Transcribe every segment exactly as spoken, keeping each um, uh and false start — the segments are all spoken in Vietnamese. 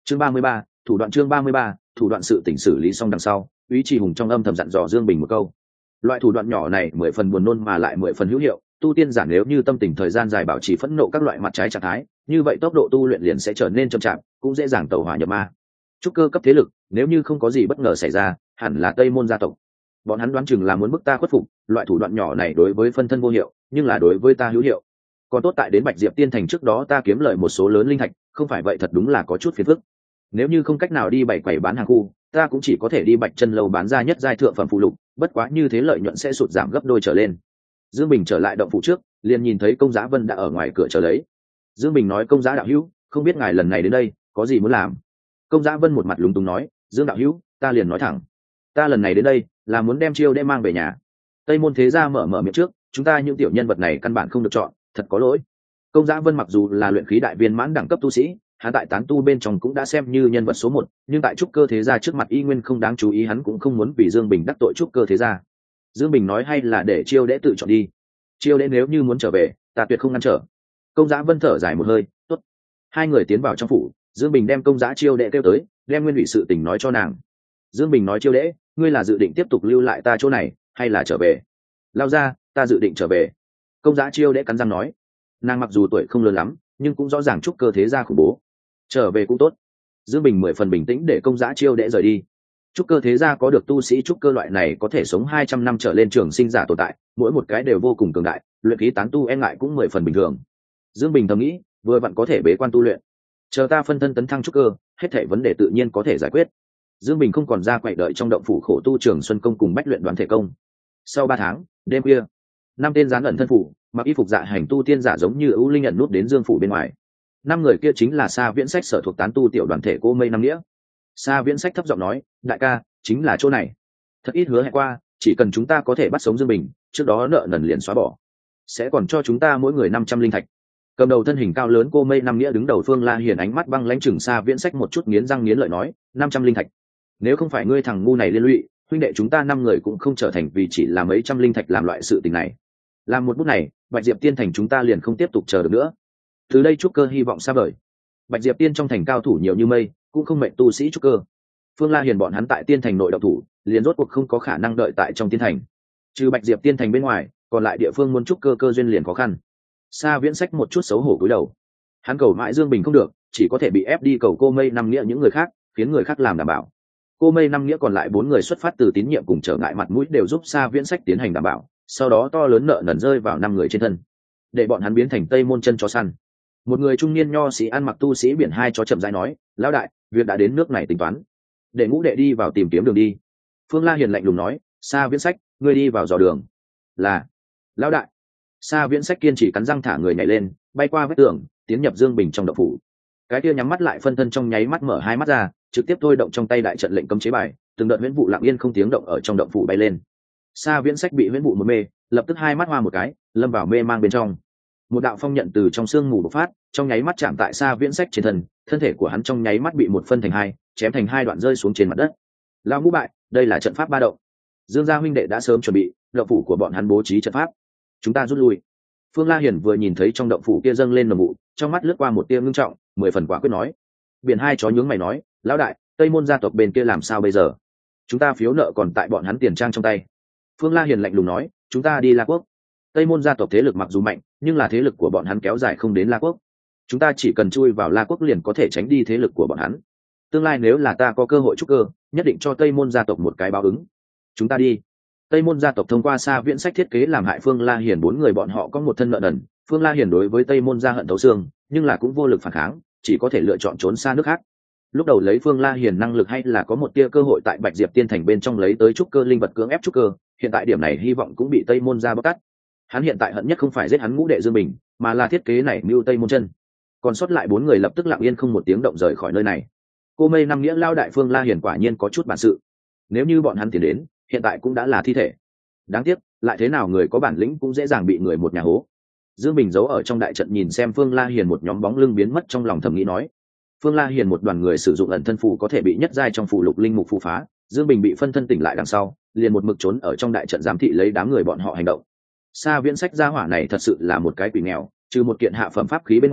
chương ba mươi ba, thủ đoạn chương ba mươi ba, thủ đoạn sự tỉnh xử lý xong đằng sau, Úy Trì Hùng trong âm thầm dặn dò Dương Bình một câu. Loại thủ đoạn nhỏ này mười phần buồn nôn mà lại mười phần hữu hiệu, tu tiên giả nếu như tâm tình thời gian dài bảo trì phẫn nộ các loại mặt trái trạng thái, như vậy tốc độ tu luyện liền sẽ trở nên chậm chạp, cũng dễ dàng tẩu hỏa nhập ma. Trúc cơ cấp thế lực, nếu như không có gì bất ngờ xảy ra, hẳn là Tây Môn gia tộc. Bọn hắn đoán chừng là muốn bức ta khuất phục, loại thủ đoạn nhỏ này đối với phân thân vô hiệu, nhưng là đối với ta hữu hiệu. Còn tốt tại đến Bạch Diệp Tiên thành trước đó ta kiếm lợi một số lớn linh thạch, không phải vậy thật đúng là có chút phiền phức. Nếu như không cách nào đi bảy quầy bán hàng khu, ta cũng chỉ có thể đi Bạch Chân lâu bán ra nhất giai thượng phẩm phụ lục, bất quá như thế lợi nhuận sẽ sụt giảm gấp đôi trở lên. Dương Bình trở lại động phủ trước, liền nhìn thấy Công Giá Vân đã ở ngoài cửa chờ lấy. Dương Bình nói: "Công Giá đạo hữu, không biết ngài lần này đến đây có gì muốn làm?" Công Giá Vân một mặt lúng túng nói: "Dương đạo hữu, ta liền nói thẳng, ta lần này đến đây là muốn đem Chiêu Đễ mang về nhà." Tây Môn thế gia mở mở miệng trước, chúng ta những tiểu nhân vật này căn bản không được chọn, thật có lỗi. Công Giá Vân mặc dù là luyện khí đại viên mãn đẳng cấp tu sĩ, hắn tại tán tu bên trong cũng đã xem như nhân vật số một, nhưng tại trúc cơ thế gia trước mặt y nguyên không đáng chú ý, hắn cũng không muốn vì Dương Bình đắc tội trúc cơ thế gia. Dương Bình nói: "Hay là để Chiêu Đễ tự chọn đi. Chiêu Đễ nếu như muốn trở về, ta tuyệt không ngăn trở." Công Giá Vân thở dài một hơi, tốt. Hai người tiến vào trong phủ, Dương Bình đem Công Giá Chiêu Đễ kêu tới, đem nguyên ủy sự tình nói cho nàng. Dương Bình nói: "Chiêu Đễ, ngươi là dự định tiếp tục lưu lại ta chỗ này, hay là trở về?" "Lao ra, ta dự định trở về." Công Giá Chiêu Đễ cắn răng nói. Nàng mặc dù tuổi không lớn lắm, nhưng cũng rõ ràng trúc cơ thế gia khủng bố, trở về cũng tốt. Dương Bình mười phần bình tĩnh để Công Giá Chiêu Đễ rời đi. Trúc cơ thế gia có được tu sĩ trúc cơ loại này có thể sống hai trăm năm trở lên trường sinh giả tồn tại, mỗi một cái đều vô cùng cường đại, luyện khí tán tu e ngại cũng mười phần bình thường. Dương Bình thầm nghĩ, vừa vặn có thể bế quan tu luyện, chờ ta phân thân tấn thăng trúc cơ, hết thảy vấn đề tự nhiên có thể giải quyết. Dương Bình không còn ra quậy đợi trong động phủ khổ tu Trường Xuân công cùng bách luyện đoán thể công. Sau ba tháng, đêm khuya, năm tên gián ẩn thân phủ, mặc y phục dạ hành tu tiên giả giống như ưu linh nhận nút đến Dương phủ bên ngoài. Năm người kia chính là Sa Viễn Sách sở thuộc tán tu tiểu đoàn thể Cô Mây Năm Nghĩa. Sa Viễn Sách thấp giọng nói: "Đại ca, chính là chỗ này. Thật ít hứa hẹn qua, chỉ cần chúng ta có thể bắt sống Dương Bình, trước đó nợ nần liền xóa bỏ, sẽ còn cho chúng ta mỗi người năm trăm linh thạch." Cầm đầu thân hình cao lớn Cô Mây Năm Nghĩa đứng đầu Phương La Hiền ánh mắt băng lãnh chừng Sa Viễn Sách một chút, nghiến răng nghiến lợi nói: năm trăm linh thạch. Nếu không phải ngươi thằng ngu này liên lụy, huynh đệ chúng ta năm người cũng không trở thành vì chỉ là mấy trăm linh thạch làm loại sự tình này. Làm một bút này, Bạch Diệp Tiên thành chúng ta liền không tiếp tục chờ được nữa. Từ đây trúc cơ hy vọng xa vời. Bạch Diệp Tiên trong thành cao thủ nhiều như mây, cũng không mệnh tu sĩ trúc cơ. Phương La Hiền bọn hắn tại Tiên thành nội động thủ, liền rốt cuộc không có khả năng đợi tại trong Tiên thành. Trừ Bạch Diệp Tiên thành bên ngoài, còn lại địa phương muốn trúc cơ cơ duyên liền khó khăn. Sa Viễn Sách một chút xấu hổ cúi đầu. Hắn cầu mãi Dương Bình không được, chỉ có thể bị ép đi cầu Cô Mây Năm Nghĩa những người khác, khiến người khác làm đảm bảo. Cô Mây Năm Nghĩa còn lại bốn người xuất phát từ tín nhiệm cùng trở ngại mặt mũi đều giúp Sa Viễn Sách tiến hành đảm bảo, sau đó to lớn nợ nần rơi vào năm người trên thân, để bọn hắn biến thành Tây Môn chân chó săn. Một người trung niên nho sĩ ăn mặc tu sĩ biển hai chó chậm rãi nói: "Lão đại, việc đã đến nước này tính toán, để ngũ đệ đi vào tìm kiếm đường đi." Phương La Hiền lạnh lùng nói: "Sa Viễn Sách, ngươi đi vào dò đường." "Là." "Lão đại." Sa Viễn Sách kiên trì cắn răng thả người nhảy lên, bay qua vết tường, tiến nhập Dương Bình trong động phủ. Cái kia nhắm mắt lại phân thân trong nháy mắt mở hai mắt ra, trực tiếp thôi động trong tay đại trận lệnh cấm chế bài, từng đợt huyễn vụ lặng yên không tiếng động ở trong động phủ bay lên. Sa Viễn Sách bị huyễn vụ một mê, lập tức hai mắt hoa một cái, lâm vào mê mang bên trong. Một đạo phong nhận từ trong sương mù bộc phát, trong nháy mắt chạm tại Sa Viễn Sách trên thân, thân thể của hắn trong nháy mắt bị một phân thành hai, chém thành hai đoạn rơi xuống trên mặt đất. Lão ngũ bại, đây là trận pháp ba động. Dương gia huynh đệ đã sớm chuẩn bị, động phủ của bọn hắn bố trí trận pháp. Chúng ta rút lui. Phương La Hiền vừa nhìn thấy trong động phủ kia dâng lên nồng vụ, trong mắt lướt qua một tia ngưng trọng, mười phần quả quyết nói. Biển hai chó nhướng mày nói: "Lão đại, Tây Môn gia tộc bên kia làm sao bây giờ? Chúng ta phiếu nợ còn tại bọn hắn tiền trang trong tay." Phương La Hiền lạnh lùng nói: "Chúng ta đi La Quốc. Tây Môn gia tộc thế lực mặc dù mạnh, nhưng là thế lực của bọn hắn kéo dài không đến La Quốc. Chúng ta chỉ cần chui vào La Quốc liền có thể tránh đi thế lực của bọn hắn. Tương lai nếu là ta có cơ hội trúc cơ, nhất định cho Tây Môn gia tộc một cái báo ứng. Chúng ta đi." Tây Môn gia tộc thông qua Sa Viễn Sách thiết kế làm hại Phương La Hiền bốn người bọn họ có một thân nợ nần. Phương La Hiền đối với Tây Môn gia hận thấu xương, nhưng là cũng vô lực phản kháng, chỉ có thể lựa chọn trốn xa nước khác. Lúc đầu lấy Phương La Hiền năng lực hay là có một tia cơ hội tại Bạch Diệp Tiên thành bên trong lấy tới trúc cơ linh vật cưỡng ép trúc cơ, hiện tại điểm này hy vọng cũng bị Tây Môn gia bóc tát. Hắn hiện tại hận nhất không phải giết hắn ngũ đệ Dương Bình, mà là thiết kế này mưu Tây Môn chân. Còn sót lại bốn người lập tức lặng yên không một tiếng động rời khỏi nơi này. Cô Mây Năm Nghĩa lao đại Phương La Hiền quả nhiên có chút bản sự. Nếu như bọn hắn tiến đến, hiện tại cũng đã là thi thể. Đáng tiếc, lại thế nào người có bản lĩnh cũng dễ dàng bị người một nhà hố. Dương Bình giấu ở trong đại trận nhìn xem Phương La Hiền một nhóm bóng lưng biến mất, trong lòng thầm nghĩ nói: Phương La Hiền một đoàn người sử dụng ẩn thân phù có thể bị nhất giai trong phù lục linh mục phù phá. Dương Bình bị phân thân tỉnh lại đằng sau, liền một mực trốn ở trong đại trận giám thị lấy đám người bọn họ hành động. Sa Viễn Sách gia hỏa này thật sự là một cái quỷ nghèo, trừ một kiện hạ phẩm pháp khí bên ngoài,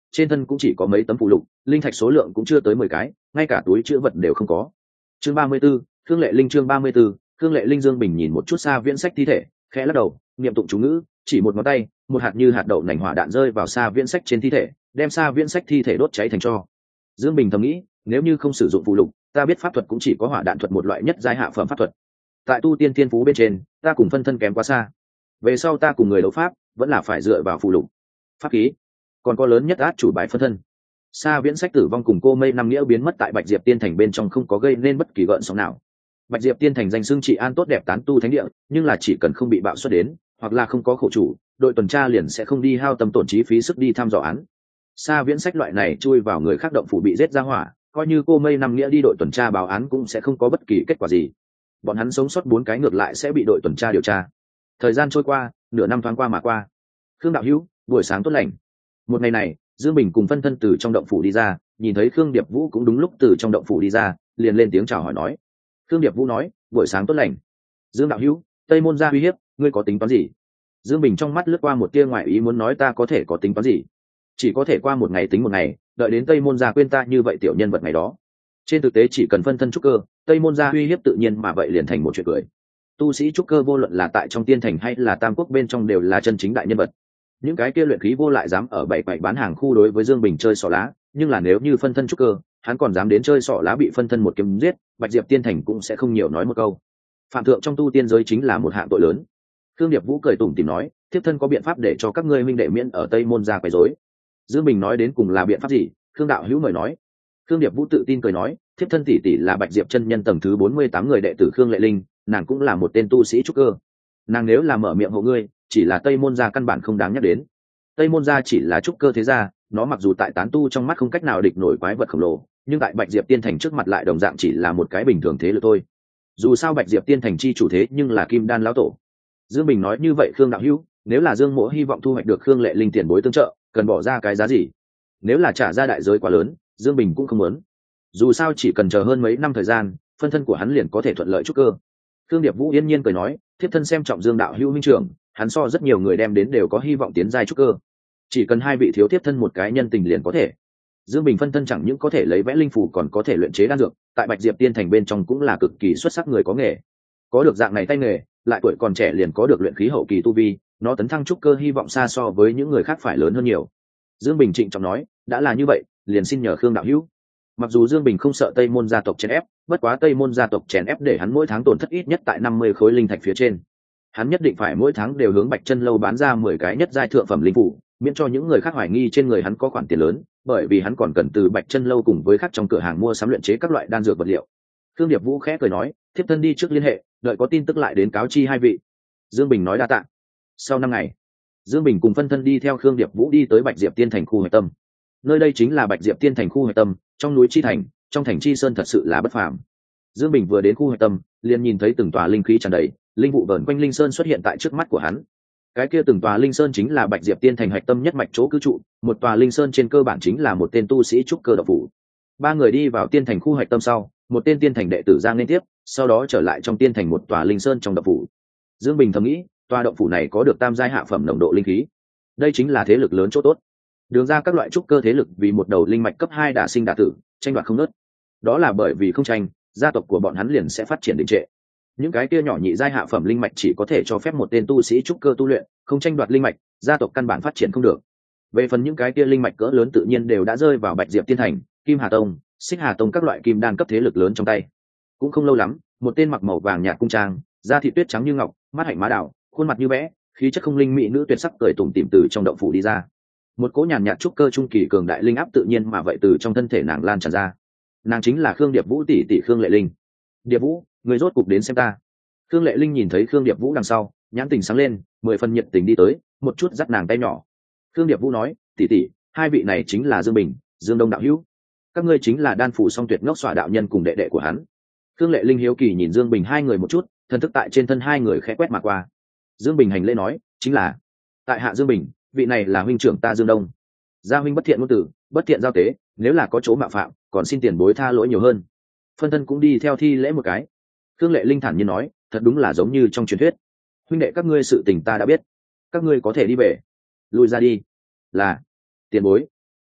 trên thân cũng chỉ có mấy tấm phụ lục, linh thạch số lượng cũng chưa tới mười cái, ngay cả túi chữ vật đều không có. Chương ba mươi 34, Khương Lệ Linh chương ba mươi 34, Khương Lệ Linh. Dương Bình nhìn một chút Sa Viễn Sách thi thể, khẽ lắc đầu, niệm tụng chú ngữ, chỉ một ngón tay, một hạt như hạt đậu nành hỏa đạn rơi vào Sa Viễn Sách trên thi thể, đem Sa Viễn Sách thi thể đốt cháy thành tro. Dương Bình thầm nghĩ, nếu như không sử dụng phụ lục, ta biết pháp thuật cũng chỉ có hỏa đạn thuật một loại nhất giai hạ phẩm pháp thuật. Tại tu tiên thiên phú bên trên, ta cùng phân thân kém quá xa. Về sau ta cùng người đấu pháp, vẫn là phải dựa vào phụ lục, pháp khí, còn có lớn nhất át chủ bài phân thân. Sa Viễn Sách tử vong cùng cô Mây Năm Nghĩa biến mất tại Bạch Diệp Tiên Thành bên trong không có gây nên bất kỳ gợn sóng nào. Bạch Diệp Tiên Thành danh xưng trị an tốt đẹp tán tu thánh địa, nhưng là chỉ cần không bị bạo xuất đến, hoặc là không có khổ chủ, đội tuần tra liền sẽ không đi hao tâm tổn trí phí sức đi thăm dò án. Sa Viễn Sách loại này chui vào người khác động phủ bị giết ra hỏa, coi như cô Mây Năm Nghĩa đi đội tuần tra báo án cũng sẽ không có bất kỳ kết quả gì. Bọn hắn sống sót bốn cái ngược lại sẽ bị đội tuần tra điều tra. Thời gian trôi qua, nửa năm thoáng qua mà qua. Khương đạo hữu, buổi sáng tốt lành. Một ngày này, Dương Bình cùng phân thân từ trong động phủ đi ra, nhìn thấy Khương Điệp Vũ cũng đúng lúc từ trong động phủ đi ra, liền lên tiếng chào hỏi nói. Khương Điệp Vũ nói, buổi sáng tốt lành. Dương đạo hữu, Tây Môn gia uy hiếp, ngươi có tính toán gì? Dương Bình trong mắt lướt qua một tia ngoại ý muốn nói ta có thể có tính toán gì? Chỉ có thể qua một ngày tính một ngày, đợi đến Tây Môn gia quên ta như vậy tiểu nhân vật ngày đó. Trên thực tế chỉ cần phân thân trúc cơ, Tây Môn gia uy hiếp tự nhiên mà vậy liền thành một chuyện cười. Tu sĩ trúc cơ vô luận là tại trong tiên thành hay là tam quốc bên trong đều là chân chính đại nhân vật. Những cái kia luyện khí vô lại dám ở bảy bảy bán hàng khu đối với Dương Bình chơi xỏ lá, nhưng là nếu như phân thân trúc cơ, hắn còn dám đến chơi xỏ lá bị phân thân một kiếm giết, Bạch Diệp Tiên Thành cũng sẽ không nhiều nói một câu. Phạm thượng trong tu tiên giới chính là một hạng tội lớn. Khương Điệp Vũ cười tủm tỉm nói, thiếp thân có biện pháp để cho các ngươi minh đệ miễn ở Tây Môn gia quấy rối. Dương Bình nói đến cùng là biện pháp gì? Khương đạo hữu mời nói. Khương Điệp Vũ tự tin cười nói, thiếp thân tỷ tỷ là Bạch Diệp chân nhân tầng thứ bốn mươi tám người đệ tử Khương Lệ Linh, nàng cũng là một tên tu sĩ trúc cơ. Nàng nếu là mở miệng hộ ngươi, chỉ là Tây Môn gia căn bản không đáng nhắc đến. Tây Môn gia chỉ là trúc cơ thế gia, nó mặc dù tại tán tu trong mắt không cách nào địch nổi quái vật khổng lồ, nhưng tại Bạch Diệp Tiên Thành trước mặt lại đồng dạng chỉ là một cái bình thường thế lực thôi. Dù sao Bạch Diệp Tiên Thành chi chủ thế nhưng là Kim Đan lão tổ. Dương Bình nói như vậy Khương đạo hữu, nếu là Dương Mỗ hy vọng thu hoạch được Khương Lệ Linh tiền bối tương trợ, cần bỏ ra cái giá gì? Nếu là trả ra đại giới quá lớn, Dương Bình cũng không muốn. Dù sao chỉ cần chờ hơn mấy năm thời gian, phân thân của hắn liền có thể thuận lợi trúc cơ. Khương Điệp Vũ yên nhiên cười nói, thiếp thân xem trọng Dương đạo hữu minh trưởng, hắn so rất nhiều người đem đến đều có hy vọng tiến giai trúc cơ. Chỉ cần hai vị thiếu thiếp thân một cái nhân tình liền có thể. Dương Bình phân thân chẳng những có thể lấy vẽ linh phù còn có thể luyện chế đan dược, tại Bạch Diệp Tiên Thành bên trong cũng là cực kỳ xuất sắc người có nghề. Có được dạng này tay nghề, lại tuổi còn trẻ liền có được luyện khí hậu kỳ tu vi, nó tấn thăng trúc cơ hy vọng xa so với những người khác phải lớn hơn nhiều. Dương Bình trịnh trọng nói, đã là như vậy, liền xin nhờ Khương đạo hữu. Mặc dù Dương Bình không sợ Tây Môn gia tộc chèn ép, bất quá Tây Môn gia tộc chèn ép để hắn mỗi tháng tổn thất ít nhất tại năm mươi khối linh thạch phía trên. Hắn nhất định phải mỗi tháng đều hướng Bạch Chân lâu bán ra mười cái nhất giai thượng phẩm linh phủ, miễn cho những người khác hoài nghi trên người hắn có khoản tiền lớn, bởi vì hắn còn cần từ Bạch Chân lâu cùng với khác trong cửa hàng mua sắm luyện chế các loại đan dược vật liệu. Khương Điệp Vũ khẽ cười nói, thiếp thân đi trước liên hệ, đợi có tin tức lại đến cáo chi hai vị. Dương Bình nói đa tạ. Sau năm ngày, Dương Bình cùng phân thân đi theo Khương Điệp Vũ đi tới Bạch Diệp Tiên Thành khu Hoạch Tâm. Nơi đây chính là Bạch Diệp Tiên Thành khu Hoạch Tâm, trong núi chi thành, trong thành chi sơn thật sự là bất phàm. Dương Bình vừa đến khu Hoạch Tâm, liền nhìn thấy từng tòa linh khí tràn đầy, linh vụ vờn quanh linh sơn xuất hiện tại trước mắt của hắn. Cái kia từng tòa linh sơn chính là Bạch Diệp Tiên Thành Hoạch Tâm nhất mạch chỗ cư trụ, một tòa linh sơn trên cơ bản chính là một tên tu sĩ trúc cơ đạo phủ. Ba người đi vào tiên thành khu Hoạch Tâm sau, một tên tiên thành đệ tử giang lên tiếp, sau đó trở lại trong tiên thành một tòa linh sơn trong đạo phủ. Dương Bình thầm nghĩ, tòa động phủ này có được tam giai hạ phẩm nồng độ linh khí, đây chính là thế lực lớn chỗ tốt. Đường ra các loại trúc cơ thế lực vì một đầu linh mạch cấp hai đả sinh đả tử, tranh đoạt không nớt. Đó là bởi vì không tranh, gia tộc của bọn hắn liền sẽ phát triển đình trệ. Những cái kia nhỏ nhị giai hạ phẩm linh mạch chỉ có thể cho phép một tên tu sĩ trúc cơ tu luyện, không tranh đoạt linh mạch, gia tộc căn bản phát triển không được. Về phần những cái kia linh mạch cỡ lớn tự nhiên đều đã rơi vào Bạch Diệp Tiên Thành, Kim Hà Tông, Xích Hà Tông các loại kim đan cấp thế lực lớn trong tay. Cũng không lâu lắm, một tên mặc màu vàng nhạt cung trang, da thịt tuyết trắng như ngọc, mắt hạnh má đào, khuôn mặt như vẽ, khí chất không linh mỹ nữ tuyệt sắc cười tủm tỉm từ trong động phủ đi ra. Một cỗ nhàn nhạt trúc cơ trung kỳ cường đại linh áp tự nhiên mà vậy từ trong thân thể nàng lan tràn ra. Nàng chính là Khương Điệp Vũ tỷ tỷ Khương Lệ Linh. Điệp Vũ, người rốt cục đến xem ta. Khương Lệ Linh nhìn thấy Khương Điệp Vũ đằng sau, nhãn tình sáng lên, mười phần nhiệt tình đi tới, một chút dắt nàng tay nhỏ. Khương Điệp Vũ nói, tỷ tỷ, hai vị này chính là Dương Bình, Dương Đông đạo hữu. Các ngươi chính là đan phủ song tuyệt ngốc xỏa đạo nhân cùng đệ đệ của hắn. Khương Lệ Linh hiếu kỳ nhìn Dương Bình hai người một chút, thần thức tại trên thân hai người khẽ quét mà qua. Dương Bình hành lễ nói, chính là tại hạ Dương Bình, vị này là huynh trưởng ta Dương Đông. Gia huynh bất thiện ngôn tử, bất thiện giao tế, nếu là có chỗ mạo phạm, còn xin tiền bối tha lỗi nhiều hơn. Phân thân cũng đi theo thi lễ một cái. Khương Lệ Linh thản nhiên nói, thật đúng là giống như trong truyền thuyết. Huynh đệ các ngươi sự tình ta đã biết, các ngươi có thể đi về. Lùi ra đi. Là tiền bối.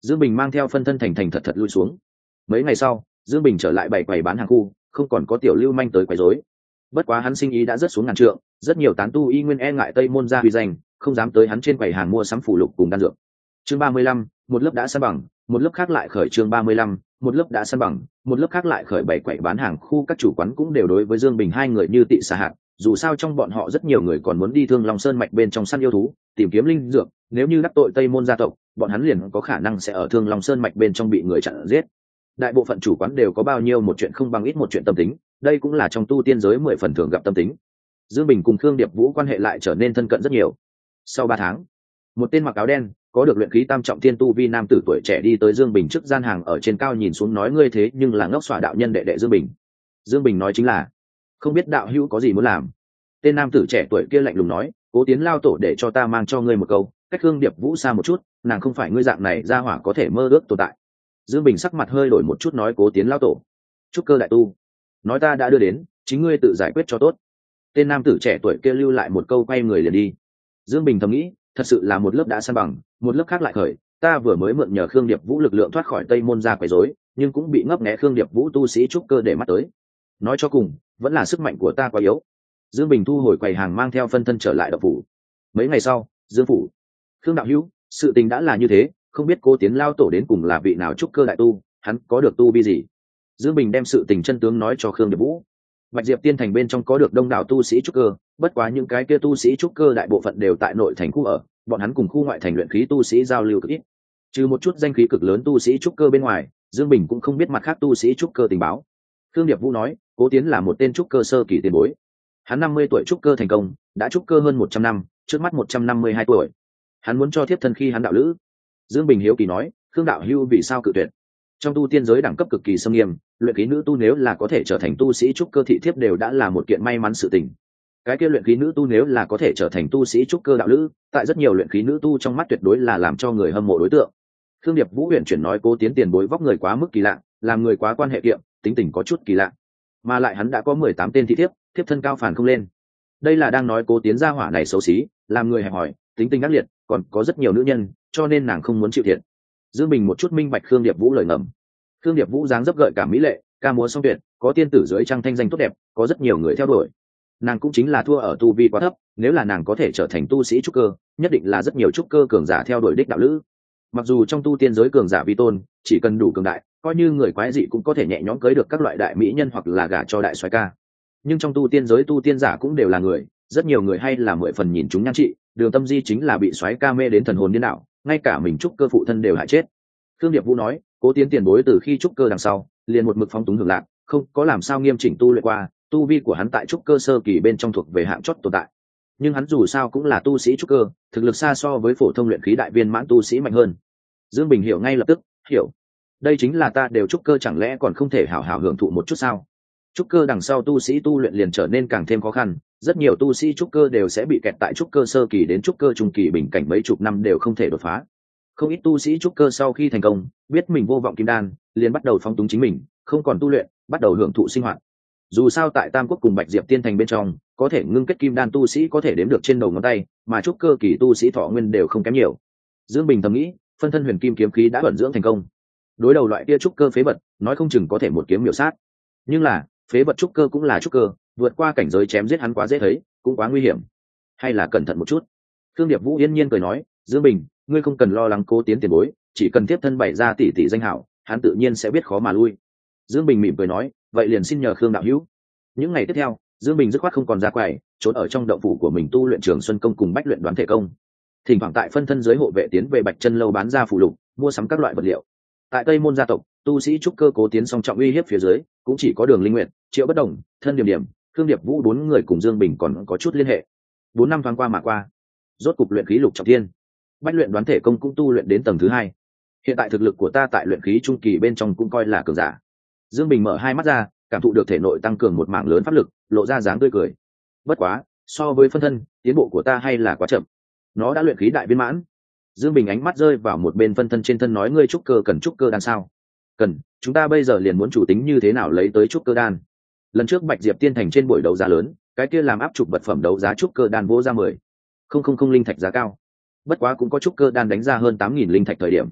Dương Bình mang theo phân thân thành thành thật thật lui xuống. Mấy ngày sau, Dương Bình trở lại bày quầy bán hàng khu, không còn có tiểu lưu manh tới quấy rối. Bất quá hắn sinh ý đã rất xuống ngàn trượng, rất nhiều tán tu y nguyên e ngại Tây Môn gia uy danh, không dám tới hắn trên quầy hàng mua sắm phụ lục cùng đan dược. Chương ba mươi lăm, một lớp đã san bằng, một lớp khác lại khởi. Chương ba mươi lăm, một lớp đã san bằng, một lớp khác lại khởi. Bảy quầy bán hàng khu các chủ quán cũng đều đối với Dương Bình hai người như tị xà hạt, dù sao trong bọn họ rất nhiều người còn muốn đi Thương Long Sơn mạch bên trong săn yêu thú, tìm kiếm linh dược, nếu như đắc tội Tây Môn gia tộc, bọn hắn liền có khả năng sẽ ở Thương Long Sơn mạch bên trong bị người chặn giết. Đại bộ phận chủ quán đều có bao nhiêu một chuyện không bằng ít một chuyện tâm tính, đây cũng là trong tu tiên giới mười phần thường gặp tâm tính. Dương Bình cùng Khương Điệp Vũ quan hệ lại trở nên thân cận rất nhiều. Sau ba tháng, một tên mặc áo đen, có được luyện khí tam trọng thiên tu vi nam tử tuổi trẻ đi tới Dương Bình trước gian hàng ở trên cao nhìn xuống nói ngươi thế nhưng là ngốc xỏa đạo nhân đệ đệ Dương Bình. Dương Bình nói chính là, không biết đạo hữu có gì muốn làm. Tên nam tử trẻ tuổi kia lạnh lùng nói, Cố Tiến lao tổ để cho ta mang cho ngươi một câu, cách Khương Điệp Vũ xa một chút, nàng không phải ngươi dạng này ra hỏa có thể mơ ước tồn tại. Dương Bình sắc mặt hơi đổi một chút nói Cố Tiến lao tổ, trúc cơ đại tu, nói ta đã đưa đến, chính ngươi tự giải quyết cho tốt. Tên nam tử trẻ tuổi kia lưu lại một câu quay người liền đi. Dương Bình thầm nghĩ, thật sự là một lớp đã san bằng, một lớp khác lại khởi, ta vừa mới mượn nhờ Khương Điệp Vũ lực lượng thoát khỏi Tây Môn gia quấy rối, nhưng cũng bị ngấp nghé Khương Điệp Vũ tu sĩ trúc cơ để mắt tới. Nói cho cùng, vẫn là sức mạnh của ta quá yếu. Dương Bình thu hồi quầy hàng mang theo phân thân trở lại động phủ. Mấy ngày sau, Dương phủ. Khương đạo hữu, sự tình đã là như thế, không biết Cố Tiến lao tổ đến cùng là vị nào trúc cơ đại tu, hắn có được tu vi gì? Dương Bình đem sự tình chân tướng nói cho Khương Điệp Vũ. Bạch Diệp Tiên thành bên trong có được đông đảo tu sĩ trúc cơ, bất quá những cái kia tu sĩ trúc cơ đại bộ phận đều tại nội thành khu ở, bọn hắn cùng khu ngoại thành luyện khí tu sĩ giao lưu cực ít. Trừ một chút danh khí cực lớn tu sĩ trúc cơ bên ngoài, Dương Bình cũng không biết mặt khác tu sĩ trúc cơ tình báo. Khương Điệp Vũ nói, Cố Tiến là một tên trúc cơ sơ kỳ tiền bối. Hắn năm mươi tuổi trúc cơ thành công, đã trúc cơ hơn một trăm năm, trước mắt một trăm năm mươi hai tuổi. Hắn muốn cho thiếp thân khi hắn đạo lữ. Dương Bình hiếu kỳ nói, Khương đạo hữu vì sao cự tuyệt? Trong tu tiên giới đẳng cấp cực kỳ sâm nghiêm, luyện khí nữ tu nếu là có thể trở thành tu sĩ trúc cơ thị thiếp đều đã là một kiện may mắn sự tình. Cái kia luyện khí nữ tu nếu là có thể trở thành tu sĩ trúc cơ đạo lữ, tại rất nhiều luyện khí nữ tu trong mắt tuyệt đối là làm cho người hâm mộ đối tượng. Khương Điệp Vũ huyền chuyển nói Cố Tiến tiền bối vóc người quá mức kỳ lạ, làm người quá quan hệ kiệm, tính tình có chút kỳ lạ, mà lại hắn đã có mười tám tên thị thiếp, thiếp thân cao phản không lên. Đây là đang nói Cố Tiến gia hỏa này xấu xí, làm người hẹp hòi, tính tình ác liệt, còn có rất nhiều nữ nhân, cho nên nàng không muốn chịu thiệt. Dương Bình một chút minh bạch Khương Điệp Vũ lời ngầm. Khương Điệp Vũ dáng dấp gợi cảm mỹ lệ, ca múa song tuyệt, có tiên tử dưới trăng thanh danh tốt đẹp, có rất nhiều người theo đuổi. Nàng cũng chính là thua ở tu vi quá thấp, nếu là nàng có thể trở thành tu sĩ trúc cơ, nhất định là rất nhiều trúc cơ cường giả theo đuổi đích đạo lữ. Mặc dù trong tu tiên giới cường giả vi tôn, chỉ cần đủ cường đại, coi như người quái dị cũng có thể nhẹ nhõm cưới được các loại đại mỹ nhân hoặc là gả cho đại soái ca. Nhưng trong tu tiên giới tu tiên giả cũng đều là người, rất nhiều người hay là mười phần nhìn chúng nhan trị, Đường Tâm Di chính là bị soái ca mê đến thần hồn điên đảo, ngay cả mình trúc cơ phụ thân đều hại chết. Khương Điệp Vũ nói, Cố Tiến tiền bối từ khi trúc cơ đằng sau, liền một mực phóng túng hưởng lạc, không có làm sao nghiêm chỉnh tu luyện qua, tu vi của hắn tại trúc cơ sơ kỳ bên trong thuộc về hạng chót tồn tại. Nhưng hắn dù sao cũng là tu sĩ trúc cơ, thực lực xa so với phổ thông luyện khí đại viên mãn tu sĩ mạnh hơn. Dương Bình hiểu ngay lập tức, hiểu. Đây chính là ta đều trúc cơ chẳng lẽ còn không thể hảo hảo hưởng thụ một chút sao? Trúc cơ đằng sau tu sĩ tu luyện liền trở nên càng thêm khó khăn, rất nhiều tu sĩ trúc cơ đều sẽ bị kẹt tại trúc cơ sơ kỳ đến trúc cơ trung kỳ bình cảnh mấy chục năm đều không thể đột phá. Không ít tu sĩ trúc cơ sau khi thành công, biết mình vô vọng kim đan, liền bắt đầu phóng túng chính mình, không còn tu luyện, bắt đầu hưởng thụ sinh hoạt. Dù sao tại Tam Quốc cùng Bạch Diệp Tiên thành bên trong, có thể ngưng kết kim đan tu sĩ có thể đếm được trên đầu ngón tay, mà trúc cơ kỳ tu sĩ thọ nguyên đều không kém nhiều. Dương Bình thầm nghĩ, phân thân huyền kim kiếm khí đã vận dưỡng thành công. Đối đầu loại kia trúc cơ phế vật, nói không chừng có thể một kiếm miểu sát. Nhưng là, phế vật trúc cơ cũng là trúc cơ, vượt qua cảnh giới chém giết hắn quá dễ thấy, cũng quá nguy hiểm. Hay là cẩn thận một chút. Thương Điệp Vũ yên nhiên cười nói, Dương Bình, ngươi không cần lo lắng Cố Tiến tiền bối, chỉ cần tiếp thân bày ra tỷ tỷ danh hảo, hắn tự nhiên sẽ biết khó mà lui. Dương Bình mỉm cười nói, vậy liền xin nhờ Khương đạo hữu. Những ngày tiếp theo, Dương Bình dứt khoát không còn ra quầy, trốn ở trong động phủ của mình tu luyện Trường Xuân công cùng bách luyện đoán thể công. Thỉnh thoảng tại phân thân giới hộ vệ tiến về Bạch Chân lâu bán ra phù lục, mua sắm các loại vật liệu. Tại Tây Môn gia tộc, tu sĩ trúc cơ Cố Tiến song trọng uy hiếp phía dưới, cũng chỉ có Đường Linh Nguyệt, Triệu Bất Đồng, Thân Điểm Điểm, Khương Điệp Vũ bốn người cùng Dương Bình còn có chút liên hệ. Bốn năm thoáng qua mà qua, rốt cục luyện khí lục trọng thiên, bách luyện đoán thể công cũng tu luyện đến tầng thứ hai. Hiện tại thực lực của ta tại luyện khí trung kỳ bên trong cũng coi là cường giả. Dương Bình mở hai mắt ra, cảm thụ được thể nội tăng cường một mảng lớn pháp lực, lộ ra dáng tươi cười. Bất quá, so với phân thân, tiến bộ của ta hay là quá chậm. Nó đã luyện khí đại viên mãn. Dương Bình ánh mắt rơi vào một bên phân thân trên thân nói ngươi trúc cơ cần trúc cơ đan sao? Cần, chúng ta bây giờ liền muốn chủ tính như thế nào lấy tới trúc cơ đan. Lần trước Bạch Diệp Tiên thành trên buổi đấu giá lớn, cái kia làm áp trục vật phẩm đấu giá trúc cơ đan vỗ ra mười không không không linh thạch giá cao. Bất quá cũng có trúc cơ đan đánh ra hơn tám nghìn linh thạch thời điểm.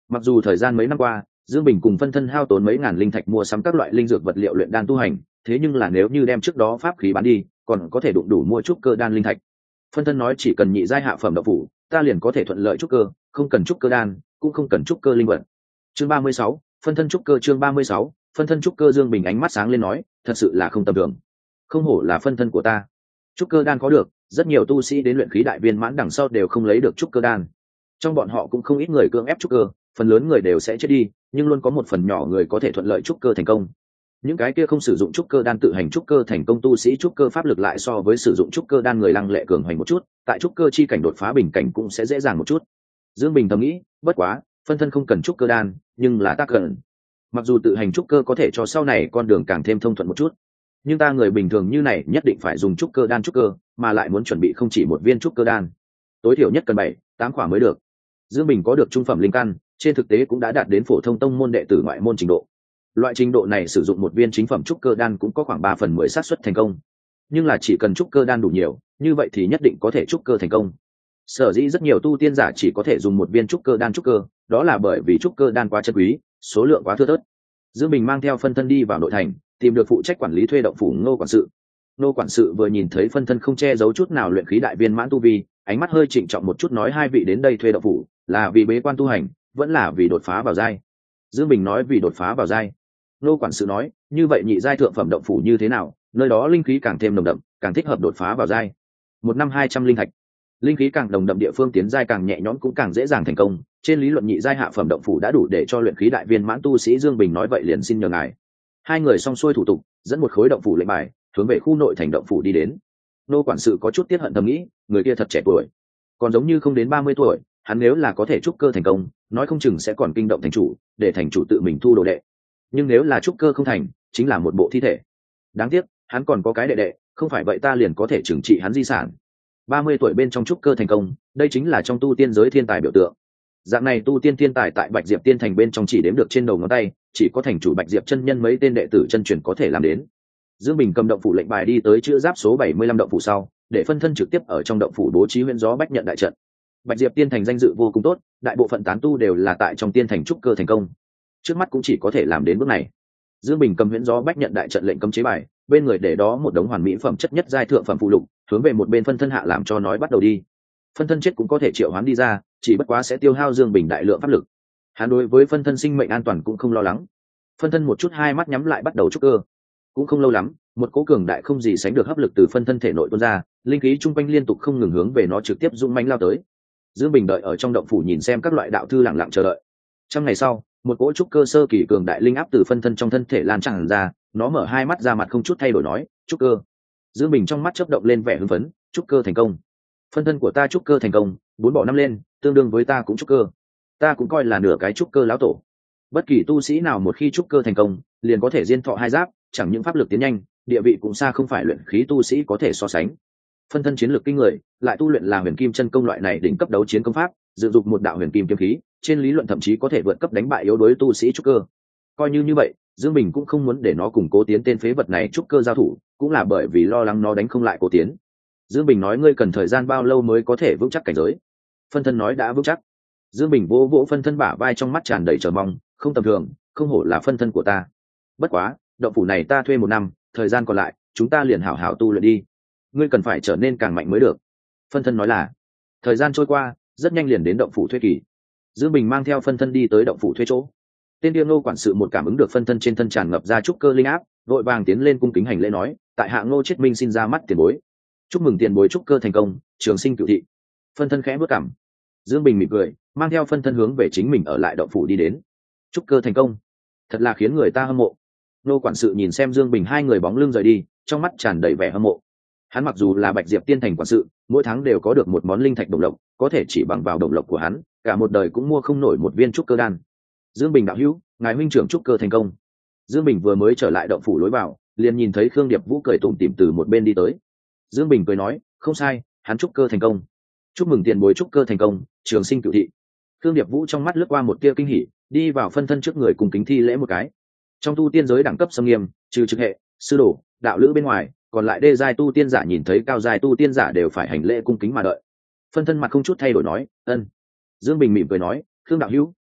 Mặc dù thời gian mấy năm qua Dương Bình cùng phân thân hao tốn mấy ngàn linh thạch mua sắm các loại linh dược vật liệu luyện đan tu hành, thế nhưng là nếu như đem trước đó pháp khí bán đi còn có thể đụng đủ mua trúc cơ đan linh thạch. Phân thân nói chỉ cần nhị giai hạ phẩm đậu phủ ta liền có thể thuận lợi trúc cơ, không cần trúc cơ đan cũng không cần trúc cơ linh vật. Chương ba mươi sáu, phân thân trúc cơ. Chương ba mươi sáu, phân thân trúc cơ. Dương Bình ánh mắt sáng lên nói, thật sự là không tầm thường, không hổ là phân thân của ta. Trúc cơ đan có được, rất nhiều tu sĩ đến luyện khí đại viên mãn đằng sau đều không lấy được trúc cơ đan. Trong bọn họ cũng không ít người cưỡng ép trúc cơ, phần lớn người đều sẽ chết đi, nhưng luôn có một phần nhỏ người có thể thuận lợi trúc cơ thành công. Những cái kia không sử dụng trúc cơ đan tự hành trúc cơ thành công tu sĩ trúc cơ pháp lực lại so với sử dụng trúc cơ đan người lăng lệ cường hoành một chút, tại trúc cơ chi cảnh đột phá bình cảnh cũng sẽ dễ dàng một chút. Dương Bình thầm nghĩ, bất quá, phân thân không cần trúc cơ đan, nhưng là ta cần. Mặc dù tự hành trúc cơ có thể cho sau này con đường càng thêm thông thuận một chút, nhưng ta người bình thường như này nhất định phải dùng trúc cơ đan trúc cơ, mà lại muốn chuẩn bị không chỉ một viên trúc cơ đan, tối thiểu nhất cần bảy, tám quả mới được. Dương Bình có được trung phẩm linh căn, trên thực tế cũng đã đạt đến phổ thông tông môn đệ tử ngoại môn trình độ. Loại trình độ này sử dụng một viên chính phẩm trúc cơ đan cũng có khoảng ba phần mười xác suất thành công. Nhưng là chỉ cần trúc cơ đan đủ nhiều, như vậy thì nhất định có thể trúc cơ thành công. Sở dĩ rất nhiều tu tiên giả chỉ có thể dùng một viên trúc cơ đan trúc cơ, đó là bởi vì trúc cơ đan quá chân quý, số lượng quá thưa thớt. Dương Bình mang theo phân thân đi vào nội thành, tìm được phụ trách quản lý thuê động phủ Ngô quản sự. Ngô quản sự vừa nhìn thấy phân thân không che giấu chút nào luyện khí đại viên mãn tu vi, ánh mắt hơi trịnh trọng một chút nói, hai vị đến đây thuê động phủ, là vì bế quan tu hành, vẫn là vì đột phá vào giai? Dương Bình nói vì đột phá vào giai. Ngô quản sự nói, như vậy nhị giai thượng phẩm động phủ như thế nào, nơi đó linh khí càng thêm nồng đậm, càng thích hợp đột phá vào giai. Một năm hai trăm linh thạch. Linh khí càng nồng đậm địa phương tiến giai càng nhẹ nhõm cũng càng dễ dàng thành công, trên lý luận nhị giai hạ phẩm động phủ đã đủ để cho luyện khí đại viên mãn tu sĩ. Dương Bình nói vậy liền xin nhờ ngài. Hai người xong xuôi thủ tục, dẫn một khối động phủ lệnh bài, hướng về khu nội thành động phủ đi đến. Ngô quản sự có chút tiếc hận thầm nghĩ, người kia thật trẻ tuổi, còn giống như không đến ba mươi tuổi, hắn nếu là có thể trúc cơ thành công, nói không chừng sẽ còn kinh động thành chủ, để thành chủ tự mình thu đồ đệ. Nhưng nếu là trúc cơ không thành, chính là một bộ thi thể. Đáng tiếc, hắn còn có cái đệ đệ, không phải vậy ta liền có thể trừng trị hắn di sản. Ba mươi tuổi bên trong trúc cơ thành công, đây chính là trong tu tiên giới thiên tài biểu tượng. Dạng này tu tiên thiên tài tại Bạch Diệp Tiên thành bên trong chỉ đếm được trên đầu ngón tay, chỉ có thành chủ Bạch Diệp chân nhân mấy tên đệ tử chân truyền có thể làm đến. Dương Bình cầm động phủ lệnh bài đi tới chữ giáp số bảy mươi lăm động phủ sau, để phân thân trực tiếp ở trong động phủ bố trí huyễn gió bách nhận đại trận. Bạch Diệp Tiên thành danh dự vô cùng tốt, đại bộ phận tán tu đều là tại trong tiên thành trúc cơ thành công. Trước mắt cũng chỉ có thể làm đến bước này. Dương Bình cầm huyễn gió bách nhận đại trận lệnh cấm chế bài, bên người để đó một đống hoàn mỹ phẩm chất nhất giai thượng phẩm phụ lục, hướng về một bên phân thân hạ làm cho nói bắt đầu đi. Phân thân chết cũng có thể triệu hoán đi ra, chỉ bất quá sẽ tiêu hao Dương Bình đại lượng pháp lực. Hắn đối với phân thân sinh mệnh an toàn cũng không lo lắng. Phân thân một chút hai mắt nhắm lại bắt đầu trúc cơ. Cũng không lâu lắm, một cỗ cường đại không gì sánh được hấp lực từ phân thân thể nội tuôn ra, linh khí chung quanh liên tục không ngừng hướng về nó trực tiếp dũng mãnh lao tới. Dương Bình đợi ở trong động phủ nhìn xem các loại đạo thư lặng lặng chờ đợi. Trong ngày sau, một cỗ trúc cơ sơ kỳ cường đại linh áp từ phân thân trong thân thể lan tràn ra, nó mở hai mắt ra mặt không chút thay đổi nói, trúc cơ. Dương Bình trong mắt chớp động lên vẻ hưng phấn, trúc cơ thành công. Phân thân của ta trúc cơ thành công, bốn bỏ năm lên, tương đương với ta cũng trúc cơ. Ta cũng coi là nửa cái trúc cơ lão tổ. Bất kỳ tu sĩ nào một khi trúc cơ thành công, liền có thể diên thọ hai giáp, chẳng những pháp lực tiến nhanh, địa vị cũng xa không phải luyện khí tu sĩ có thể so sánh. Phân thân chiến lược kinh người, lại tu luyện là huyền kim chân công loại này đỉnh cấp đấu chiến công pháp, dự dụng một đạo huyền kim kiếm khí, trên lý luận thậm chí có thể vượt cấp đánh bại yếu đuối tu sĩ trúc cơ. Coi như như vậy, Dương Bình cũng không muốn để nó cùng Cố Tiến tên phế vật này trúc cơ giao thủ, cũng là bởi vì lo lắng nó đánh không lại Cố Tiến. Dương Bình nói, ngươi cần thời gian bao lâu mới có thể vững chắc cảnh giới? Phân thân nói đã vững chắc. Dương Bình vỗ vỗ phân thân bả vai, trong mắt tràn đầy chờ mong, không tầm thường, không hổ là phân thân của ta. Bất quá, động phủ này ta thuê một năm, thời gian còn lại chúng ta liền hảo hảo tu luyện đi. Ngươi cần phải trở nên càng mạnh mới được. Phân thân nói là. Thời gian trôi qua, rất nhanh liền đến động phủ thuê kỳ. Dương Bình mang theo phân thân đi tới động phủ thuê chỗ. Tên Điêu Ngô quản sự một cảm ứng được phân thân trên thân tràn ngập ra trúc cơ linh áp, vội vàng tiến lên cung kính hành lễ nói, tại hạ Ngô Chiết Minh xin ra mắt tiền bối. Chúc mừng tiền bối trúc cơ thành công, trường sinh cửu thị. Phân thân khẽ bước cằm. Dương Bình mỉm cười, mang theo phân thân hướng về chính mình ở lại động phủ đi đến. Trúc cơ thành công, thật là khiến người ta hâm mộ. Ngô quản sự nhìn xem Dương Bình hai người bóng lưng rời đi, trong mắt tràn đầy vẻ hâm mộ. Hắn mặc dù là Bạch Diệp Tiên thành quản sự, mỗi tháng đều có được một món linh thạch đồng lộc, có thể chỉ bằng vào đồng lộc của hắn, cả một đời cũng mua không nổi một viên trúc cơ đan. Dương Bình đạo hữu, ngài huynh trưởng trúc cơ thành công. Dương Bình vừa mới trở lại động phủ lối vào, liền nhìn thấy Khương Điệp Vũ cười tủm tỉm từ một bên đi tới. Dương Bình cười nói, không sai, hắn trúc cơ thành công. Chúc mừng tiền bối trúc cơ thành công, trường sinh cửu thị. Khương Điệp Vũ trong mắt lướt qua một tia kinh hỉ, đi vào phân thân trước người cùng kính thi lễ một cái. Trong tu tiên giới đẳng cấp xâm nghiêm, trừ trực hệ, sư đồ, đạo lữ bên ngoài, còn lại đê giai tu tiên giả nhìn thấy cao giai tu tiên giả đều phải hành lễ cung kính mà đợi. Phân thân mặt không chút thay đổi nói, ân. Dương Bình mỉm cười nói, Khương đạo hữu,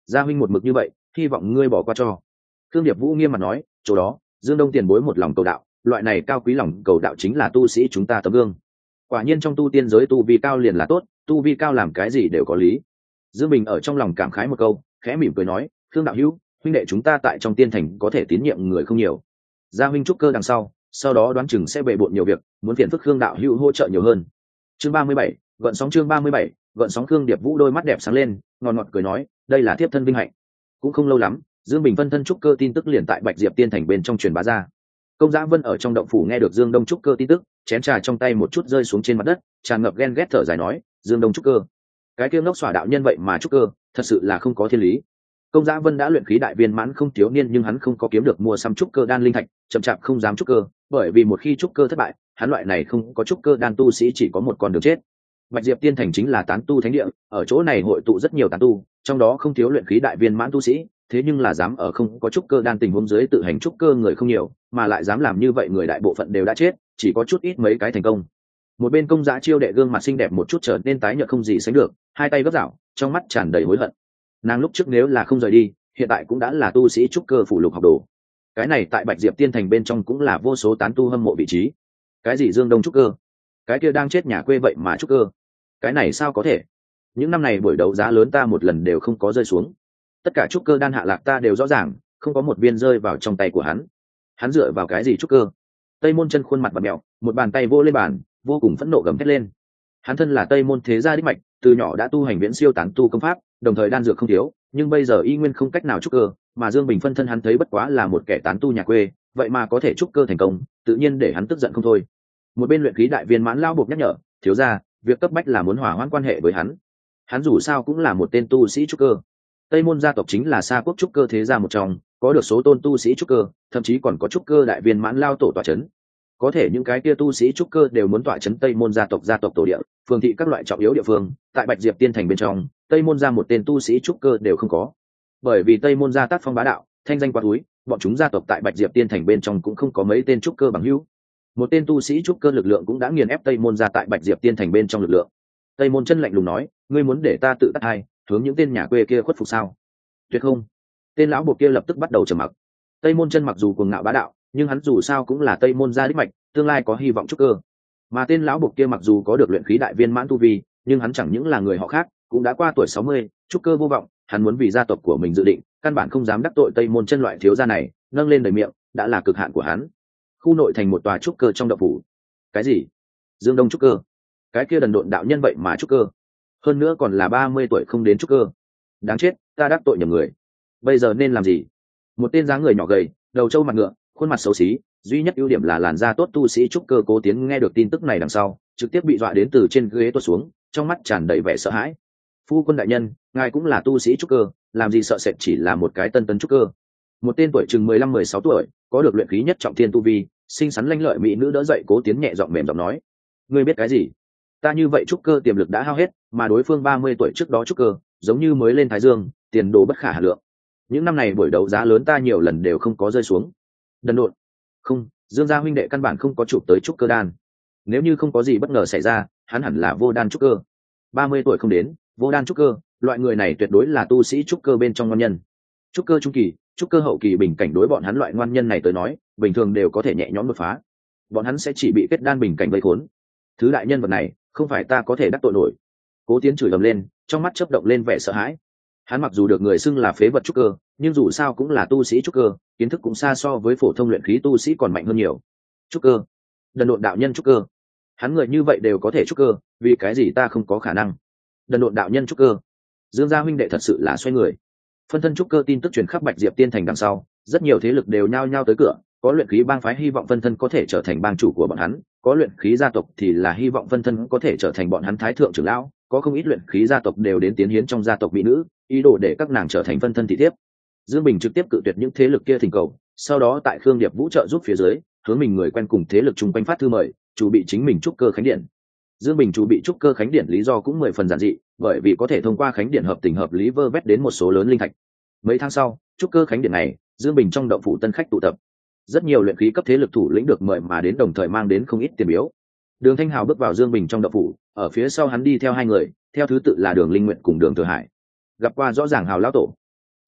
gia huynh một mực như vậy, hy vọng ngươi bỏ qua cho. Thương Điệp Vũ nghiêm mặt nói, chỗ đó Dương Đông tiền bối một lòng cầu đạo, loại này cao quý lòng cầu đạo chính là tu sĩ chúng ta tấm gương. Quả nhiên trong tu tiên giới tu vi cao liền là tốt, tu vi cao làm cái gì đều có lý. Dương Bình ở trong lòng cảm khái một câu, khẽ mỉm cười nói, Thương đạo hữu, huynh đệ chúng ta tại trong tiên thành có thể tín nhiệm người không nhiều. Gia huynh trúc cơ đằng sau, sau đó đoán chừng sẽ bề bộn nhiều việc, muốn phiền phức Thương đạo hữu hỗ trợ nhiều hơn. Chương ba mươi bảy, gợn sóng chương ba mươi bảy, gợn sóng. Thương Điệp Vũ đôi mắt đẹp sáng lên, ngọt ngọt cười nói, đây là thiếp thân vinh hạnh. Cũng không lâu lắm, Dương Bình phân thân trúc cơ tin tức liền tại Bạch Diệp Tiên thành bên trong truyền bá ra. Công Giã Vân ở trong động phủ nghe được Dương Đông trúc cơ tin tức, chén trà trong tay một chút rơi xuống trên mặt đất, tràn ngập ghen ghét thở dài nói, Dương Đông trúc cơ, cái kia ngốc xỏa đạo nhân vậy mà trúc cơ, thật sự là không có thiên lý. Công Giã Vân đã luyện khí đại viên mãn không thiếu niên, nhưng hắn không có kiếm được mua xăm trúc cơ đan linh thạch, chậm chạp không dám trúc cơ, bởi vì một khi trúc cơ thất bại, hắn loại này không có trúc cơ đan tu sĩ chỉ có một con đường chết. Bạch Diệp Tiên thành chính là tán tu thánh địa, ở chỗ này hội tụ rất nhiều tán tu, trong đó không thiếu luyện khí đại viên mãn tu sĩ, thế nhưng là dám ở không có trúc cơ đan tình huống dưới tự hành trúc cơ người không nhiều, mà lại dám làm như vậy người đại bộ phận đều đã chết, chỉ có chút ít mấy cái thành công. Một bên Công Giã Chiêu đệ gương mặt xinh đẹp một chút trở nên tái nhợt không gì sánh được, hai tay gấp rảo, trong mắt tràn đầy hối hận. Nàng lúc trước nếu là không rời đi, hiện tại cũng đã là tu sĩ trúc cơ phụ lục học đồ. Cái này tại Bạch Diệp Tiên thành bên trong cũng là vô số tán tu hâm mộ vị trí. Cái gì Dương Đông trúc cơ, cái kia đang chết nhà quê vậy mà trúc cơ, cái này sao có thể? Những năm này buổi đấu giá lớn ta một lần đều không có rơi xuống, tất cả trúc cơ đan hạ lạc ta đều rõ ràng, không có một viên rơi vào trong tay của hắn. Hắn dựa vào cái gì trúc cơ? Tây Môn Chân khuôn mặt bặm mèo, một bàn tay vô lên bàn, vô cùng phẫn nộ gầm thét lên. Hắn thân là Tây Môn thế gia đích mạch, từ nhỏ đã tu hành viễn siêu tán tu công pháp, đồng thời đan dược không thiếu, nhưng bây giờ y nguyên không cách nào trúc cơ, mà Dương Bình phân thân hắn thấy bất quá là một kẻ tán tu nhà quê, vậy mà có thể trúc cơ thành công, tự nhiên để hắn tức giận không thôi. Một bên luyện khí đại viên mãn lao buộc nhắc nhở, thiếu gia, việc cấp bách là muốn hòa hoãn quan hệ với hắn. Hắn dù sao cũng là một tên tu sĩ trúc cơ. Tây Môn gia tộc chính là Sa quốc trúc cơ thế gia một trong, có được số tôn tu sĩ trúc cơ, thậm chí còn có trúc cơ đại viên mãn lao tổ tọa chấn. Có thể những cái kia tu sĩ trúc cơ đều muốn tọa chấn Tây Môn gia tộc gia tộc tổ địa, phường thị các loại trọng yếu địa phương, tại Bạch Diệp Tiên thành bên trong, Tây Môn gia một tên tu sĩ trúc cơ đều không có. Bởi vì Tây Môn gia tác phong bá đạo, thanh danh quá túi, bọn chúng gia tộc tại Bạch Diệp Tiên thành bên trong cũng không có mấy tên trúc cơ bằng hữu. Một tên tu sĩ trúc cơ lực lượng cũng đã nghiền ép Tây Môn gia tại Bạch Diệp Tiên thành bên trong lực lượng. Tây Môn Chân lạnh lùng nói, ngươi muốn để ta tự tắt hai, hướng những tên nhà quê kia khuất phục sao? Tuyệt không. Tên lão buộc kia lập tức bắt đầu trầm mặc. Tây Môn Chân mặc dù cuồng ngạo bá đạo, nhưng hắn dù sao cũng là Tây Môn gia đích mạch, tương lai có hy vọng trúc cơ. Mà tên lão buộc kia mặc dù có được luyện khí đại viên mãn tu vi, nhưng hắn chẳng những là người họ khác, cũng đã qua tuổi sáu mươi, trúc cơ vô vọng, hắn muốn vì gia tộc của mình dự định, căn bản không dám đắc tội Tây Môn Chân loại thiếu gia này, nâng lên đầy miệng, đã là cực hạn của hắn. Khu nội thành một tòa trúc cơ trong động phủ. Cái gì? Dương Đông trúc cơ? Cái kia đần độn đạo nhân vậy mà trúc cơ, hơn nữa còn là ba mươi tuổi không đến trúc cơ. Đáng chết, ta đắc tội nhầm người. Bây giờ nên làm gì? Một tên dáng người nhỏ gầy, đầu trâu mặt ngựa, khuôn mặt xấu xí, duy nhất ưu điểm là làn da tốt tu sĩ trúc cơ Cố Tiến nghe được tin tức này đằng sau, trực tiếp bị dọa đến từ trên ghế tuột xuống, trong mắt tràn đầy vẻ sợ hãi. Phu quân đại nhân, ngài cũng là tu sĩ trúc cơ, làm gì sợ sệt chỉ là một cái tân tấn trúc cơ. Một tên tuổi chừng mười lăm mười sáu tuổi, có được luyện khí nhất trọng thiên tu vi, xinh xắn lanh lợi mỹ nữ đỡ dậy Cố Tiến nhẹ giọng mềm giọng nói, ngươi biết cái gì? Ta như vậy trúc cơ tiềm lực đã hao hết, mà đối phương ba mươi tuổi trước đó trúc cơ, giống như mới lên thái dương, tiền đồ bất khả hà lượng. Những năm này buổi đấu giá lớn ta nhiều lần đều không có rơi xuống. Đần độn. Không, Dương gia huynh đệ căn bản không có chụp tới trúc cơ đan. Nếu như không có gì bất ngờ xảy ra, hắn hẳn là vô đan trúc cơ. ba mươi tuổi không đến, vô đan trúc cơ, loại người này tuyệt đối là tu sĩ trúc cơ bên trong ngoan nhân. Trúc cơ trung kỳ, trúc cơ hậu kỳ bình cảnh đối bọn hắn loại ngoan nhân này tới nói, bình thường đều có thể nhẹ nhõm đột phá. Bọn hắn sẽ chỉ bị kết đan bình cảnh vây khốn. Thứ đại nhân vật này, không phải ta có thể đắc tội nổi. Cố Tiến chửi ầm lên, trong mắt chớp động lên vẻ sợ hãi. Hắn mặc dù được người xưng là phế vật trúc cơ, nhưng dù sao cũng là tu sĩ trúc cơ, kiến thức cũng xa so với phổ thông luyện khí tu sĩ còn mạnh hơn nhiều. Trúc cơ, đần độn đạo nhân trúc cơ, hắn người như vậy đều có thể trúc cơ, vì cái gì ta không có khả năng? Đần độn đạo nhân trúc cơ, Dương gia huynh đệ thật sự là xoay người. Phân thân trúc cơ tin tức truyền khắp Bạch Diệp Tiên thành đằng sau, rất nhiều thế lực đều nhao nhao tới cửa, có luyện khí bang phái hy vọng phân thân có thể trở thành bang chủ của bọn hắn, có luyện khí gia tộc thì là hy vọng phân thân có thể trở thành bọn hắn thái thượng trưởng lão, có không ít luyện khí gia tộc đều đến tiến hiến trong gia tộc mỹ nữ, ý đồ để các nàng trở thành phân thân thị thiếp. Dương Bình trực tiếp cự tuyệt những thế lực kia thỉnh cầu, sau đó tại Khương Điệp Vũ trợ giúp phía dưới, hướng mình người quen cùng thế lực chung quanh phát thư mời, chủ bị chính mình trúc cơ khánh điện. Dương Bình chủ bị trúc cơ khánh điện lý do cũng mười phần giản dị, bởi vì có thể thông qua khánh điện hợp tình hợp lý vơ vét đến một số lớn linh thạch. Mấy tháng sau, trúc cơ khánh điện này, Dương Bình trong động phủ tân khách tụ tập. Rất nhiều luyện khí cấp thế lực thủ lĩnh được mời mà đến, đồng thời mang đến không ít tiền biếu. Đường Thanh Hào bước vào Dương Bình trong động phủ, ở phía sau hắn đi theo hai người, theo thứ tự là Đường Linh Nguyện cùng Đường Thừa Hải. Gặp qua rõ ràng Hào lão tổ.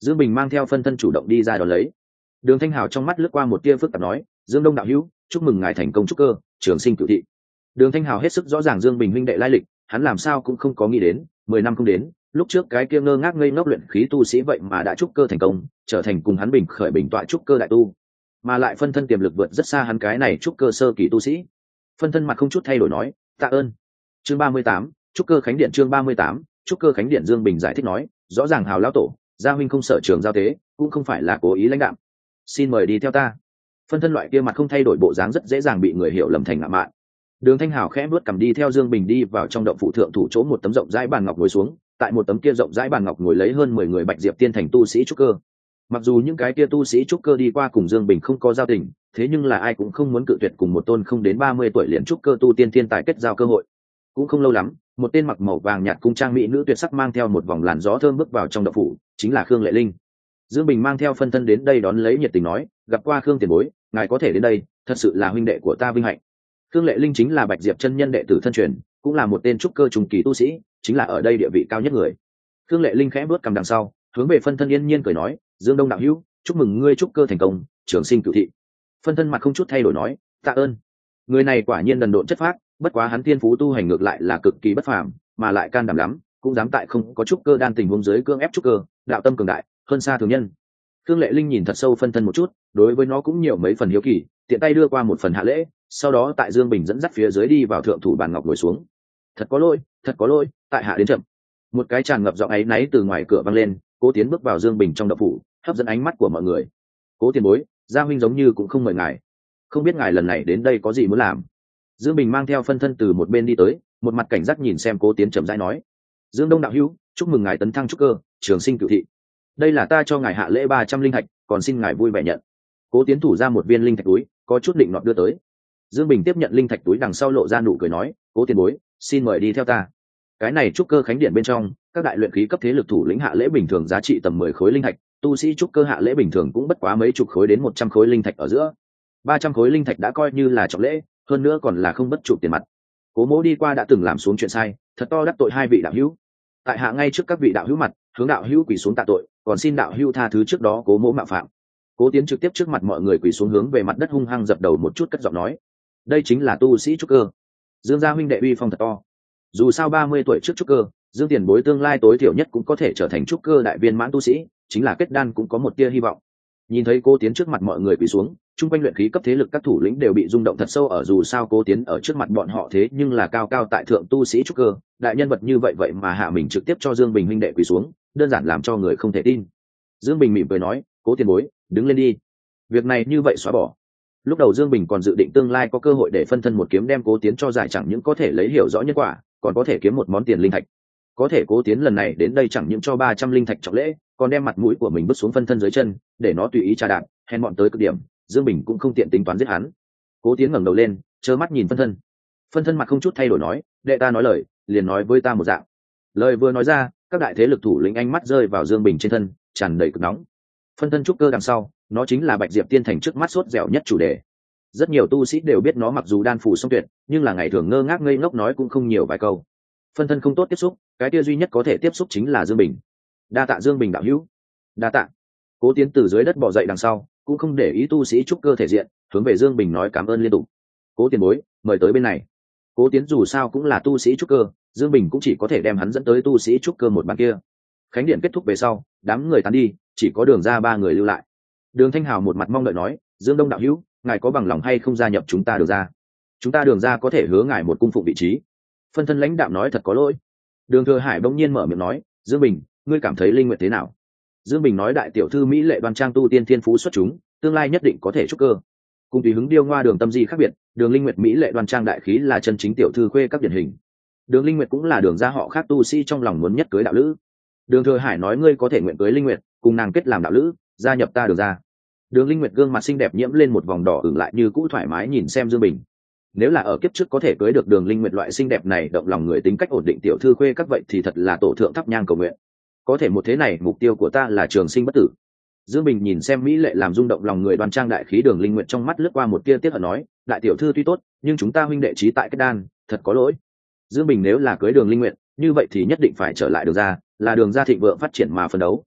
Dương Bình mang theo phân thân chủ động đi ra đón lấy. Đường Thanh Hào trong mắt lướt qua một tia phức tạp nói, Dương Đông đạo hữu, chúc mừng ngài thành công trúc cơ, trường sinh cửu thị. Đường Thanh Hào hết sức rõ ràng Dương Bình huynh đệ lai lịch, hắn làm sao cũng không có nghĩ đến, mười năm không đến, lúc trước cái kia ngơ ngác ngây ngốc luyện khí tu sĩ vậy mà đã trúc cơ thành công, trở thành cùng hắn bình khởi bình tọa trúc cơ đại tu, mà lại phân thân tiềm lực vượt rất xa hắn cái này trúc cơ sơ kỳ tu sĩ. Phân thân mặt không chút thay đổi nói, tạ ơn. Chương ba mươi tám, trúc cơ khánh điện. Chương ba mươi tám, trúc cơ khánh điện. Dương Bình giải thích nói, rõ ràng Hào lão tổ, gia huynh không sợ trường giao tế, cũng không phải là cố ý lãnh đạm, xin mời đi theo ta. Phân thân loại kia mặt không thay đổi bộ dáng rất dễ dàng bị người hiểu lầm thành ngạo mạn. Đường Thanh Hào khẽ bước cầm đi theo Dương Bình đi vào trong động phủ thượng thủ chỗ một tấm rộng rãi bàn ngọc ngồi xuống, tại một tấm kia rộng rãi bàn ngọc ngồi lấy hơn mười người Bạch Diệp Tiên thành tu sĩ trúc cơ. Mặc dù những cái kia tu sĩ trúc cơ đi qua cùng Dương Bình không có giao tình, thế nhưng là ai cũng không muốn cự tuyệt cùng một tôn không đến ba mươi tuổi liền trúc cơ tu tiên thiên tài kết giao cơ hội. Cũng không lâu lắm, một tên mặc màu vàng nhạt cung trang mỹ nữ tuyệt sắc mang theo một vòng làn gió thơm bước vào trong động phủ, chính là Khương Lệ Linh. Dương Bình mang theo phân thân đến đây đón lấy nhiệt tình nói, gặp qua Khương tiền bối, ngài có thể đến đây, thật sự là huynh đệ của ta vinh hạnh. Khương Lệ Linh chính là Bạch Diệp chân nhân đệ tử thân truyền, cũng là một tên trúc cơ trung kỳ tu sĩ, chính là ở đây địa vị cao nhất người. Khương Lệ Linh khẽ bước cầm đằng sau, hướng về phân thân yên nhiên cười nói, Dương Đông đạo hữu, chúc mừng ngươi trúc cơ thành công, trường sinh cửu thị. Phân thân mặt không chút thay đổi nói, tạ ơn. Người này quả nhiên đần độn chất phác, bất quá hắn tiên phú tu hành ngược lại là cực kỳ bất phàm, mà lại can đảm lắm, cũng dám tại không có trúc cơ đan tình huống dưới cương ép trúc cơ, đạo tâm cường đại, hơn xa thường nhân. Khương Lệ Linh nhìn thật sâu phân thân một chút, đối với nó cũng nhiều mấy phần hiếu kỳ, tiện tay đưa qua một phần hạ lễ, sau đó tại Dương Bình dẫn dắt phía dưới đi vào thượng thủ bàn ngọc ngồi xuống. Thật có lỗi, thật có lỗi, tại hạ đến chậm. Một cái tràn ngập giọng áy náy từ ngoài cửa vang lên, Cố Tiến bước vào Dương Bình trong động phủ, hấp dẫn ánh mắt của mọi người. Cố tiền bối, gia huynh giống như cũng không mời ngài, không biết ngài lần này đến đây có gì muốn làm. Dương Bình mang theo phân thân từ một bên đi tới, một mặt cảnh giác nhìn xem Cố Tiến chậm rãi nói, Dương Đông đạo hữu, chúc mừng ngài tấn thăng trúc cơ, trường sinh cửu thị. Đây là ta cho ngài hạ lễ ba trăm linh thạch, còn xin ngài vui vẻ nhận. Cố Tiến thủ ra một viên linh thạch túi, có chút định nọt đưa tới. Dương Bình tiếp nhận linh thạch túi đằng sau lộ ra nụ cười nói, Cố tiền bối, xin mời đi theo ta. Cái này trúc cơ khánh điện bên trong, các đại luyện khí cấp thế lực thủ lĩnh hạ lễ bình thường giá trị tầm mười khối linh thạch, tu sĩ trúc cơ hạ lễ bình thường cũng bất quá mấy chục khối đến một trăm khối linh thạch ở giữa. Ba trăm khối linh thạch đã coi như là trọng lễ, hơn nữa còn là không bất chụp tiền mặt. Cố Mỗ đi qua đã từng làm xuống chuyện sai, thật to đắc tội hai vị đạo hữu. Tại hạ ngay trước các vị đạo hữu mặt, hướng đạo hữu quỳ xuống tạ tội, còn xin đạo hữu tha thứ trước đó Cố Mỗ mạo phạm. Cố Tiến trực tiếp trước mặt mọi người quỳ xuống hướng về mặt đất hung hăng dập đầu một chút, cất giọng nói, đây chính là tu sĩ trúc cơ. Dương gia huynh đệ uy phong thật to. Dù sao ba mươi tuổi trước trúc cơ, Dương tiền bối tương lai tối thiểu nhất cũng có thể trở thành trúc cơ đại viên mãn tu sĩ, chính là kết đan cũng có một tia hy vọng. Nhìn thấy Cố Tiến trước mặt mọi người quỳ xuống, chung quanh luyện khí cấp thế lực các thủ lĩnh đều bị rung động thật sâu, ở dù sao Cố Tiến ở trước mặt bọn họ thế nhưng là cao cao tại thượng tu sĩ trúc cơ, đại nhân vật như vậy vậy mà hạ mình trực tiếp cho Dương Bình huynh đệ quỳ xuống, đơn giản làm cho người không thể tin. Dương Bình mỉm cười nói, Cố tiền bối, đứng lên đi. Việc này như vậy xóa bỏ. Lúc đầu Dương Bình còn dự định tương lai có cơ hội để phân thân một kiếm đem Cố Tiến cho giải, chẳng những có thể lấy hiểu rõ nhân quả, còn có thể kiếm một món tiền linh thạch. Có thể Cố Tiến lần này đến đây chẳng những cho ba trăm linh thạch trọng lễ, còn đem mặt mũi của mình bước xuống phân thân dưới chân, để nó tùy ý trà đạp, hèn mọn tới cực điểm. Dương Bình cũng không tiện tính toán giết hắn. Cố Tiến ngẩng đầu lên, trơ mắt nhìn phân thân. Phân thân mặt không chút thay đổi nói, đệ ta nói lời, liền nói với ta một dạng. Lời vừa nói ra, các đại thế lực thủ lĩnh ánh mắt rơi vào Dương Bình trên thân, tràn đầy cực nóng. Phân thân trúc cơ đằng sau, nó chính là Bạch Diệp Tiên thành trước mắt sốt dẻo nhất chủ đề. Rất nhiều tu sĩ đều biết nó mặc dù đan phủ song tuyệt, nhưng là ngày thường ngơ ngác ngây ngốc nói cũng không nhiều vài câu. Phân thân không tốt tiếp xúc, cái kia duy nhất có thể tiếp xúc chính là Dương Bình. Đa tạ Dương Bình đạo hữu. Đa tạ. Cố Tiến từ dưới đất bò dậy đằng sau, cũng không để ý tu sĩ trúc cơ thể diện, hướng về Dương Bình nói cảm ơn liên tục. Cố tiền bối, mời tới bên này. Cố Tiến dù sao cũng là tu sĩ trúc cơ, Dương Bình cũng chỉ có thể đem hắn dẫn tới tu sĩ trúc cơ một bàn kia. Khánh điện kết thúc về sau, đám người tán đi, chỉ có Đường ra ba người lưu lại. Đường Thanh Hào một mặt mong đợi nói, Dương Đông đạo hữu, ngài có bằng lòng hay không gia nhập chúng ta Đường ra? Chúng ta Đường ra có thể hứa ngài một cung phụng vị trí. Phân thân lãnh đạm nói, thật có lỗi. Đường Thừa Hải bỗng nhiên mở miệng nói, Dương Bình, ngươi cảm thấy linh nguyện thế nào? Dương Bình nói, đại tiểu thư mỹ lệ đoan trang tu tiên thiên phú xuất chúng, tương lai nhất định có thể trúc cơ. Cùng tùy hứng điêu ngoa Đường Tâm Di khác biệt, Đường Linh Nguyệt mỹ lệ đoan trang đại khí là chân chính tiểu thư khuê các điển hình. Đường Linh Nguyệt cũng là Đường gia họ khác tu sĩ trong lòng muốn nhất cưới đạo lữ. Đường Thừa Hải nói, ngươi có thể nguyện cưới Linh Nguyệt, cùng nàng kết làm đạo lữ, gia nhập ta Đường gia. Đường Linh Nguyệt gương mặt xinh đẹp nhiễm lên một vòng đỏ ửng, lại như cũ thoải mái nhìn xem Dương Bình. Nếu là ở kiếp trước có thể cưới được Đường Linh Nguyệt loại xinh đẹp này động lòng người tính cách ổn định tiểu thư khuê các vậy thì thật là tổ thượng thắp nhang cầu nguyện. Có thể một thế này mục tiêu của ta là trường sinh bất tử. Dương Bình nhìn xem mỹ lệ làm rung động lòng người đoan trang đại khí Đường Linh Nguyệt, trong mắt lướt qua một tia tiếc hận nói, đại tiểu thư tuy tốt, nhưng chúng ta huynh đệ chí tại kết đan, thật có lỗi. Dương Bình nếu là cưới Đường Linh Nguyệt, như vậy thì nhất định phải trở lại Đường gia, là Đường gia thịnh vượng phát triển mà phấn đấu.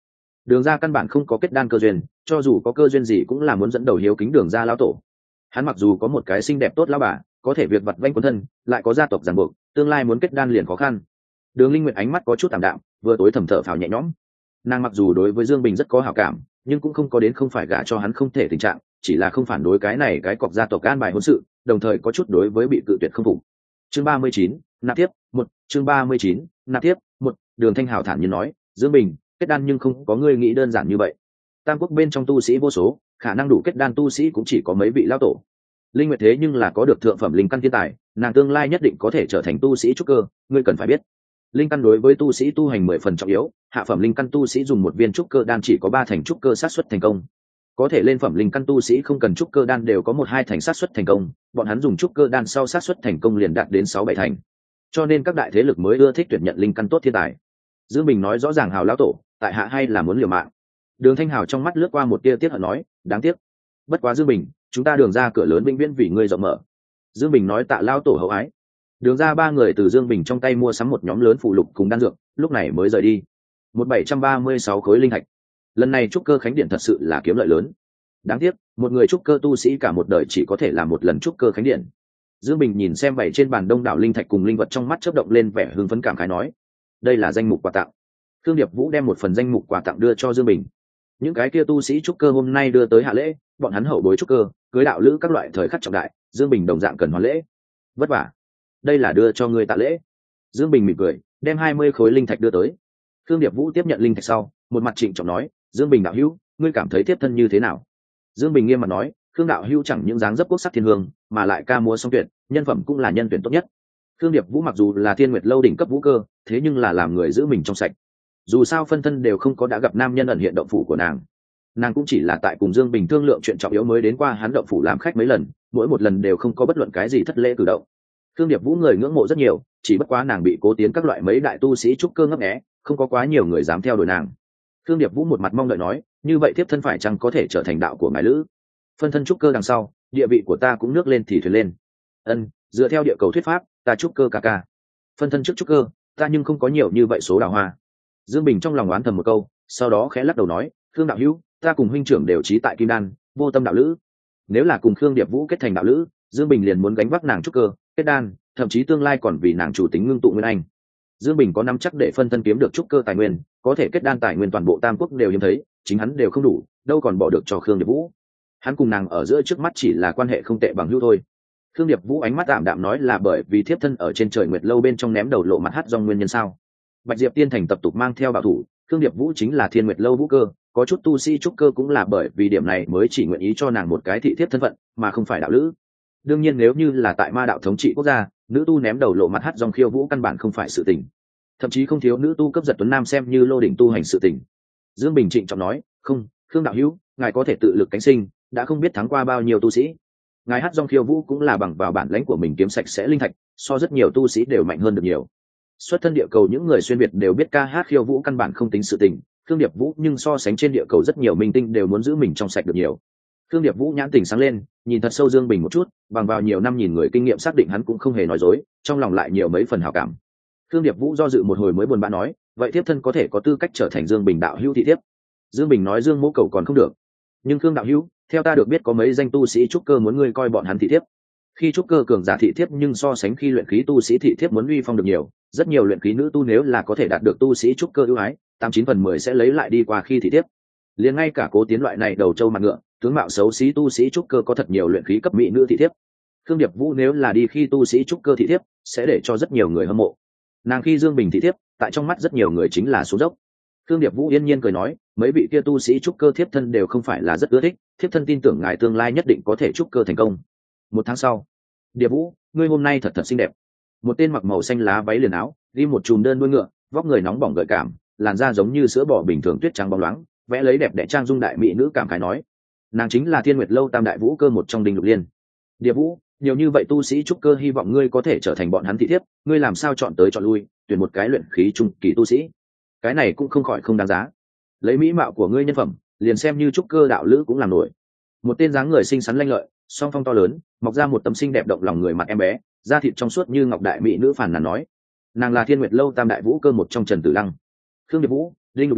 Đường ra căn bản không có kết đan cơ duyên, cho dù có cơ duyên gì cũng là muốn dẫn đầu hiếu kính đường ra lão tổ. Hắn mặc dù có một cái xinh đẹp tốt lão bà, có thể việc vặt vanh quân thân, lại có gia tộc ràng buộc, tương lai muốn kết đan liền khó khăn. Đường Linh Nguyệt ánh mắt có chút tạm đạm, vừa tối thầm thở phào nhẹ nhõm. Nàng mặc dù đối với Dương Bình rất có hảo cảm, nhưng cũng không có đến không phải gả cho hắn không thể tình trạng, chỉ là không phản đối cái này cái cọc gia tộc an bài hôn sự, đồng thời có chút đối với bị cự tuyệt không phục. Chương ba mươi chín, nạp tiếp, một, chương ba mươi chín, nạp tiếp, một, Đường Thanh Hảo thản nhiên nói, Dương Bình, kết đan nhưng không có ngươi nghĩ đơn giản như vậy. Tam quốc bên trong tu sĩ vô số, khả năng đủ kết đan tu sĩ cũng chỉ có mấy vị lão tổ. Linh Nguyệt thế nhưng là có được thượng phẩm linh căn thiên tài, nàng tương lai nhất định có thể trở thành tu sĩ trúc cơ, ngươi cần phải biết. Linh căn đối với tu sĩ tu hành mười phần trọng yếu, hạ phẩm linh căn tu sĩ dùng một viên trúc cơ đan chỉ có ba thành trúc cơ xác suất thành công. Có thể lên phẩm linh căn tu sĩ không cần trúc cơ đan đều có một hai thành xác suất thành công, bọn hắn dùng trúc cơ đan sau xác suất thành công liền đạt đến sáu bảy thành. Cho nên các đại thế lực mới ưa thích tuyển nhận linh căn tốt thiên tài. Dương Bình nói rõ ràng Hào lão tổ, tại hạ hay là muốn liều mạng. Đường Thanh Hào trong mắt lướt qua một tia tiếc hận nói, đáng tiếc. Bất quá Dương Bình, chúng ta đường ra cửa lớn vĩnh viễn vì ngươi rộng mở. Dương Bình nói tạ lão tổ hậu ái. Đường ra ba người từ Dương Bình trong tay mua sắm một nhóm lớn phụ lục cùng đan dược, lúc này mới rời đi. Một bảy trăm ba mươi sáu khối linh thạch. Lần này trúc cơ khánh điện thật sự là kiếm lợi lớn. Đáng tiếc, một người trúc cơ tu sĩ cả một đời chỉ có thể làm một lần trúc cơ khánh điện. Dương Bình nhìn xem bảy trên bàn đông đảo linh thạch cùng linh vật trong mắt chớp động lên vẻ hưng phấn cảm khái nói, đây là danh mục quà tặng. Khương Điệp Vũ đem một phần danh mục quà tặng đưa cho Dương Bình. Những cái kia tu sĩ trúc cơ hôm nay đưa tới hạ lễ, bọn hắn hậu bối trúc cơ, cưới đạo lữ các loại thời khắc trọng đại, Dương Bình đồng dạng cần hoàn lễ. Vất vả. Đây là đưa cho ngươi tạ lễ. Dương Bình mỉm cười, đem hai mươi khối linh thạch đưa tới. Khương Điệp Vũ tiếp nhận linh thạch sau, một mặt trịnh trọng nói, Dương Bình đạo hữu, ngươi cảm thấy tiếp thân như thế nào? Dương Bình nghiêm mặt nói, Khương đạo hữu chẳng những dáng dấp quốc sắc thiên hương, mà lại ca múa song tuyệt, nhân phẩm cũng là nhân tuyển tốt nhất. Khương Điệp Vũ mặc dù là thiên nguyệt lâu đỉnh cấp vũ cơ, thế nhưng là làm người giữ mình trong sạch. Dù sao phân thân đều không có đã gặp nam nhân ẩn hiện động phủ của nàng, nàng cũng chỉ là tại cùng Dương Bình thương lượng chuyện trọng yếu mới đến qua hắn động phủ làm khách mấy lần, mỗi một lần đều không có bất luận cái gì thất lễ cử động. Khương Điệp Vũ người ngưỡng mộ rất nhiều, chỉ bất quá nàng bị Cố Tiến các loại mấy đại tu sĩ trúc cơ ngấp nghé, không có quá nhiều người dám theo đuổi nàng. Khương Điệp Vũ một mặt mong đợi nói, như vậy tiếp thân phải chăng có thể trở thành đạo của ngài lữ? Phân thân trúc cơ đằng sau, địa vị của ta cũng nước lên thì thuyền lên. Ân, dựa theo địa cầu thuyết pháp, ta trúc cơ ca ca. Phân thân trước trúc cơ, ta nhưng không có nhiều như vậy số đào hoa. Dương Bình trong lòng oán thầm một câu, sau đó khẽ lắc đầu nói, Khương đạo hữu, ta cùng huynh trưởng đều trí tại kim đan, vô tâm đạo lữ. Nếu là cùng Khương Điệp Vũ kết thành đạo lữ, Dương Bình liền muốn gánh vác nàng trúc cơ, kết đan, thậm chí tương lai còn vì nàng chủ tính ngưng tụ nguyên anh. Dương Bình có nắm chắc để phân thân kiếm được trúc cơ tài nguyên, có thể kết đan tài nguyên toàn bộ Tam Quốc đều hiếm thấy, chính hắn đều không đủ, đâu còn bỏ được cho Khương Điệp Vũ. Hắn cùng nàng ở giữa trước mắt chỉ là quan hệ không tệ bằng hữu thôi. Khương Điệp Vũ ánh mắt tạm đạm nói là bởi vì thiếp thân ở trên trời nguyệt lâu bên trong ném đầu lộ mặt hát do nguyên nhân sao? Bạch Diệp Tiên Thành tập tục mang theo bảo thủ, Khương Điệp Vũ chính là thiên nguyệt lâu vũ cơ, có chút tu sĩ trúc cơ cũng là bởi vì điểm này mới chỉ nguyện ý cho nàng một cái thị thiếp thân phận, mà không phải đạo lữ. Đương nhiên nếu như là tại ma đạo thống trị quốc gia, nữ tu ném đầu lộ mặt hát dòng khiêu vũ căn bản không phải sự tình, thậm chí không thiếu nữ tu cấp giật tuấn nam xem như lô đỉnh tu hành sự tình. Dương Bình trịnh trọng nói, không, Khương đạo hữu, ngài có thể tự lực cánh sinh, đã không biết thắng qua bao nhiêu tu sĩ. Ngài hát dòng khiêu vũ cũng là bằng vào bản lãnh của mình kiếm sạch sẽ linh thạch, so rất nhiều tu sĩ đều mạnh hơn được nhiều. Xuất thân địa cầu những người xuyên việt đều biết ca hát khiêu vũ căn bản không tính sự tình, Khương Điệp Vũ nhưng so sánh trên địa cầu rất nhiều minh tinh đều muốn giữ mình trong sạch được nhiều. Khương Điệp Vũ nhãn tình sáng lên, nhìn thật sâu Dương Bình một chút, bằng vào nhiều năm nhìn người kinh nghiệm xác định hắn cũng không hề nói dối, trong lòng lại nhiều mấy phần hảo cảm. Khương Điệp Vũ do dự một hồi mới buồn bã nói, vậy tiếp thân có thể có tư cách trở thành Dương Bình đạo hữu thị thiếp. Dương Bình nói Dương Mỗ cầu còn không được, nhưng Khương đạo hữu, theo ta được biết có mấy danh tu sĩ trúc cơ muốn ngươi coi bọn hắn thị thiếp. Khi trúc cơ cường giả thị thiếp nhưng so sánh khi luyện khí tu sĩ thị thiếp muốn uy phong được nhiều, rất nhiều luyện khí nữ tu nếu là có thể đạt được tu sĩ trúc cơ ưu ái, tám chín phần mười sẽ lấy lại đi qua khi thị thiếp. Liền ngay cả Cố Tiến loại này đầu trâu mặt ngựa, tướng mạo xấu xí tu sĩ trúc cơ có thật nhiều luyện khí cấp mỹ nữ thị thiếp. Khương Điệp Vũ nếu là đi khi tu sĩ trúc cơ thị thiếp, sẽ để cho rất nhiều người hâm mộ. Nàng khi Dương Bình thị thiếp, tại trong mắt rất nhiều người chính là xuống dốc. Khương Điệp Vũ yên nhiên cười nói, mấy vị kia tu sĩ trúc cơ thiếp thân đều không phải là rất ưa thích, thiếp thân tin tưởng ngài tương lai nhất định có thể trúc cơ thành công. Một tháng sau, Điệp Vũ, ngươi hôm nay thật thật xinh đẹp. Một tên mặc màu xanh lá váy liền áo, đi một chùm đơn đuôi ngựa, vóc người nóng bỏng gợi cảm, làn da giống như sữa bò bình thường tuyết trắng bóng loáng, vẽ lấy đẹp đẽ trang dung đại mỹ nữ cảm khái nói, nàng chính là Thiên Nguyệt lâu tam đại vũ cơ một trong Đinh Lục Liên. Điệp Vũ, nhiều như vậy tu sĩ trúc cơ hy vọng ngươi có thể trở thành bọn hắn thị thiếp, ngươi làm sao chọn tới chọn lui, tuyển một cái luyện khí trung kỳ tu sĩ, cái này cũng không khỏi không đáng giá. Lấy mỹ mạo của ngươi nhân phẩm, liền xem như trúc cơ đạo lữ cũng làm nổi. Một tên dáng người xinh xắn lanh lợi, song phong to lớn, mọc ra một tấm xinh đẹp động lòng người mặt em bé, da thịt trong suốt như ngọc đại mỹ nữ phàn nàn nói, nàng là Thiên Nguyệt lâu tam đại vũ cơ một trong Trần Tử Lăng. Khương Điệp Vũ, Đinh Lục Liên,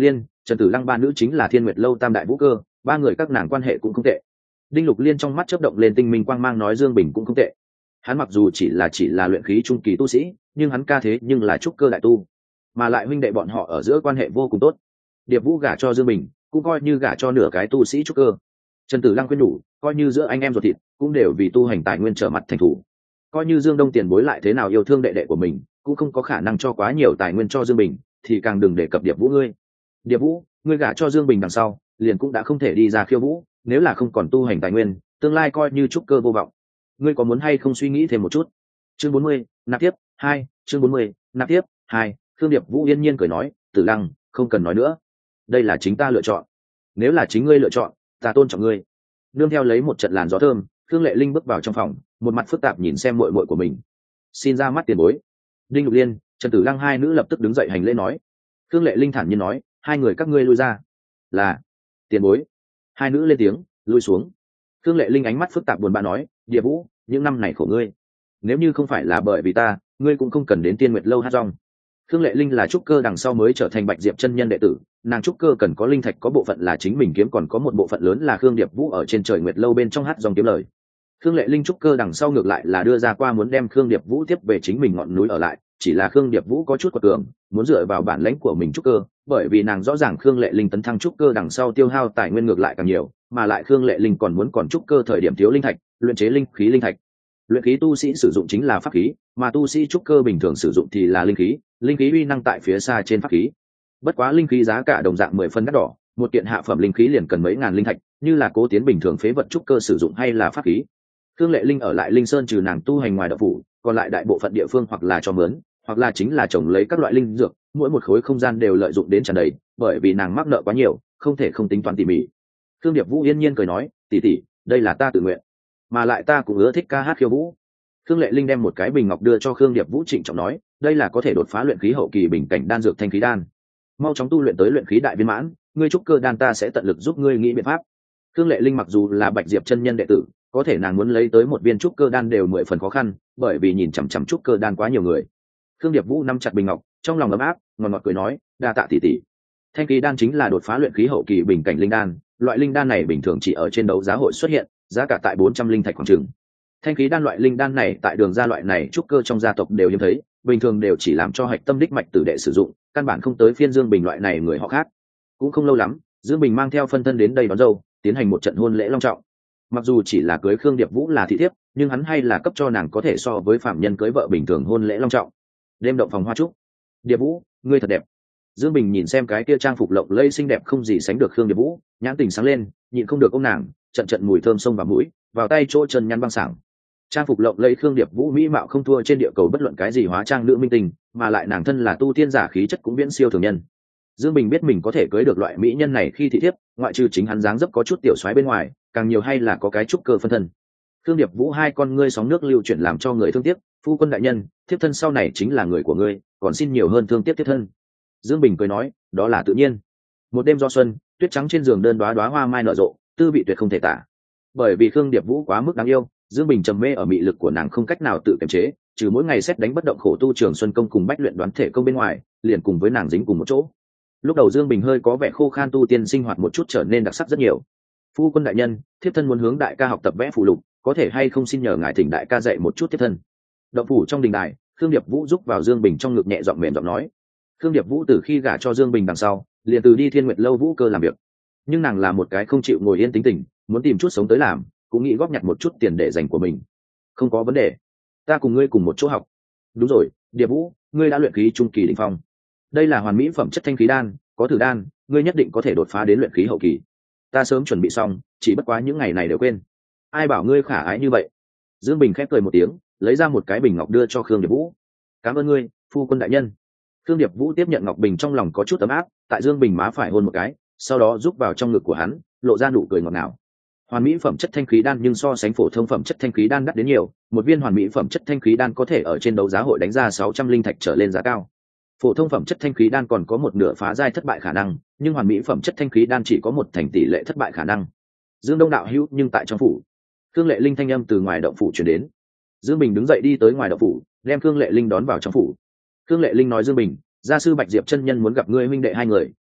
Trần Tử Lăng ba nữ chính là Thiên Nguyệt lâu tam đại vũ cơ, ba người các nàng quan hệ cũng không tệ. Đinh Lục Liên trong mắt chớp động lên tinh minh quang mang, nói Dương Bình cũng không tệ. Hắn mặc dù chỉ là chỉ là luyện khí trung kỳ tu sĩ, nhưng hắn ca thế nhưng là trúc cơ đại tu, mà lại huynh đệ bọn họ ở giữa quan hệ vô cùng tốt. Điệp Vũ gả cho Dương Bình cũng coi như gả cho nửa cái tu sĩ trúc cơ. Trần Tử Lăng khuyên nhủ, coi như giữa anh em ruột thịt cũng đều vì tu hành tài nguyên trở mặt thành thủ. Coi như Dương Đông tiền bối lại thế nào yêu thương đệ đệ của mình, cũng không có khả năng cho quá nhiều tài nguyên cho Dương Bình, thì càng đừng đề cập Điệp Vũ ngươi. Điệp Vũ, ngươi gả cho Dương Bình đằng sau, liền cũng đã không thể đi ra khiêu vũ, nếu là không còn tu hành tài nguyên, tương lai coi như trúc cơ vô vọng. Ngươi có muốn hay không suy nghĩ thêm một chút? Chương bốn mươi, nạp tiếp hai, chương bốn mươi, nạp tiếp hai. Khương Điệp Vũ yên nhiên cười nói, Tử Lăng, không cần nói nữa, đây là chính ta lựa chọn. Nếu là chính ngươi lựa chọn, ta tôn trọng ngươi. Nương theo lấy một trận làn gió thơm, Khương Lệ Linh bước vào trong phòng, một mặt phức tạp nhìn xem muội muội của mình. Xin ra mắt tiền bối. Đinh Lục Liên, Trần Tử Lăng hai nữ lập tức đứng dậy hành lễ nói. Khương Lệ Linh thản nhiên nói, hai người các ngươi lui ra. Là tiền bối. Hai nữ lên tiếng, lui xuống. Khương Lệ Linh ánh mắt phức tạp buồn bã nói, Địa Vũ, những năm này khổ ngươi, nếu như không phải là bởi vì ta, ngươi cũng không cần đến Tiên Nguyệt lâu hát rong. Khương Lệ Linh là trúc cơ đằng sau mới trở thành Bạch Diệp chân nhân đệ tử, nàng trúc cơ cần có linh thạch, có bộ phận là chính mình kiếm, còn có một bộ phận lớn là Khương Điệp Vũ ở trên Trời Nguyệt lâu bên trong hát rong kiếm lời. Khương Lệ Linh trúc cơ đằng sau ngược lại là đưa ra qua muốn đem Khương Điệp Vũ tiếp về chính mình ngọn núi ở lại, chỉ là Khương Điệp Vũ có chút quật cường, muốn dựa vào bản lãnh của mình trúc cơ, bởi vì nàng rõ ràng Khương Lệ Linh tấn thăng trúc cơ đằng sau tiêu hao tài nguyên ngược lại càng nhiều, mà lại Khương Lệ Linh còn muốn còn trúc cơ thời điểm thiếu linh thạch, luyện chế linh khí linh thạch. Luyện khí tu sĩ sử dụng chính là pháp khí, mà tu sĩ trúc cơ bình thường sử dụng thì là linh khí, linh khí uy năng tại phía xa trên pháp khí. Bất quá linh khí giá cả đồng dạng mười phân đắt đỏ, một kiện hạ phẩm linh khí liền cần mấy ngàn linh thạch, như là Cố Tiến bình thường phế vật trúc cơ sử dụng hay là pháp khí. Khương Lệ Linh ở lại Linh Sơn trừ nàng tu hành ngoài đạo phủ, còn lại đại bộ phận địa phương hoặc là cho mướn, hoặc là chính là trồng lấy các loại linh dược, mỗi một khối không gian đều lợi dụng đến tràn đầy, bởi vì nàng mắc nợ quá nhiều, không thể không tính toán tỉ mỉ. Khương Điệp Vũ yên nhiên cười nói, tỷ tỷ, đây là ta tự nguyện, mà lại ta cũng ưa thích ca hát khiêu vũ. Khương Lệ Linh đem một cái bình ngọc đưa cho Khương Điệp Vũ, trịnh trọng nói, đây là có thể đột phá luyện khí hậu kỳ bình cảnh đan dược thanh khí đan, mau chóng tu luyện tới luyện khí đại viên mãn, ngươi trúc cơ đan ta sẽ tận lực giúp ngươi nghĩ biện pháp. Khương Lệ Linh mặc dù là Bạch Diệp chân nhân đệ tử, có thể nàng muốn lấy tới một viên trúc cơ đan đều mười phần khó khăn, bởi vì nhìn chằm chằm trúc cơ đan quá nhiều người. Khương Điệp Vũ nắm chặt bình ngọc, trong lòng ấm áp, ngọt ngọt cười nói, đa tạ tỷ tỷ. Thanh khí đan chính là đột phá luyện khí hậu kỳ bình cảnh linh đan, loại linh đan này bình thường chỉ ở trên đấu giá hội xuất hiện, giá cả tại bốn trăm linh thạch khoảng chừng. Thanh khí đan loại linh đan này tại Đường gia loại này trúc cơ trong gia tộc đều hiếm thấy, bình thường đều chỉ làm cho hạch tâm đích mạch tử đệ sử dụng, căn bản không tới phiên Dương Bình loại này người họ khác. Cũng không lâu lắm, Dương Bình mang theo phân thân đến đây đón dâu, tiến hành một trận hôn lễ long trọng. Mặc dù chỉ là cưới Khương Điệp Vũ là thị thiếp, nhưng hắn hay là cấp cho nàng có thể so với phạm nhân cưới vợ bình thường hôn lễ long trọng. Đêm động phòng hoa trúc. Điệp Vũ, ngươi thật đẹp. Dương Bình nhìn xem cái kia trang phục lộng lẫy xinh đẹp không gì sánh được Khương Điệp Vũ, nhãn tình sáng lên, nhịn không được ôm nàng, trận trận mùi thơm xông vào mũi, vào tay chỗ chân nhăn băng sảng. Trang phục lộng lẫy Khương Điệp Vũ mỹ mạo không thua trên địa cầu bất luận cái gì hóa trang nữ minh tình, mà lại nàng thân là tu tiên giả khí chất cũng viễn siêu thường nhân. Dương Bình biết mình có thể cưới được loại mỹ nhân này khi thị thiếp, ngoại trừ chính hắn dáng dấp có chút tiểu soái bên ngoài, càng nhiều hay là có cái trúc cơ phân thân. Khương Điệp Vũ hai con ngươi sóng nước lưu chuyển làm cho người thương tiếc, phu quân đại nhân, thiếp thân sau này chính là người của ngươi, còn xin nhiều hơn thương tiếc thiếp thân. Dương Bình cười nói, đó là tự nhiên. Một đêm do xuân, tuyết trắng trên giường đơn đóa đóa hoa mai nở rộ, tư vị tuyệt không thể tả. Bởi vì Khương Điệp Vũ quá mức đáng yêu, Dương Bình trầm mê ở mị lực của nàng không cách nào tự kiềm chế, trừ mỗi ngày xét đánh bất động khổ tu Trường Xuân công cùng bách luyện đoán thể công bên ngoài, liền cùng với nàng dính cùng một chỗ. Lúc đầu Dương Bình hơi có vẻ khô khan tu tiên sinh hoạt một chút trở nên đặc sắc rất nhiều. Phu quân đại nhân, thiếp thân muốn hướng đại ca học tập vẽ phù lục, có thể hay không xin nhờ ngài thỉnh đại ca dạy một chút thiếp thân. Động phủ trong đình đài, Khương Điệp Vũ giúp vào Dương Bình trong ngực nhẹ giọng mềm giọng nói. Khương Điệp Vũ từ khi gả cho Dương Bình đằng sau, liền từ đi Thiên Nguyệt lâu vũ cơ làm việc, nhưng nàng là một cái không chịu ngồi yên tính tình, muốn tìm chút sống tới làm, cũng nghĩ góp nhặt một chút tiền để dành của mình. Không có vấn đề, ta cùng ngươi cùng một chỗ học. Đúng rồi, Điệp Vũ, ngươi đã luyện khí trung kỳ đỉnh phong, đây là hoàn mỹ phẩm chất thanh khí đan, có thử đan, ngươi nhất định có thể đột phá đến luyện khí hậu kỳ. Ta sớm chuẩn bị xong, chỉ bất quá những ngày này đều quên. Ai bảo ngươi khả ái như vậy. Dương Bình khép cười một tiếng, lấy ra một cái bình ngọc đưa cho Khương Điệp Vũ. Cảm ơn ngươi, phu quân đại nhân. Khương Điệp Vũ tiếp nhận ngọc bình, trong lòng có chút ấm áp, tại Dương Bình má phải hôn một cái, sau đó rúc vào trong ngực của hắn, lộ ra nụ cười ngọt ngào. Hoàn mỹ phẩm chất thanh khí đan nhưng so sánh phổ thông phẩm chất thanh khí đan đắt đến nhiều, một viên hoàn mỹ phẩm chất thanh khí đan có thể ở trên đấu giá hội đánh ra sáu trăm linh thạch trở lên giá cao. Phổ thông phẩm chất thanh khí đan còn có một nửa phá giai thất bại khả năng, nhưng hoàn mỹ phẩm chất thanh khí đan chỉ có một thành tỷ lệ thất bại khả năng. Dương Đông đạo hữu, nhưng tại trong phủ. Khương Lệ Linh thanh âm từ ngoài động phủ truyền đến. Dương Bình đứng dậy đi tới ngoài động phủ, đem Khương Lệ Linh đón vào trong phủ. Khương Lệ Linh nói, Dương Bình, gia sư Bạch Diệp chân nhân muốn gặp ngươi huynh đệ hai người,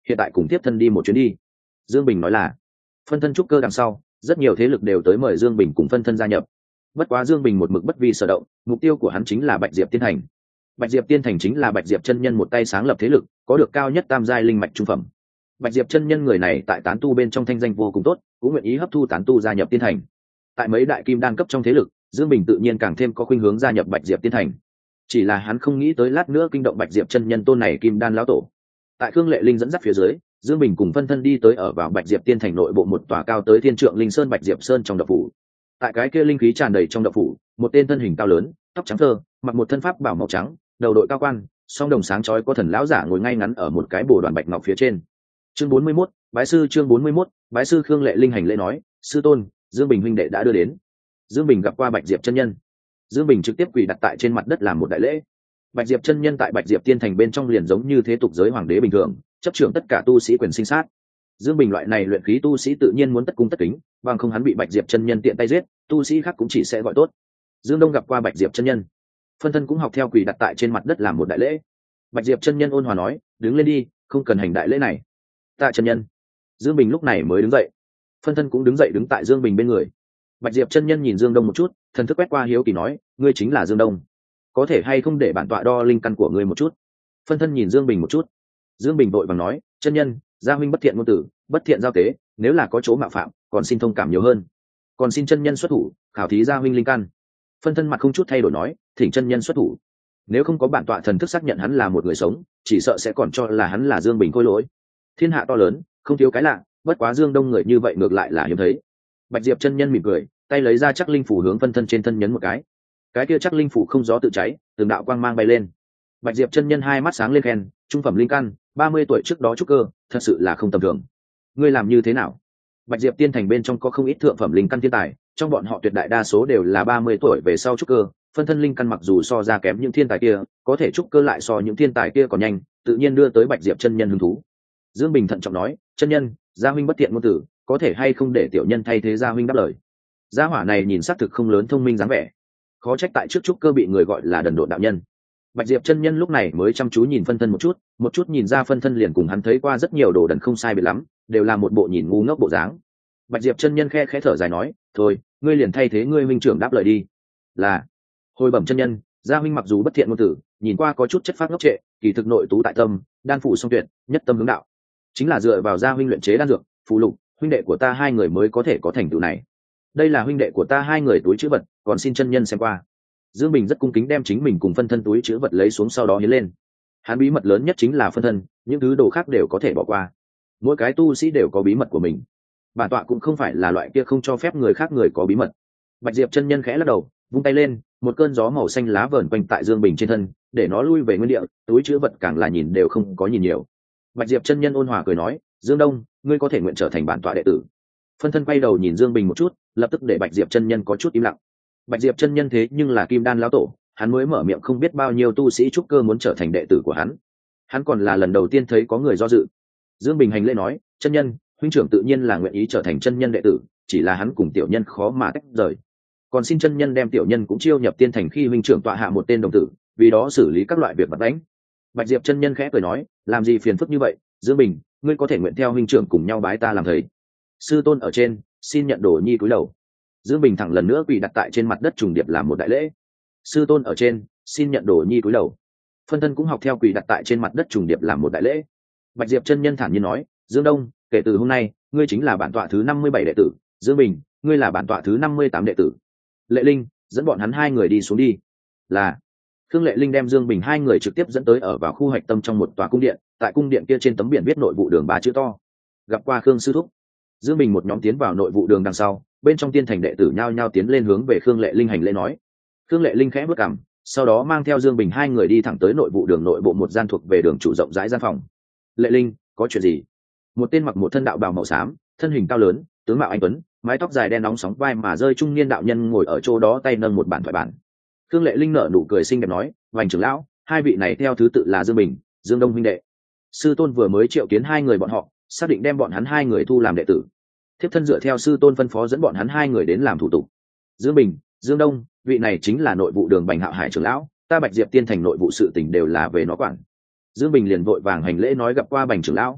hiện tại cùng tiếp thân đi một chuyến đi. Dương Bình nói là phân thân trúc cơ đằng sau, rất nhiều thế lực đều tới mời Dương Bình cùng phân thân gia nhập. Bất quá Dương Bình một mực bất vi sở động, mục tiêu của hắn chính là Bạch Diệp Tiên Thành. Bạch Diệp Tiên Thành chính là Bạch Diệp chân nhân một tay sáng lập thế lực, có được cao nhất tam giai linh mạch trung phẩm. Bạch Diệp chân nhân người này tại tán tu bên trong thanh danh vô cùng tốt, cũng nguyện ý hấp thu tán tu gia nhập Tiên Thành. Tại mấy đại kim đan cấp trong thế lực, Dương Bình tự nhiên càng thêm có khuynh hướng gia nhập Bạch Diệp Tiên Thành. Chỉ là hắn không nghĩ tới lát nữa kinh động Bạch Diệp chân nhân tôn này kim đan lão tổ. Tại Khương Lệ Linh dẫn dắt phía dưới, Dương Bình cùng phân thân đi tới ở vào Bạch Diệp Tiên Thành nội bộ một tòa cao tới thiên trượng linh sơn Bạch Diệp Sơn trong động phủ. Tại cái kia linh khí tràn đầy trong động phủ, một tên thân hình cao lớn, tóc trắng thơ, mặc một thân pháp bảo màu trắng, đầu đội cao quan, song đồng sáng chói có thần lão giả ngồi ngay ngắn ở một cái bồ đoàn bạch ngọc phía trên. Chương bốn mươi mốt, bái sư chương bốn mươi mốt, bái sư Khương Lệ Linh hành lễ nói, sư tôn, Dương Bình huynh đệ đã đưa đến. Dương Bình gặp qua Bạch Diệp chân nhân. Dương Bình trực tiếp quỳ đặt tại trên mặt đất làm một đại lễ. Bạch Diệp chân nhân tại Bạch Diệp Tiên Thành bên trong liền giống như thế tục giới hoàng đế bình thường, chấp trưởng tất cả tu sĩ quyền sinh sát. Dương Bình loại này luyện khí tu sĩ tự nhiên muốn tất cung tất kính, bằng không hắn bị Bạch Diệp chân nhân tiện tay giết, tu sĩ khác cũng chỉ sẽ gọi tốt. Dương Đông gặp qua Bạch Diệp chân nhân, phân thân cũng học theo quỳ đặt tại trên mặt đất làm một đại lễ. Bạch Diệp chân nhân ôn hòa nói, đứng lên đi, không cần hành đại lễ này. Tạ chân nhân. Dương Bình lúc này mới đứng dậy, phân thân cũng đứng dậy đứng tại Dương Bình bên người. Bạch Diệp chân nhân nhìn Dương Đông một chút, thần thức quét qua hiếu kỳ nói, ngươi chính là Dương Đông, có thể hay không để bản tọa đo linh căn của ngươi một chút? Phân thân nhìn Dương Bình một chút. Dương Bình vội vàng nói, chân nhân, gia huynh bất thiện ngôn tử, bất thiện giao tế, nếu là có chỗ mạo phạm, còn xin thông cảm nhiều hơn. Còn xin chân nhân xuất thủ, khảo thí gia huynh linh căn. Phân thân mặt không chút thay đổi nói, thỉnh chân nhân xuất thủ. Nếu không có bản tọa thần thức xác nhận hắn là một người sống, chỉ sợ sẽ còn cho là hắn là Dương Bình khôi lỗi. Thiên hạ to lớn, không thiếu cái lạ, bất quá Dương Đông người như vậy ngược lại là hiếm thấy. Bạch Diệp chân nhân mỉm cười, tay lấy ra chắc linh phủ hướng phân thân trên thân nhấn một cái. Cái kia chắc linh phủ không gió tự cháy, từng đạo quang mang bay lên. Bạch Diệp chân nhân hai mắt sáng lên khen, trung phẩm linh căn, ba mươi tuổi trước đó trúc cơ, thật sự là không tầm thường. Ngươi làm như thế nào? Bạch Diệp Tiên Thành bên trong có không ít thượng phẩm linh căn thiên tài, trong bọn họ tuyệt đại đa số đều là ba mươi tuổi về sau trúc cơ, phân thân linh căn mặc dù so ra kém những thiên tài kia, có thể trúc cơ lại so những thiên tài kia còn nhanh, tự nhiên đưa tới Bạch Diệp chân nhân hứng thú. Dương Bình thận trọng nói, chân nhân, gia huynh bất tiện ngôn tử, có thể hay không để tiểu nhân thay thế gia huynh đáp lời. Gia hỏa này nhìn xác thực không lớn thông minh dáng vẻ, khó trách tại trước trúc cơ bị người gọi là đần độn đạo nhân. Bạch Diệp chân nhân lúc này mới chăm chú nhìn phân thân một chút, một chút nhìn ra phân thân liền cùng hắn thấy qua rất nhiều đồ đần không sai biệt lắm, đều là một bộ nhìn ngu ngốc bộ dáng. Bạch Diệp chân nhân khe khẽ thở dài nói, thôi, ngươi liền thay thế ngươi huynh trưởng đáp lời đi. Là. Hồi bẩm chân nhân, gia huynh mặc dù bất thiện ngôn tử, nhìn qua có chút chất phác ngốc trệ, kỳ thực nội tú tại tâm, đan phụ song tuyệt, nhất tâm hướng đạo. Chính là dựa vào gia huynh luyện chế đan dược, phù lục, huynh đệ của ta hai người mới có thể có thành tựu này. Đây là huynh đệ của ta hai người túi trữ vật, còn xin chân nhân xem qua. Dương Bình rất cung kính đem chính mình cùng phân thân túi trữ vật lấy xuống sau đó hiến lên. Hắn bí mật lớn nhất chính là phân thân, những thứ đồ khác đều có thể bỏ qua. Mỗi cái tu sĩ đều có bí mật của mình. Bản tọa cũng không phải là loại kia không cho phép người khác người có bí mật. Bạch Diệp chân nhân khẽ lắc đầu, vung tay lên, một cơn gió màu xanh lá vờn quanh tại Dương Bình trên thân, để nó lui về nguyên địa, túi trữ vật càng là nhìn đều không có nhìn nhiều. Bạch Diệp chân nhân ôn hòa cười nói, Dương Đông, ngươi có thể nguyện trở thành bản tọa đệ tử. Phân thân quay đầu nhìn Dương Bình một chút, lập tức để Bạch Diệp chân nhân có chút im lặng. Bạch Diệp chân nhân thế nhưng là kim đan lão tổ, hắn mới mở miệng không biết bao nhiêu tu sĩ trúc cơ muốn trở thành đệ tử của hắn. Hắn còn là lần đầu tiên thấy có người do dự. Dương Bình hành lễ nói, chân nhân, huynh trưởng tự nhiên là nguyện ý trở thành chân nhân đệ tử, chỉ là hắn cùng tiểu nhân khó mà tách rời. Còn xin chân nhân đem tiểu nhân cũng chiêu nhập Tiên Thành khi huynh trưởng tọa hạ một tên đồng tử, vì đó xử lý các loại việc vật đánh. Bạch Diệp chân nhân khẽ cười nói, làm gì phiền phức như vậy, Dương Bình, ngươi có thể nguyện theo huynh trưởng cùng nhau bái ta làm thầy. Sư tôn ở trên, xin nhận đồ nhi cúi đầu. Dương Bình thẳng lần nữa quỳ đặt tại trên mặt đất trùng điệp làm một đại lễ. Sư tôn ở trên, xin nhận đồ nhi cúi đầu. Phân thân cũng học theo quỳ đặt tại trên mặt đất trùng điệp làm một đại lễ. Bạch Diệp chân nhân thản nhiên nói, Dương Đông, kể từ hôm nay, ngươi chính là bản tọa thứ năm mươi bảy đệ tử, Dương Bình, ngươi là bản tọa thứ năm mươi tám đệ tử. Lệ Linh, dẫn bọn hắn hai người đi xuống đi. Là. Khương Lệ Linh đem Dương Bình hai người trực tiếp dẫn tới ở vào khu hoạch tâm trong một tòa cung điện, tại cung điện kia trên tấm biển viết nội vụ đường ba chữ to. Gặp qua Khương sư thúc. Dương Bình một nhóm tiến vào nội vụ đường đằng sau, bên trong Tiên Thành đệ tử nhao nhao tiến lên hướng về Khương Lệ Linh hành lễ nói. Khương Lệ Linh khẽ bước cằm, sau đó mang theo Dương Bình hai người đi thẳng tới nội vụ đường nội bộ một gian thuộc về đường chủ rộng rãi gian phòng. Lệ Linh, có chuyện gì? Một tên mặc một thân đạo bào màu xám, thân hình cao lớn, tướng mạo anh tuấn, mái tóc dài đen nóng sóng vai mà rơi trung niên đạo nhân ngồi ở chỗ đó tay nâng một bản thoại bản. Khương Lệ Linh nở nụ cười xinh đẹp nói, vành trưởng lão, hai vị này theo thứ tự là Dương Bình, Dương Đông huynh đệ. Sư tôn vừa mới triệu kiến hai người bọn họ, xác định đem bọn hắn hai người thu làm đệ tử. Thiếp thân dựa theo sư tôn phân phó dẫn bọn hắn hai người đến làm thủ tục. Dương Bình, Dương Đông, vị này chính là nội vụ đường Bành Hạo Hải trưởng lão, ta Bạch Diệp Tiên Thành nội vụ sự tình đều là về nó quản. Dương Bình liền vội vàng hành lễ nói gặp qua Bành trưởng lão.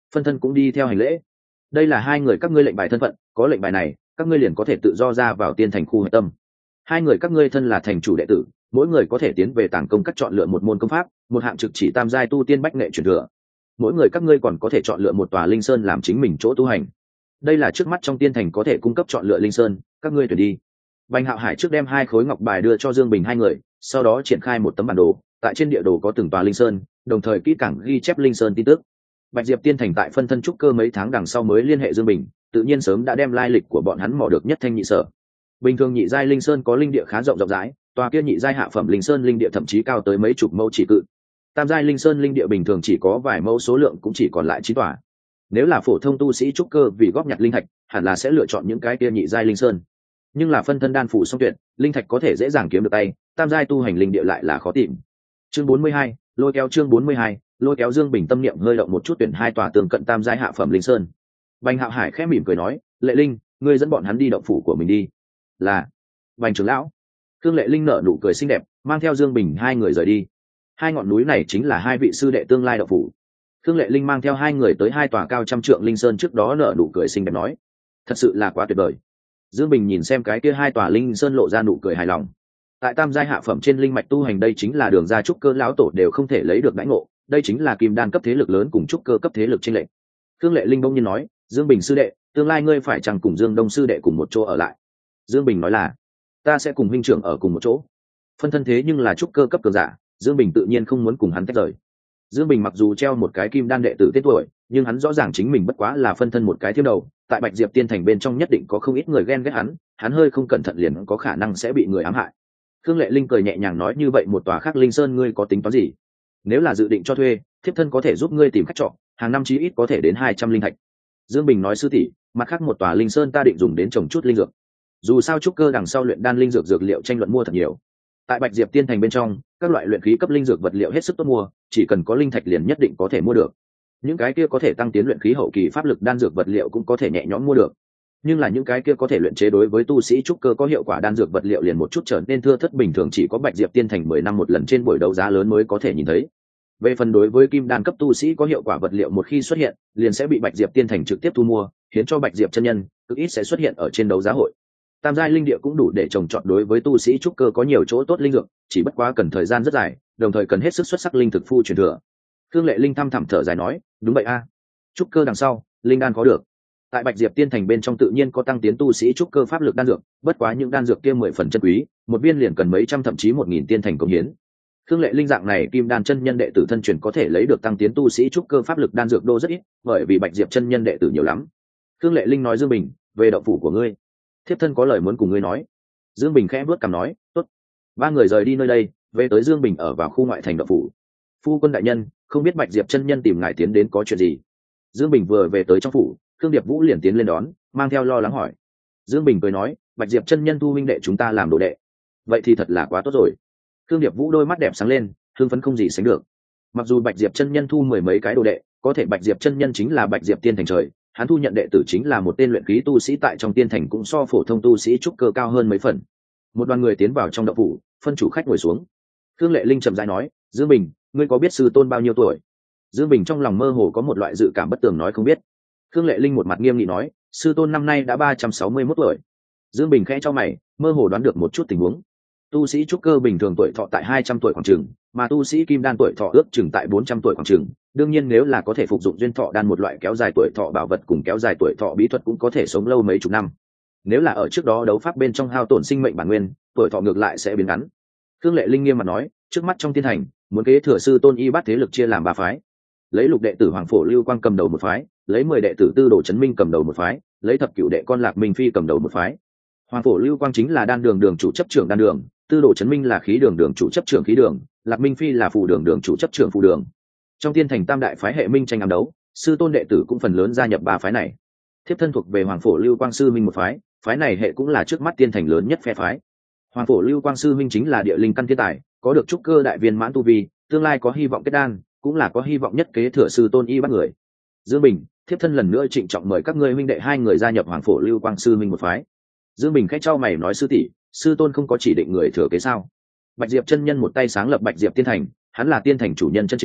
Phân thân cũng đi theo hành lễ. Đây là hai người các ngươi lệnh bài thân phận, có lệnh bài này các ngươi liền có thể tự do ra vào tiên thành khu hạch tâm. Hai người các ngươi thân là thành chủ đệ tử, mỗi người có thể tiến về tàng công các chọn lựa một môn công pháp, một hạng trực chỉ tam giai tu tiên bách nghệ truyền thừa. Mỗi người các ngươi còn có thể chọn lựa một tòa linh sơn làm chính mình chỗ tu hành. Đây là trước mắt trong tiên thành có thể cung cấp chọn lựa linh sơn, các ngươi tuyển đi. Bành Hạo Hải trước đem hai khối ngọc bài đưa cho Dương Bình hai người, sau đó triển khai một tấm bản đồ, tại trên địa đồ có từng tòa linh sơn, đồng thời kỹ càng ghi chép linh sơn tin tức. Bạch Diệp tiên thành tại phân thân trúc cơ mấy tháng đằng sau mới liên hệ Dương Bình, tự nhiên sớm đã đem lai lịch của bọn hắn mò được nhất thanh nhị sở. Bình thường nhị giai linh sơn có linh địa khá rộng rộng rãi, tòa kia nhị giai hạ phẩm linh sơn linh địa thậm chí cao tới mấy chục mẫu chỉ cự. Tam giai linh sơn linh địa bình thường chỉ có vài mẫu, số lượng cũng chỉ còn lại chín tòa. Nếu là phổ thông tu sĩ trúc cơ vì góp nhặt linh thạch, hẳn là sẽ lựa chọn những cái kia nhị giai linh sơn. Nhưng là phân thân đan phủ song tuyệt, linh thạch có thể dễ dàng kiếm được tay, tam giai tu hành linh địa lại là khó tìm. Chương bốn mươi hai, lôi kéo chương bốn mươi hai, lôi kéo. Dương Bình tâm niệm hơi động một chút, tuyển hai tòa tường cận tam giai hạ phẩm linh sơn. Bành Hạo Hải khẽ mỉm cười nói, Lệ Linh, ngươi dẫn bọn hắn đi động phủ của mình đi. Là. Bành trưởng lão. Khương Lệ Linh nở nụ cười xinh đẹp, mang theo Dương Bình hai người rời đi. Hai ngọn núi này chính là hai vị sư đệ tương lai động phủ. Khương Lệ Linh mang theo hai người tới hai tòa cao trăm trượng linh sơn trước đó, nở nụ cười xinh đẹp nói, thật sự là quá tuyệt vời. Dương Bình nhìn xem cái kia hai tòa linh sơn lộ ra nụ cười hài lòng. Tại tam giai hạ phẩm trên linh mạch tu hành, đây chính là đường ra trúc cơ lão tổ đều không thể lấy được đãi ngộ, đây chính là kim đan cấp thế lực lớn cùng trúc cơ cấp thế lực trên lệnh. Khương Lệ Linh bỗng nhiên nói, Dương Bình sư đệ, tương lai ngươi phải chẳng cùng Dương Đông sư đệ cùng một chỗ ở lại. Dương Bình nói là, ta sẽ cùng huynh trưởng ở cùng một chỗ. Phân thân thế nhưng là trúc cơ cấp cường giả, Dương Bình tự nhiên không muốn cùng hắn tách rời. Dương Bình mặc dù treo một cái kim đan đệ tử tên tuổi, nhưng hắn rõ ràng chính mình bất quá là phân thân một cái thiêm đầu, tại Bạch Diệp tiên thành bên trong nhất định có không ít người ghen ghét hắn, hắn hơi không cẩn thận liền có khả năng sẽ bị người ám hại. Khương Lệ Linh cười nhẹ nhàng nói, như vậy một tòa khác linh sơn ngươi có tính toán gì? Nếu là dự định cho thuê, thiếp thân có thể giúp ngươi tìm khách trọ, hàng năm chí ít có thể đến hai trăm linh thạch. Dương Bình nói, sư tỷ, mặt khác một tòa linh sơn ta định dùng đến trồng chút linh dược. Dù sao trúc cơ đằng sau luyện đan linh dược dược liệu tranh luận mua thật nhiều. Tại Bạch Diệp tiên thành bên trong, các loại luyện khí cấp linh dược vật liệu hết sức tốt mua, chỉ cần có linh thạch liền nhất định có thể mua được. Những cái kia có thể tăng tiến luyện khí hậu kỳ pháp lực đan dược vật liệu cũng có thể nhẹ nhõm mua được. Nhưng là những cái kia có thể luyện chế đối với tu sĩ trúc cơ có hiệu quả đan dược vật liệu liền một chút trở nên thưa thớt, bình thường chỉ có Bạch Diệp tiên thành mười năm một lần trên buổi đấu giá lớn mới có thể nhìn thấy. Về phần đối với kim đan cấp tu sĩ có hiệu quả vật liệu một khi xuất hiện, liền sẽ bị Bạch Diệp tiên thành trực tiếp thu mua, hiến cho Bạch Diệp chân nhân, cực ít sẽ xuất hiện ở trên đấu giá hội. Tam giai linh địa cũng đủ để trồng trọt đối với tu sĩ trúc cơ có nhiều chỗ tốt linh dược, chỉ bất quá cần thời gian rất dài, đồng thời cần hết sức xuất sắc linh thực phu truyền thừa. Khương Lệ Linh thăm thẳm thở dài nói, đúng vậy a, trúc cơ đằng sau linh đan có được. Tại Bạch Diệp tiên thành bên trong tự nhiên có tăng tiến tu sĩ trúc cơ pháp lực đan dược, bất quá những đan dược kia mười phần chân quý, một viên liền cần mấy trăm thậm chí một nghìn tiên thành công hiến. Khương Lệ Linh dạng này kim đan chân nhân đệ tử thân truyền có thể lấy được tăng tiến tu sĩ trúc cơ pháp lực đan dược đô rất ít, bởi vì Bạch Diệp chân nhân đệ tử nhiều lắm. Khương Lệ Linh nói, Dương Bình, về động phủ của ngươi, thiếp thân có lời muốn cùng ngươi nói. Dương Bình khẽ bước cằm nói, tốt. Ba người rời đi nơi đây, về tới Dương Bình ở vào khu ngoại thành động phủ. Phu quân đại nhân, không biết Bạch Diệp chân nhân tìm ngài tiến đến có chuyện gì? Dương Bình vừa về tới trong phủ, Khương Điệp Vũ liền tiến lên đón, mang theo lo lắng hỏi. Dương Bình cười nói, Bạch Diệp chân nhân thu huynh đệ chúng ta làm đồ đệ, vậy thì thật là quá tốt rồi. Khương Điệp Vũ đôi mắt đẹp sáng lên, hưng phấn không gì sánh được. Mặc dù Bạch Diệp chân nhân thu mười mấy cái đồ đệ, có thể Bạch Diệp chân nhân chính là Bạch Diệp tiên thành trời, hắn thu nhận đệ tử chính là một tên luyện khí tu sĩ tại trong tiên thành cũng so phổ thông tu sĩ trúc cơ cao hơn mấy phần. Một đoàn người tiến vào trong động phủ, phân chủ khách ngồi xuống. Khương Lệ Linh chậm rãi nói, Dương Bình, ngươi có biết sư tôn bao nhiêu tuổi? Dương Bình trong lòng mơ hồ có một loại dự cảm bất tường nói không biết. Khương Lệ Linh một mặt nghiêm nghị nói, sư tôn năm nay đã ba trăm sáu mươi mốt tuổi. Dương Bình khẽ cho mày, mơ hồ đoán được một chút tình huống. Tu sĩ trúc cơ bình thường tuổi thọ tại hai trăm tuổi khoảng chừng, mà tu sĩ kim đan tuổi thọ ước chừng tại bốn trăm tuổi khoảng chừng. Đương nhiên nếu là có thể phục dụng duyên thọ đan một loại kéo dài tuổi thọ bảo vật cùng kéo dài tuổi thọ bí thuật cũng có thể sống lâu mấy chục năm. Nếu là ở trước đó đấu pháp bên trong hao tổn sinh mệnh bản nguyên, tuổi thọ ngược lại sẽ biến ngắn. Khương Lệ Linh nghiêm mặt nói, trước mắt trong tiên thành, muốn kế thừa sư tôn y bát thế lực chia làm ba phái. Lấy lục đệ tử Hoàng Phổ Lưu Quang cầm đầu một phái, lấy mười đệ tử Tư Đồ Chấn Minh cầm đầu một phái, lấy thập cửu đệ con Lạc Minh Phi cầm đầu một phái. Hoàng Phổ Lưu Quang chính là đan đường đường chủ chấp trưởng đan đường, Tư Đồ Chấn Minh là khí đường đường chủ chấp trưởng khí đường, Lạc Minh Phi là phù đường đường chủ chấp trưởng phù đường. Trong tiên thành tam đại phái hệ minh tranh ám đấu, sư tôn đệ tử cũng phần lớn gia nhập ba phái này. Thiếp thân thuộc về Hoàng Phổ Lưu Quang sư minh một phái, phái này hệ cũng là trước mắt tiên thành lớn nhất phe phái. Hoàng Phổ Lưu Quang sư minh chính là địa linh căn thiên tài, có được trúc cơ đại viên mãn tu vi, tương lai có hy vọng kết đan, cũng là có hy vọng nhất kế thừa sư tôn y bắt người. Dương Bình, thiếp thân lần nữa trịnh trọng mời các ngươi huynh đệ hai người gia nhập Hoàng Phổ Lưu Quang sư minh một phái. Dương Bình khẽ trao mày nói, sư tỷ, sư tôn không có chỉ định người thừa kế sao? Bạch Diệp chân nhân một tay sáng lập Bạch Diệp tiên thành, hắn là tiên thành chủ nhân chân chính,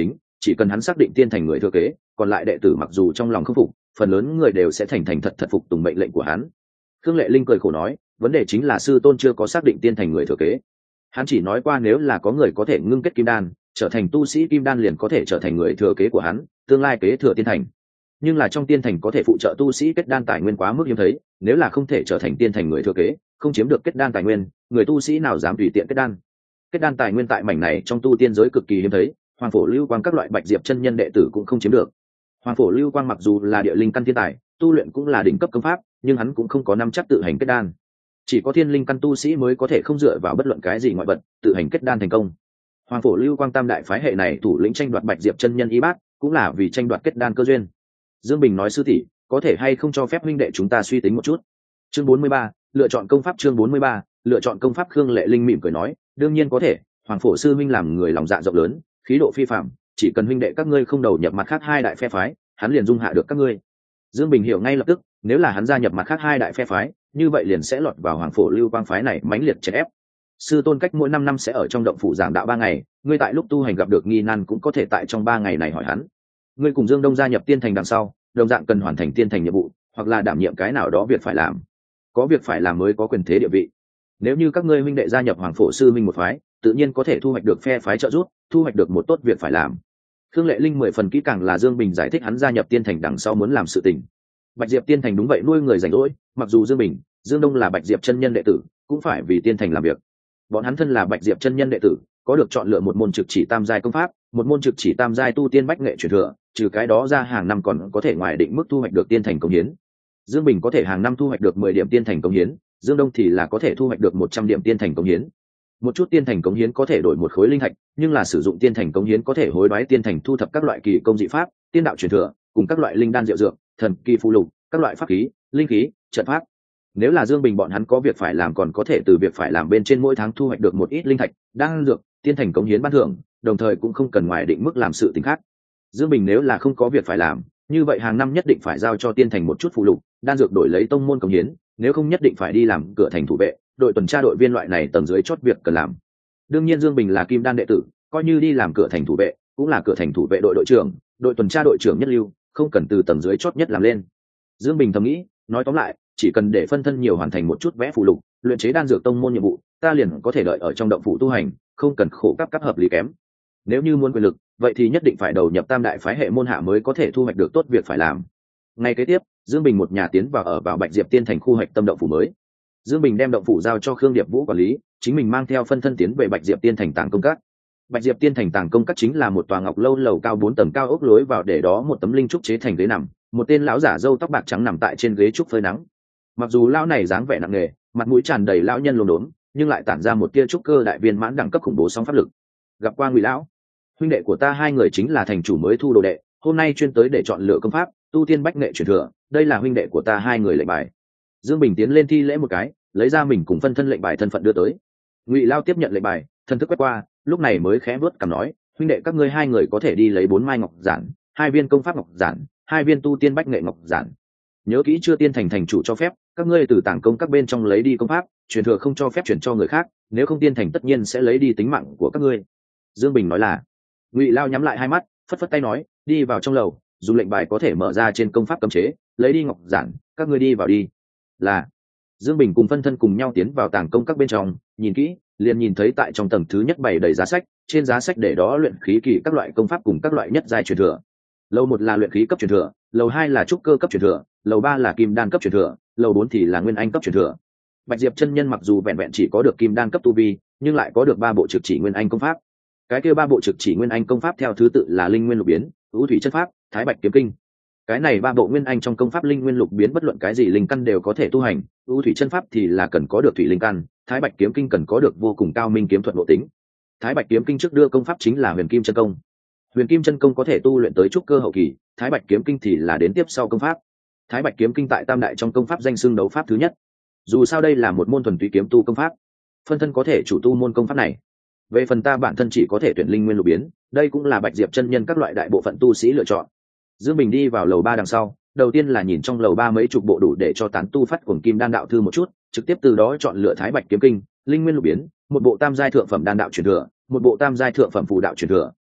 chỉ cần hắn xác định tiên thành người thừa kế, còn lại đệ tử mặc dù trong lòng không phục, phần lớn người đều sẽ thành thành thật thật phục tùng mệnh lệnh của hắn. Khương Lệ Linh cười khổ nói, vấn đề chính là sư tôn chưa có xác định tiên thành người thừa kế. Hắn chỉ nói qua nếu là có người có thể ngưng kết kim đan, trở thành tu sĩ kim đan liền có thể trở thành người thừa kế của hắn, tương lai kế thừa tiên thành. Nhưng là trong tiên thành có thể phụ trợ tu sĩ kết đan tài nguyên quá mức hiếm thấy, nếu là không thể trở thành tiên thành người thừa kế, không chiếm được kết đan tài nguyên, người tu sĩ nào dám tùy tiện kết đan. Kết đan tài nguyên tại mảnh này trong tu tiên giới cực kỳ hiếm thấy, Hoàng Phổ Lưu Quang các loại Bạch Diệp chân nhân đệ tử cũng không chiếm được. Hoàng Phổ Lưu Quang mặc dù là địa linh căn thiên tài, tu luyện cũng là đỉnh cấp công pháp, nhưng hắn cũng không có năm chắc tự hành kết đan. Chỉ có thiên linh căn tu sĩ mới có thể không dựa vào bất luận cái gì ngoại vật, tự hành kết đan thành công. Hoàng Phổ Lưu Quang tam đại phái hệ này thủ lĩnh tranh đoạt Bạch Diệp chân nhân y bát, cũng là vì tranh đoạt kết đan cơ duyên. Dương Bình nói sư tỷ, có thể hay không cho phép huynh đệ chúng ta suy tính một chút. Chương bốn mươi ba, lựa chọn công pháp. Chương bốn mươi ba, lựa chọn công pháp. Khương Lệ Linh mỉm cười nói, đương nhiên có thể. Hoàng Phổ sư huynh làm người lòng dạ rộng lớn, khí độ phi phàm, chỉ cần huynh đệ các ngươi không đầu nhập mặt khác hai đại phe phái, hắn liền dung hạ được các ngươi. Dương Bình hiểu ngay lập tức, nếu là hắn gia nhập mặt khác hai đại phe phái, như vậy liền sẽ lọt vào Hoàng Phổ Lưu Quang phái này mãnh liệt chèn ép. Sư tôn cách mỗi năm năm sẽ ở trong động phủ giảng đạo ba ngày, ngươi tại lúc tu hành gặp được nghi nan cũng có thể tại trong ba ngày này hỏi hắn. Ngươi cùng Dương Đông gia nhập tiên thành đằng sau, đồng dạng cần hoàn thành tiên thành nhiệm vụ, hoặc là đảm nhiệm cái nào đó việc phải làm. Có việc phải làm mới có quyền thế địa vị. Nếu như các ngươi huynh đệ gia nhập Hoàng Phổ sư huynh một phái, tự nhiên có thể thu hoạch được phe phái trợ giúp, thu hoạch được một tốt việc phải làm. Khương Lệ Linh mười phần kỹ càng là Dương Bình giải thích hắn gia nhập tiên thành đằng sau muốn làm sự tình. Bạch Diệp tiên thành đúng vậy nuôi người rảnh rỗi, mặc dù Dương Bình, Dương Đông là Bạch Diệp chân nhân đệ tử, cũng phải vì tiên thành làm việc. Bọn hắn thân là Bạch Diệp chân nhân đệ tử, có được chọn lựa một môn trực chỉ tam giai công pháp, một môn trực chỉ tam giai tu tiên bách nghệ truyền thừa, trừ cái đó ra hàng năm còn có thể ngoài định mức thu hoạch được tiên thành công hiến. Dương Bình có thể hàng năm thu hoạch được mười điểm tiên thành công hiến, Dương Đông thì là có thể thu hoạch được một trăm điểm tiên thành công hiến. Một chút tiên thành cống hiến có thể đổi một khối linh thạch, nhưng là sử dụng tiên thành cống hiến có thể hối đoái tiên thành thu thập các loại kỳ công dị pháp, tiên đạo truyền thừa, cùng các loại linh đan diệu dược, thần kỳ phù lục, các loại pháp khí, linh khí, trận pháp. Nếu là Dương Bình bọn hắn có việc phải làm còn có thể từ việc phải làm bên trên mỗi tháng thu hoạch được một ít linh thạch, đan dược, tiên thành cống hiến ban thưởng, đồng thời cũng không cần ngoài định mức làm sự tình khác. Dương Bình nếu là không có việc phải làm, như vậy hàng năm nhất định phải giao cho tiên thành một chút phù lục, đan dược đổi lấy tông môn cống hiến, nếu không nhất định phải đi làm cửa thành thủ vệ, đội tuần tra đội viên loại này tầng dưới chót việc cần làm. Đương nhiên Dương Bình là kim đan đệ tử, coi như đi làm cửa thành thủ vệ, cũng là cửa thành thủ vệ đội đội trưởng, đội tuần tra đội trưởng nhất lưu, không cần từ tầng dưới chót nhất làm lên. Dương Bình thầm nghĩ, nói tóm lại, chỉ cần để phân thân nhiều hoàn thành một chút vẽ phù lục, luyện chế đan dược tông môn nhiệm vụ, ta liền có thể đợi ở trong động phủ tu hành, không cần khổ cấp cấp hợp lý kém. Nếu như muốn quyền lực, vậy thì nhất định phải đầu nhập tam đại phái hệ môn hạ mới có thể thu hoạch được tốt việc phải làm. Ngay kế tiếp, Dương Bình một nhà tiến vào ở vào Bạch Diệp tiên thành khu hoạch tâm động phủ mới. Dương Bình đem động phủ giao cho Khương Điệp Vũ quản lý, chính mình mang theo phân thân tiến về Bạch Diệp tiên thành tàng công các. Bạch Diệp tiên thành tàng công các chính là một tòa ngọc lâu lầu cao bốn tầng cao ốc, lối vào để đó một tấm linh trúc chế thành ghế nằm, một tên lão giả râu tóc bạc trắng nằm tại trên ghế trúc phơi nắng. Mặc dù lão này dáng vẻ nặng nề, mặt mũi tràn đầy lão nhân lồn đốn, nhưng lại tản ra một tia trúc cơ đại viên mãn đẳng cấp khủng bố song pháp lực. Gặp qua Ngụy lão, huynh đệ của ta hai người chính là thành chủ mới thu đồ đệ, hôm nay chuyên tới để chọn lựa công pháp, tu tiên bách nghệ truyền thừa, đây là huynh đệ của ta hai người lệnh bài. Dương Bình tiến lên thi lễ một cái, lấy ra mình cùng phân thân lệnh bài thân phận đưa tới. Ngụy Lao tiếp nhận lệnh bài, thân thức quét qua, lúc này mới khẽ vuốt cằm nói, huynh đệ các ngươi hai người có thể đi lấy bốn mai ngọc giản, hai viên công pháp ngọc giản, hai viên tu tiên bách nghệ ngọc giản. Nhớ kỹ chưa tiên thành thành chủ cho phép, các ngươi từ tàng công các bên trong lấy đi công pháp, truyền thừa không cho phép chuyển cho người khác, nếu không tiên thành tất nhiên sẽ lấy đi tính mạng của các ngươi. Dương Bình nói là. Ngụy Lao nhắm lại hai mắt, phất phất tay nói, đi vào trong lầu, dùng lệnh bài có thể mở ra trên công pháp cấm chế, lấy đi ngọc giản, các ngươi đi vào đi. Là. Dương Bình cùng phân thân cùng nhau tiến vào tàng công các bên trong, nhìn kỹ, liền nhìn thấy tại trong tầng thứ nhất bày đầy giá sách, trên giá sách để đó luyện khí kỳ các loại công pháp cùng các loại nhất giai truyền thừa. Lầu một là luyện khí cấp truyền thừa, lầu hai là trúc cơ cấp truyền thừa, lầu ba là kim đan cấp truyền thừa, lầu bốn thì là nguyên anh cấp truyền thừa. Bạch Diệp chân nhân mặc dù vẹn vẹn chỉ có được kim đan cấp tu vi, nhưng lại có được ba bộ trực chỉ nguyên anh công pháp. Cái kia ba bộ trực chỉ nguyên anh công pháp theo thứ tự là linh nguyên lục biến, ưu thủy chân pháp, thái bạch kiếm kinh. Cái này ba bộ nguyên anh trong công pháp linh nguyên lục biến bất luận cái gì linh căn đều có thể tu hành, ưu thủy chân pháp thì là cần có được thủy linh căn, thái bạch kiếm kinh cần có được vô cùng cao minh kiếm thuật nội tính. Thái bạch kiếm kinh trước đưa công pháp chính là huyền kim chân công. Huyền kim chân công có thể tu luyện tới trúc cơ hậu kỳ, thái bạch kiếm kinh thì là đến tiếp sau công pháp. Thái bạch kiếm kinh tại tam đại trong công pháp danh xưng đấu pháp thứ nhất. Dù sao đây là một môn thuần túy kiếm tu công pháp, phân thân có thể chủ tu môn công pháp này. Về phần ta bản thân chỉ có thể tuyển linh nguyên lục biến, đây cũng là Bạch Diệp chân nhân các loại đại bộ phận tu sĩ lựa chọn. Dương Bình đi vào lầu ba đằng sau, đầu tiên là nhìn trong lầu ba mấy chục bộ đủ để cho tán tu phát cuồng kim đan đạo thư một chút, trực tiếp từ đó chọn lựa thái bạch kiếm kinh, linh nguyên lục biến, một bộ tam giai thượng phẩm đan đạo truyền thừa, một bộ tam giai thượng phẩm phù đạo truyền thừa.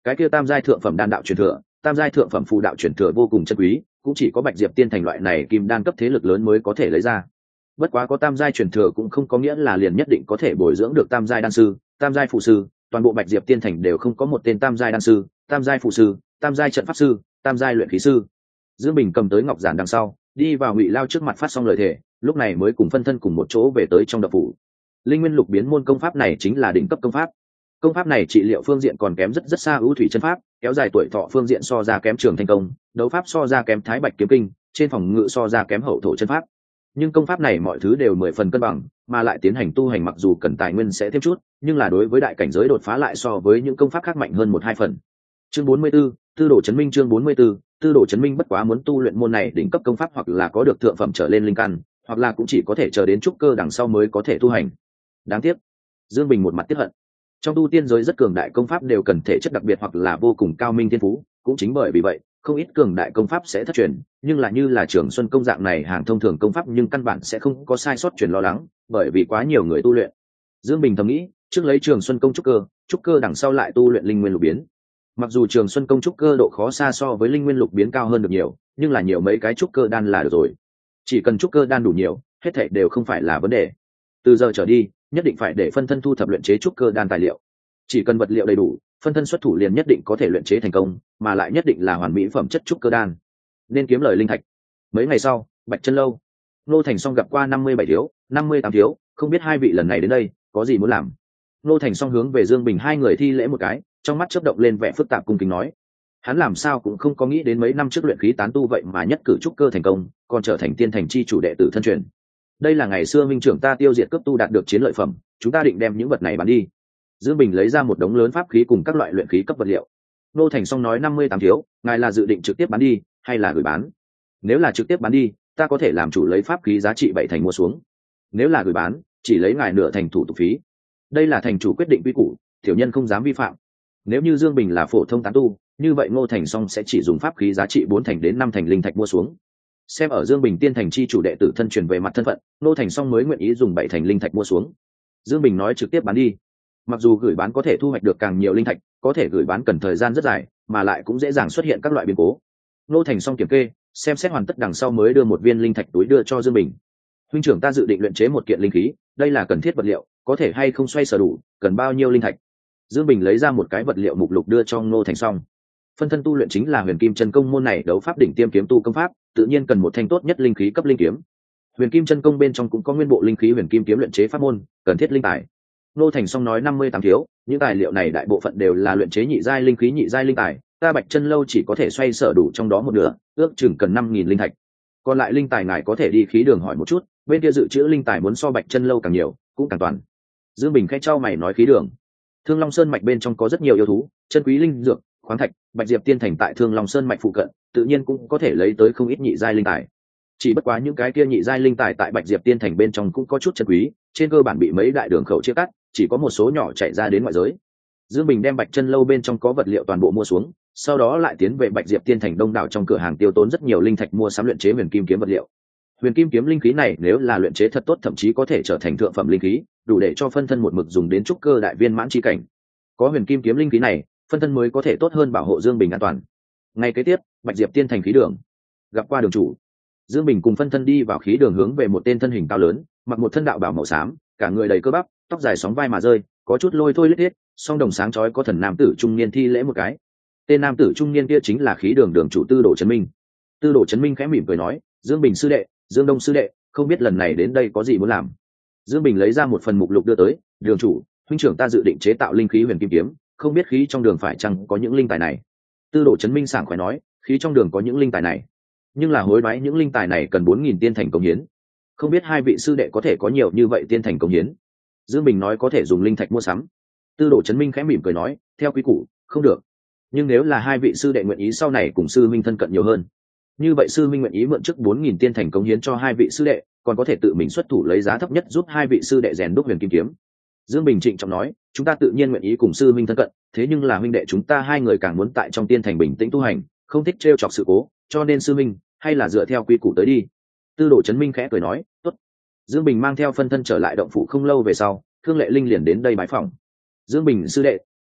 cái kia tam giai thượng phẩm đan đạo truyền thừa, tam giai thượng phẩm phù đạo truyền thừa vô cùng chân quý, cũng chỉ có Bạch Diệp Tiên Thành loại này kim đan cấp thế lực lớn mới có thể lấy ra. Bất quá có tam giai truyền thừa cũng không có nghĩa là liền nhất định có thể bồi dưỡng được tam giai đan sư, tam giai phụ sư, toàn bộ Bạch Diệp Tiên Thành đều không có một tên tam giai đan sư, tam giai phụ sư, tam giai trận pháp sư, tam giai luyện khí sư. Dương Bình cầm tới ngọc giản đằng sau, đi vào Ngụy Lao trước mặt phát xong lời thề, lúc này mới cùng phân thân cùng một chỗ về tới trong đập phủ. Linh Nguyên Lục biến môn công pháp này chính là đỉnh cấp công pháp. Công pháp này trị liệu phương diện còn kém rất rất xa ưu thủy chân pháp, kéo dài tuổi thọ phương diện so ra kém trường thành công, đấu pháp so ra kém thái bạch kiếm kinh, trên phòng ngự so ra kém hậu thổ chân pháp. Nhưng công pháp này mọi thứ đều mười phần cân bằng, mà lại tiến hành tu hành mặc dù cần tài nguyên sẽ thêm chút, nhưng là đối với đại cảnh giới đột phá lại so với những công pháp khác mạnh hơn một hai phần. Chương bốn mươi 44, Tư đồ chấn minh chương bốn mươi 44, Tư đồ chấn minh bất quá muốn tu luyện môn này đỉnh cấp công pháp hoặc là có được thượng phẩm trở lên linh căn, hoặc là cũng chỉ có thể chờ đến trúc cơ đằng sau mới có thể tu hành. Đáng tiếc, Dương Bình một mặt tiếc hận. Trong tu tiên giới rất cường đại công pháp đều cần thể chất đặc biệt hoặc là vô cùng cao minh thiên phú, cũng chính bởi vì vậy, không ít cường đại công pháp sẽ thất truyền, nhưng là như là Trường Xuân công dạng này hàng thông thường công pháp nhưng căn bản sẽ không có sai sót truyền lo lắng, bởi vì quá nhiều người tu luyện. Dương Bình thầm nghĩ, trước lấy Trường Xuân công trúc cơ, trúc cơ đằng sau lại tu luyện linh nguyên lục biến. Mặc dù Trường Xuân công trúc cơ độ khó xa so với linh nguyên lục biến cao hơn được nhiều, nhưng là nhiều mấy cái trúc cơ đan là được rồi. Chỉ cần trúc cơ đan đủ nhiều, hết thảy đều không phải là vấn đề. Từ giờ trở đi, nhất định phải để phân thân thu thập luyện chế trúc cơ đan tài liệu. Chỉ cần vật liệu đầy đủ, phân thân xuất thủ liền nhất định có thể luyện chế thành công, mà lại nhất định là hoàn mỹ phẩm chất trúc cơ đan. Nên kiếm lời linh thạch. Mấy ngày sau, Bạch Chân Lâu, Nô Thành Song gặp qua năm mươi bảy thiếu, năm mươi tám thiếu, không biết hai vị lần này đến đây có gì muốn làm. Nô Thành Song hướng về Dương Bình hai người thi lễ một cái, trong mắt chớp động lên vẻ phức tạp cung kính nói: hắn làm sao cũng không có nghĩ đến mấy năm trước luyện khí tán tu vậy mà nhất cử trúc cơ thành công, còn trở thành tiên thành chi chủ đệ tử thân truyền. Đây là ngày xưa minh trưởng ta tiêu diệt cướp tu đạt được chiến lợi phẩm, chúng ta định đem những vật này bán đi. Dương Bình lấy ra một đống lớn pháp khí cùng các loại luyện khí cấp vật liệu. Nô Thành Song nói năm mươi tám thiếu, ngài là dự định trực tiếp bán đi hay là gửi bán? Nếu là trực tiếp bán đi, ta có thể làm chủ lấy pháp khí giá trị bảy thành mua xuống. Nếu là gửi bán, chỉ lấy ngài nửa thành thủ tục phí. Đây là thành chủ quyết định quy củ, tiểu nhân không dám vi phạm. Nếu như Dương Bình là phổ thông tán tu, như vậy Ngô Thành Song sẽ chỉ dùng pháp khí giá trị bốn thành đến năm thành linh thạch mua xuống. Xem ở Dương Bình tiên thành chi chủ đệ tử thân truyền về mặt thân phận, Ngô Thành Song mới nguyện ý dùng bảy thành linh thạch mua xuống. Dương Bình nói trực tiếp bán đi. Mặc dù gửi bán có thể thu hoạch được càng nhiều linh thạch, có thể gửi bán cần thời gian rất dài, mà lại cũng dễ dàng xuất hiện các loại biến cố. Ngô Thành Song kiểm kê, xem xét hoàn tất đằng sau mới đưa một viên linh thạch túi đưa cho Dương Bình. Huynh trưởng ta dự định luyện chế một kiện linh khí, đây là cần thiết vật liệu, có thể hay không xoay sở đủ, cần bao nhiêu linh thạch? Dương Bình lấy ra một cái vật liệu mục lục đưa cho Ngô Thành Song. Phân thân tu luyện chính là Huyền Kim Chân Công môn này đấu pháp đỉnh tiêm kiếm tu công pháp, tự nhiên cần một thanh tốt nhất linh khí cấp linh kiếm. Huyền Kim Chân Công bên trong cũng có nguyên bộ linh khí Huyền Kim kiếm luyện chế pháp môn, cần thiết linh tài. Ngô Thành Song nói năm mươi tám thiếu, những tài liệu này đại bộ phận đều là luyện chế nhị giai linh khí nhị giai linh tài, ta Bạch Chân Lâu chỉ có thể xoay sở đủ trong đó một nửa, ước chừng cần năm nghìn linh thạch. Còn lại linh tài ngài có thể đi khí đường hỏi một chút, bên kia dự trữ linh tài muốn so Bạch Chân Lâu càng nhiều, cũng càng toàn. Dương Bình khẽ trao mày nói khí đường. Thương Long Sơn mạch bên trong có rất nhiều yêu thú, chân quý linh dược, khoáng thạch, Bạch Diệp Tiên thành tại Thương Long Sơn mạch phụ cận, tự nhiên cũng có thể lấy tới không ít nhị giai linh tài. Chỉ bất quá những cái kia nhị giai linh tài tại Bạch Diệp Tiên thành bên trong cũng có chút chân quý, trên cơ bản bị mấy đại đường khẩu chia cắt, chỉ có một số nhỏ chạy ra đến ngoại giới. Dương Bình đem Bạch Chân Lâu bên trong có vật liệu toàn bộ mua xuống, sau đó lại tiến về Bạch Diệp Tiên thành đông đảo trong cửa hàng tiêu tốn rất nhiều linh thạch mua sắm luyện chế Huyền Kim kiếm vật liệu. Huyền Kim kiếm linh khí này nếu là luyện chế thật tốt thậm chí có thể trở thành thượng phẩm linh khí, đủ để cho phân thân một mực dùng đến trúc cơ đại viên mãn chi cảnh. Có Huyền Kim kiếm linh khí này, phân thân mới có thể tốt hơn bảo hộ Dương Bình an toàn. Ngày kế tiếp, Bạch Diệp Tiên thành khí đường. Gặp qua đường chủ, Dương Bình cùng phân thân đi vào khí đường hướng về một tên thân hình cao lớn, mặc một thân đạo bào màu xám, cả người đầy cơ bắp, tóc dài sóng vai mà rơi, có chút lôi thôi lết hết, song đồng sáng chói có thần nam tử trung niên thi lễ một cái. Tên nam tử trung niên kia chính là khí đường đường chủ Tư Đồ Chấn Minh. Tư Đồ Chấn Minh khẽ mỉm cười nói: Dương Bình sư đệ, Dương Đông sư đệ, không biết lần này đến đây có gì muốn làm. Dương Bình lấy ra một phần mục lục đưa tới: đường chủ, huynh trưởng ta dự định chế tạo linh khí Huyền Kim kiếm, không biết khí trong đường phải chăng có những linh tài này. Tư Đồ Chấn Minh sảng khoái nói: khí trong đường có những linh tài này, nhưng là hối đoái những linh tài này cần bốn nghìn tiên thành công hiến, không biết hai vị sư đệ có thể có nhiều như vậy tiên thành công hiến. Dương Bình nói có thể dùng linh thạch mua sắm. Tư Đồ Chấn Minh khẽ mỉm cười nói: theo quý củ, không được. Nhưng nếu là hai vị sư đệ nguyện ý sau này cùng sư minh thân cận nhiều hơn, như vậy sư minh nguyện ý mượn trước bốn nghìn tiên thành công hiến cho hai vị sư đệ, còn có thể tự mình xuất thủ lấy giá thấp nhất giúp hai vị sư đệ rèn đúc Huyền Kim kiếm. Dương Bình trịnh trọng nói: chúng ta tự nhiên nguyện ý cùng sư minh thân cận, thế nhưng là huynh đệ chúng ta hai người càng muốn tại trong tiên thành bình tĩnh tu hành, không thích trêu chọc sự cố, cho nên sư minh hay là dựa theo quy củ tới đi. Tư Đồ Chấn Minh khẽ cười nói: tốt. Dương Bình mang theo phân thân trở lại động phủ không lâu về sau, Thương Lệ Linh liền đến đây bái phỏng. Dương Bình sư đệ,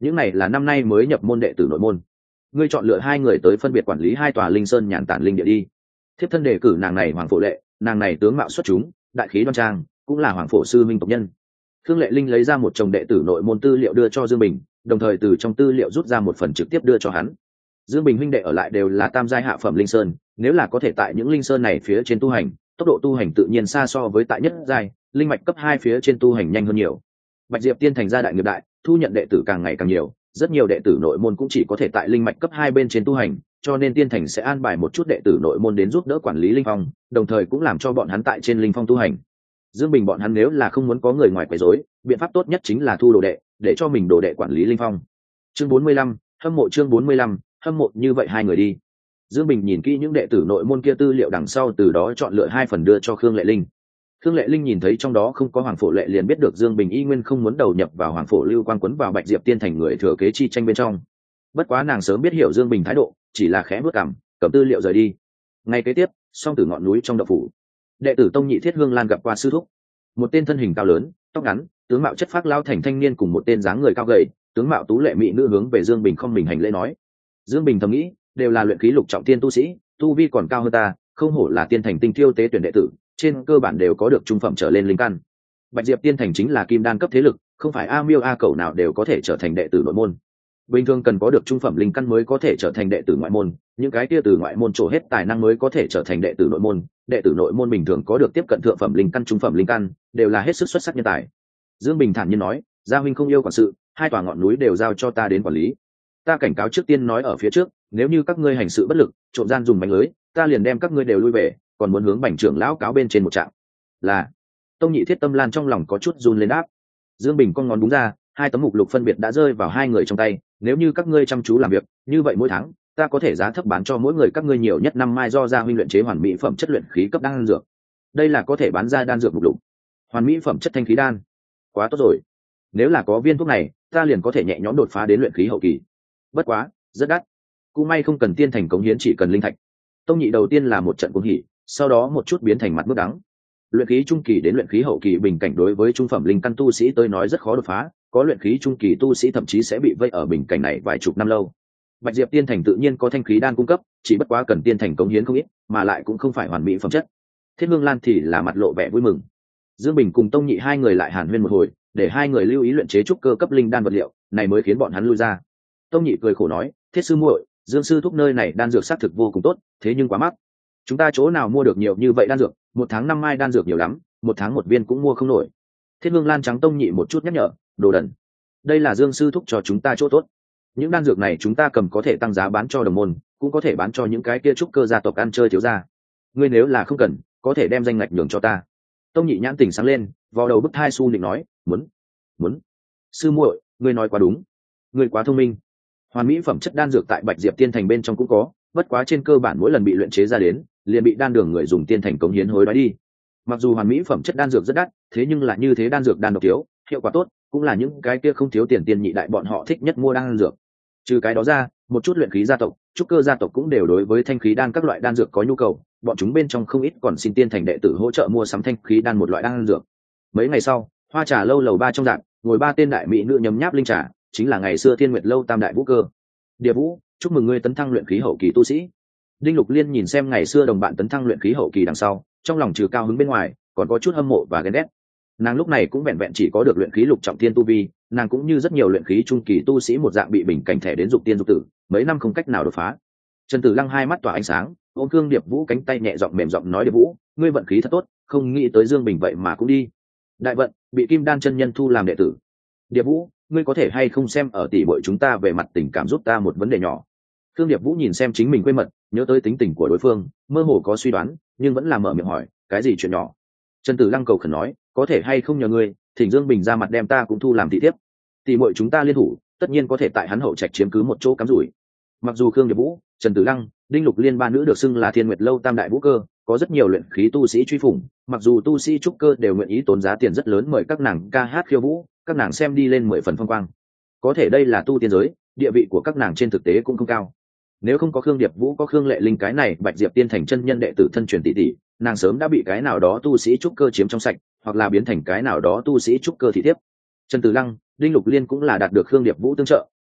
những này là năm nay mới nhập môn đệ tử nội môn. Ngươi chọn lựa hai người tới phân biệt quản lý hai tòa linh sơn nhàn tản linh địa đi. Thiếp thân đề cử nàng này Hoàng Phổ Lệ, nàng này tướng mạo xuất chúng, đại khí đoan trang, cũng là Hoàng Phổ sư minh tộc nhân. Khương Lệ Linh lấy ra một chồng đệ tử nội môn tư liệu đưa cho Dương Bình, đồng thời từ trong tư liệu rút ra một phần trực tiếp đưa cho hắn. Dương Bình huynh đệ ở lại đều là tam giai hạ phẩm linh sơn, nếu là có thể tại những linh sơn này phía trên tu hành, tốc độ tu hành tự nhiên xa so với tại nhất giai linh mạch cấp hai phía trên tu hành nhanh hơn nhiều. Bạch Diệp Tiên thành gia đại nghiệp đại, thu nhận đệ tử càng ngày càng nhiều, rất nhiều đệ tử nội môn cũng chỉ có thể tại linh mạch cấp hai bên trên tu hành, cho nên Tiên thành sẽ an bài một chút đệ tử nội môn đến giúp đỡ quản lý linh phong, đồng thời cũng làm cho bọn hắn tại trên linh phong tu hành. Dương Bình bọn hắn nếu là không muốn có người ngoài quấy rối, biện pháp tốt nhất chính là thu đồ đệ, để cho mình đồ đệ quản lý linh phong. Chương bốn mươi lăm, hâm mộ chương bốn mươi lăm, hâm mộ như vậy hai người đi. Dương Bình nhìn kỹ những đệ tử nội môn kia tư liệu đằng sau, từ đó chọn lựa hai phần đưa cho Khương Lệ Linh. Khương Lệ Linh nhìn thấy trong đó không có Hoàng Phổ Lệ liền biết được Dương Bình y nguyên không muốn đầu nhập vào Hoàng Phổ Lưu Quang quấn vào Bạch Diệp Tiên thành người thừa kế chi tranh bên trong. Bất quá nàng sớm biết hiểu Dương Bình thái độ, chỉ là khẽ bước cằm, cầm tư liệu rời đi. Ngay kế tiếp, song tử ngọn núi trong động phủ, đệ tử Tông Nhị Thiết Hương Lan gặp qua sư thúc. Một tên thân hình cao lớn, tóc ngắn, tướng mạo chất phác lao thành thanh niên cùng một tên dáng người cao gầy, tướng mạo tú lệ mỹ nữ hướng về Dương Bình không mình hành lễ nói. Dương Bình thầm nghĩ, đều là luyện khí lục trọng tiên tu sĩ, tu vi còn cao hơn ta, không hổ là Tiên thành tinh thiêu tế tuyển đệ tử, trên cơ bản đều có được trung phẩm trở lên linh căn. Bạch Diệp Tiên thành chính là kim đan cấp thế lực, không phải a miêu a cẩu nào đều có thể trở thành đệ tử nội môn. Bình thường cần có được trung phẩm linh căn mới có thể trở thành đệ tử ngoại môn, những cái kia từ ngoại môn trổ hết tài năng mới có thể trở thành đệ tử nội môn. Đệ tử nội môn bình thường có được tiếp cận thượng phẩm linh căn, trung phẩm linh căn, đều là hết sức xuất sắc nhân tài. Dương Bình thản nhiên nói, gia huynh không yêu quản sự, hai tòa ngọn núi đều giao cho ta đến quản lý. Ta cảnh cáo trước tiên nói ở phía trước, nếu như các ngươi hành sự bất lực, trộm gian dùng mánh lưới, ta liền đem các ngươi đều lui về, còn muốn hướng Bành trưởng lão cáo bên trên một trạng. Là Tông Nhị Thiết Tâm Lan trong lòng có chút run lên đáp. Dương Bình con ngón đúng ra, hai tấm mục lục phân biệt đã rơi vào hai người trong tay. Nếu như các ngươi chăm chú làm việc, như vậy mỗi tháng ta có thể giá thấp bán cho mỗi người các ngươi nhiều nhất năm mai do gia huynh luyện chế hoàn mỹ phẩm chất luyện khí cấp đan dược. Đây là có thể bán ra đan dược mục lục. Hoàn mỹ phẩm chất thanh khí đan, quá tốt rồi. Nếu là có viên thuốc này, ta liền có thể nhẹ nhõm đột phá đến luyện khí hậu kỳ. Bất quá, rất đắt. Cũng may không cần tiên thành cống hiến, chỉ cần linh thạch. Tông Nhị đầu tiên là một trận cuồng hỉ, sau đó một chút biến thành mặt nước đắng. Luyện khí trung kỳ đến luyện khí hậu kỳ bình cảnh đối với trung phẩm linh căn tu sĩ tới nói rất khó đột phá, có luyện khí trung kỳ tu sĩ thậm chí sẽ bị vây ở bình cảnh này vài chục năm lâu. Bạch Diệp Tiên thành tự nhiên có thanh khí đan cung cấp, chỉ bất quá cần tiên thành cống hiến không ít, mà lại cũng không phải hoàn mỹ phẩm chất. Thiết Hương Lan thì là mặt lộ vẻ vui mừng. Dương Bình cùng Tông Nhị hai người lại hàn huyên một hồi, để hai người lưu ý luyện chế trúc cơ cấp linh đan vật liệu, này mới khiến bọn hắn lui ra. Tông Nhị cười khổ nói, Thiết sư muội, Dương sư thúc nơi này đan dược xác thực vô cùng tốt, thế nhưng quá mắc. Chúng ta chỗ nào mua được nhiều như vậy đan dược, một tháng năm mai đan dược nhiều lắm, một tháng một viên cũng mua không nổi. Thiết Hương Lan trắng Tông Nhị một chút nhắc nhở, đồ đần. Đây là Dương sư thúc cho chúng ta chỗ tốt. Những đan dược này chúng ta cầm có thể tăng giá bán cho đồng môn, cũng có thể bán cho những cái kia trúc cơ gia tộc ăn chơi thiếu gia. Ngươi nếu là không cần, có thể đem danh ngạch nhường cho ta. Tông Nhị nhãn tỉnh sáng lên, vào đầu bức thai su định nói, muốn, muốn. Sư muội, ngươi nói quá đúng, ngươi quá thông minh. Hoàn mỹ phẩm chất đan dược tại Bạch Diệp Tiên thành bên trong cũng có, bất quá trên cơ bản mỗi lần bị luyện chế ra đến, liền bị đan đường người dùng tiên thành cống hiến hối đoái đi. Mặc dù hoàn mỹ phẩm chất đan dược rất đắt, thế nhưng là như thế đan dược đan độc thiếu, hiệu quả tốt, cũng là những cái kia không thiếu tiền tiên nhị đại bọn họ thích nhất mua đan dược. Trừ cái đó ra, một chút luyện khí gia tộc, trúc cơ gia tộc cũng đều đối với thanh khí đan các loại đan dược có nhu cầu, bọn chúng bên trong không ít còn xin tiên thành đệ tử hỗ trợ mua sắm thanh khí đan một loại đan dược. Mấy ngày sau, Hoa Trà lâu lầu ba trong dạng, ngồi ba tên đại mỹ nữ nhấm nháp linh trà, chính là ngày xưa Thiên Nguyệt lâu tam đại vũ cơ. Địa Vũ, chúc mừng ngươi tấn thăng luyện khí hậu kỳ tu sĩ. Đinh Lục Liên nhìn xem ngày xưa đồng bạn tấn thăng luyện khí hậu kỳ đằng sau, trong lòng trừ cao hứng bên ngoài, còn có chút hâm mộ và ghen ghét. Nàng lúc này cũng vẹn vẹn chỉ có được luyện khí lục trọng thiên tu vi, nàng cũng như rất nhiều luyện khí trung kỳ tu sĩ một dạng bị bình cảnh thẻ đến dục tiên dục tử, mấy năm không cách nào đột phá. Trần Tử Lăng hai mắt tỏa ánh sáng, ôm cương Điệp Vũ cánh tay nhẹ giọng mềm giọng nói, Điệp Vũ, ngươi vận khí thật tốt, không nghĩ tới Dương Bình vậy mà cũng đi đại vận, bị Kim Đan chân nhân thu làm đệ tử. Điệp Vũ, ngươi có thể hay không xem ở tỷ muội chúng ta về mặt tình cảm giúp ta một vấn đề nhỏ. Cương Điệp Vũ nhìn xem chính mình quê mật, nhớ tới tính tình của đối phương, mơ hồ có suy đoán, nhưng vẫn là mở miệng hỏi, cái gì chuyện nhỏ? Trần Tử Lăng cầu khẩn nói, có thể hay không nhờ ngươi, thỉnh Dương Bình ra mặt đem ta cũng thu làm thị thiếp. Tỷ muội chúng ta liên thủ, tất nhiên có thể tại hắn hậu trạch chiếm cứ một chỗ cắm rủi. Mặc dù Khương Điệp Vũ, Trần Tử Lăng, Đinh Lục Liên ba nữ được xưng là Thiên Nguyệt lâu tam đại vũ cơ, có rất nhiều luyện khí tu sĩ truy phủng, mặc dù tu sĩ trúc cơ đều nguyện ý tốn giá tiền rất lớn mời các nàng ca hát khiêu vũ, các nàng xem đi lên mười phần phong quang. Có thể đây là tu tiên giới, địa vị của các nàng trên thực tế cũng không cao. Nếu không có Khương Điệp Vũ có Khương Lệ Linh cái này Bạch Diệp Tiên thành chân nhân đệ tử thân truyền tỷ tỷ, nàng sớm đã bị cái nào đó tu sĩ trúc cơ chiếm trong sạch, hoặc là biến thành cái nào đó tu sĩ trúc cơ thị thiếp. Trần Tử Lăng, Đinh Lục Liên cũng là đạt được Khương Điệp Vũ tương trợ,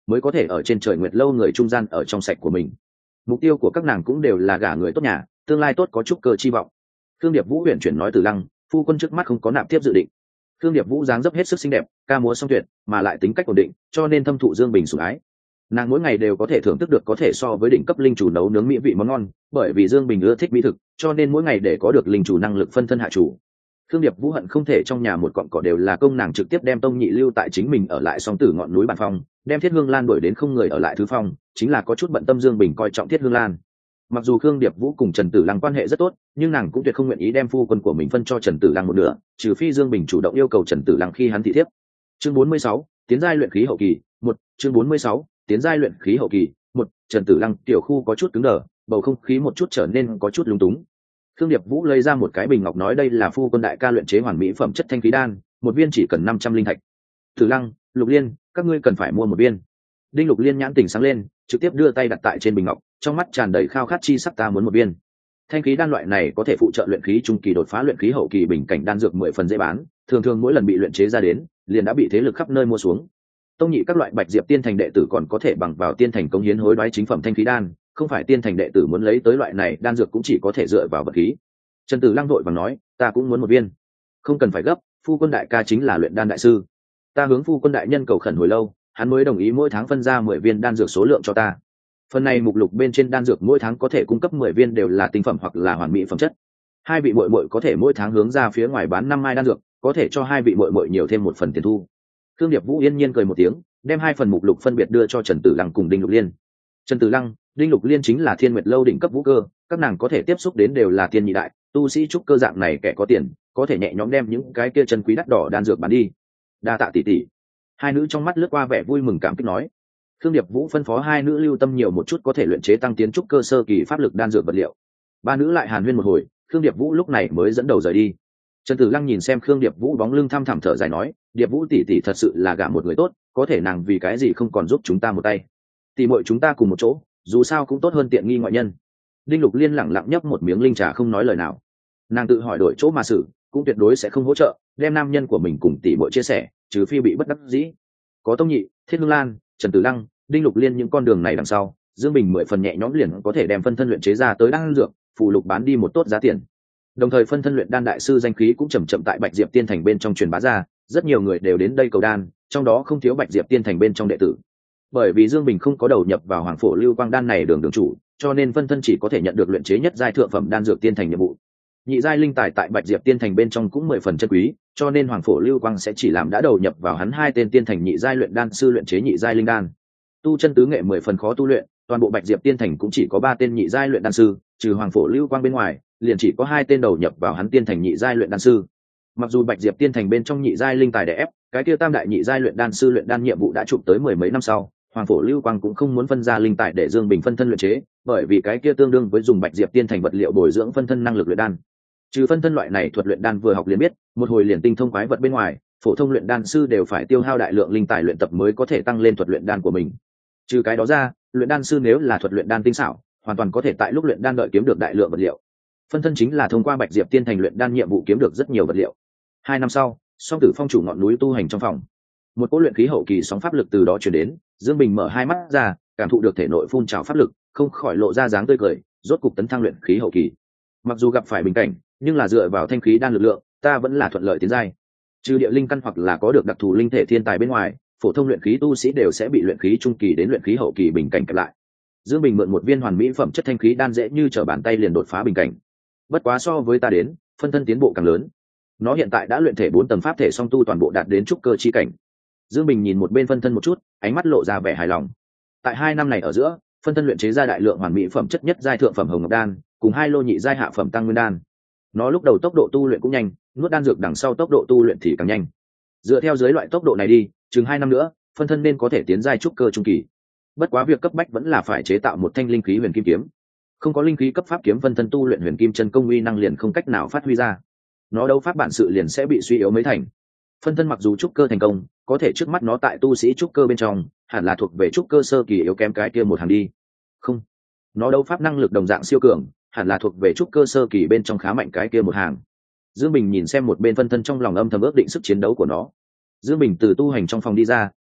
mới có thể ở trên trời nguyệt lâu người trung gian ở trong sạch của mình. Mục tiêu của các nàng cũng đều là gả người tốt nhà, tương lai tốt có chút cơ chi vọng. Khương Điệp Vũ huyền chuyển nói Tử Lăng, phu quân trước mắt không có nạp tiếp dự định. Khương Điệp Vũ dáng dấp hết sức xinh đẹp, ca múa song tuyệt, mà lại tính cách ổn định, cho nên thâm thụ Dương Bình sủng ái. Nàng mỗi ngày đều có thể thưởng thức được có thể so với đỉnh cấp linh chủ nấu nướng mỹ vị món ngon, bởi vì Dương Bình ưa thích mỹ thực, cho nên mỗi ngày để có được linh chủ năng lực phân thân hạ chủ. Khương Điệp Vũ hận không thể trong nhà một cọng cỏ đều là công nàng trực tiếp đem Tông Nhị lưu tại chính mình ở lại song tử ngọn núi Bản Phong, đem Thiết Hương Lan đuổi đến không người ở lại Thứ Phong, chính là có chút bận tâm Dương Bình coi trọng Thiết Hương Lan. Mặc dù Khương Điệp Vũ cùng Trần Tử Lăng quan hệ rất tốt, nhưng nàng cũng tuyệt không nguyện ý đem phu quân của mình phân cho Trần Tử Lăng một nửa, trừ phi Dương Bình chủ động yêu cầu Trần Tử Lăng khi hắn thị thiếp. Chương bốn mươi sáu, tiến giai luyện khí hậu kỳ, một, chương bốn mươi sáu, tiến giai luyện khí hậu kỳ, một, Trần Tử Lăng tiểu khu có chút cứng đờ, bầu không khí một chút trở nên có chút lúng túng. Khương Điệp Vũ lấy ra một cái bình ngọc nói đây là phu quân đại ca luyện chế hoàn mỹ phẩm chất thanh khí đan, một viên chỉ cần năm trăm linh thạch. Tử Lăng, Lục Liên, các ngươi cần phải mua một viên. Đinh Lục Liên nhãn tỉnh sáng lên, trực tiếp đưa tay đặt tại trên bình ngọc, trong mắt tràn đầy khao khát chi sắc ta muốn một viên. Thanh khí đan loại này có thể phụ trợ luyện khí trung kỳ đột phá luyện khí hậu kỳ bình cảnh đan dược mười phần dễ bán, thường thường mỗi lần bị luyện chế ra đến, liền đã bị thế lực khắp nơi mua xuống. Tông nhị các loại Bạch Diệp Tiên Thành đệ tử còn có thể bằng vào tiên thành cống hiến hối đoái chính phẩm thanh khí đan, không phải tiên thành đệ tử muốn lấy tới loại này đan dược cũng chỉ có thể dựa vào vật khí. Trần Tử Lăng vội vàng nói, ta cũng muốn một viên. Không cần phải gấp, phu quân đại ca chính là luyện đan đại sư. Ta hướng phu quân đại nhân cầu khẩn hồi lâu, hắn mới đồng ý mỗi tháng phân ra mười viên đan dược số lượng cho ta. Phần này mục lục bên trên đan dược mỗi tháng có thể cung cấp mười viên đều là tinh phẩm hoặc là hoàn mỹ phẩm chất. Hai vị muội muội có thể mỗi tháng hướng ra phía ngoài bán năm mai đan dược, có thể cho hai vị muội muội nhiều thêm một phần tiền thu. Khương Điệp Vũ yên nhiên cười một tiếng, đem hai phần mục lục phân biệt đưa cho Trần Tử Lăng cùng Đinh Lục Liên. Trần Tử Lăng, Đinh Lục Liên chính là Thiên Nguyệt lâu đỉnh cấp vũ cơ, các nàng có thể tiếp xúc đến đều là tiên nhị đại, tu sĩ trúc cơ dạng này kẻ có tiền, có thể nhẹ nhõm đem những cái kia chân quý đắt đỏ đan dược bán đi. Đa tạ tỷ tỷ. Hai nữ trong mắt lướt qua vẻ vui mừng cảm kích nói. Khương Điệp Vũ phân phó hai nữ lưu tâm nhiều một chút có thể luyện chế tăng tiến trúc cơ sơ kỳ pháp lực đan dược vật liệu. Ba nữ lại hàn huyên một hồi, Khương Điệp Vũ lúc này mới dẫn đầu rời đi. Trần Tử Lăng nhìn xem Khương Điệp Vũ bóng lưng thăm thẳm thở dài nói, Điệp Vũ tỷ tỷ thật sự là gả một người tốt, có thể nàng vì cái gì không còn giúp chúng ta một tay. Tỷ muội chúng ta cùng một chỗ, dù sao cũng tốt hơn tiện nghi ngoại nhân. Đinh Lục Liên lẳng lặng nhấp một miếng linh trà không nói lời nào. Nàng tự hỏi đổi chỗ mà xử, cũng tuyệt đối sẽ không hỗ trợ, đem nam nhân của mình cùng tỷ muội chia sẻ, trừ phi bị bất đắc dĩ. Có Tông Nhị, Thiết Hương Lan, Trần Tử Lăng, Đinh Lục Liên những con đường này đằng sau, Dương Bình mười phần nhẹ nhõm liền có thể đem phân thân luyện chế ra tới đan dược, phụ lục bán đi một tốt giá tiền. Đồng thời phân thân luyện đan đại sư danh khí cũng chậm chậm tại Bạch Diệp Tiên Thành bên trong truyền bá ra, rất nhiều người đều đến đây cầu đan, trong đó không thiếu Bạch Diệp Tiên Thành bên trong đệ tử. Bởi vì Dương Bình không có đầu nhập vào Hoàng Phổ Lưu Quang đan này đường đường chủ, cho nên phân thân chỉ có thể nhận được luyện chế nhất giai thượng phẩm đan dược tiên thành nhiệm vụ. Nhị giai linh tài tại Bạch Diệp Tiên Thành bên trong cũng mười phần chân quý, cho nên Hoàng Phổ Lưu Quang sẽ chỉ làm đã đầu nhập vào hắn hai tên tiên thành nhị giai luyện đan sư luyện chế nhị giai linh đan. Tu chân tứ nghệ mười phần khó tu luyện, toàn bộ Bạch Diệp Tiên Thành cũng chỉ có ba tên nhị giai luyện đan sư, trừ Hoàng Phổ Lưu Quang bên ngoài, liền chỉ có hai tên đầu nhập vào hắn tiên thành nhị giai luyện đan sư. Mặc dù Bạch Diệp Tiên Thành bên trong nhị giai linh tài đè ép, cái kia tam đại nhị giai luyện đan sư luyện đan nhiệm vụ đã chụp tới mười mấy năm sau, Hoàng Phổ Lưu Quang cũng không muốn phân ra linh tài để Dương Bình phân thân luyện chế, bởi vì cái kia tương đương với dùng Bạch Diệp Tiên Thành vật liệu bồi dưỡng phân thân năng lực luyện đan. Trừ phân thân loại này thuật luyện đan vừa học liền biết, một hồi liền tinh thông quái vật bên ngoài, phổ thông luyện đan sư đều phải tiêu hao đại lượng linh tài luyện tập mới có thể tăng lên thuật luyện đan của mình. Trừ cái đó ra, luyện đan sư nếu là thuật luyện đan tinh xảo, hoàn toàn có thể tại lúc luyện đan đợi kiếm được đại lượng vật liệu. Phân thân chính là thông qua Bạch Diệp Tiên Thành luyện đan nhiệm vụ kiếm được rất nhiều vật liệu. Hai năm sau, Song Tử Phong chủ ngọn núi tu hành trong phòng, một cỗ luyện khí hậu kỳ sóng pháp lực từ đó truyền đến, Dương Bình mở hai mắt ra, cảm thụ được thể nội phun trào pháp lực, không khỏi lộ ra dáng tươi cười, rốt cục tấn thăng luyện khí hậu kỳ. Mặc dù gặp phải bình cảnh, nhưng là dựa vào thanh khí đan lực lượng, ta vẫn là thuận lợi tiến giai. Trừ địa linh căn hoặc là có được đặc thù linh thể thiên tài bên ngoài, phổ thông luyện khí tu sĩ đều sẽ bị luyện khí trung kỳ đến luyện khí hậu kỳ bình cảnh kẹp lại. Dương Bình mượn một viên hoàn mỹ phẩm chất thanh khí đan dễ như trở bàn tay liền đột phá bình cảnh. Bất quá so với ta đến, phân thân tiến bộ càng lớn. Nó hiện tại đã luyện thể bốn tầng pháp thể song tu toàn bộ đạt đến trúc cơ chi cảnh. Dương Bình nhìn một bên phân thân một chút, ánh mắt lộ ra vẻ hài lòng. Tại hai năm này ở giữa, phân thân luyện chế ra đại lượng hoàn mỹ phẩm chất nhất giai thượng phẩm hồng ngọc đan, cùng hai lô nhị giai hạ phẩm tăng nguyên đan. Nó lúc đầu tốc độ tu luyện cũng nhanh, nuốt đan dược đằng sau tốc độ tu luyện thì càng nhanh. Dựa theo dưới loại tốc độ này đi, chừng hai năm nữa, phân thân nên có thể tiến giai trúc cơ trung kỳ. Bất quá việc cấp bách vẫn là phải chế tạo một thanh linh khí huyền kim kiếm. Không có linh khí cấp pháp kiếm phân thân tu luyện huyền kim chân công uy năng liền không cách nào phát huy ra. Nó đấu pháp bản sự liền sẽ bị suy yếu mấy thành. Phân thân mặc dù trúc cơ thành công, có thể trước mắt nó tại tu sĩ trúc cơ bên trong, hẳn là thuộc về trúc cơ sơ kỳ yếu kém cái kia một hàng đi. Không, nó đấu pháp năng lực đồng dạng siêu cường, hẳn là thuộc về trúc cơ sơ kỳ bên trong khá mạnh cái kia một hàng. Dương Bình nhìn xem một bên phân thân trong lòng âm thầm ước định sức chiến đấu của nó. Dương Bình từ tu hành trong phòng đi ra,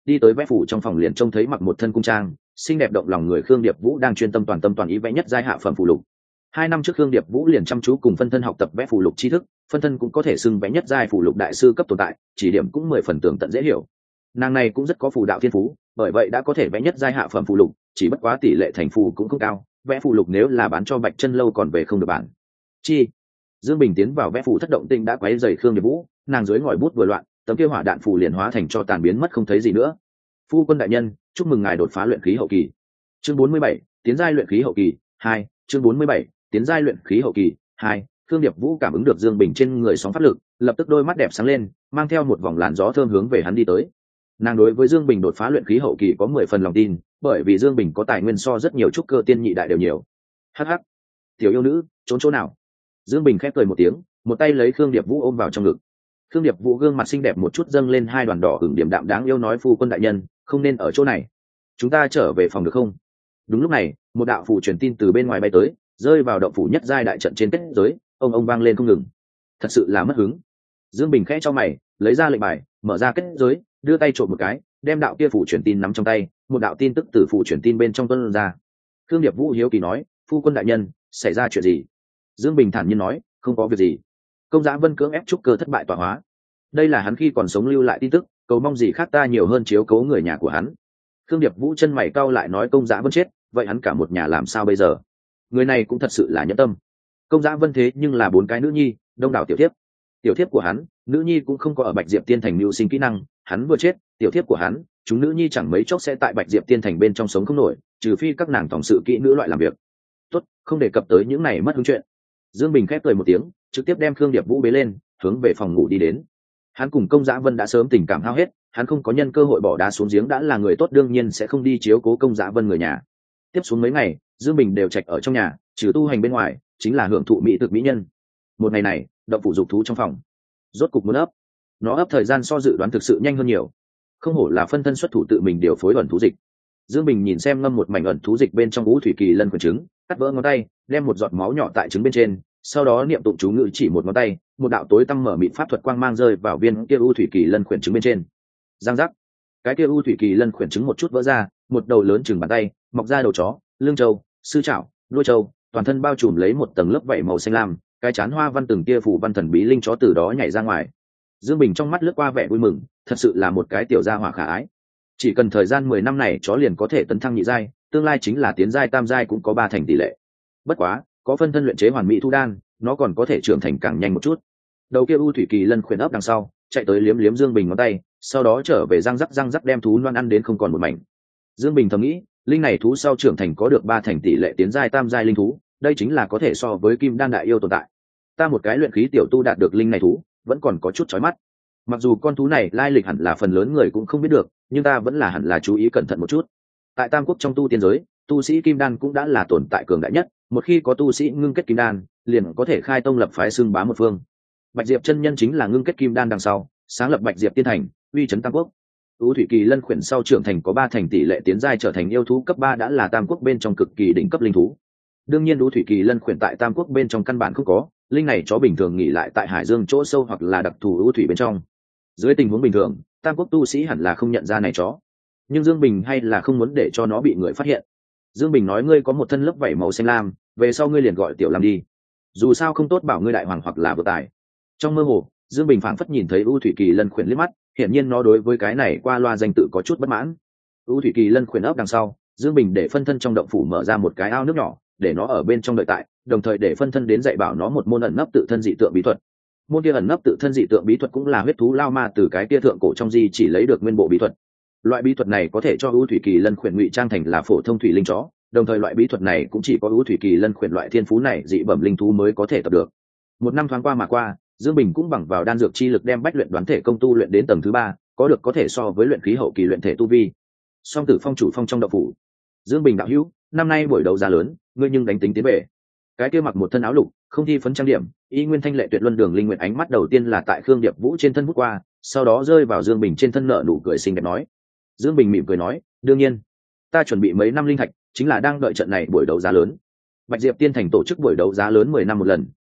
đi tới vẽ phủ trong phòng liền trông thấy mặc một thân cung trang xinh đẹp động lòng người Khương Điệp Vũ đang chuyên tâm toàn tâm toàn ý vẽ nhất giai hạ phẩm phù lục. Hai năm trước Khương Điệp Vũ liền chăm chú cùng phân thân học tập vẽ phù lục tri thức, phân thân cũng có thể xưng vẽ nhất giai phù lục đại sư cấp tồn tại, chỉ điểm cũng mười phần tường tận dễ hiểu. Nàng này cũng rất có phù đạo thiên phú, bởi vậy đã có thể vẽ nhất giai hạ phẩm phù lục, chỉ bất quá tỷ lệ thành phù cũng không cao, vẽ phù lục nếu là bán cho Bạch Chân Lâu còn về không được bản. Chi? Dương Bình tiến vào vẽ phù thất động tinh đã quấy rầy Khương Điệp Vũ, nàng dưới ngòi bút vừa loạn, tấm kia hỏa đạn phù liền hóa thành cho tàn biến mất không thấy gì nữa. Phu quân đại nhân, chúc mừng ngài đột phá luyện khí hậu kỳ. Chương bốn mươi bảy, tiến giai luyện khí hậu kỳ hai. Chương bốn mươi bảy, tiến giai luyện khí hậu kỳ hai. Khương Điệp Vũ cảm ứng được Dương Bình trên người sóng pháp lực, lập tức đôi mắt đẹp sáng lên, mang theo một vòng làn gió thơm hướng về hắn đi tới. Nàng đối với Dương Bình đột phá luyện khí hậu kỳ có mười phần lòng tin, bởi vì Dương Bình có tài nguyên so rất nhiều trúc cơ tiên nhị đại đều nhiều. Hắc hắc, tiểu yêu nữ, trốn chỗ nào? Dương Bình khép cười một tiếng, một tay lấy Khương Điệp Vũ ôm vào trong ngực. Khương Điệp Vũ gương mặt xinh đẹp một chút dâng lên hai đoàn đỏ ửng điểm đạm đáng yêu nói phu quân đại nhân, không nên ở chỗ này, chúng ta trở về phòng được không? Đúng lúc này, một đạo phủ truyền tin từ bên ngoài bay tới, rơi vào động phủ nhất giai đại trận trên kết giới, ông ông vang lên không ngừng. Thật sự là mất hứng. Dương Bình khẽ cho mày, lấy ra lệnh bài, mở ra kết giới, đưa tay trộm một cái, đem đạo kia phủ truyền tin nắm trong tay, một đạo tin tức từ phủ truyền tin bên trong tuôn ra. Khương Điệp Vũ hiếu kỳ nói, phu quân đại nhân, xảy ra chuyện gì? Dương Bình thản nhiên nói, không có việc gì. Công Giá Vân cưỡng ép trúc cơ thất bại tọa hóa. Đây là hắn khi còn sống lưu lại tin tức, cầu mong gì khác ta nhiều hơn chiếu cố người nhà của hắn. Khương Điệp Vũ chân mày cau lại nói Công Giá Vân chết, vậy hắn cả một nhà làm sao bây giờ? Người này cũng thật sự là nhẫn tâm. Công Giá Vân thế nhưng là bốn cái nữ nhi, đông đảo tiểu thiếp. Tiểu thiếp của hắn, nữ nhi cũng không có ở Bạch Diệp Tiên Thành mưu sinh kỹ năng, hắn vừa chết, tiểu thiếp của hắn, chúng nữ nhi chẳng mấy chốc sẽ tại Bạch Diệp Tiên Thành bên trong sống không nổi, trừ phi các nàng tổng sự kỹ nữ loại làm việc. Tốt, không đề cập tới những này mất hứng chuyện. Dương Bình khép cười một tiếng, trực tiếp đem Khương Điệp Vũ bế lên, hướng về phòng ngủ đi đến. Hắn cùng Công Giá Vân đã sớm tình cảm hao hết, hắn không có nhân cơ hội bỏ đá xuống giếng đã là người tốt đương nhiên sẽ không đi chiếu cố Công Giá Vân người nhà. Tiếp xuống mấy ngày, Dương Bình đều trạch ở trong nhà, trừ tu hành bên ngoài, chính là hưởng thụ mỹ thực mỹ nhân. Một ngày này, động phủ dục thú trong phòng, rốt cục muốn ấp. Nó ấp thời gian so dự đoán thực sự nhanh hơn nhiều. Không hổ là phân thân xuất thủ tự mình điều phối ẩn thú dịch. Dương Bình nhìn xem ngâm một mảnh ẩn thú dịch bên trong ngũ thủy kỳ lân quyển trứng, cắt vỡ ngón tay, đem một giọt máu nhỏ tại trứng bên trên, sau đó niệm tụng chú ngữ chỉ một ngón tay, một đạo tối tăm mở mịt pháp thuật quang mang rơi vào viên kia u thủy kỳ lân quyển trứng bên trên. Giang giác, cái kia u thủy kỳ lân quyển trứng một chút vỡ ra, một đầu lớn chừng bàn tay, mọc ra đầu chó, lưng trâu, sư trảo, đuôi trâu, toàn thân bao trùm lấy một tầng lớp vảy màu xanh lam, cái chán hoa văn từng tia phủ văn thần bí linh chó từ đó nhảy ra ngoài. Dương Bình trong mắt lướt qua vẻ vui mừng, thật sự là một cái tiểu gia hỏa khả ái. Chỉ cần thời gian mười năm này chó liền có thể tấn thăng nhị giai, tương lai chính là tiến giai tam giai cũng có ba thành tỷ lệ. Bất quá, có phân thân luyện chế hoàn mỹ thu đan, nó còn có thể trưởng thành càng nhanh một chút. Đầu kia u thủy kỳ lân khuyển ấp đằng sau, chạy tới liếm liếm Dương Bình ngón tay, sau đó trở về răng rắc răng rắc đem thú loan ăn đến không còn một mảnh. Dương Bình thầm nghĩ, linh này thú sau trưởng thành có được ba thành tỷ lệ tiến giai tam giai linh thú, đây chính là có thể so với kim đan đại yêu tồn tại. Ta một cái luyện khí tiểu tu đạt được linh này thú, vẫn còn có chút chói mắt. Mặc dù con thú này lai lịch hẳn là phần lớn người cũng không biết được, nhưng ta vẫn là hẳn là chú ý cẩn thận một chút. Tại Tam Quốc trong tu tiên giới, tu sĩ kim đan cũng đã là tồn tại cường đại nhất, một khi có tu sĩ ngưng kết kim đan, liền có thể khai tông lập phái xưng bá một phương. Bạch Diệp chân nhân chính là ngưng kết kim đan đằng sau, sáng lập Bạch Diệp Tiên Thành, uy chấn Tam Quốc. U thủy kỳ lân khuyển sau trưởng thành có ba thành tỷ lệ tiến giai trở thành yêu thú cấp ba đã là Tam Quốc bên trong cực kỳ đỉnh cấp linh thú. Đương nhiên U thủy kỳ lân khuyển tại Tam Quốc bên trong căn bản không có, linh này chó bình thường nghỉ lại tại hải dương chỗ sâu hoặc là đặc thù u thủy bên trong. Dưới tình huống bình thường, Tam Quốc tu sĩ hẳn là không nhận ra này chó, nhưng Dương Bình hay là không muốn để cho nó bị người phát hiện. Dương Bình nói ngươi có một thân lớp vảy màu xanh lam, về sau ngươi liền gọi Tiểu Lam đi, dù sao không tốt bảo ngươi đại hoàng hoặc là vừa tài. Trong mơ hồ, Dương Bình phảng phất nhìn thấy U thủy kỳ lân khuyển liếc mắt, hiển nhiên nó đối với cái này qua loa danh tự có chút bất mãn. U thủy kỳ lân khuyển ấp đằng sau, Dương Bình để phân thân trong động phủ mở ra một cái ao nước nhỏ, để nó ở bên trong đợi tại, đồng thời để phân thân đến dạy bảo nó một môn ẩn nấp tự thân dị tượng bí thuật. Môn kia ẩn nấp tự thân dị tượng bí thuật cũng là huyết thú lao ma từ cái kia thượng cổ trong di chỉ lấy được nguyên bộ bí thuật. Loại bí thuật này có thể cho U thủy kỳ lân khuyển ngụy trang thành là phổ thông thủy linh chó, đồng thời loại bí thuật này cũng chỉ có U thủy kỳ lân khuyển loại thiên phú này dị bẩm linh thú mới có thể tập được. Một năm thoáng qua mà qua, Dương Bình cũng bằng vào đan dược chi lực đem bách luyện đoán thể công tu luyện đến tầng thứ ba, có được có thể so với luyện khí hậu kỳ luyện thể tu vi. Song Tử Phong chủ phong trong động phủ, Dương Bình đạo hữu, năm nay buổi đấu giá lớn, ngươi nhưng đánh tính tiến về. Cái kia mặc một thân áo lục, không thi phấn trang điểm, y nguyên thanh lệ tuyệt luân Đường Linh Nguyệt ánh mắt đầu tiên là tại Khương Điệp Vũ trên thân hút qua, sau đó rơi vào Dương Bình trên thân nợ nụ cười xinh đẹp nói. Dương Bình mỉm cười nói, đương nhiên, ta chuẩn bị mấy năm linh thạch, chính là đang đợi trận này buổi đấu giá lớn. Bạch Diệp Tiên Thành tổ chức buổi đấu giá lớn mười năm một lần,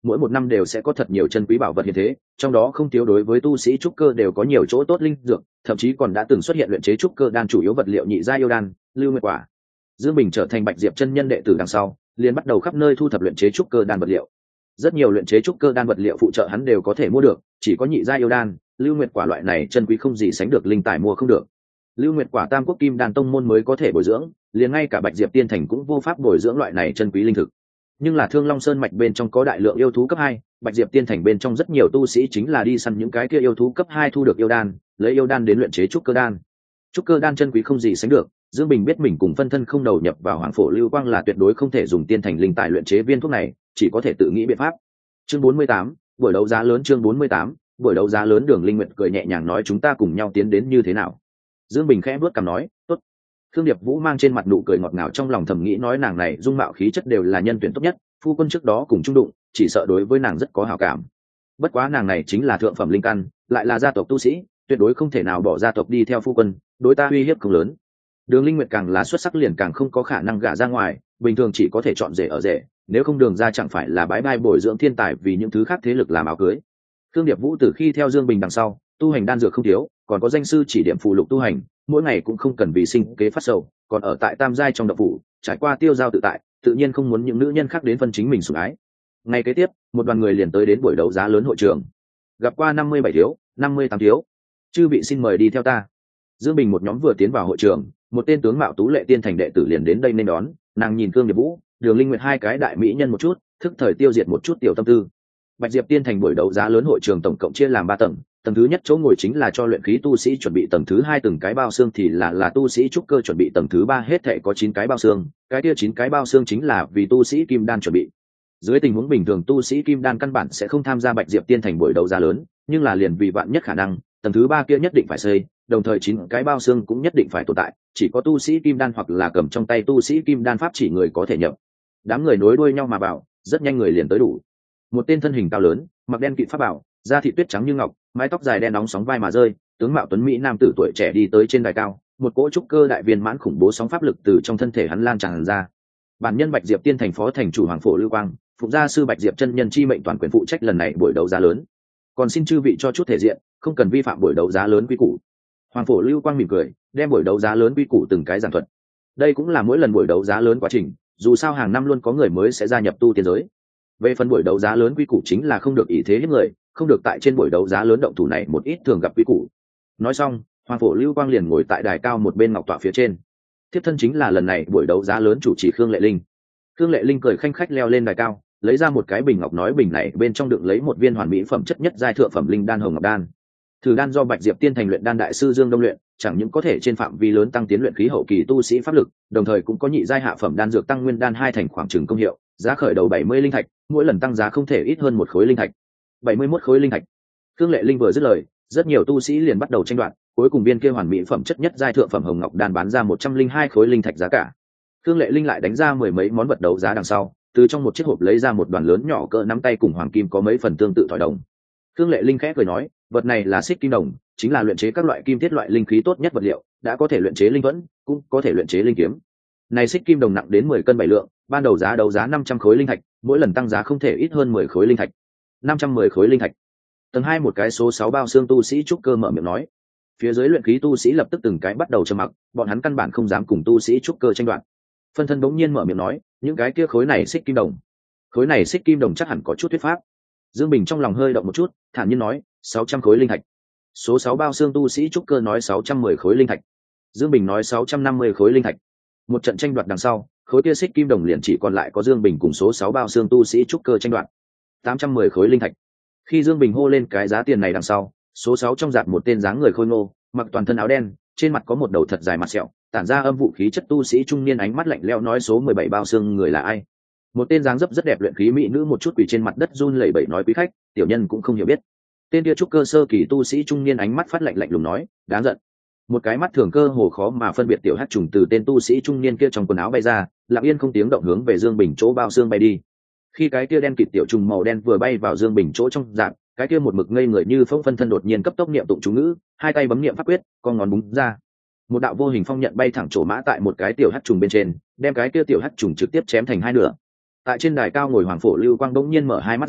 mỗi một năm đều sẽ có thật nhiều chân quý bảo vật hiện thế, trong đó không thiếu đối với tu sĩ trúc cơ đều có nhiều chỗ tốt linh dược, thậm chí còn đã từng xuất hiện luyện chế trúc cơ đan chủ yếu vật liệu nhị gia yêu đan, lưu nguyệt quả. Dương Bình trở thành Bạch Diệp chân nhân đệ tử đằng sau, liền bắt đầu khắp nơi thu thập luyện chế trúc cơ đan vật liệu. Rất nhiều luyện chế trúc cơ đan vật liệu phụ trợ hắn đều có thể mua được, chỉ có nhị gia yêu đan, lưu nguyệt quả loại này chân quý không gì sánh được linh tài mua không được. Lưu nguyệt quả Tam Quốc Kim Đan tông môn mới có thể bồi dưỡng, liền ngay cả Bạch Diệp tiên thành cũng vô pháp bồi dưỡng loại này chân quý linh thực. Nhưng là Thương Long Sơn mạch bên trong có đại lượng yêu thú cấp hai, Bạch Diệp tiên thành bên trong rất nhiều tu sĩ chính là đi săn những cái kia yêu thú cấp hai thu được yêu đan, lấy yêu đan đến luyện chế trúc cơ đan. Trúc cơ đan chân quý không gì sánh được, Dương Bình biết mình cùng phân thân không đầu nhập vào Hoàng Phổ Lưu Quang là tuyệt đối không thể dùng tiên thành linh tài luyện chế viên thuốc này, chỉ có thể tự nghĩ biện pháp. Chương bốn mươi tám, buổi đấu giá lớn. Chương bốn mươi tám, buổi đấu giá lớn. Đường Linh Nguyệt cười nhẹ nhàng nói chúng ta cùng nhau tiến đến như thế nào? Dương Bình khẽ bước cằm nói, tốt. Khương Điệp Vũ mang trên mặt nụ cười ngọt ngào, trong lòng thầm nghĩ nói nàng này dung mạo khí chất đều là nhân tuyển tốt nhất, phu quân trước đó cùng chung đụng, chỉ sợ đối với nàng rất có hảo cảm. Bất quá nàng này chính là thượng phẩm linh căn, lại là gia tộc tu sĩ, tuyệt đối không thể nào bỏ gia tộc đi theo phu quân, đối ta uy hiếp không lớn. Đường Linh Nguyệt càng là xuất sắc liền càng không có khả năng gả ra ngoài, bình thường chỉ có thể chọn rể ở rể, nếu không đường ra chẳng phải là bái bai bồi dưỡng thiên tài vì những thứ khác thế lực làm áo cưới. Khương Điệp Vũ từ khi theo Dương Bình đằng sau, tu hành đan dược không thiếu, còn có danh sư chỉ điểm phụ lục tu hành, mỗi ngày cũng không cần vì sinh kế phát sầu, còn ở tại Tam giai trong động phủ, trải qua tiêu giao tự tại, tự nhiên không muốn những nữ nhân khác đến phân chính mình sủng ái. Ngày kế tiếp, một đoàn người liền tới đến buổi đấu giá lớn hội trường. Gặp qua năm mươi bảy thiếu, năm mươi tám thiếu, chư vị xin mời đi theo ta. Dương Bình một nhóm vừa tiến vào hội trường, một tên tướng mạo tú lệ tiên thành đệ tử liền đến đây nên đón, nàng nhìn Khương Điệp Vũ, Đường Linh Nguyệt hai cái đại mỹ nhân một chút, thức thời tiêu diệt một chút tiểu tâm tư. Bạch Diệp tiên thành buổi đấu giá lớn hội trường tổng cộng chia làm ba tầng, tầng thứ nhất chỗ ngồi chính là cho luyện khí tu sĩ chuẩn bị, tầng thứ hai từng cái bao xương thì là là tu sĩ trúc cơ chuẩn bị, tầng thứ ba hết thảy có chín cái bao xương, cái kia chín cái bao xương chính là vì tu sĩ kim đan chuẩn bị. Dưới tình huống bình thường tu sĩ kim đan căn bản sẽ không tham gia Bạch Diệp tiên thành buổi đấu giá lớn, nhưng là liền vì vạn nhất khả năng, tầng thứ ba kia nhất định phải xây, đồng thời chín cái bao xương cũng nhất định phải tồn tại, chỉ có tu sĩ kim đan hoặc là cầm trong tay tu sĩ kim đan pháp chỉ người có thể nhập. Đám người nối đuôi nhau mà vào, rất nhanh người liền tới đủ. Một tên thân hình cao lớn, mặc đen kịt pháp bảo, da thịt tuyết trắng như ngọc, mái tóc dài đen nóng sóng vai mà rơi, tướng mạo tuấn mỹ nam tử tuổi trẻ đi tới trên đài cao, một cỗ trúc cơ đại viên mãn khủng bố sóng pháp lực từ trong thân thể hắn lan tràn ra. Bản nhân Bạch Diệp tiên thành phó thành chủ Hoàng Phổ Lưu Quang, phụng gia sư Bạch Diệp chân nhân chi mệnh toàn quyền phụ trách lần này buổi đấu giá lớn. Còn xin chư vị cho chút thể diện, không cần vi phạm buổi đấu giá lớn quy củ. Hoàng Phổ Lưu Quang mỉm cười, đem buổi đấu giá lớn quy củ từng cái giảng thuật. Đây cũng là mỗi lần buổi đấu giá lớn quá trình, dù sao hàng năm luôn có người mới sẽ gia nhập tu tiên giới. Về phần buổi đấu giá lớn quy củ chính là không được ý thế hiếp người, không được tại trên buổi đấu giá lớn động thủ này một ít thường gặp quy củ. Nói xong, Hoàng Phổ Lưu Quang liền ngồi tại đài cao một bên ngọc tọa phía trên. Thiếp thân chính là lần này buổi đấu giá lớn chủ trì Khương Lệ Linh. Khương Lệ Linh cười khanh khách leo lên đài cao, lấy ra một cái bình ngọc nói bình này bên trong đựng lấy một viên hoàn mỹ phẩm chất nhất giai thượng phẩm linh đan hồng ngọc đan. Thử đan do Bạch Diệp tiên thành luyện đan đại sư Dương Đông luyện, chẳng những có thể trên phạm vi lớn tăng tiến luyện khí hậu kỳ tu sĩ pháp lực, đồng thời cũng có nhị giai hạ phẩm đan dược tăng nguyên đan hai thành khoảng chừng công hiệu, giá khởi đầu bảy mươi linh thạch, mỗi lần tăng giá không thể ít hơn một khối linh thạch. bảy mươi mốt khối linh thạch. Khương Lệ Linh vừa dứt lời, rất nhiều tu sĩ liền bắt đầu tranh đoạt, cuối cùng viên kia hoàn mỹ phẩm chất nhất giai thượng phẩm hồng ngọc đan bán ra một trăm linh hai khối linh thạch giá cả. Khương Lệ Linh lại đánh ra mười mấy món vật đấu giá đằng sau, từ trong một chiếc hộp lấy ra một đoàn lớn nhỏ cỡ nắm tay cùng hoàng kim có mấy phần tương tự thỏi đồng. Khương Lệ Linh khẽ cười nói, vật này là xích kim đồng, chính là luyện chế các loại kim thiết loại linh khí tốt nhất vật liệu, đã có thể luyện chế linh thuẫn, cũng có thể luyện chế linh kiếm. Này xích kim đồng nặng đến mười cân bảy lượng, ban đầu giá đấu giá năm trăm khối linh thạch, mỗi lần tăng giá không thể ít hơn mười khối linh thạch. năm trăm mười khối linh thạch. Tầng hai một cái số sáu bao xương tu sĩ trúc cơ mở miệng nói. Phía dưới luyện khí tu sĩ lập tức từng cái bắt đầu trầm mặc, bọn hắn căn bản không dám cùng tu sĩ trúc cơ tranh đoạt. Phân thân bỗng nhiên mở miệng nói, những cái kia khối này xích kim đồng. Khối này xích kim đồng chắc hẳn có chút thuyết pháp. Dương Bình trong lòng hơi động một chút, thản nhiên nói, sáu trăm khối linh thạch. Số sáu bao xương tu sĩ trúc cơ nói sáu trăm mười khối linh thạch. Dương Bình nói sáu trăm năm mươi khối linh thạch. Một trận tranh đoạt đằng sau, khối kia xích kim đồng liền chỉ còn lại có Dương Bình cùng số sáu bao xương tu sĩ trúc cơ tranh đoạt. tám trăm mười khối linh thạch. Khi Dương Bình hô lên cái giá tiền này đằng sau, số sáu trong dạp một tên dáng người khôi ngô, mặc toàn thân áo đen, trên mặt có một đầu thật dài mặt sẹo, tản ra âm vũ khí chất tu sĩ trung niên ánh mắt lạnh lẽo nói số mười bảy bao xương người là ai? Một tên dáng dấp rất đẹp luyện khí mỹ nữ một chút quỳ trên mặt đất run lẩy bẩy nói quý khách, tiểu nhân cũng không hiểu biết. Tên kia trúc cơ sơ kỳ tu sĩ trung niên ánh mắt phát lạnh lạnh lùng nói, đáng giận. Một cái mắt thường cơ hồ khó mà phân biệt tiểu hắc trùng từ tên tu sĩ trung niên kia trong quần áo bay ra, lặng yên không tiếng động hướng về Dương Bình chỗ bao xương bay đi. Khi cái kia đen kịt tiểu trùng màu đen vừa bay vào Dương Bình chỗ trong dạng, cái kia một mực ngây người như phong phân thân đột nhiên cấp tốc niệm tụng chú ngữ, hai tay bấm niệm pháp quyết, con ngón búng ra. Một đạo vô hình phong nhận bay thẳng trổ mã tại một cái tiểu hắc trùng bên trên, đem cái kia tiểu hắc trùng trực tiếp chém thành hai nửa. Tại trên đài cao ngồi Hoàng Phổ Lưu Quang bỗng nhiên mở hai mắt ra,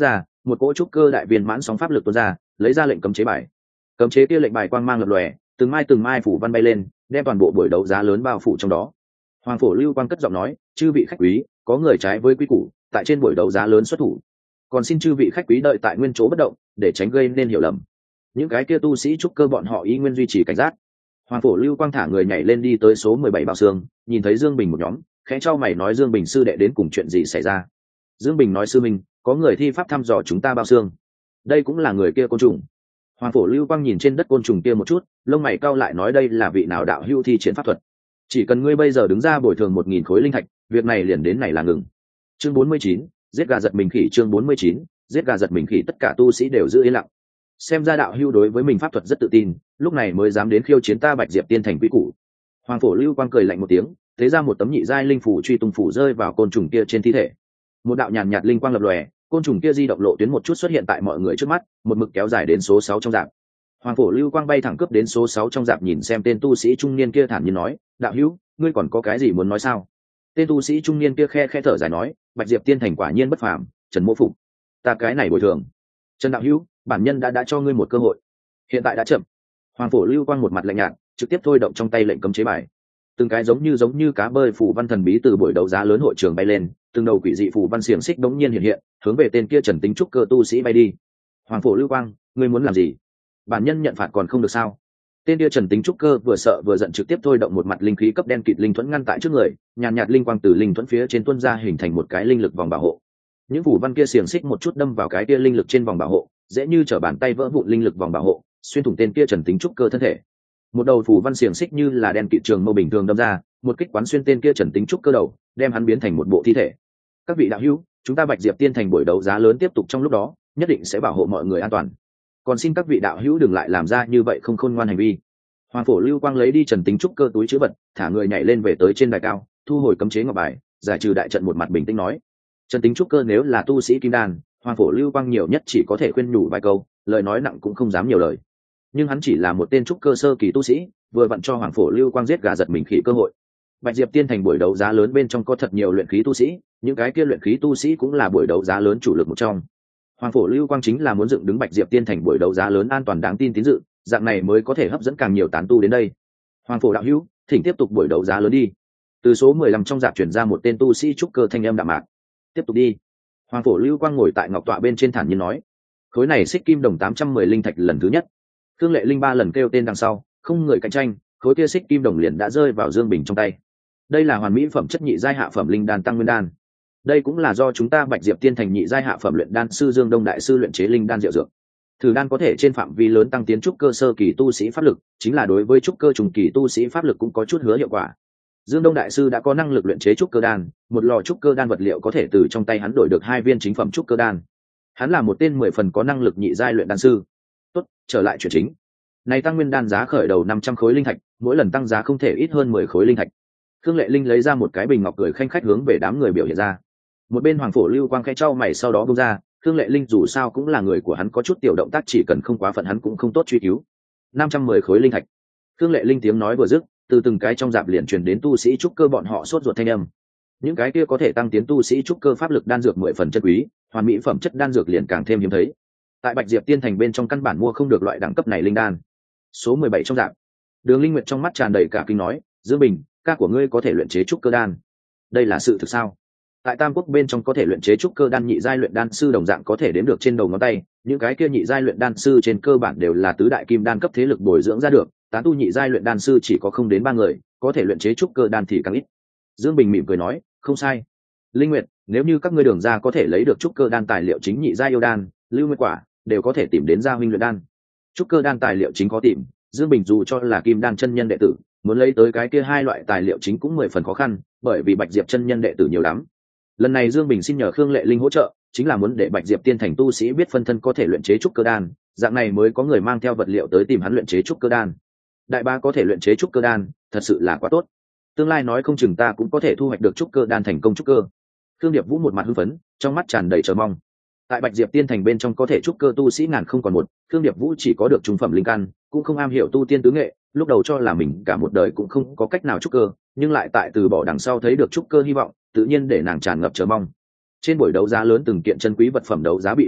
một cỗ trúc cơ đại viên mãn sóng pháp lực tuôn ra, lấy ra lệnh cấm chế bài. Cấm chế kia lệnh bài quang mang lập lòe, từng mai từng mai phủ văn bay lên, đem toàn bộ buổi đấu giá lớn bao phủ trong đó. Hoàng Phổ Lưu Quang cất giọng nói, chư vị khách quý, có người trái với quy củ, tại trên buổi đấu giá lớn xuất thủ, còn xin chư vị khách quý đợi tại nguyên chỗ bất động, để tránh gây nên hiểu lầm. Những cái kia tu sĩ trúc cơ bọn họ y nguyên duy trì cảnh giác. Hoàng Phổ Lưu Quang thả người nhảy lên đi tới số mười bảy Bảo Sương, nhìn thấy Dương Bình một nhóm, khẽ chau mày nói Dương Bình sư đệ đến cùng chuyện gì xảy ra. Dương Bình nói sư minh, có người thi pháp thăm dò chúng ta Bao Sương. Đây cũng là người kia côn trùng. Hoàng Phổ Lưu Quang nhìn trên đất côn trùng kia một chút, lông mày cau lại nói đây là vị nào đạo hữu thi triển pháp thuật. Chỉ cần ngươi bây giờ đứng ra bồi thường một nghìn khối linh thạch, việc này liền đến này là ngừng. Chương bốn mươi chín, giết gà giật mình khỉ. Chương bốn mươi chín, giết gà giật mình khỉ. Tất cả tu sĩ đều giữ yên lặng. Xem ra đạo hữu đối với mình pháp thuật rất tự tin, lúc này mới dám đến khiêu chiến ta Bạch Diệp Tiên thành quý củ. Hoàng Phổ Lưu Quang cười lạnh một tiếng, thế ra một tấm nhị giai linh phủ truy tung phủ rơi vào côn trùng kia trên thi thể. Một đạo nhàn nhạt linh quang lập lòe, côn trùng kia di động lộ tuyến một chút xuất hiện tại mọi người trước mắt, một mực kéo dài đến số sáu trong dạp. Hoàng Phổ Lưu Quang bay thẳng cướp đến số sáu trong dạp, nhìn xem tên tu sĩ trung niên kia thản nhiên nói, đạo hữu, ngươi còn có cái gì muốn nói sao? Tên tu sĩ trung niên kia khe khẽ thở dài nói, Bạch Diệp Tiên thành quả nhiên bất phàm, Trần Mộ Phục, ta cái này bồi thường. Trần đạo hữu, bản nhân đã đã cho ngươi một cơ hội, hiện tại đã chậm. Hoàng Phổ Lưu Quang một mặt lạnh nhạt, trực tiếp thôi động trong tay lệnh cấm chế bài. Từng cái giống như giống như cá bơi phù văn thần bí từ buổi đấu giá lớn hội trường bay lên, từng đầu quỷ dị phù văn xiềng xích đống nhiên hiện hiện, hướng về tên kia Trần Tính trúc cơ tu sĩ bay đi. Hoàng Phổ Lưu Quang, ngươi muốn làm gì? Bản nhân nhận phạt còn không được sao? Tên kia Trần Tính trúc cơ vừa sợ vừa giận, trực tiếp thôi động một mặt linh khí cấp đen kịt linh thuẫn ngăn tại trước người, nhàn nhạt, nhạt linh quang từ linh thuẫn phía trên tuôn ra hình thành một cái linh lực vòng bảo hộ. Những phù văn kia xiềng xích một chút đâm vào cái kia linh lực trên vòng bảo hộ, dễ như trở bàn tay vỡ vụn linh lực vòng bảo hộ, xuyên thủng tên kia Trần Tính trúc cơ thân thể. Một đầu phù văn xiềng xích như là đen kịt trường mâu bình thường đâm ra, một kích quán xuyên tên kia Trần Tính trúc cơ đầu, đem hắn biến thành một bộ thi thể. Các vị đạo hữu, chúng ta Bạch Diệp Tiên thành buổi đấu giá lớn tiếp tục trong lúc đó, nhất định sẽ bảo hộ mọi người an toàn. Còn xin các vị đạo hữu đừng lại làm ra như vậy không khôn ngoan hành vi. Hoàng Phổ Lưu Quang lấy đi Trần Tính trúc cơ túi chữ vật, thả người nhảy lên về tới trên đài cao, thu hồi cấm chế ngọc bài, giải trừ đại trận, một mặt bình tĩnh nói, Trần Tính trúc cơ nếu là tu sĩ kim đan, Hoàng Phổ Lưu Quang nhiều nhất chỉ có thể khuyên nhủ vài câu, lời nói nặng cũng không dám nhiều lời. Nhưng hắn chỉ là một tên trúc cơ sơ kỳ tu sĩ, vừa vặn cho Hoàng Phổ Lưu Quang giết gà giật mình khỉ cơ hội. Bạch Diệp Tiên thành buổi đấu giá lớn bên trong có thật nhiều luyện khí tu sĩ, những cái kia luyện khí tu sĩ cũng là buổi đấu giá lớn chủ lực một trong. Hoàng Phổ Lưu Quang chính là muốn dựng đứng Bạch Diệp Tiên thành buổi đấu giá lớn an toàn đáng tin tín dự, dạng này mới có thể hấp dẫn càng nhiều tán tu đến đây. Hoàng Phổ đạo hữu, thỉnh tiếp tục buổi đấu giá lớn đi. Từ số mười lăm trong dạp chuyển ra một tên tu sĩ trúc cơ thanh âm đạm mạc. Tiếp tục đi. Hoàng Phổ Lưu Quang ngồi tại ngọc tọa bên trên thản nhiên nói, khối này xích kim đồng tám trăm mười linh thạch lần thứ nhất. Thương Lệ Linh ba lần kêu tên đằng sau, không người cạnh tranh, khối kia xích kim đồng liền đã rơi vào Dương Bình trong tay. Đây là hoàn mỹ phẩm chất nhị giai hạ phẩm linh đan tăng nguyên đan. Đây cũng là do chúng ta Bạch Diệp Tiên thành nhị giai hạ phẩm luyện đan sư Dương Đông đại sư luyện chế linh đan diệu dược. Thử đan có thể trên phạm vi lớn tăng tiến trúc cơ sơ kỳ tu sĩ pháp lực, chính là đối với trúc cơ trùng kỳ tu sĩ pháp lực cũng có chút hứa hiệu quả. Dương Đông đại sư đã có năng lực luyện chế trúc cơ đan, một lò trúc cơ đan vật liệu có thể từ trong tay hắn đổi được hai viên chính phẩm trúc cơ đan. Hắn là một tên mười phần có năng lực nhị giai luyện đan sư. Tốt, trở lại chuyện chính. Này tăng nguyên đan giá khởi đầu năm trăm khối linh thạch, mỗi lần tăng giá không thể ít hơn mười khối linh thạch. Khương Lệ Linh lấy ra một cái bình ngọc cười khanh khách hướng về đám người biểu hiện ra. Một bên Hoàng Phổ Lưu Quang khẽ chau mày sau đó buông ra, Khương Lệ Linh dù sao cũng là người của hắn, có chút tiểu động tác chỉ cần không quá phận hắn cũng không tốt truy cứu. năm trăm mười khối linh thạch. Khương Lệ Linh tiếng nói vừa dứt, từ từng cái trong dạp liền truyền đến tu sĩ trúc cơ bọn họ sốt ruột thanh âm. Những cái kia có thể tăng tiến tu sĩ trúc cơ pháp lực đan dược mười phần chân quý, hoàn mỹ phẩm chất đan dược liền càng thêm hiếm thấy. Tại Bạch Diệp Tiên thành bên trong căn bản mua không được loại đẳng cấp này linh đan. Số mười bảy trong dạp, Đường Linh Nguyệt trong mắt tràn đầy cả kinh nói, Dương Bình, ca của ngươi có thể luyện chế trúc cơ đan. Đây là sự thực sao? Tại Tam Quốc bên trong có thể luyện chế trúc cơ đan nhị giai luyện đan sư đồng dạng có thể đếm được trên đầu ngón tay, những cái kia nhị giai luyện đan sư trên cơ bản đều là tứ đại kim đan cấp thế lực bồi dưỡng ra được, tán tu nhị giai luyện đan sư chỉ có không đến ba người, có thể luyện chế trúc cơ đan thì càng ít. Dương Bình mỉm cười nói, không sai. Linh Nguyệt, nếu như các ngươi đường ra có thể lấy được trúc cơ đan tài liệu chính nhị giai yêu đan, lưu nguyên quả, đều có thể tìm đến gia huynh luyện đan. Trúc cơ đan tài liệu chính có tìm, Dương Bình dù cho là kim đan chân nhân đệ tử, muốn lấy tới cái kia hai loại tài liệu chính cũng mười phần khó khăn, bởi vì Bạch Diệp chân nhân đệ tử nhiều lắm. Lần này Dương Bình xin nhờ Khương Lệ Linh hỗ trợ, chính là muốn để Bạch Diệp Tiên thành tu sĩ biết phân thân có thể luyện chế trúc cơ đan, dạng này mới có người mang theo vật liệu tới tìm hắn luyện chế trúc cơ đan. Đại ba có thể luyện chế trúc cơ đan, thật sự là quá tốt. Tương lai nói không chừng ta cũng có thể thu hoạch được trúc cơ đan thành công trúc cơ. Khương Điệp Vũ một mặt hưng phấn, trong mắt tràn đầy chờ mong. Tại Bạch Diệp Tiên thành bên trong có thể trúc cơ tu sĩ ngàn không còn một, Khương Điệp Vũ chỉ có được trung phẩm linh căn, cũng không am hiểu tu tiên tứ nghệ, lúc đầu cho là mình cả một đời cũng không có cách nào trúc cơ, nhưng lại tại từ bỏ đằng sau thấy được trúc cơ hy vọng, tự nhiên để nàng tràn ngập chờ mong. Trên buổi đấu giá lớn từng kiện chân quý vật phẩm đấu giá bị đập đi,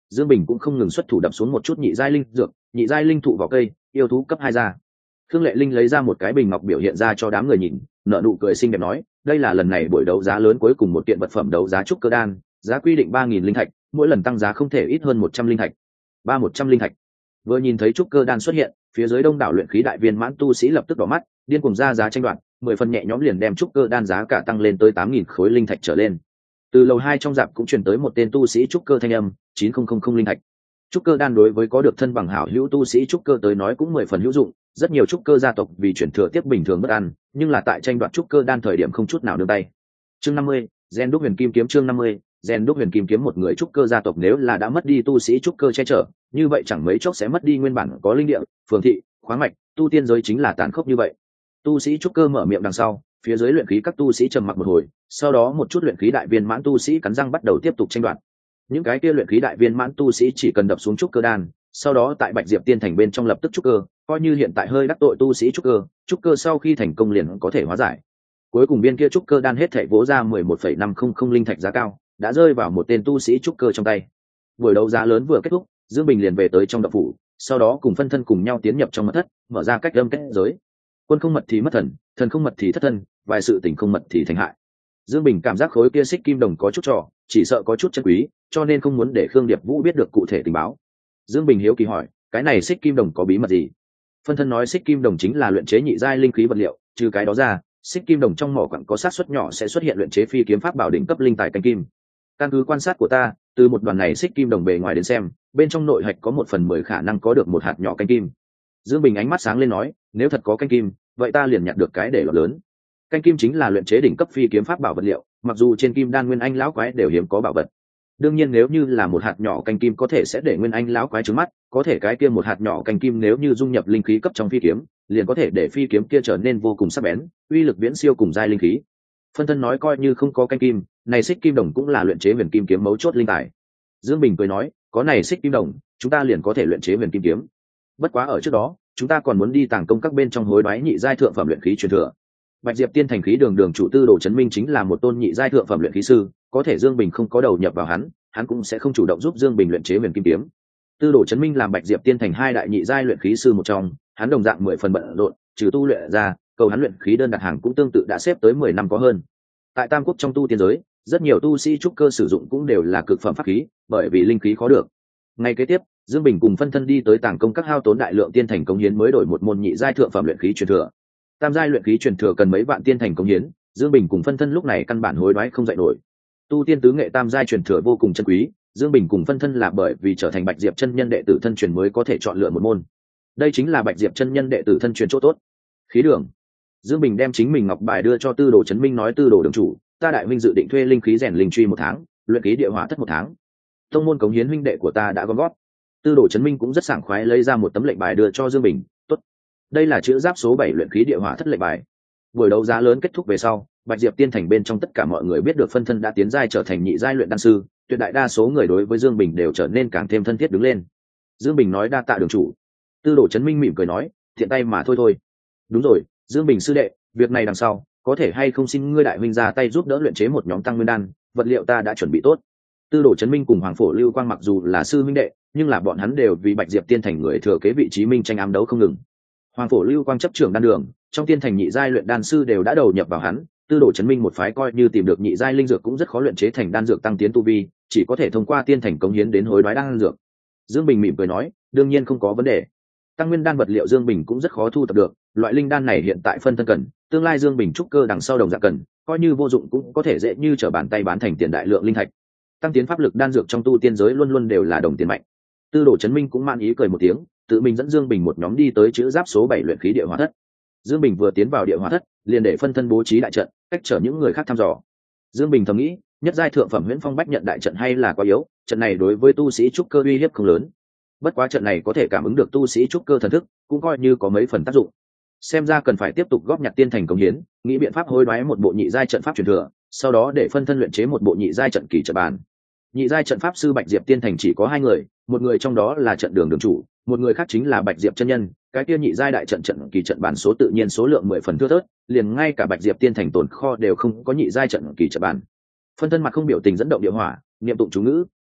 Dương Bình cũng không ngừng xuất thủ đập xuống một chút nhị giai linh dược, nhị giai linh thụ vào cây, yêu thú cấp hai ra. Khương Lệ Linh lấy ra một cái bình ngọc biểu hiện ra cho đám người nhìn, nở nụ cười xinh đẹp nói, đây là lần này buổi đấu giá lớn cuối cùng một kiện vật phẩm đấu giá trúc cơ đan, giá quy định ba nghìn linh thạch, mỗi lần tăng giá không thể ít hơn một trăm linh thạch. Ba một trăm linh thạch. Vừa nhìn thấy trúc cơ đan xuất hiện, phía dưới đông đảo luyện khí đại viên mãn tu sĩ lập tức đỏ mắt, điên cuồng ra giá tranh đoạt, mười phần nhẹ nhõm liền đem trúc cơ đan giá cả tăng lên tới tám nghìn khối linh thạch trở lên. Từ lầu hai trong dạp cũng truyền tới một tên tu sĩ trúc cơ thanh âm, chín nghìn linh thạch. Trúc cơ đan đối với có được thân bằng hảo hữu tu sĩ trúc cơ tới nói cũng mười phần hữu dụng, rất nhiều trúc cơ gia tộc vì chuyển thừa tiếp bình thường bất ăn, nhưng là tại tranh đoạt trúc cơ đan thời điểm không chút nào nương tay. Chương năm mươi, Gen đúc huyền kim kiếm chương năm mươi, Gen đúc huyền kim kiếm một người trúc cơ gia tộc nếu là đã mất đi tu sĩ trúc cơ che chở, như vậy chẳng mấy chốc sẽ mất đi nguyên bản có linh địa, phường thị, khoáng mạch, tu tiên giới chính là tàn khốc như vậy. Tu sĩ trúc cơ mở miệng đằng sau, phía dưới luyện khí các tu sĩ trầm mặc một hồi, sau đó một chút luyện khí đại viên mãn tu sĩ cắn răng bắt đầu tiếp tục tranh đoạt. Những cái kia luyện khí đại viên mãn tu sĩ chỉ cần đập xuống trúc cơ đan, sau đó tại Bạch Diệp Tiên Thành bên trong lập tức trúc cơ, coi như hiện tại hơi đắc tội tu sĩ trúc cơ, trúc cơ sau khi thành công liền có thể hóa giải. Cuối cùng viên kia trúc cơ đan hết thảy vỗ ra mười một phẩy năm không linh thạch giá cao, đã rơi vào một tên tu sĩ trúc cơ trong tay. Buổi đấu giá lớn vừa kết thúc, Dương Bình liền về tới trong động phủ, sau đó cùng phân thân cùng nhau tiến nhập trong mật thất, mở ra cách âm kết giới. Quân không mật thì mất thần, thần không mật thì thất thân, vài sự tình không mật thì thành hại. Dương Bình cảm giác khối kia xích kim đồng có chút trò, chỉ sợ có chút chân quý, cho nên không muốn để Khương Điệp Vũ biết được cụ thể tình báo. Dương Bình hiếu kỳ hỏi, cái này xích kim đồng có bí mật gì? Phân thân nói xích kim đồng chính là luyện chế nhị giai linh khí vật liệu, trừ cái đó ra, xích kim đồng trong mỏ quặng có xác suất nhỏ sẽ xuất hiện luyện chế phi kiếm pháp bảo đỉnh cấp linh tài canh kim. Căn cứ quan sát của ta, từ một đoàn này xích kim đồng bề ngoài đến xem, bên trong nội hạch có một phần mười khả năng có được một hạt nhỏ canh kim. Dương Bình ánh mắt sáng lên nói, nếu thật có canh kim, vậy ta liền nhặt được cái để lọt lớn. Canh kim chính là luyện chế đỉnh cấp phi kiếm pháp bảo vật liệu, mặc dù trên kim đan nguyên anh lão quái đều hiếm có bảo vật. Đương nhiên nếu như là một hạt nhỏ canh kim có thể sẽ để nguyên anh lão quái trứng mắt, có thể cái kia một hạt nhỏ canh kim nếu như dung nhập linh khí cấp trong phi kiếm, liền có thể để phi kiếm kia trở nên vô cùng sắc bén, uy lực viễn siêu cùng giai linh khí. Phân thân nói coi như không có canh kim, này xích kim đồng cũng là luyện chế huyền kim kiếm mấu chốt linh tài. Dương Bình cười nói, có này xích kim đồng, chúng ta liền có thể luyện chế huyền kim kiếm. Bất quá ở trước đó, chúng ta còn muốn đi tàng công các bên trong hối đoái nhị giai thượng phẩm luyện khí truyền thừa. Bạch Diệp Tiên Thành khí đường đường chủ Tư Đồ Chấn Minh chính là một tôn nhị giai thượng phẩm luyện khí sư, có thể Dương Bình không có đầu nhập vào hắn, hắn cũng sẽ không chủ động giúp Dương Bình luyện chế huyền kim kiếm. Tư Đồ Chấn Minh làm Bạch Diệp Tiên Thành hai đại nhị giai luyện khí sư một trong, hắn đồng dạng mười phần bận rộn, trừ tu luyện ra, cầu hắn luyện khí đơn đặt hàng cũng tương tự đã xếp tới mười năm có hơn. Tại Tam Quốc trong tu tiên giới, rất nhiều tu sĩ trúc cơ sử dụng cũng đều là cực phẩm pháp khí, bởi vì linh khí khó được. Ngày kế tiếp, Dương Bình cùng phân thân đi tới tàng công các hao tốn đại lượng tiên thành cống hiến mới đổi một môn nhị giai thượng phẩm luyện khí truyền thừa. Tam giai luyện khí truyền thừa cần mấy vạn tiên thành cống hiến, Dương Bình cùng phân thân lúc này căn bản hối đoái không dậy nổi. Tu tiên tứ nghệ tam giai truyền thừa vô cùng chân quý, Dương Bình cùng phân thân là bởi vì trở thành Bạch Diệp chân nhân đệ tử thân truyền mới có thể chọn lựa một môn. Đây chính là Bạch Diệp chân nhân đệ tử thân truyền chỗ tốt. Khí đường. Dương Bình đem chính mình ngọc bài đưa cho Tư Đồ Chấn Minh nói Tư Đồ đường chủ, ta đại huynh dự định thuê linh khí rèn linh truy một tháng, luyện khí địa hỏa thất một tháng. Tông môn cống hiến huynh đệ của ta đã gom góp. Tư Đồ Chấn Minh cũng rất sảng khoái lấy ra một tấm lệnh bài đưa cho Dương Bình, tốt. Đây là chữ giáp số bảy luyện khí địa hỏa thất lệnh bài. Buổi đấu giá lớn kết thúc về sau, Bạch Diệp Tiên Thành bên trong tất cả mọi người biết được phân thân đã tiến giai trở thành nhị giai luyện đan sư, tuyệt đại đa số người đối với Dương Bình đều trở nên càng thêm thân thiết đứng lên. Dương Bình nói đa tạ đường chủ. Tư Đồ Chấn Minh mỉm cười nói, thiện tay mà thôi thôi. Đúng rồi, Dương Bình sư đệ, việc này đằng sau, có thể hay không xin ngươi đại huynh ra tay giúp đỡ luyện chế một nhóm tăng nguyên đan, vật liệu ta đã chuẩn bị tốt. Tư Đồ Chấn Minh cùng Hoàng Phổ Lưu Quang mặc dù là sư huynh đệ, nhưng là bọn hắn đều vì Bạch Diệp Tiên Thành người thừa kế vị trí minh tranh ám đấu không ngừng. Hoàng Phổ Lưu Quang chấp trưởng đan đường, trong tiên thành nhị giai luyện đan sư đều đã đầu nhập vào hắn, Tư Đồ Chấn Minh một phái coi như tìm được nhị giai linh dược cũng rất khó luyện chế thành đan dược tăng tiến tu vi, chỉ có thể thông qua tiên thành cống hiến đến hối đoái đan dược. Dương Bình mỉm cười nói, đương nhiên không có vấn đề. Tăng nguyên đan vật liệu Dương Bình cũng rất khó thu thập được, loại linh đan này hiện tại phân thân cần, tương lai Dương Bình trúc cơ đằng sau đồng dạng cần, coi như vô dụng cũng có thể dễ như trở bàn tay bán thành tiền đại lượng linh thạch. Tăng tiến pháp lực đan dược trong tu tiên giới luôn luôn đều là đồng tiền mạnh. Tư Đồ Chấn Minh cũng man ý cười một tiếng, tự mình dẫn Dương Bình một nhóm đi tới chữ giáp số bảy luyện khí địa hỏa thất. Dương Bình vừa tiến vào địa hỏa thất, liền để phân thân bố trí đại trận, cách trở những người khác thăm dò. Dương Bình thầm nghĩ, nhất giai thượng phẩm Huyễn Phong Bách nhận đại trận hay là quá yếu, trận này đối với tu sĩ trúc cơ uy hiếp không lớn. Bất quá trận này có thể cảm ứng được tu sĩ trúc cơ thần thức, cũng coi như có mấy phần tác dụng. Xem ra cần phải tiếp tục góp nhặt tiên thành công hiến, nghĩ biện pháp hối đoái một bộ nhị giai trận pháp truyền thừa, sau đó để phân thân luyện chế một bộ nhị giai trận kỳ trận bàn. Nhị giai trận pháp sư Bạch Diệp Tiên Thành chỉ có hai người, một người trong đó là trận đường đường chủ, một người khác chính là Bạch Diệp chân nhân. Cái kia nhị giai đại trận trận kỳ trận bàn số tự nhiên số lượng mười phần thưa thớt, liền ngay cả Bạch Diệp Tiên Thành tồn kho đều không có nhị giai trận kỳ trận bàn. Phân thân mặt không biểu tình dẫn động địa hỏa, niệm tụng chú ngữ,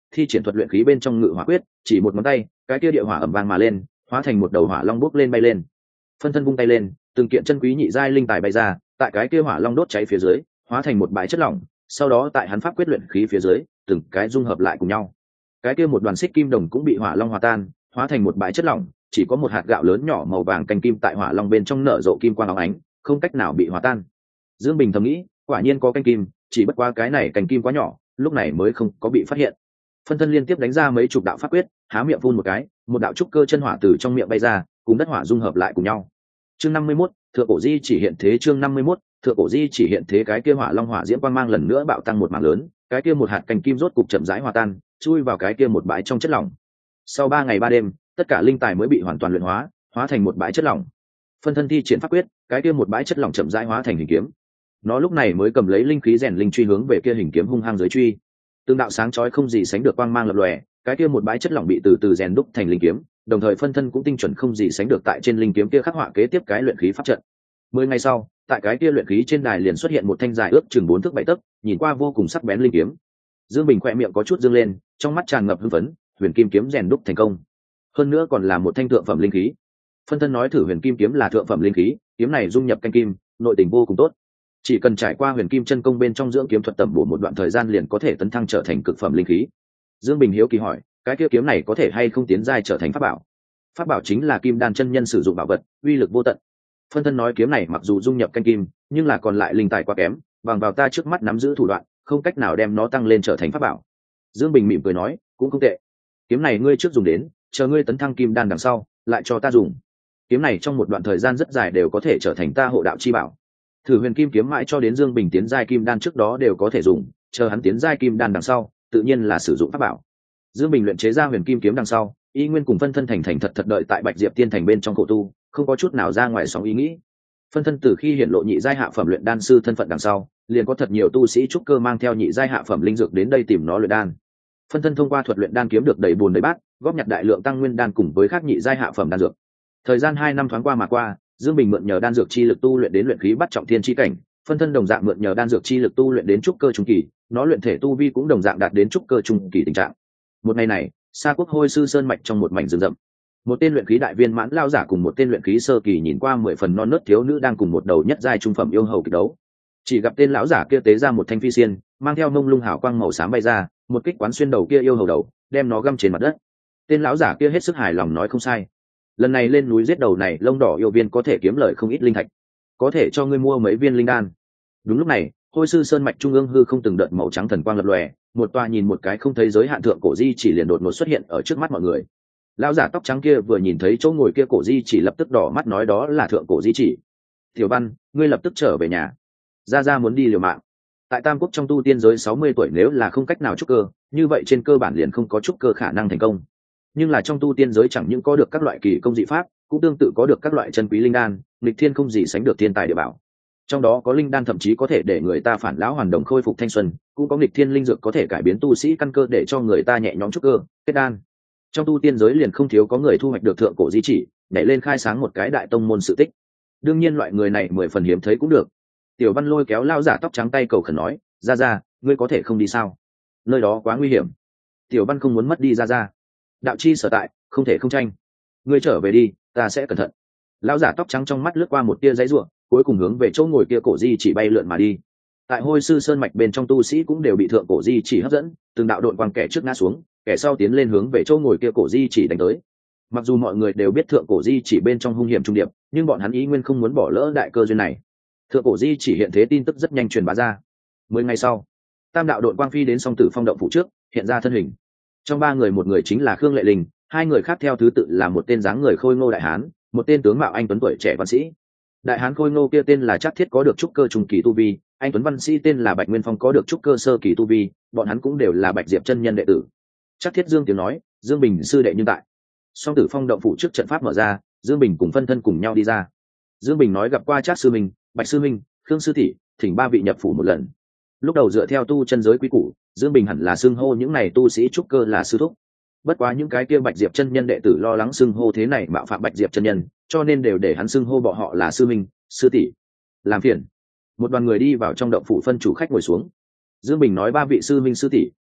thi triển thuật luyện khí bên trong ngự hỏa quyết, chỉ một ngón tay, cái kia địa hỏa ầm vang mà lên, hóa thành một đầu hỏa long bốc lên bay lên. Phân thân vung tay lên, từng kiện chân quý nhị giai linh tài bay ra, tại cái kia hỏa long đốt cháy phía dưới, hóa thành một bãi chất lỏng, sau đó tại hắn pháp quyết luyện khí phía dưới, từng cái dung hợp lại cùng nhau. Cái kia một đoàn xích kim đồng cũng bị hỏa long hòa tan, hóa thành một bãi chất lỏng, chỉ có một hạt gạo lớn nhỏ màu vàng canh kim tại hỏa long bên trong nở rộ kim quang óng ánh, không cách nào bị hòa tan. Dương Bình thầm nghĩ, quả nhiên có canh kim, chỉ bất quá cái này canh kim quá nhỏ, lúc này mới không có bị phát hiện. Phân thân liên tiếp đánh ra mấy chục đạo pháp quyết, há miệng phun một cái, một đạo trúc cơ chân hỏa từ trong miệng bay ra, cùng đất hỏa dung hợp lại cùng nhau. Chương năm mươi mốt, thượng cổ di chỉ hiện thế. Chương năm mươi mốt, thượng cổ di chỉ hiện thế. Cái kia hỏa long hỏa diễm quang mang lần nữa bạo tăng một mảng lớn, cái kia một hạt canh kim rốt cục chậm rãi hòa tan, chui vào cái kia một bãi trong chất lỏng. Sau ba ngày ba đêm, tất cả linh tài mới bị hoàn toàn luyện hóa, hóa thành một bãi chất lỏng. Phân thân thi triển pháp quyết, cái kia một bãi chất lỏng chậm rãi hóa thành hình kiếm. Nó lúc này mới cầm lấy linh khí rèn linh truy hướng về kia hình kiếm hung hăng dưới truy. Tương đạo sáng chói không gì sánh được quang mang lập lòe, cái kia một bãi chất lỏng bị từ từ rèn đúc thành linh kiếm, đồng thời phân thân cũng tinh chuẩn không gì sánh được tại trên linh kiếm kia khắc họa kế tiếp cái luyện khí pháp trận. Mười ngày sau, tại cái kia luyện khí trên đài liền xuất hiện một thanh dài ước chừng bốn thước bảy tấc, nhìn qua vô cùng sắc bén linh kiếm. Dương Bình khỏe miệng có chút dương lên, trong mắt tràn ngập hưng phấn, huyền kim kiếm rèn đúc thành công, hơn nữa còn là một thanh thượng phẩm linh khí. Phân thân nói thử huyền kim kiếm là thượng phẩm linh khí, kiếm này dung nhập canh kim, nội tình vô cùng tốt, chỉ cần trải qua huyền kim chân công bên trong dưỡng kiếm thuật tẩm bổ một đoạn thời gian liền có thể tấn thăng trở thành cực phẩm linh khí. Dương Bình hiếu kỳ hỏi, cái kia kiếm này có thể hay không tiến giai trở thành pháp bảo? Pháp bảo chính là kim đan chân nhân sử dụng bảo vật, uy lực vô tận. Phân thân nói kiếm này mặc dù dung nhập canh kim, nhưng là còn lại linh tài quá kém, bằng vào ta trước mắt nắm giữ thủ đoạn, không cách nào đem nó tăng lên trở thành pháp bảo. Dương Bình mỉm cười nói, cũng không tệ. Kiếm này ngươi trước dùng đến, chờ ngươi tấn thăng kim đan đằng sau, lại cho ta dùng. Kiếm này trong một đoạn thời gian rất dài đều có thể trở thành ta hộ đạo chi bảo. Thử huyền kim kiếm mãi cho đến Dương Bình tiến giai kim đan trước đó đều có thể dùng, chờ hắn tiến giai kim đan đằng sau, tự nhiên là sử dụng pháp bảo. Dương Bình luyện chế ra huyền kim kiếm đằng sau, y nguyên cùng phân thân thành thành thật thật đợi tại Bạch Diệp Tiên thành bên trong khổ tu, không có chút nào ra ngoài sóng ý nghĩ. Phân thân từ khi hiển lộ nhị giai hạ phẩm luyện đan sư thân phận đằng sau, liền có thật nhiều tu sĩ trúc cơ mang theo nhị giai hạ phẩm linh dược đến đây tìm nó luyện đan. Phân thân thông qua thuật luyện đan kiếm được đầy bùn đầy bát, góp nhặt đại lượng tăng nguyên đan cùng với các nhị giai hạ phẩm đan dược. Thời gian hai năm thoáng qua mà qua, Dương Bình mượn nhờ đan dược chi lực tu luyện đến luyện khí bắt trọng thiên chi cảnh, phân thân đồng dạng mượn nhờ đan dược chi lực tu luyện đến trúc cơ trung kỳ, nó luyện thể tu vi cũng đồng dạng đạt đến trúc cơ trung kỳ tình trạng. Một ngày này, Sa Quốc Hôi Sư Sơn mạch trong một mảnh rừng rậm, một tên luyện khí đại viên mãn lao giả cùng một tên luyện khí sơ kỳ nhìn qua mười phần non nớt thiếu nữ đang cùng một đầu nhất giai trung phẩm yêu hầu kịch đấu. Chỉ gặp tên lão giả kia tế ra một thanh phi xiên, mang theo mông lung hào quang màu xám bay ra, một kích quán xuyên đầu kia yêu hầu đầu, đem nó găm trên mặt đất. Tên lão giả kia hết sức hài lòng nói không sai, lần này lên núi giết đầu này lông đỏ yêu viên có thể kiếm lời không ít linh thạch, có thể cho ngươi mua mấy viên linh đan. Đúng lúc này, Hôi Sư Sơn mạch trung ương hư không từng đợt màu trắng thần quang lập lòe, một tòa nhìn một cái không thấy giới hạn thượng cổ di chỉ liền đột ngột xuất hiện ở trước mắt mọi người. Lão giả tóc trắng kia vừa nhìn thấy chỗ ngồi kia cổ di chỉ lập tức đỏ mắt nói đó là thượng cổ di chỉ. Tiểu Văn, ngươi lập tức trở về nhà, gia gia muốn đi liều mạng. Tại Tam Quốc trong tu tiên giới sáu mươi tuổi nếu là không cách nào trúc cơ, như vậy trên cơ bản liền không có trúc cơ khả năng thành công. Nhưng là trong tu tiên giới chẳng những có được các loại kỳ công dị pháp, cũng tương tự có được các loại chân quý linh đan, nghịch thiên không gì sánh được thiên tài địa bảo. Trong đó có linh đan thậm chí có thể để người ta phản lão hoàn đồng khôi phục thanh xuân, cũng có nghịch thiên linh dược có thể cải biến tu sĩ căn cơ để cho người ta nhẹ nhõm trúc cơ, kết đan. Trong tu tiên giới liền không thiếu có người thu hoạch được thượng cổ di chỉ, nhảy lên khai sáng một cái đại tông môn sự tích. Đương nhiên loại người này mười phần hiếm thấy cũng được. Tiểu Văn lôi kéo lao giả tóc trắng tay cầu khẩn nói, ra ra, ngươi có thể không đi sao? Nơi đó quá nguy hiểm. Tiểu Văn không muốn mất đi ra ra. Đạo chi sở tại, không thể không tranh. Ngươi trở về đi, ta sẽ cẩn thận. Lão giả tóc trắng trong mắt lướt qua một tia giấy ruộng, cuối cùng hướng về chỗ ngồi kia cổ di chỉ bay lượn mà đi. Tại Hôi Sư Sơn mạch bên trong tu sĩ cũng đều bị thượng cổ di chỉ hấp dẫn, từng đạo đội quang kẻ trước ngã xuống, kẻ sau tiến lên hướng về chỗ ngồi kia cổ di chỉ đánh tới. Mặc dù mọi người đều biết thượng cổ di chỉ bên trong hung hiểm trung điệp, nhưng bọn hắn ý nguyên không muốn bỏ lỡ đại cơ duyên này. Thượng cổ di chỉ hiện thế tin tức rất nhanh truyền bá ra. Mười ngày sau, tam đạo đội quang phi đến song tử phong động phủ trước, hiện ra thân hình. Trong ba người một người chính là Khương Lệ Linh, hai người khác theo thứ tự là một tên dáng người khôi ngô đại hán, một tên tướng mạo anh tuấn tuổi trẻ văn sĩ. Đại hán khôi ngô kia tên là Trác Thiết có được trúc cơ trung kỳ tu vi, anh tuấn văn sĩ tên là Bạch Nguyên Phong có được trúc cơ sơ kỳ tu vi, bọn hắn cũng đều là Bạch Diệp chân nhân đệ tử. Trác Thiết dương tiếng nói, Dương Bình sư đệ nhưng tại. Song tử phong động phủ trước trận pháp mở ra, Dương Bình cùng phân thân cùng nhau đi ra. Dương Bình nói gặp qua Trác sư minh, Bạch sư minh, Khương sư tỷ, thỉnh ba vị nhập phủ một lần. Lúc đầu dựa theo tu chân giới quý củ, Dương Bình hẳn là xưng hô những này tu sĩ trúc cơ là sư thúc. Bất quá những cái kia Bạch Diệp chân nhân đệ tử lo lắng xưng hô thế này mạo phạm Bạch Diệp chân nhân, cho nên đều để hắn xưng hô bọn họ là sư minh, sư tỷ. Làm phiền. Một đoàn người đi vào trong động phủ phân chủ khách ngồi xuống. Dương Bình nói ba vị sư minh sư tỷ,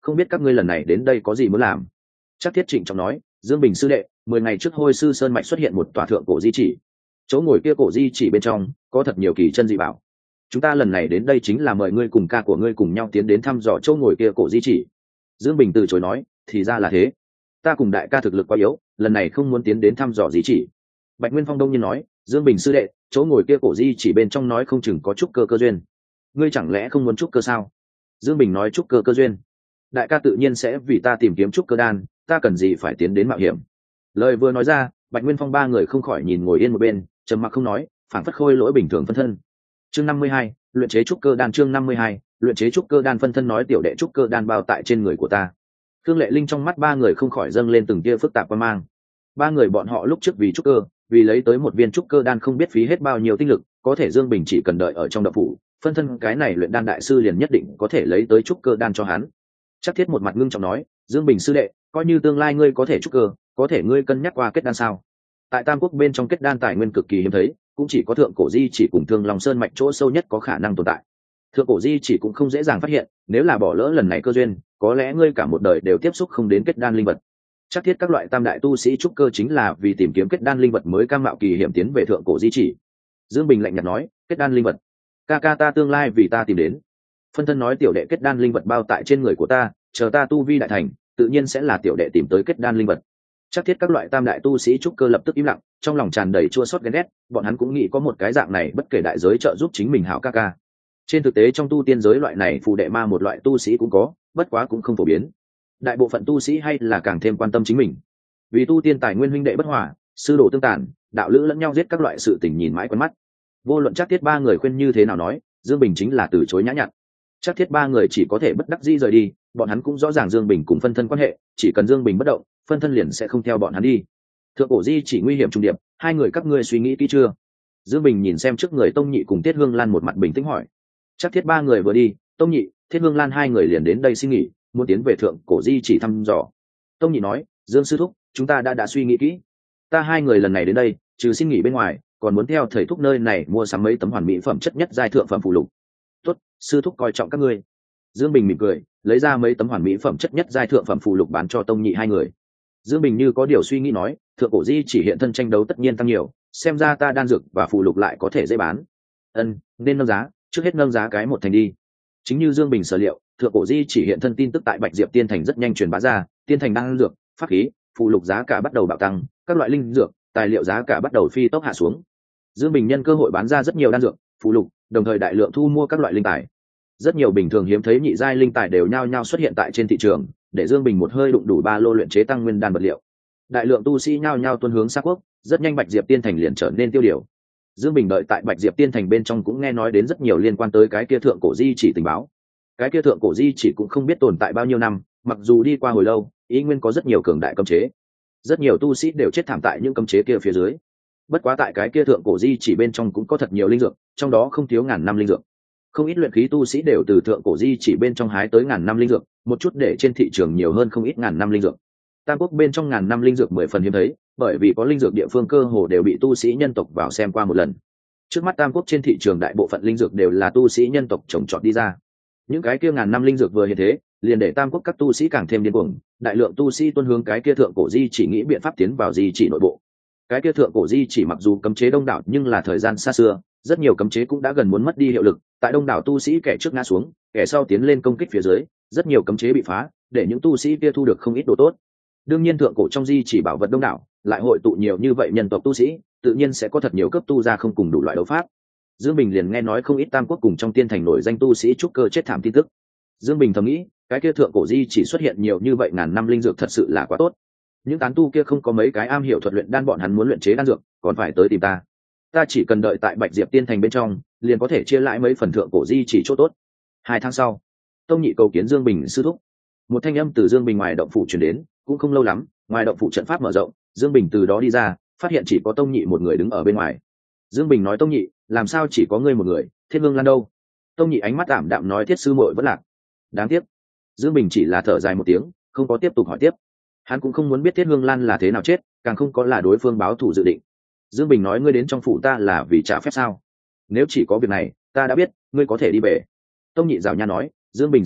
không biết các ngươi lần này đến đây có gì muốn làm. Chắc Thiết trịnh trọng nói, Dương Bình sư đệ, mười ngày trước Hôi Sư Sơn mạch xuất hiện một tòa thượng cổ di chỉ, chỗ ngồi kia cổ di chỉ bên trong có thật nhiều kỳ chân dị bảo. Chúng ta lần này đến đây chính là mời ngươi cùng ca của ngươi cùng nhau tiến đến thăm dò chỗ ngồi kia cổ di chỉ. Dương Bình từ chối nói, thì ra là thế, ta cùng đại ca thực lực quá yếu, lần này không muốn tiến đến thăm dò di chỉ. Bạch Nguyên Phong đông nhiên nói, Dương Bình sư đệ, chỗ ngồi kia cổ di chỉ bên trong nói không chừng có trúc cơ cơ duyên, ngươi chẳng lẽ không muốn trúc cơ sao? Dương Bình nói, trúc cơ cơ duyên, đại ca tự nhiên sẽ vì ta tìm kiếm trúc cơ đan, ta cần gì phải tiến đến mạo hiểm. Lời vừa nói ra, Bạch Nguyên Phong ba người không khỏi nhìn ngồi yên một bên, trầm mặc không nói, phảng phất khôi lỗi bình thường phân thân. Chương năm mươi hai, luyện chế trúc cơ đan. Chương năm mươi hai, luyện chế trúc cơ đan. Phân thân nói, tiểu đệ trúc cơ đan bao tại trên người của ta. Thương Lệ Linh trong mắt ba người không khỏi dâng lên từng tia phức tạp quan mang. Ba người bọn họ lúc trước vì trúc cơ, vì lấy tới một viên trúc cơ đan không biết phí hết bao nhiêu tinh lực, có thể Dương Bình chỉ cần đợi ở trong động phủ, phân thân cái này luyện đan đại sư liền nhất định có thể lấy tới trúc cơ đan cho hắn. Chắc Thiết một mặt ngưng trọng nói, Dương Bình sư đệ, coi như tương lai ngươi có thể trúc cơ, có thể ngươi cân nhắc qua kết đan sao? Tại Tam Quốc bên trong kết đan tài nguyên cực kỳ hiếm thấy, cũng chỉ có thượng cổ di chỉ cùng Thương Long Sơn mạch chỗ sâu nhất có khả năng tồn tại. Thượng cổ di chỉ cũng không dễ dàng phát hiện, nếu là bỏ lỡ lần này cơ duyên, có lẽ ngươi cả một đời đều tiếp xúc không đến kết đan linh vật. Chắc Thiết các loại tam đại tu sĩ trúc cơ chính là vì tìm kiếm kết đan linh vật mới cam mạo kỳ hiểm tiến về thượng cổ di chỉ. Dương Bình lạnh nhạt nói, kết đan linh vật, ca ca ta tương lai vì ta tìm đến. Phân thân nói, tiểu đệ kết đan linh vật bao tại trên người của ta, chờ ta tu vi đại thành, tự nhiên sẽ là tiểu đệ tìm tới kết đan linh vật. Chắc Thiết các loại tam đại tu sĩ trúc cơ lập tức im lặng, trong lòng tràn đầy chua xót ghen ghét, bọn hắn cũng nghĩ có một cái dạng này bất kể đại giới trợ giúp chính mình hảo ca ca. Trên thực tế trong tu tiên giới loại này phù đệ ma một loại tu sĩ cũng có, bất quá cũng không phổ biến. Đại bộ phận tu sĩ hay là càng thêm quan tâm chính mình. Vì tu tiên tài nguyên huynh đệ bất hòa, sư đồ tương tàn, đạo lữ lẫn nhau giết các loại sự tình nhìn mãi quen mắt. Vô luận Chắc Thiết ba người khuyên như thế nào nói, Dương Bình chính là từ chối nhã nhặn. Chắc Thiết ba người chỉ có thể bất đắc dĩ rời đi, bọn hắn cũng rõ ràng Dương Bình cùng phân thân quan hệ, chỉ cần Dương Bình bất động, phân thân liền sẽ không theo bọn hắn đi. Thượng cổ di chỉ nguy hiểm trùng điệp, hai người các ngươi suy nghĩ kỹ chưa? Dương Bình nhìn xem trước người Tông Nhị cùng Tiết Hương Lan một mặt bình tĩnh hỏi. Chắc Thiết ba người vừa đi, Tông Nhị, Thiết Hương Lan hai người liền đến đây xin nghỉ, muốn tiến về thượng cổ di chỉ thăm dò. Tông Nhị nói, Dương sư thúc, chúng ta đã đã suy nghĩ kỹ, ta hai người lần này đến đây, trừ xin nghỉ bên ngoài, còn muốn theo thầy thúc nơi này mua sắm mấy tấm hoàn mỹ phẩm chất nhất giai thượng phẩm phụ lục. Tốt, sư thúc coi trọng các ngươi. Dương Bình mỉm cười, lấy ra mấy tấm hoàn mỹ phẩm chất nhất giai thượng phẩm phụ lục bán cho Tông Nhị hai người. Dương Bình như có điều suy nghĩ nói, thượng cổ di chỉ hiện thân tranh đấu tất nhiên tăng nhiều, xem ra ta đan dược và phụ lục lại có thể dễ bán. Ân, nên nâng giá, trước hết nâng giá cái một thành đi. Chính như Dương Bình sở liệu, thượng cổ di chỉ hiện thân tin tức tại Bạch Diệp Tiên Thành rất nhanh truyền bá ra, tiên thành đan dược, pháp khí, phụ lục giá cả bắt đầu bạo tăng, các loại linh dược, tài liệu giá cả bắt đầu phi tốc hạ xuống. Dương Bình nhân cơ hội bán ra rất nhiều đan dược, phụ lục, đồng thời đại lượng thu mua các loại linh tài. Rất nhiều bình thường hiếm thấy nhị giai linh tài đều nhao nhao xuất hiện tại trên thị trường, để Dương Bình một hơi đụng đủ ba lô luyện chế tăng nguyên đan vật liệu. Đại lượng tu sĩ nhao nhao tuôn hướng Sa Quốc, rất nhanh Bạch Diệp Tiên Thành liền trở nên tiêu điều. Dương Bình đợi tại Bạch Diệp Tiên Thành bên trong cũng nghe nói đến rất nhiều liên quan tới cái kia thượng cổ di chỉ tình báo. Cái kia thượng cổ di chỉ cũng không biết tồn tại bao nhiêu năm, mặc dù đi qua hồi lâu, ý nguyên có rất nhiều cường đại cấm chế. Rất nhiều tu sĩ đều chết thảm tại những cấm chế kia phía dưới. Bất quá tại cái kia thượng cổ di chỉ bên trong cũng có thật nhiều linh dược, trong đó không thiếu ngàn năm linh dược. Không ít luyện khí tu sĩ đều từ thượng cổ di chỉ bên trong hái tới ngàn năm linh dược, một chút để trên thị trường nhiều hơn không ít ngàn năm linh dược. Tam Quốc bên trong ngàn năm linh dược mười phần hiếm thấy, bởi vì có linh dược địa phương cơ hồ đều bị tu sĩ nhân tộc vào xem qua một lần. Trước mắt Tam Quốc trên thị trường đại bộ phận linh dược đều là tu sĩ nhân tộc trồng trọt đi ra. Những cái kia ngàn năm linh dược vừa hiện thế, liền để Tam Quốc các tu sĩ càng thêm điên cuồng, đại lượng tu sĩ tuân hướng cái kia thượng cổ di chỉ nghĩ biện pháp tiến vào di chỉ nội bộ. Cái kia thượng cổ di chỉ mặc dù cấm chế đông đảo nhưng là thời gian xa xưa, rất nhiều cấm chế cũng đã gần muốn mất đi hiệu lực, tại đông đảo tu sĩ kẻ trước ngã xuống, kẻ sau tiến lên công kích phía dưới, rất nhiều cấm chế bị phá, để những tu sĩ kia thu được không ít đồ tốt. Đương nhiên thượng cổ trong di chỉ bảo vật đông đảo, lại hội tụ nhiều như vậy nhân tộc tu sĩ, tự nhiên sẽ có thật nhiều cấp tu ra không cùng đủ loại đấu pháp. Dương Bình liền nghe nói không ít Tam Quốc cùng trong tiên thành nổi danh tu sĩ trúc cơ chết thảm tin tức. Dương Bình thầm nghĩ, cái kia thượng cổ di chỉ xuất hiện nhiều như vậy ngàn năm linh dược thật sự là quá tốt. Những tán tu kia không có mấy cái am hiểu thuật luyện đan, bọn hắn muốn luyện chế đan dược, còn phải tới tìm ta. Ta chỉ cần đợi tại Bạch Diệp Tiên Thành bên trong, liền có thể chia lại mấy phần thượng cổ di chỉ chỗ tốt. Hai tháng sau, Tông Nhị cầu kiến Dương Bình sư thúc. Một thanh âm từ Dương Bình ngoài động phủ truyền đến, cũng không lâu lắm, ngoài động phủ trận pháp mở rộng, Dương Bình từ đó đi ra, phát hiện chỉ có Tông Nhị một người đứng ở bên ngoài. Dương Bình nói, Tông Nhị, làm sao chỉ có ngươi một người, Thiết Hương Lan đâu? Tông Nhị ánh mắt ảm đạm nói, Thiết sư muội vẫn lạc. Đáng tiếc. Dương Bình chỉ là thở dài một tiếng, không có tiếp tục hỏi tiếp. Hắn cũng không muốn biết Thiết Hương Lan là thế nào chết, càng không có là đối phương báo thù dự định. Dương Bình nói, ngươi đến trong phủ ta là vì trả phép sao? Nếu chỉ có việc này, ta đã biết, ngươi có thể đi về. Tông Nhị rào nha nói, Dương Bình sư thúc,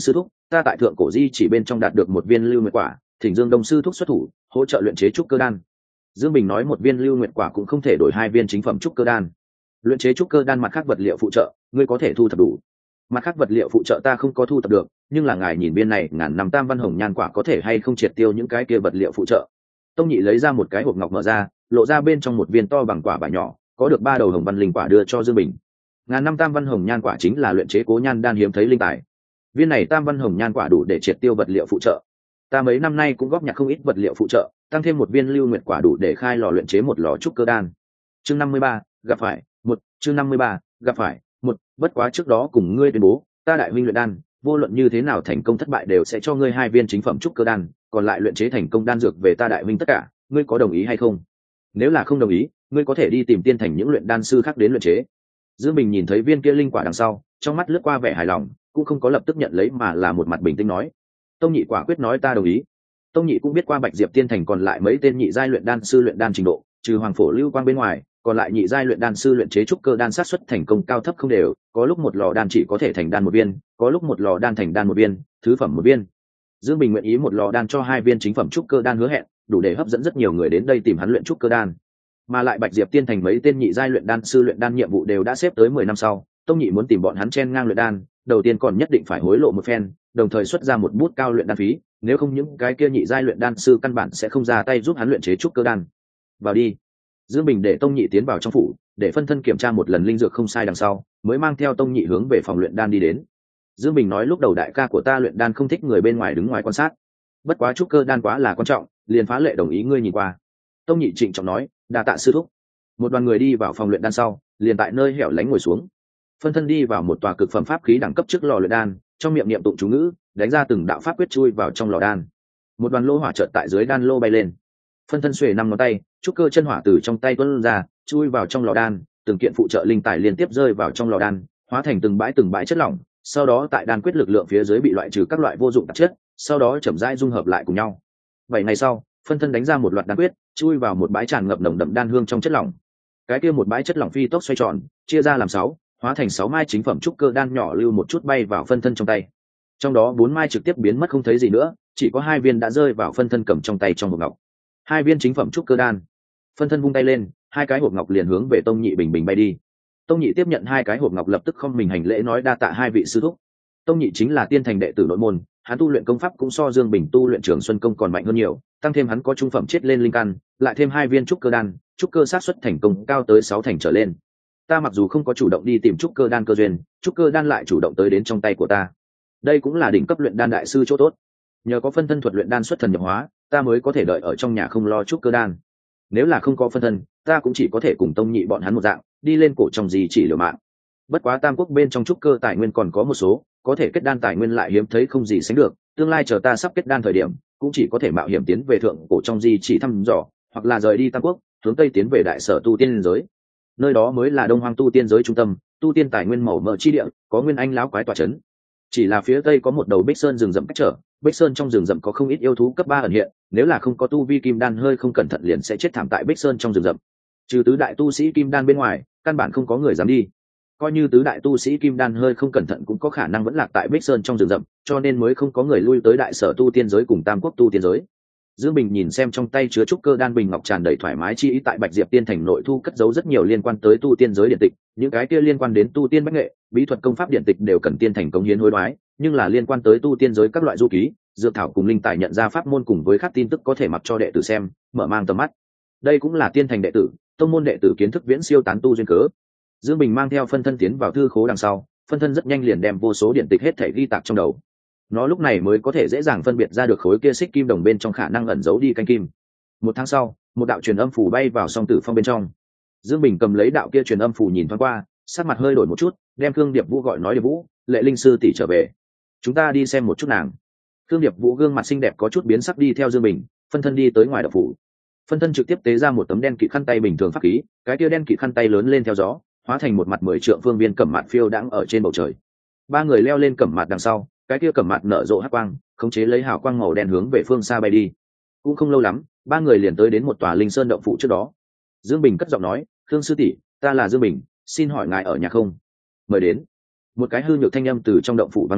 ta tại thượng cổ di chỉ bên trong đạt được một viên lưu nguyệt quả, thỉnh Dương Đông sư thúc xuất thủ hỗ trợ luyện chế trúc cơ đan. Dương Bình nói một viên lưu nguyệt quả cũng không thể đổi hai viên chính phẩm trúc cơ đan. Luyện chế trúc cơ đan mặt khác vật liệu phụ trợ ngươi có thể thu thập đủ. Mặt khác vật liệu phụ trợ ta không có thu thập được, nhưng là ngài nhìn viên này ngàn năm tam văn hồng nhan quả có thể hay không triệt tiêu những cái kia vật liệu phụ trợ. Tông Nhị lấy ra một cái hộp ngọc mở ra, lộ ra bên trong một viên to bằng quả bả nhỏ, có được ba đầu hồng văn linh quả đưa cho Dương Bình. Ngàn năm tam văn hồng nhan quả chính là luyện chế cố nhan đan hiếm thấy linh tài. Viên này tam văn hồng nhan quả đủ để triệt tiêu vật liệu phụ trợ. Ta mấy năm nay cũng góp nhặt không ít vật liệu phụ trợ, tăng thêm một viên lưu nguyệt quả đủ để khai lò luyện chế một lò trúc cơ đan. Chương năm mươi ba, gặp phải một, chương năm mươi ba, gặp phải một, bất quá trước đó cùng ngươi tuyên bố, ta đại huynh luyện đan, vô luận như thế nào thành công thất bại đều sẽ cho ngươi hai viên chính phẩm trúc cơ đan, còn lại luyện chế thành công đan dược về ta đại huynh tất cả, ngươi có đồng ý hay không? Nếu là không đồng ý, ngươi có thể đi tìm tiên thành những luyện đan sư khác đến luyện chế. Dương Bình nhìn thấy viên kia linh quả đằng sau, trong mắt lướt qua vẻ hài lòng, cũng không có lập tức nhận lấy mà là một mặt bình tĩnh nói. Tông Nhị quả quyết nói ta đồng ý. Tông Nhị cũng biết qua Bạch Diệp Tiên thành còn lại mấy tên nhị giai luyện đan sư luyện đan trình độ, trừ Hoàng Phổ Lưu Quang bên ngoài, còn lại nhị giai luyện đan sư luyện chế trúc cơ đan sát suất thành công cao thấp không đều, có lúc một lò đan chỉ có thể thành đan một viên, có lúc một lò đan thành đan một viên, thứ phẩm một viên. Dương Bình nguyện ý một lò đan cho hai viên chính phẩm trúc cơ đan hứa hẹn, đủ để hấp dẫn rất nhiều người đến đây tìm hắn luyện trúc cơ đan. Mà lại Bạch Diệp Tiên thành mấy tên nhị giai luyện đan sư luyện đan nhiệm vụ đều đã xếp tới mười năm sau, Tông Nhị muốn tìm bọn hắn chen ngang luyện đan, đầu tiên còn nhất định phải hối lộ một phen, đồng thời xuất ra một bút cao luyện đan phí, nếu không những cái kia nhị giai luyện đan sư căn bản sẽ không ra tay giúp hắn luyện chế trúc cơ đan. Vào đi. Dương Bình để Tông Nhị tiến vào trong phủ, để phân thân kiểm tra một lần linh dược không sai đằng sau, mới mang theo Tông Nhị hướng về phòng luyện đan đi đến. Dương Bình nói lúc đầu đại ca của ta luyện đan không thích người bên ngoài đứng ngoài quan sát, bất quá trúc cơ đan quá là quan trọng, liền phá lệ đồng ý ngươi nhìn qua. Tông Nhị trịnh trọng nói, đa tạ sư thúc. Một đoàn người đi vào phòng luyện đan sau, liền tại nơi hẻo lánh ngồi xuống. Phân thân đi vào một tòa cực phẩm pháp khí đẳng cấp trước lò luyện đan, trong miệng niệm tụng chú ngữ, đánh ra từng đạo pháp quyết chui vào trong lò đan. Một đoàn lô hỏa chợt tại dưới đan lô bay lên. Phân thân xuề năm ngón tay, trúc cơ chân hỏa từ trong tay tuôn ra, chui vào trong lò đan, từng kiện phụ trợ linh tài liên tiếp rơi vào trong lò đan, hóa thành từng bãi từng bãi chất lỏng, sau đó tại đan quyết lực lượng phía dưới bị loại trừ các loại vô dụng tạp chất, sau đó chậm rãi dung hợp lại cùng nhau. Bảy ngày sau, phân thân đánh ra một loạt đan quyết, chui vào một bãi tràn ngập nồng đậm đan hương trong chất lỏng. Cái kia một bãi chất lỏng phi tốc xoay tròn, chia ra làm sáu, hóa thành sáu mai chính phẩm trúc cơ đan nhỏ lưu một chút bay vào phân thân trong tay. Trong đó bốn mai trực tiếp biến mất không thấy gì nữa, chỉ có hai viên đã rơi vào phân thân cầm trong tay trong hộp ngọc. Hai viên chính phẩm trúc cơ đan. Phân thân vung tay lên, hai cái hộp ngọc liền hướng về Tông Nhị bình bình bay đi. Tông Nhị tiếp nhận hai cái hộp ngọc lập tức không mình hành lễ nói đa tạ hai vị sư thúc. Tông Nhị chính là tiên thành đệ tử nội môn, hắn tu luyện công pháp cũng so Dương Bình tu luyện Trường Xuân công còn mạnh hơn nhiều, tăng thêm hắn có trung phẩm chết lên linh căn, lại thêm hai viên trúc cơ đan, trúc cơ xác suất thành công cao tới sáu thành trở lên. Ta mặc dù không có chủ động đi tìm trúc cơ đan cơ duyên, trúc cơ đan lại chủ động tới đến trong tay của ta. Đây cũng là đỉnh cấp luyện đan đại sư chỗ tốt. Nhờ có phân thân thuật luyện đan xuất thần nhập hóa, ta mới có thể đợi ở trong nhà không lo trúc cơ đan. Nếu là không có phân thân, ta cũng chỉ có thể cùng Tông Nhị bọn hắn một dạng, đi lên cổ trong gì chỉ liều mạng. Bất quá Tam Quốc bên trong trúc cơ tài nguyên còn có một số, có thể kết đan tài nguyên lại hiếm thấy không gì sánh được, tương lai chờ ta sắp kết đan thời điểm, cũng chỉ có thể mạo hiểm tiến về thượng cổ trong di chỉ thăm dò, hoặc là rời đi Tam Quốc, hướng tây tiến về đại sở tu tiên giới. Nơi đó mới là Đông Hoang tu tiên giới trung tâm, tu tiên tài nguyên màu mỡ chi địa, có nguyên anh lão quái tọa trấn. Chỉ là phía tây có một đầu Bích Sơn rừng rậm cách trở, Bích Sơn trong rừng rậm có không ít yêu thú cấp ba ẩn hiện, nếu là không có tu vi kim đan hơi không cẩn thận liền sẽ chết thảm tại Bích Sơn trong rừng rậm. Trừ tứ đại tu sĩ kim đan bên ngoài, căn bản không có người dám đi. Coi như tứ đại tu sĩ kim đan hơi không cẩn thận cũng có khả năng vẫn lạc tại Bích Sơn trong rừng rậm, cho nên mới không có người lui tới đại sở tu tiên giới cùng Tam Quốc tu tiên giới. Dương Bình nhìn xem trong tay chứa trúc cơ đan bình ngọc tràn đầy thoải mái chi ý tại Bạch Diệp Tiên thành nội thu cất giấu rất nhiều liên quan tới tu tiên giới điện tịch, những cái kia liên quan đến tu tiên bách nghệ, bí thuật công pháp điện tịch đều cần tiên thành cống hiến hối đoái, nhưng là liên quan tới tu tiên giới các loại du ký, dược thảo cùng linh tài nhận ra pháp môn cùng với các tin tức có thể mặc cho đệ tử xem, mở mang tầm mắt. Đây cũng là tiên thành đệ tử, tông môn đệ tử kiến thức viễn siêu tán tu duyên cớ. Dương Bình mang theo phân thân tiến vào thư khố đằng sau, phân thân rất nhanh liền đem vô số điện tịch hết thảy ghi tạc trong đầu. Nó lúc này mới có thể dễ dàng phân biệt ra được khối kia xích kim đồng bên trong khả năng ẩn giấu đi canh kim. Một tháng sau, một đạo truyền âm phù bay vào song tử phong bên trong. Dương Bình cầm lấy đạo kia truyền âm phù nhìn thoáng qua, sắc mặt hơi đổi một chút, đem Khương Điệp Vũ gọi nói Điệp Vũ, Lệ Linh sư tỷ trở về, chúng ta đi xem một chút nàng. Khương Điệp Vũ gương mặt xinh đẹp có chút biến sắc đi theo Dương Bình, phân thân đi tới ngoài đạo phủ. Phân thân trực tiếp tế ra một tấm đen kịt khăn tay bình thường pháp khí, cái kia đen kịt khăn tay lớn lên theo gió, hóa thành một mặt mười trượng phương viên cẩm mạt phiêu đãng ở trên bầu trời. Ba người leo lên cẩm mạt đằng sau, cái kia cẩm mạt nở rộ hắc quang, khống chế lấy hào quang màu đen hướng về phương xa bay đi. Cũng không lâu lắm, ba người liền tới đến một tòa linh sơn động phủ trước đó. Dương Bình cất giọng nói, Khương sư tỷ, ta là Dương Bình, xin hỏi ngài ở nhà không? Mời đến. Một cái hư nhược thanh âm từ trong động phủ vang lên,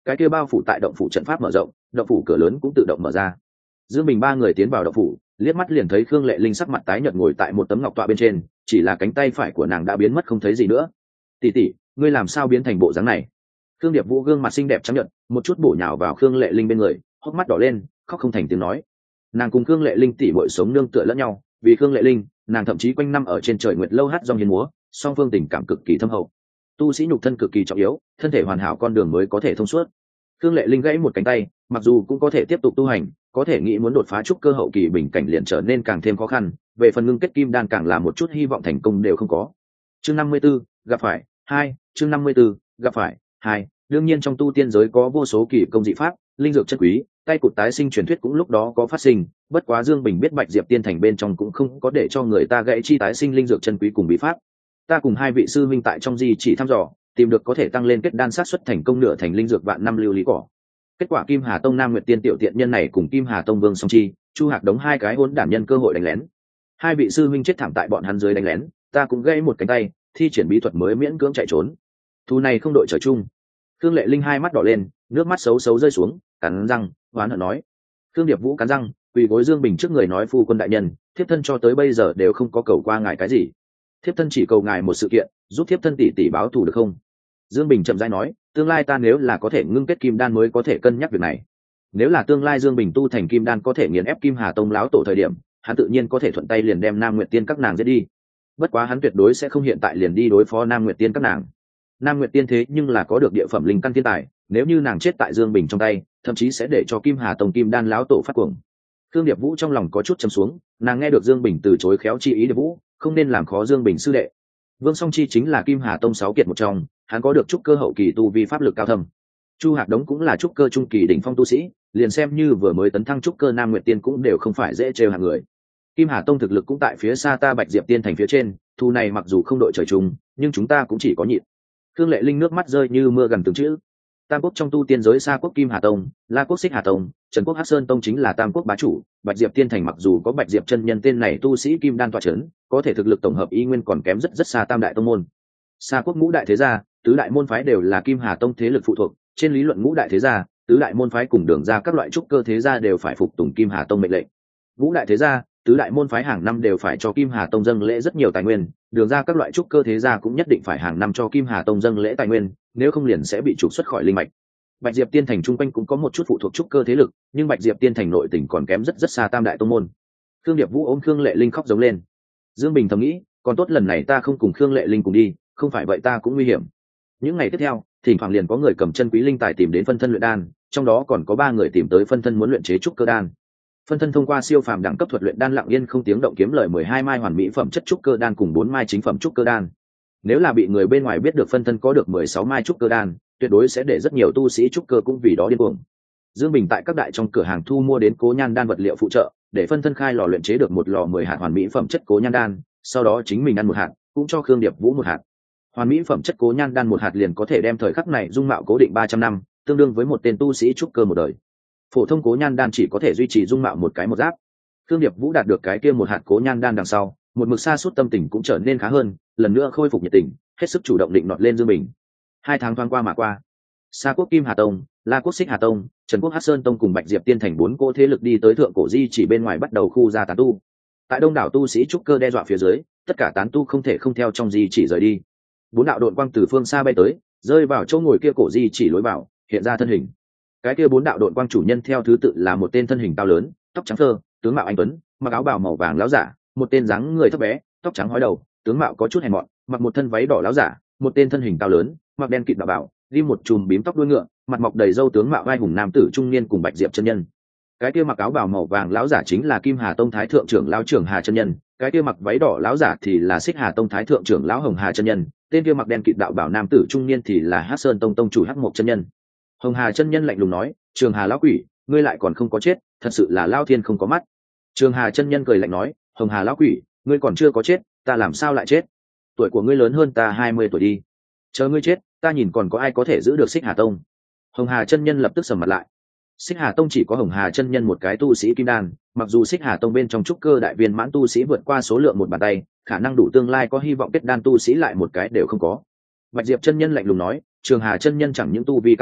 cái kia bao phủ tại động phủ trận pháp mở rộng, động phủ cửa lớn cũng tự động mở ra. Dương Bình ba người tiến vào động phủ, liếc mắt liền thấy Khương Lệ Linh sắc mặt tái nhợt ngồi tại một tấm ngọc tọa bên trên, chỉ là cánh tay phải của nàng đã biến mất không thấy gì nữa. Tỷ tỷ, ngươi làm sao biến thành bộ dáng này? Khương Điệp Vũ gương mặt xinh đẹp trắng nhợt, một chút bổ nhào vào Khương Lệ Linh bên người, hốc mắt đỏ lên, khóc không thành tiếng nói. Nàng cùng Khương Lệ Linh tỷ muội sống nương tựa lẫn nhau, vì Khương Lệ Linh, nàng thậm chí quanh năm ở trên trời nguyệt lâu hát dòng hiến múa, song phương tình cảm cực kỳ thâm hậu. Tu sĩ nhục thân cực kỳ trọng yếu, thân thể hoàn hảo con đường mới có thể thông suốt. Khương Lệ Linh gãy một cánh tay, mặc dù cũng có thể tiếp tục tu hành, có thể nghĩ muốn đột phá trúc cơ hậu kỳ bình cảnh liền trở nên càng thêm khó khăn, về phần ngưng kết kim đan càng là một chút hy vọng thành công đều không có. Chương năm mươi 54, gặp phải hai, chương năm mươi 54, gặp phải hai. Đương nhiên trong tu tiên giới có vô số kỳ công dị pháp, linh dược chất quý, tay cụt tái sinh truyền thuyết cũng lúc đó có phát sinh, bất quá Dương Bình biết Bạch Diệp Tiên Thành bên trong cũng không có để cho người ta gãy chi tái sinh linh dược chân quý cùng bí pháp. Ta cùng hai vị sư minh tại trong di chỉ thăm dò, tìm được có thể tăng lên kết đan sát suất thành công nửa thành linh dược vạn năm lưu lý cỏ. Kết quả Kim Hà Tông Nam Nguyệt Tiên tiểu tiện nhân này cùng Kim Hà Tông Vương Song Chi, Chu Hạc đống hai cái hỗn đản nhân cơ hội đánh lén. Hai vị sư huynh chết thảm tại bọn hắn dưới đánh lén, ta cũng gãy một cánh tay, thi triển bí thuật mới miễn cưỡng chạy trốn. Thu này không đội trời chung. Khương Lệ Linh hai mắt đỏ lên, nước mắt xấu xấu rơi xuống, cắn răng, hoán hận nói. Khương Điệp Vũ cắn răng, quỳ gối Dương Bình trước người nói phu quân đại nhân, thiếp thân cho tới bây giờ đều không có cầu qua ngài cái gì. Thiếp thân chỉ cầu ngài một sự kiện, giúp thiếp thân tỷ tỷ báo thù được không? Dương Bình chậm rãi nói, tương lai ta nếu là có thể ngưng kết kim đan mới có thể cân nhắc việc này. Nếu là tương lai Dương Bình tu thành kim đan có thể nghiền ép Kim Hà Tông láo tổ thời điểm, hắn tự nhiên có thể thuận tay liền đem Nam Nguyệt Tiên các nàng giết đi. Bất quá hắn tuyệt đối sẽ không hiện tại liền đi đối phó Nam Nguyệt Tiên các nàng. Nam Nguyệt Tiên thế nhưng là có được địa phẩm linh căn thiên tài, nếu như nàng chết tại Dương Bình trong tay, thậm chí sẽ để cho Kim Hà Tông kim đan láo tổ phát cuồng. Khương Điệp Vũ trong lòng có chút trầm xuống, nàng nghe được Dương Bình từ chối khéo chi ý Điệp Vũ, không nên làm khó Dương Bình sư đệ. Vương Song Chi chính là Kim Hà Tông sáu kiệt một trong, hắn có được trúc cơ hậu kỳ tu vi pháp lực cao thâm. Chu Hạc Đống cũng là trúc cơ trung kỳ đỉnh phong tu sĩ, liền xem như vừa mới tấn thăng trúc cơ Nam Nguyệt Tiên cũng đều không phải dễ trêu hạng người. Kim Hà Tông thực lực cũng tại phía xa ta Bạch Diệp Tiên thành phía trên, thu này mặc dù không đội trời chung, nhưng chúng ta cũng chỉ có nhịn. Khương Lệ Linh nước mắt rơi như mưa gần từng chữ. Tam quốc trong tu tiên giới xa quốc Kim Hà Tông, La quốc Xích Hà Tông, Trần quốc Hắc Sơn Tông chính là tam quốc bá chủ. Bạch Diệp Tiên thành mặc dù có Bạch Diệp chân nhân tên này tu sĩ kim đan tọa chấn, có thể thực lực tổng hợp y nguyên còn kém rất rất xa tam đại tông môn. Xa quốc ngũ đại thế gia, tứ đại môn phái đều là Kim Hà Tông thế lực phụ thuộc, trên lý luận ngũ đại thế gia, tứ đại môn phái cùng đường ra các loại trúc cơ thế gia đều phải phục tùng Kim Hà Tông mệnh lệnh. Ngũ đại thế gia, tứ đại môn phái hàng năm đều phải cho Kim Hà Tông dâng lễ rất nhiều tài nguyên, đường ra các loại trúc cơ thế gia cũng nhất định phải hàng năm cho Kim Hà Tông dâng lễ tài nguyên, nếu không liền sẽ bị trục xuất khỏi linh mạch. Bạch Diệp Tiên thành trung quanh cũng có một chút phụ thuộc trúc cơ thế lực, nhưng Bạch Diệp Tiên thành nội tỉnh còn kém rất rất xa tam đại tông môn. Khương Điệp Vũ ôm Khương Lệ Linh khóc giống lên. Dương Bình thầm nghĩ, còn tốt lần này ta không cùng Khương Lệ Linh cùng đi, không phải vậy ta cũng nguy hiểm. Những ngày tiếp theo, thỉnh thoảng liền có người cầm chân quý linh tài tìm đến phân thân luyện đan, trong đó còn có ba người tìm tới phân thân muốn luyện chế trúc cơ đan. Phân thân thông qua siêu phàm đẳng cấp thuật luyện đan lặng yên không tiếng động kiếm lời mười hai mai hoàn mỹ phẩm chất trúc cơ đan cùng bốn mai chính phẩm trúc cơ đan. Nếu là bị người bên ngoài biết được phân thân có được mười sáu mai trúc cơ đan, tuyệt đối sẽ để rất nhiều tu sĩ trúc cơ cũng vì đó điên cuồng. Dương Bình tại các đại trong cửa hàng thu mua đến cố nhan đan vật liệu phụ trợ, để phân thân khai lò luyện chế được một lò mười hạt hoàn mỹ phẩm chất cố nhan đan, sau đó chính mình ăn một hạt, cũng cho Khương Điệp Vũ một hạt. Hoàn mỹ phẩm chất cố nhan đan một hạt liền có thể đem thời khắc này dung mạo cố định ba trăm năm, tương đương với một tên tu sĩ trúc cơ một đời. Phổ thông cố nhan đan chỉ có thể duy trì dung mạo một cái một giáp. Khương Điệp Vũ đạt được cái kia một hạt cố nhan đan đằng sau, một mực xa suốt tâm tình cũng trở nên khá hơn, lần nữa khôi phục nhiệt tình, hết sức chủ động định nọt lên Dương Bình. Hai tháng thoáng qua mà qua, Sa quốc Kim Hà Tông, La quốc Xích Hà Tông, Trần quốc Hắc Sơn Tông cùng Bạch Diệp Tiên thành bốn cỗ thế lực đi tới thượng cổ di chỉ bên ngoài bắt đầu khu ra tán tu. Tại đông đảo tu sĩ trúc cơ đe dọa phía dưới, tất cả tán tu không thể không theo trong di chỉ rời đi. Bốn đạo đội quang từ phương xa bay tới, rơi vào chỗ ngồi kia cổ di chỉ lối vào, hiện ra thân hình. Cái kia bốn đạo đội quang chủ nhân theo thứ tự là một tên thân hình cao lớn, tóc trắng phơ, tướng mạo anh tuấn, mặc áo bào màu vàng láo giả, một tên dáng người thấp bé, tóc trắng hói đầu, tướng mạo có chút hèn mọn, mặc một thân váy đỏ láo giả, một tên thân hình cao lớn, mặc đen kịt đạo bảo, đi một chùm bím tóc đuôi ngựa, mặt mọc đầy râu tướng mạo vai hùng nam tử trung niên cùng Bạch Diệp chân nhân. Cái kia mặc áo bào màu vàng láo giả chính là Kim Hà Tông thái thượng trưởng lão trưởng Hà chân nhân, cái kia mặc váy đỏ láo giả thì là Xích Hà Tông thái thượng trưởng lão Hồng Hà chân nhân, tên kia mặc đen kịt đạo bảo nam tử trung niên thì là Hắc Sơn Tông tông chủ Hắc Mộc chân nhân. Hồng Hà chân nhân lạnh lùng nói, Trường Hà lão quỷ, ngươi lại còn không có chết, thật sự là lao thiên không có mắt. Trường Hà chân nhân cười lạnh nói, Hồng Hà lão quỷ, ngươi còn chưa có chết, ta làm sao lại chết? Tuổi của ngươi lớn hơn ta hai mươi tuổi đi, chờ ngươi chết, ta nhìn còn có ai có thể giữ được Xích Hà Tông. Hồng Hà chân nhân lập tức sầm mặt lại. Xích Hà Tông chỉ có Hồng Hà chân nhân một cái tu sĩ kim đan, mặc dù Xích Hà Tông bên trong trúc cơ đại viên mãn tu sĩ vượt qua số lượng một bàn tay, khả năng đủ tương lai có hy vọng kết đan tu sĩ lại một cái đều không có. Bạch Diệp chân nhân lạnh lùng nói, Trường Hà chân nhân chẳng những tu vi cao thâm,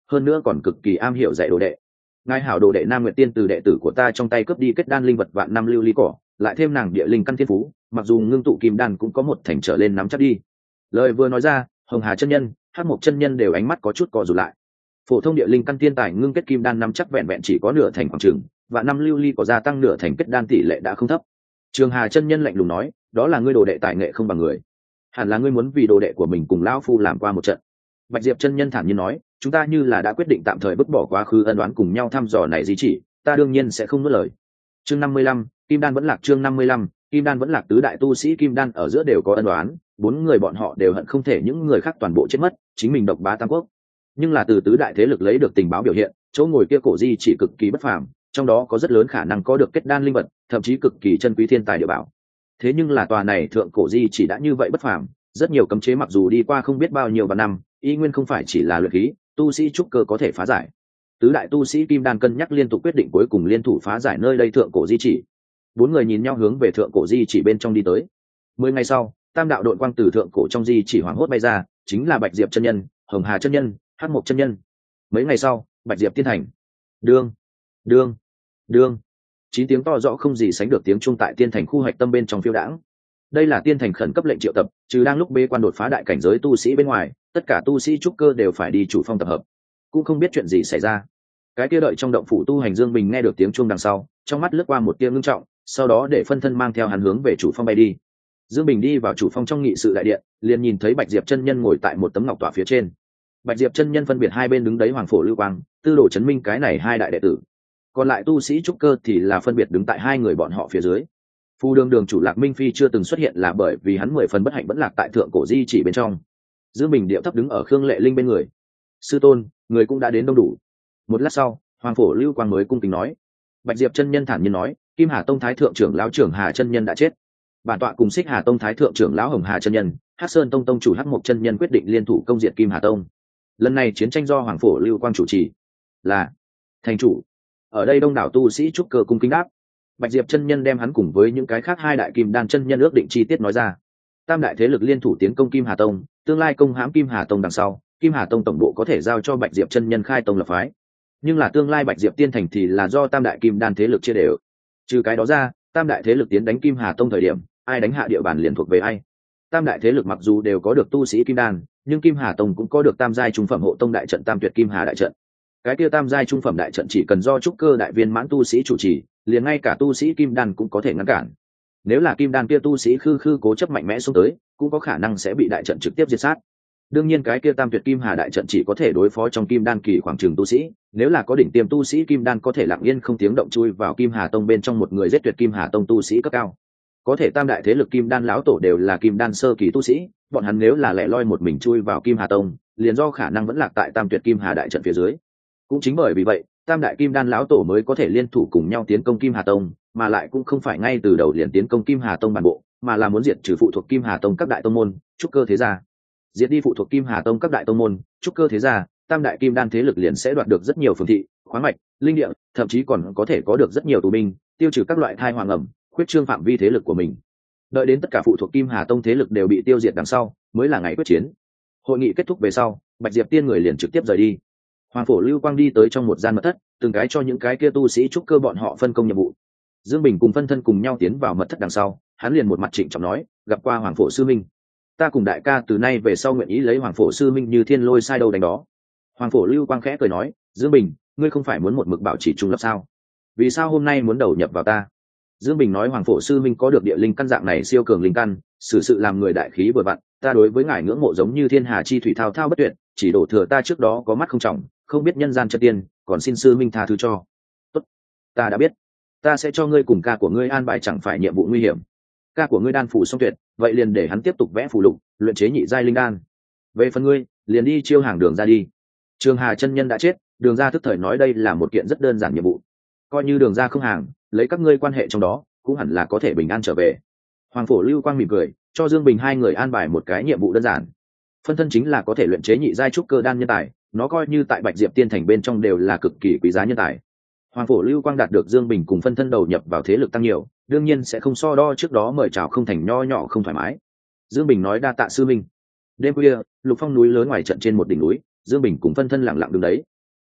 hơn nữa còn cực kỳ am hiểu dạy đồ đệ. Ngài hảo đồ đệ Nam Nguyệt Tiên từ đệ tử của ta trong tay cướp đi kết đan linh vật vạn năm lưu ly cỏ, lại thêm nàng địa linh căn thiên phú, mặc dù ngưng tụ kim đan cũng có một thành trở lên nắm chắc đi. Lời vừa nói ra, Hồng Hà chân nhân, Hắc Mộc chân nhân đều ánh mắt có chút co rụt lại. Phổ thông địa linh căn thiên tài ngưng kết kim đan nắm chắc vẹn vẹn chỉ có nửa thành khoảng chừng, vạn năm lưu ly có gia tăng nửa thành kết đan tỷ lệ đã không thấp. Trường Hà chân nhân lạnh lùng nói, đó là ngươi đồ đệ tài nghệ không bằng người, hẳn là ngươi muốn vì đồ đệ của mình cùng lão phu làm qua một trận. Bạch Diệp chân nhân thản nhiên nói, chúng ta như là đã quyết định tạm thời vứt bỏ quá khứ ân oán cùng nhau thăm dò này gì chỉ, ta đương nhiên sẽ không nuốt lời. Chương năm mươi lăm, Kim Đan vẫn lạc. Chương năm mươi lăm, Kim Đan vẫn lạc. Tứ đại tu sĩ Kim Đan ở giữa đều có ân oán, bốn người bọn họ đều hận không thể những người khác toàn bộ chết mất, chính mình độc bá tam quốc. Nhưng là từ tứ đại thế lực lấy được tình báo biểu hiện, chỗ ngồi kia cổ di chỉ cực kỳ bất phàm, trong đó có rất lớn khả năng có được kết đan linh vật, thậm chí cực kỳ chân quý thiên tài địa bảo. Thế nhưng là tòa này thượng cổ di chỉ đã như vậy bất phàm, rất nhiều cấm chế mặc dù đi qua không biết bao nhiêu vạn năm, y nguyên không phải chỉ là luyện khí, tu sĩ trúc cơ có thể phá giải. Tứ đại tu sĩ Kim Đan cân nhắc liên tục quyết định cuối cùng liên thủ phá giải nơi đây thượng cổ di chỉ. Bốn người nhìn nhau hướng về thượng cổ di chỉ bên trong đi tới. Mười ngày sau, tam đạo đội quang từ thượng cổ trong di chỉ hoảng hốt bay ra, chính là Bạch Diệp chân nhân, Hồng Hà chân nhân, Hắc Mộc chân nhân. Mấy ngày sau, Bạch Diệp tiên thành. Đương, đương, đương. Chín tiếng to rõ không gì sánh được tiếng chuông tại tiên thành khu hoạch tâm bên trong phiêu đãng. Đây là tiên thành khẩn cấp lệnh triệu tập, trừ đang lúc bế quan đột phá đại cảnh giới tu sĩ bên ngoài, tất cả tu sĩ trúc cơ đều phải đi chủ phong tập hợp. Cũng không biết chuyện gì xảy ra. Cái kia đợi trong động phủ tu hành Dương Bình nghe được tiếng chuông đằng sau, trong mắt lướt qua một tia ngưng trọng, sau đó để phân thân mang theo hắn hướng về chủ phong bay đi. Dương Bình đi vào chủ phong trong nghị sự đại điện, liền nhìn thấy Bạch Diệp chân nhân ngồi tại một tấm ngọc tọa phía trên. Bạch Diệp chân nhân phân biệt hai bên đứng đấy Hoàng Phổ Lưu Quang, Tư Đồ Chấn Minh cái này hai đại đệ tử. Còn lại tu sĩ trúc cơ thì là phân biệt đứng tại hai người bọn họ phía dưới. Phu đường đường chủ Lạc Minh Phi chưa từng xuất hiện là bởi vì hắn mười phần bất hạnh vẫn lạc tại thượng cổ di chỉ bên trong. Dương Bình điệu thấp đứng ở Khương Lệ Linh bên người. Sư tôn, người cũng đã đến đông đủ. Một lát sau, Hoàng Phổ Lưu Quang mới cung kính nói. Bạch Diệp chân nhân thản nhiên nói, Kim Hà Tông thái thượng trưởng lão trưởng Hà chân nhân đã chết. Bản tọa cùng Xích Hà Tông thái thượng trưởng lão Hồng Hà chân nhân, Hắc Sơn Tông tông chủ Hắc Mộc chân nhân quyết định liên thủ công diệt Kim Hà Tông. Lần này chiến tranh do Hoàng Phổ Lưu Quang chủ trì. Là thành chủ. Ở đây đông đảo tu sĩ trúc cơ cung kính đáp. Bạch Diệp chân nhân đem hắn cùng với những cái khác hai đại kim đan chân nhân ước định chi tiết nói ra. Tam đại thế lực liên thủ tiến công Kim Hà Tông, tương lai công hãm Kim Hà Tông đằng sau, Kim Hà Tông tổng bộ có thể giao cho Bạch Diệp chân nhân khai tông lập phái. Nhưng là tương lai Bạch Diệp tiên thành thì là do tam đại kim đan thế lực chia đều. Trừ cái đó ra, tam đại thế lực tiến đánh Kim Hà Tông thời điểm, ai đánh hạ địa bàn liền thuộc về ai. Tam đại thế lực mặc dù đều có được tu sĩ kim đan, nhưng Kim Hà Tông cũng có được tam giai trung phẩm hộ tông đại trận Tam Tuyệt Kim Hà đại trận. Cái kia tam giai trung phẩm đại trận chỉ cần do trúc cơ đại viên mãn tu sĩ chủ trì, liền ngay cả tu sĩ kim đan cũng có thể ngăn cản. Nếu là kim đan kia tu sĩ khư khư cố chấp mạnh mẽ xuống tới, cũng có khả năng sẽ bị đại trận trực tiếp diệt sát. Đương nhiên cái kia Tam Tuyệt Kim Hà đại trận chỉ có thể đối phó trong kim đan kỳ khoảng chừng tu sĩ, nếu là có đỉnh tiêm tu sĩ kim đan có thể lặng yên không tiếng động chui vào Kim Hà Tông bên trong một người giết tuyệt Kim Hà Tông tu sĩ cấp cao. Có thể tam đại thế lực kim đan lão tổ đều là kim đan sơ kỳ tu sĩ, bọn hắn nếu là lẻ loi một mình chui vào Kim Hà Tông, liền do khả năng vẫn lạc tại Tam Tuyệt Kim Hà đại trận phía dưới. Cũng chính bởi vì vậy, tam đại kim đan lão tổ mới có thể liên thủ cùng nhau tiến công Kim Hà Tông, mà lại cũng không phải ngay từ đầu liền tiến công Kim Hà Tông bản bộ, mà là muốn diệt trừ phụ thuộc Kim Hà Tông các đại tông môn, trúc cơ thế gia. Diệt đi phụ thuộc Kim Hà Tông các đại tông môn, trúc cơ thế gia, tam đại kim đan thế lực liền sẽ đoạt được rất nhiều phường thị, khoáng mạch, linh địa, thậm chí còn có thể có được rất nhiều tù binh, tiêu trừ các loại thai hoàng ẩm, khuyết trương phạm vi thế lực của mình. Đợi đến tất cả phụ thuộc Kim Hà Tông thế lực đều bị tiêu diệt đằng sau, mới là ngày quyết chiến. Hội nghị kết thúc về sau, Bạch Diệp tiên người liền trực tiếp rời đi. Hoàng Phổ Lưu Quang đi tới trong một gian mật thất, từng cái cho những cái kia tu sĩ trúc cơ bọn họ phân công nhiệm vụ. Dương Bình cùng phân thân cùng nhau tiến vào mật thất đằng sau, hắn liền một mặt trịnh trọng nói, gặp qua Hoàng Phổ sư minh, ta cùng đại ca từ nay về sau nguyện ý lấy Hoàng Phổ sư minh như thiên lôi sai đâu đánh đó. Hoàng Phổ Lưu Quang khẽ cười nói, Dương Bình, ngươi không phải muốn một mực bảo trì trung lập sao? Vì sao hôm nay muốn đầu nhập vào ta? Dương Bình nói, Hoàng Phổ sư minh có được địa linh căn dạng này siêu cường linh căn, xử sự làm người đại khí vừa vặn, ta đối với ngài ngưỡng mộ giống như thiên hà chi thủy thao thao bất tuyệt, chỉ đổ thừa ta trước đó có mắt không trọng, không biết nhân gian chân tiên, còn xin sư minh tha thứ cho. Tốt, ta đã biết, ta sẽ cho ngươi cùng ca của ngươi an bài chẳng phải nhiệm vụ nguy hiểm. Ca của ngươi đan phủ xong tuyệt, vậy liền để hắn tiếp tục vẽ phù lục, luyện chế nhị giai linh đan. Về phần ngươi, liền đi chiêu hàng Đường ra đi. Trường Hà chân nhân đã chết, Đường ra tức thời nói đây là một kiện rất đơn giản nhiệm vụ, coi như Đường ra không hàng, lấy các ngươi quan hệ trong đó, cũng hẳn là có thể bình an trở về. Hoàng Phổ Lưu Quang mỉm cười, cho Dương Bình hai người an bài một cái nhiệm vụ đơn giản. Phân thân chính là có thể luyện chế nhị giai trúc cơ đan nhân tài, nó coi như tại Bạch Diệp tiên thành bên trong đều là cực kỳ quý giá nhân tài. Hoàng Phổ Lưu Quang đạt được Dương Bình cùng phân thân đầu nhập vào thế lực tăng nhiều, đương nhiên sẽ không so đo trước đó mời chào không thành nho nhỏ không thoải mái. Dương Bình nói đa tạ sư minh. Đêm khuya, Lục Phong núi lớn ngoài trận trên một đỉnh núi, Dương Bình cùng phân thân lặng lặng đứng đấy,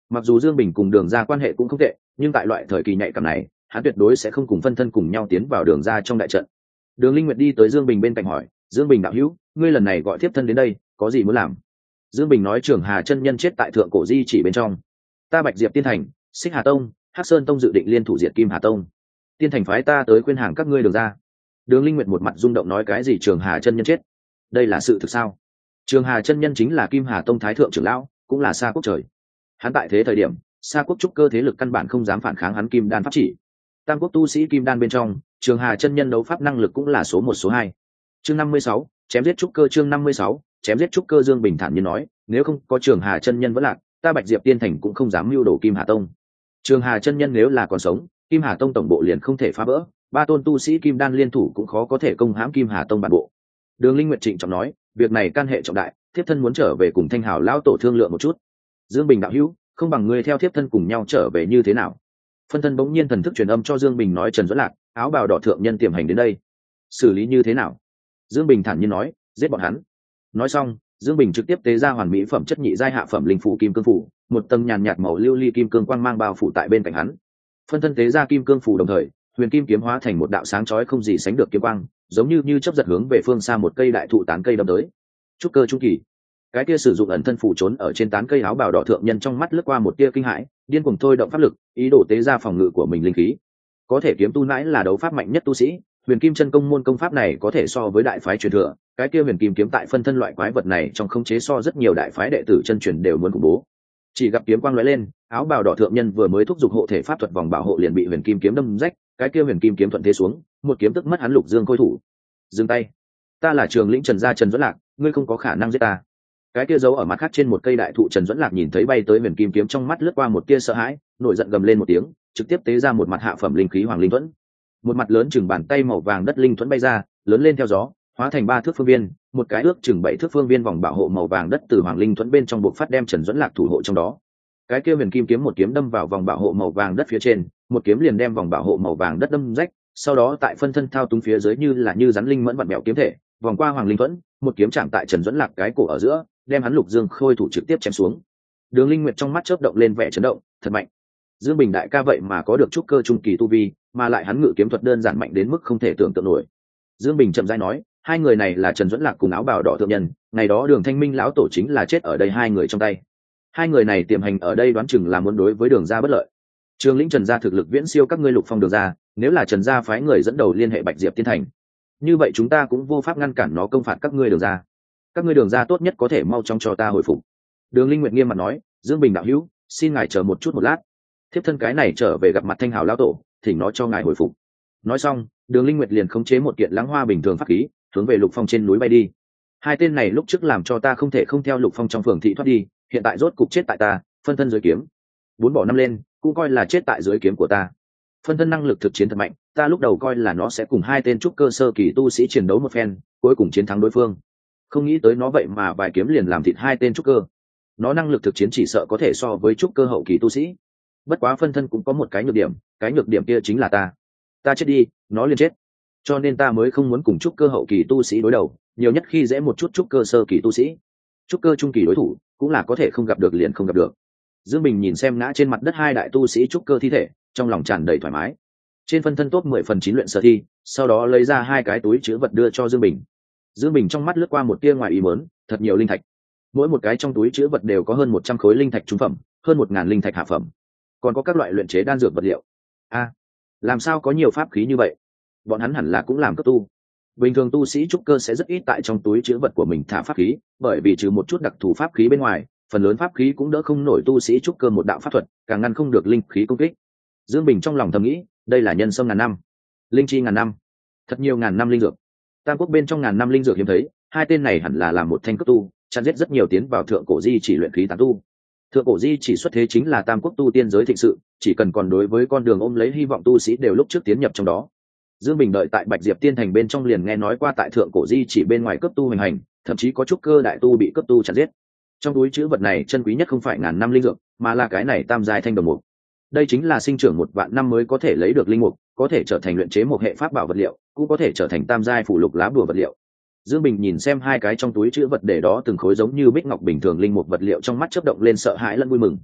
Mặc dù Dương Bình cùng Đường Gia quan hệ cũng không tệ, nhưng tại loại thời kỳ nhạy cảm này, hắn tuyệt đối sẽ không cùng phân thân cùng nhau tiến vào Đường Gia trong đại trận. Đường Linh Nguyệt đi tới Dương Bình bên cạnh hỏi, Dương Bình đạo hữu, ngươi lần này gọi thiếp thân đến đây, có gì muốn làm? Dương Bình nói Trường Hà chân nhân chết tại thượng cổ di chỉ bên trong, ta Bạch Diệp Tiên Thành, Xích Hà Tông, Hắc Sơn Tông dự định liên thủ diệt Kim Hà Tông. Tiên Thành phái ta tới khuyên hàng các ngươi Đường Gia. Đường Linh Nguyệt một mặt rung động nói cái gì Trường Hà chân nhân chết? Đây là sự thực sao? Trường Hà chân nhân chính là Kim Hà Tông thái thượng trưởng lão, cũng là Sa Quốc trời. Hắn tại thế thời điểm, Sa Quốc trúc cơ thế lực căn bản không dám phản kháng hắn Kim Đan pháp chỉ. Tam quốc tu sĩ Kim Đan bên trong, Trường Hà chân nhân đấu pháp năng lực cũng là số một số hai. Chương năm mươi sáu, chém giết trúc cơ chương năm mươi sáu, chém giết trúc cơ Dương Bình thản nhiên nói, nếu không có Trường Hà chân nhân vẫn lạc, ta Bạch Diệp Tiên Thành cũng không dám mưu đồ Kim Hà Tông. Trường Hà chân nhân nếu là còn sống, Kim Hà Tông tổng bộ liền không thể phá vỡ, ba tôn tu sĩ Kim Đan liên thủ cũng khó có thể công hãm Kim Hà Tông bản bộ. Đường Linh Nguyệt trịnh trọng nói, việc này can hệ trọng đại, thiếp thân muốn trở về cùng Thanh Hào lão tổ thương lượng một chút. Dương Bình đạo hữu, không bằng ngươi theo thiếp thân cùng nhau trở về như thế nào? Phân thân bỗng nhiên thần thức truyền âm cho Dương Bình nói Trần Duẫn Lạc, áo bào đỏ thượng nhân tiềm hành đến đây, xử lý như thế nào? Dương Bình thản nhiên nói, giết bọn hắn. Nói xong, Dương Bình trực tiếp tế ra hoàn mỹ phẩm chất nhị giai hạ phẩm linh phủ kim cương phủ, một tầng nhàn nhạt màu lưu ly kim cương quang mang bao phủ tại bên cạnh hắn. Phân thân tế ra kim cương phủ đồng thời, huyền kim kiếm hóa thành một đạo sáng chói không gì sánh được kiếm quang, giống như như chớp giật hướng về phương xa một cây đại thụ tán cây đâm tới. Trúc cơ trung kỳ. Cái kia sử dụng ẩn thân phủ trốn ở trên tán cây áo bào đỏ thượng nhân trong mắt lướt qua một tia kinh hãi, điên cuồng thôi động pháp lực, ý đồ tế ra phòng ngự của mình linh khí. Có thể kiếm tu nãi là đấu pháp mạnh nhất tu sĩ, huyền kim chân công môn công pháp này có thể so với đại phái truyền thừa, cái kia huyền kim kiếm tại phân thân loại quái vật này trong khống chế so rất nhiều đại phái đệ tử chân truyền đều muốn khủng bố. Chỉ gặp kiếm quang lóe lên, áo bào đỏ thượng nhân vừa mới thúc giục hộ thể pháp thuật vòng bảo hộ liền bị huyền kim kiếm đâm rách, cái kia huyền kim kiếm thuận thế xuống, một kiếm tức mất hắn lục dương khôi thủ. Dừng tay, ta là Trường lĩnh Trần gia Trần Duẫn Lạc, ngươi không có khả năng giết ta. Cái kia giấu ở mặt khác trên một cây đại thụ Trần Duẫn Lạc nhìn thấy bay tới huyền kim kiếm trong mắt lướt qua một tia sợ hãi, nổi giận gầm lên một tiếng, trực tiếp tế ra một mặt hạ phẩm linh khí hoàng linh thuẫn. Một mặt lớn chừng bàn tay màu vàng đất linh thuẫn bay ra, lớn lên theo gió, hóa thành ba thước phương viên, một cái ước chừng bảy thước phương viên vòng bảo hộ màu vàng đất từ hoàng linh thuẫn bên trong buộc phát đem Trần Duẫn Lạc thủ hộ trong đó. Cái kia huyền kim kiếm một kiếm đâm vào vòng bảo hộ màu vàng đất phía trên, một kiếm liền đem vòng bảo hộ màu vàng đất đâm rách, sau đó tại phân thân thao túng phía dưới như là như rắn linh mẫn vặn mèo kiếm thể, vòng qua hoàng linh thuẫn, một kiếm chạm tại Trần Duẫn Lạc cái cổ ở giữa, đem hắn lục dương khôi thủ trực tiếp chém xuống. Đường Linh Nguyệt trong mắt chớp động lên vẻ chấn động, thật mạnh. Dương Bình đại ca vậy mà có được trúc cơ trung kỳ tu vi, mà lại hắn ngự kiếm thuật đơn giản mạnh đến mức không thể tưởng tượng nổi. Dương Bình chậm rãi nói, hai người này là Trần Duẫn Lạc cùng áo bào đỏ thượng nhân, ngày đó Đường Thanh Minh lão tổ chính là chết ở đây hai người trong tay. Hai người này tiềm hành ở đây đoán chừng là muốn đối với Đường gia bất lợi. Trường lĩnh Trần gia thực lực viễn siêu các ngươi Lục Phong Đường gia, nếu là Trần gia phái người dẫn đầu liên hệ Bạch Diệp Tiên Thành, như vậy chúng ta cũng vô pháp ngăn cản nó công phạt các ngươi Đường gia. Các ngươi Đường gia tốt nhất có thể mau chóng cho ta hồi phục. Đường Linh Nguyệt nghiêm mặt nói, Dương Bình đạo hữu, xin ngài chờ một chút một lát. Thiếp thân cái này trở về gặp mặt Thanh Hào lão tổ, thỉnh nó cho ngài hồi phục. Nói xong, Đường Linh Nguyệt liền khống chế một kiện lãng hoa bình thường pháp khí, hướng về Lục Phong trên núi bay đi. Hai tên này lúc trước làm cho ta không thể không theo Lục Phong trong phường thị thoát đi, hiện tại rốt cục chết tại ta, phân thân dưới kiếm. Bốn bỏ năm lên, cũng coi là chết tại dưới kiếm của ta. Phân thân năng lực thực chiến thật mạnh, ta lúc đầu coi là nó sẽ cùng hai tên trúc cơ sơ kỳ tu sĩ chiến đấu một phen, cuối cùng chiến thắng đối phương. Không nghĩ tới nó vậy mà vài kiếm liền làm thịt hai tên trúc cơ. Nó năng lực thực chiến chỉ sợ có thể so với trúc cơ hậu kỳ tu sĩ. Bất quá phân thân cũng có một cái nhược điểm, cái nhược điểm kia chính là ta. Ta chết đi, nó liền chết. Cho nên ta mới không muốn cùng trúc cơ hậu kỳ tu sĩ đối đầu, nhiều nhất khi dễ một chút trúc cơ sơ kỳ tu sĩ. Trúc cơ trung kỳ đối thủ, cũng là có thể không gặp được liền không gặp được. Dương Bình nhìn xem ngã trên mặt đất hai đại tu sĩ trúc cơ thi thể, trong lòng tràn đầy thoải mái. Trên phân thân top mười phần chín luyện sở thi, sau đó lấy ra hai cái túi chứa vật đưa cho Dương Bình. Dương Bình trong mắt lướt qua một tia ngoài ý muốn, thật nhiều linh thạch. Mỗi một cái trong túi chứa vật đều có hơn một trăm khối linh thạch trung phẩm, hơn một ngàn linh thạch hạ phẩm, còn có các loại luyện chế đan dược vật liệu. A, à, làm sao có nhiều pháp khí như vậy? Bọn hắn hẳn là cũng làm cấp tu. Bình thường tu sĩ trúc cơ sẽ rất ít tại trong túi chứa vật của mình thả pháp khí, bởi vì trừ một chút đặc thù pháp khí bên ngoài, phần lớn pháp khí cũng đỡ không nổi tu sĩ trúc cơ một đạo pháp thuật, càng ngăn không được linh khí công kích. Dương Bình trong lòng thầm nghĩ, đây là nhân sâm ngàn năm, linh chi ngàn năm, thật nhiều ngàn năm linh dược. Tam quốc bên trong ngàn năm linh dược hiếm thấy, hai tên này hẳn là làm một thanh cấp tu, chặn giết rất nhiều tiến vào thượng cổ di chỉ luyện khí tán tu. Thượng cổ di chỉ xuất thế chính là tam quốc tu tiên giới thịnh sự, chỉ cần còn đối với con đường ôm lấy hy vọng tu sĩ đều lúc trước tiến nhập trong đó. Dương Bình đợi tại Bạch Diệp Tiên Thành bên trong liền nghe nói qua tại thượng cổ di chỉ bên ngoài cấp tu hành hành, thậm chí có trúc cơ đại tu bị cấp tu chặn giết. Trong túi chữ vật này chân quý nhất không phải ngàn năm linh dược, mà là cái này tam giai thanh đồng mục. Đây chính là sinh trưởng một vạn năm mới có thể lấy được linh mục, có thể trở thành luyện chế một hệ pháp bảo vật liệu, cũng có thể trở thành tam giai phụ lục lá bùa vật liệu. Dương Bình nhìn xem hai cái trong túi chữ vật để đó từng khối giống như bích ngọc bình thường linh mục vật liệu trong mắt chớp động lên sợ hãi lẫn vui mừng.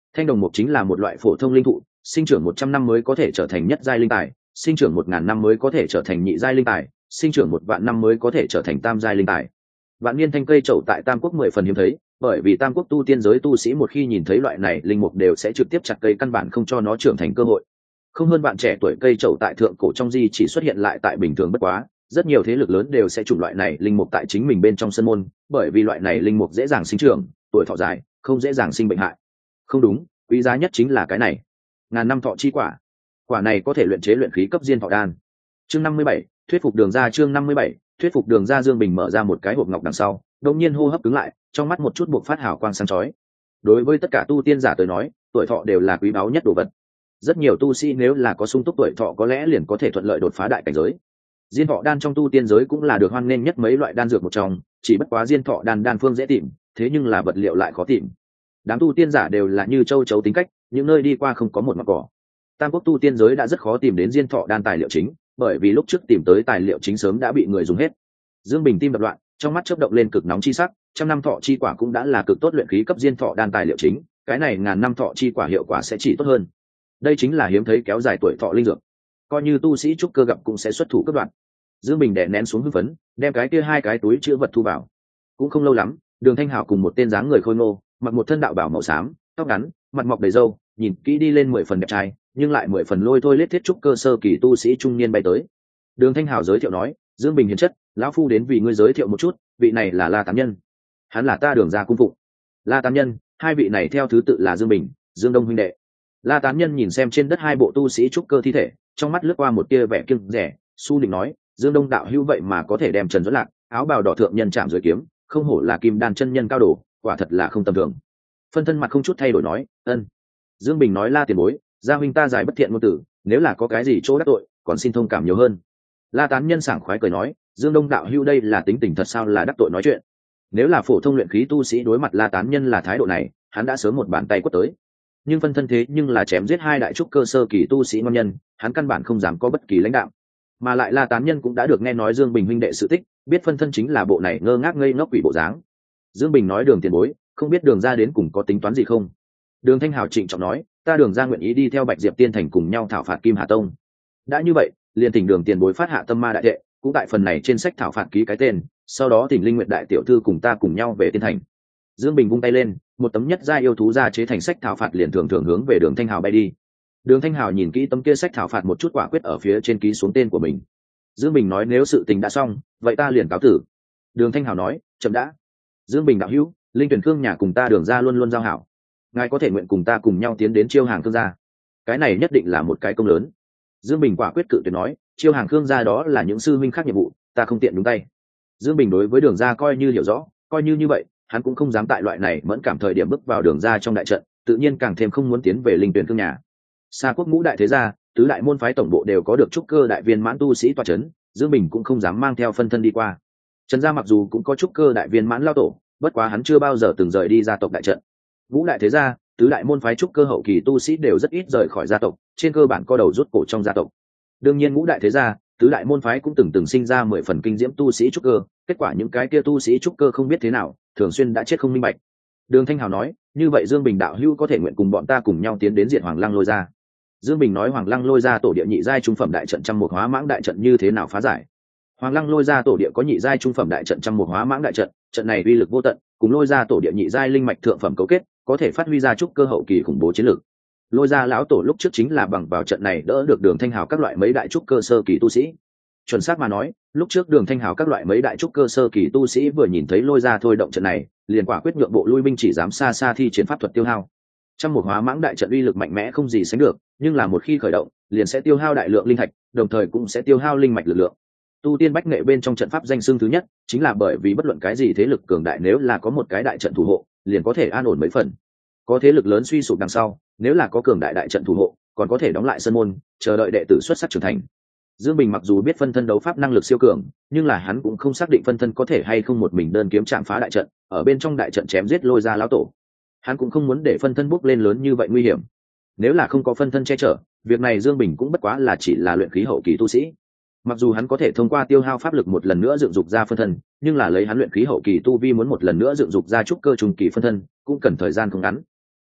Thanh đồng mục chính là một loại phổ thông linh thụ, sinh trưởng một trăm năm mới có thể trở thành nhất giai linh tài, sinh trưởng một ngàn năm mới có thể trở thành nhị giai linh tài, sinh trưởng một vạn năm mới có thể trở thành tam giai linh tài. Vạn niên thanh cây trầu tại Tam Quốc mười phần hiếm thấy, bởi vì Tam Quốc tu tiên giới tu sĩ một khi nhìn thấy loại này linh mục đều sẽ trực tiếp chặt cây, căn bản không cho nó trưởng thành cơ hội. Không hơn bạn trẻ tuổi cây trầu tại thượng cổ trong di chỉ xuất hiện lại tại bình thường bất quá, rất nhiều thế lực lớn đều sẽ chủng loại này linh mục tại chính mình bên trong sân môn, bởi vì loại này linh mục dễ dàng sinh trưởng, tuổi thọ dài, không dễ dàng sinh bệnh hại. Không đúng, quý giá nhất chính là cái này, ngàn năm thọ chi quả. Quả này có thể luyện chế luyện khí cấp diên thọ đan. Chương năm mươi bảy, thuyết phục Đường Ra. Chương năm mươi bảy, thuyết phục Đường Ra. Dương Bình mở ra một cái hộp ngọc đằng sau, đột nhiên hô hấp cứng lại, trong mắt một chút buộc phát hào quang sáng chói. Đối với tất cả tu tiên giả tới nói, tuổi thọ đều là quý báu nhất đồ vật. Rất nhiều tu sĩ nếu là có sung túc tuổi thọ có lẽ liền có thể thuận lợi đột phá đại cảnh giới. Diên thọ đan trong tu tiên giới cũng là được hoan nghênh nhất mấy loại đan dược một trong, chỉ bất quá diên thọ đan đan phương dễ tìm, thế nhưng là vật liệu lại khó tìm. Đám tu tiên giả đều là như châu chấu tính cách, những nơi đi qua không có một mặt cỏ. Tam Quốc tu tiên giới đã rất khó tìm đến diên thọ đan tài liệu chính, bởi vì lúc trước tìm tới tài liệu chính sớm đã bị người dùng hết. Dương Bình tim đập loạn, trong mắt chớp động lên cực nóng chi sắc, trăm năm thọ chi quả cũng đã là cực tốt luyện khí cấp diên thọ đan tài liệu chính, cái này ngàn năm thọ chi quả hiệu quả sẽ chỉ tốt hơn. Đây chính là hiếm thấy kéo dài tuổi thọ linh dược, coi như tu sĩ trúc cơ gặp cũng sẽ xuất thủ cấp đoạn. Dương Bình đè nén xuống hưng phấn, đem cái kia hai cái túi chứa vật thu vào. Cũng không lâu lắm, Đường Thanh Hạo cùng một tên dáng người khôi ngô, mặc một thân đạo bào màu xám, tóc ngắn, mặt mọc đầy râu, nhìn kỹ đi lên mười phần đẹp trai, nhưng lại mười phần lôi thôi lết thiết trúc cơ sơ kỳ tu sĩ trung niên bay tới. Đường Thanh Hạo giới thiệu nói, Dương Bình hiền chất, lão phu đến vì ngươi giới thiệu một chút, vị này là La Tán Nhân, hắn là ta Đường Ra cung phụng. La Tán Nhân, hai vị này theo thứ tự là Dương Bình, Dương Đông huynh đệ. La Tán Nhân nhìn xem trên đất hai bộ tu sĩ trúc cơ thi thể, trong mắt lướt qua một tia vẻ kiêng rẻ, su định nói, Dương Đông đạo hữu vậy mà có thể đem Trần Duẫn Lạc, áo bào đỏ thượng nhân chạm dưới kiếm, không hổ là kim đan chân nhân cao đồ, quả thật là không tầm thường. Phân thân mặt không chút thay đổi nói, ân. Dương Bình nói, La tiền bối, gia huynh ta giải bất thiện ngôn tử, nếu là có cái gì chỗ đắc tội, còn xin thông cảm nhiều hơn. La Tán Nhân sảng khoái cười nói, Dương Đông đạo hữu đây là tính tình thật sao là đắc tội nói chuyện. Nếu là phổ thông luyện khí tu sĩ đối mặt La Tán Nhân là thái độ này, hắn đã sớm một bàn tay quất tới. Nhưng phân thân thế nhưng là chém giết hai đại trúc cơ sơ kỳ tu sĩ ngon nhân, hắn căn bản không dám có bất kỳ lãnh đạo. Mà lại La Tán Nhân cũng đã được nghe nói Dương Bình huynh đệ sự tích, biết phân thân chính là bộ này ngơ ngác ngây ngốc quỷ bộ dáng. Dương Bình nói, Đường tiền bối, không biết Đường Ra đến cùng có tính toán gì không? Đường Thanh Hào trịnh trọng nói, ta Đường Ra nguyện ý đi theo Bạch Diệp Tiên Thành cùng nhau thảo phạt Kim Hà Tông. Đã như vậy, liền thỉnh Đường tiền bối phát hạ tâm ma đại thệ, cũng tại phần này trên sách thảo phạt ký cái tên, sau đó thỉnh Linh Nguyệt đại tiểu thư cùng ta cùng nhau về Tiên Thành. Dương Bình vung tay lên, một tấm nhất gia yêu thú ra chế thành sách thảo phạt liền thường thường hướng về Đường Thanh Hào bay đi. Đường Thanh Hào nhìn kỹ tấm kia sách thảo phạt một chút, quả quyết ở phía trên ký xuống tên của mình. Dương Bình nói, nếu sự tình đã xong, vậy ta liền cáo tử. Đường Thanh Hào nói, chậm đã. Dương Bình đạo hữu, Linh Tuyển Khương nhà cùng ta Đường Ra luôn luôn giao hảo, ngài có thể nguyện cùng ta cùng nhau tiến đến chiêu hàng Khương gia, cái này nhất định là một cái công lớn. Dương Bình quả quyết cự tuyệt nói, chiêu hàng Khương gia đó là những sư minh khác nhiệm vụ, ta không tiện đúng tay. Dương Bình đối với Đường Ra coi như hiểu rõ, coi như như vậy, hắn cũng không dám tại loại này mẫn cảm thời điểm bước vào Đường Ra trong đại trận, tự nhiên càng thêm không muốn tiến về Linh Tuyển Khương nhà. Xa quốc ngũ đại thế gia, tứ đại môn phái tổng bộ đều có được trúc cơ đại viên mãn tu sĩ tọa chấn, Dương Bình cũng không dám mang theo phân thân đi qua. Trần gia mặc dù cũng có trúc cơ đại viên mãn lao tổ, bất quá hắn chưa bao giờ từng rời đi gia tộc đại trận. Ngũ đại thế gia, tứ đại môn phái trúc cơ hậu kỳ tu sĩ đều rất ít rời khỏi gia tộc, trên cơ bản co đầu rút cổ trong gia tộc. Đương nhiên ngũ đại thế gia, tứ đại môn phái cũng từng từng sinh ra mười phần kinh diễm tu sĩ trúc cơ, kết quả những cái kia tu sĩ trúc cơ không biết thế nào, thường xuyên đã chết không minh bạch. Đường Thanh Hào nói, như vậy Dương Bình đạo hữu có thể nguyện cùng bọn ta cùng nhau tiến đến diện Hoàng Lăng Lôi Gia. Dương Bình nói, Hoàng Lăng Lôi Gia tổ địa nhị giai trung phẩm đại trận trăm một hóa mãng đại trận như thế nào phá giải? Hoàng Lăng Lôi Gia tổ địa có nhị giai trung phẩm đại trận trăm một hóa mãng đại trận, trận này uy lực vô tận, cùng Lôi Gia tổ địa nhị giai linh mạch thượng phẩm cấu kết, có thể phát huy ra trúc cơ hậu kỳ khủng bố chiến lực. Lôi Gia lão tổ lúc trước chính là bằng vào trận này đỡ được Đường Thanh Hào các loại mấy đại trúc cơ sơ kỳ tu sĩ. Chuẩn xác mà nói, lúc trước Đường Thanh Hào các loại mấy đại trúc cơ sơ kỳ tu sĩ vừa nhìn thấy Lôi Gia thôi động trận này, liền quả quyết nhượng bộ lui binh, chỉ dám xa xa thi triển pháp thuật tiêu hao. Trăm một hóa mãng đại trận uy lực mạnh mẽ không gì sánh được, nhưng là một khi khởi động, liền sẽ tiêu hao đại lượng linh thạch, đồng thời cũng sẽ tiêu hao linh mạch lực lượng. Tu tiên bách nghệ bên trong trận pháp danh xưng thứ nhất, chính là bởi vì bất luận cái gì thế lực cường đại nếu là có một cái đại trận thủ hộ, liền có thể an ổn mấy phần. Có thế lực lớn suy sụp đằng sau, nếu là có cường đại đại trận thủ hộ, còn có thể đóng lại sân môn, chờ đợi đệ tử xuất sắc trưởng thành. Dương Bình mặc dù biết phân thân đấu pháp năng lực siêu cường, nhưng là hắn cũng không xác định phân thân có thể hay không một mình đơn kiếm chạm phá đại trận, ở bên trong đại trận chém giết Lôi Gia lão tổ. Hắn cũng không muốn để phân thân bốc lên lớn như vậy nguy hiểm. Nếu là không có phân thân che chở, việc này Dương Bình cũng bất quá là chỉ là luyện khí hậu kỳ tu sĩ. Mặc dù hắn có thể thông qua tiêu hao pháp lực một lần nữa dựng dục ra phân thân, nhưng là lấy hắn luyện khí hậu kỳ tu vi muốn một lần nữa dựng dục ra trúc cơ trung kỳ phân thân, cũng cần thời gian không ngắn.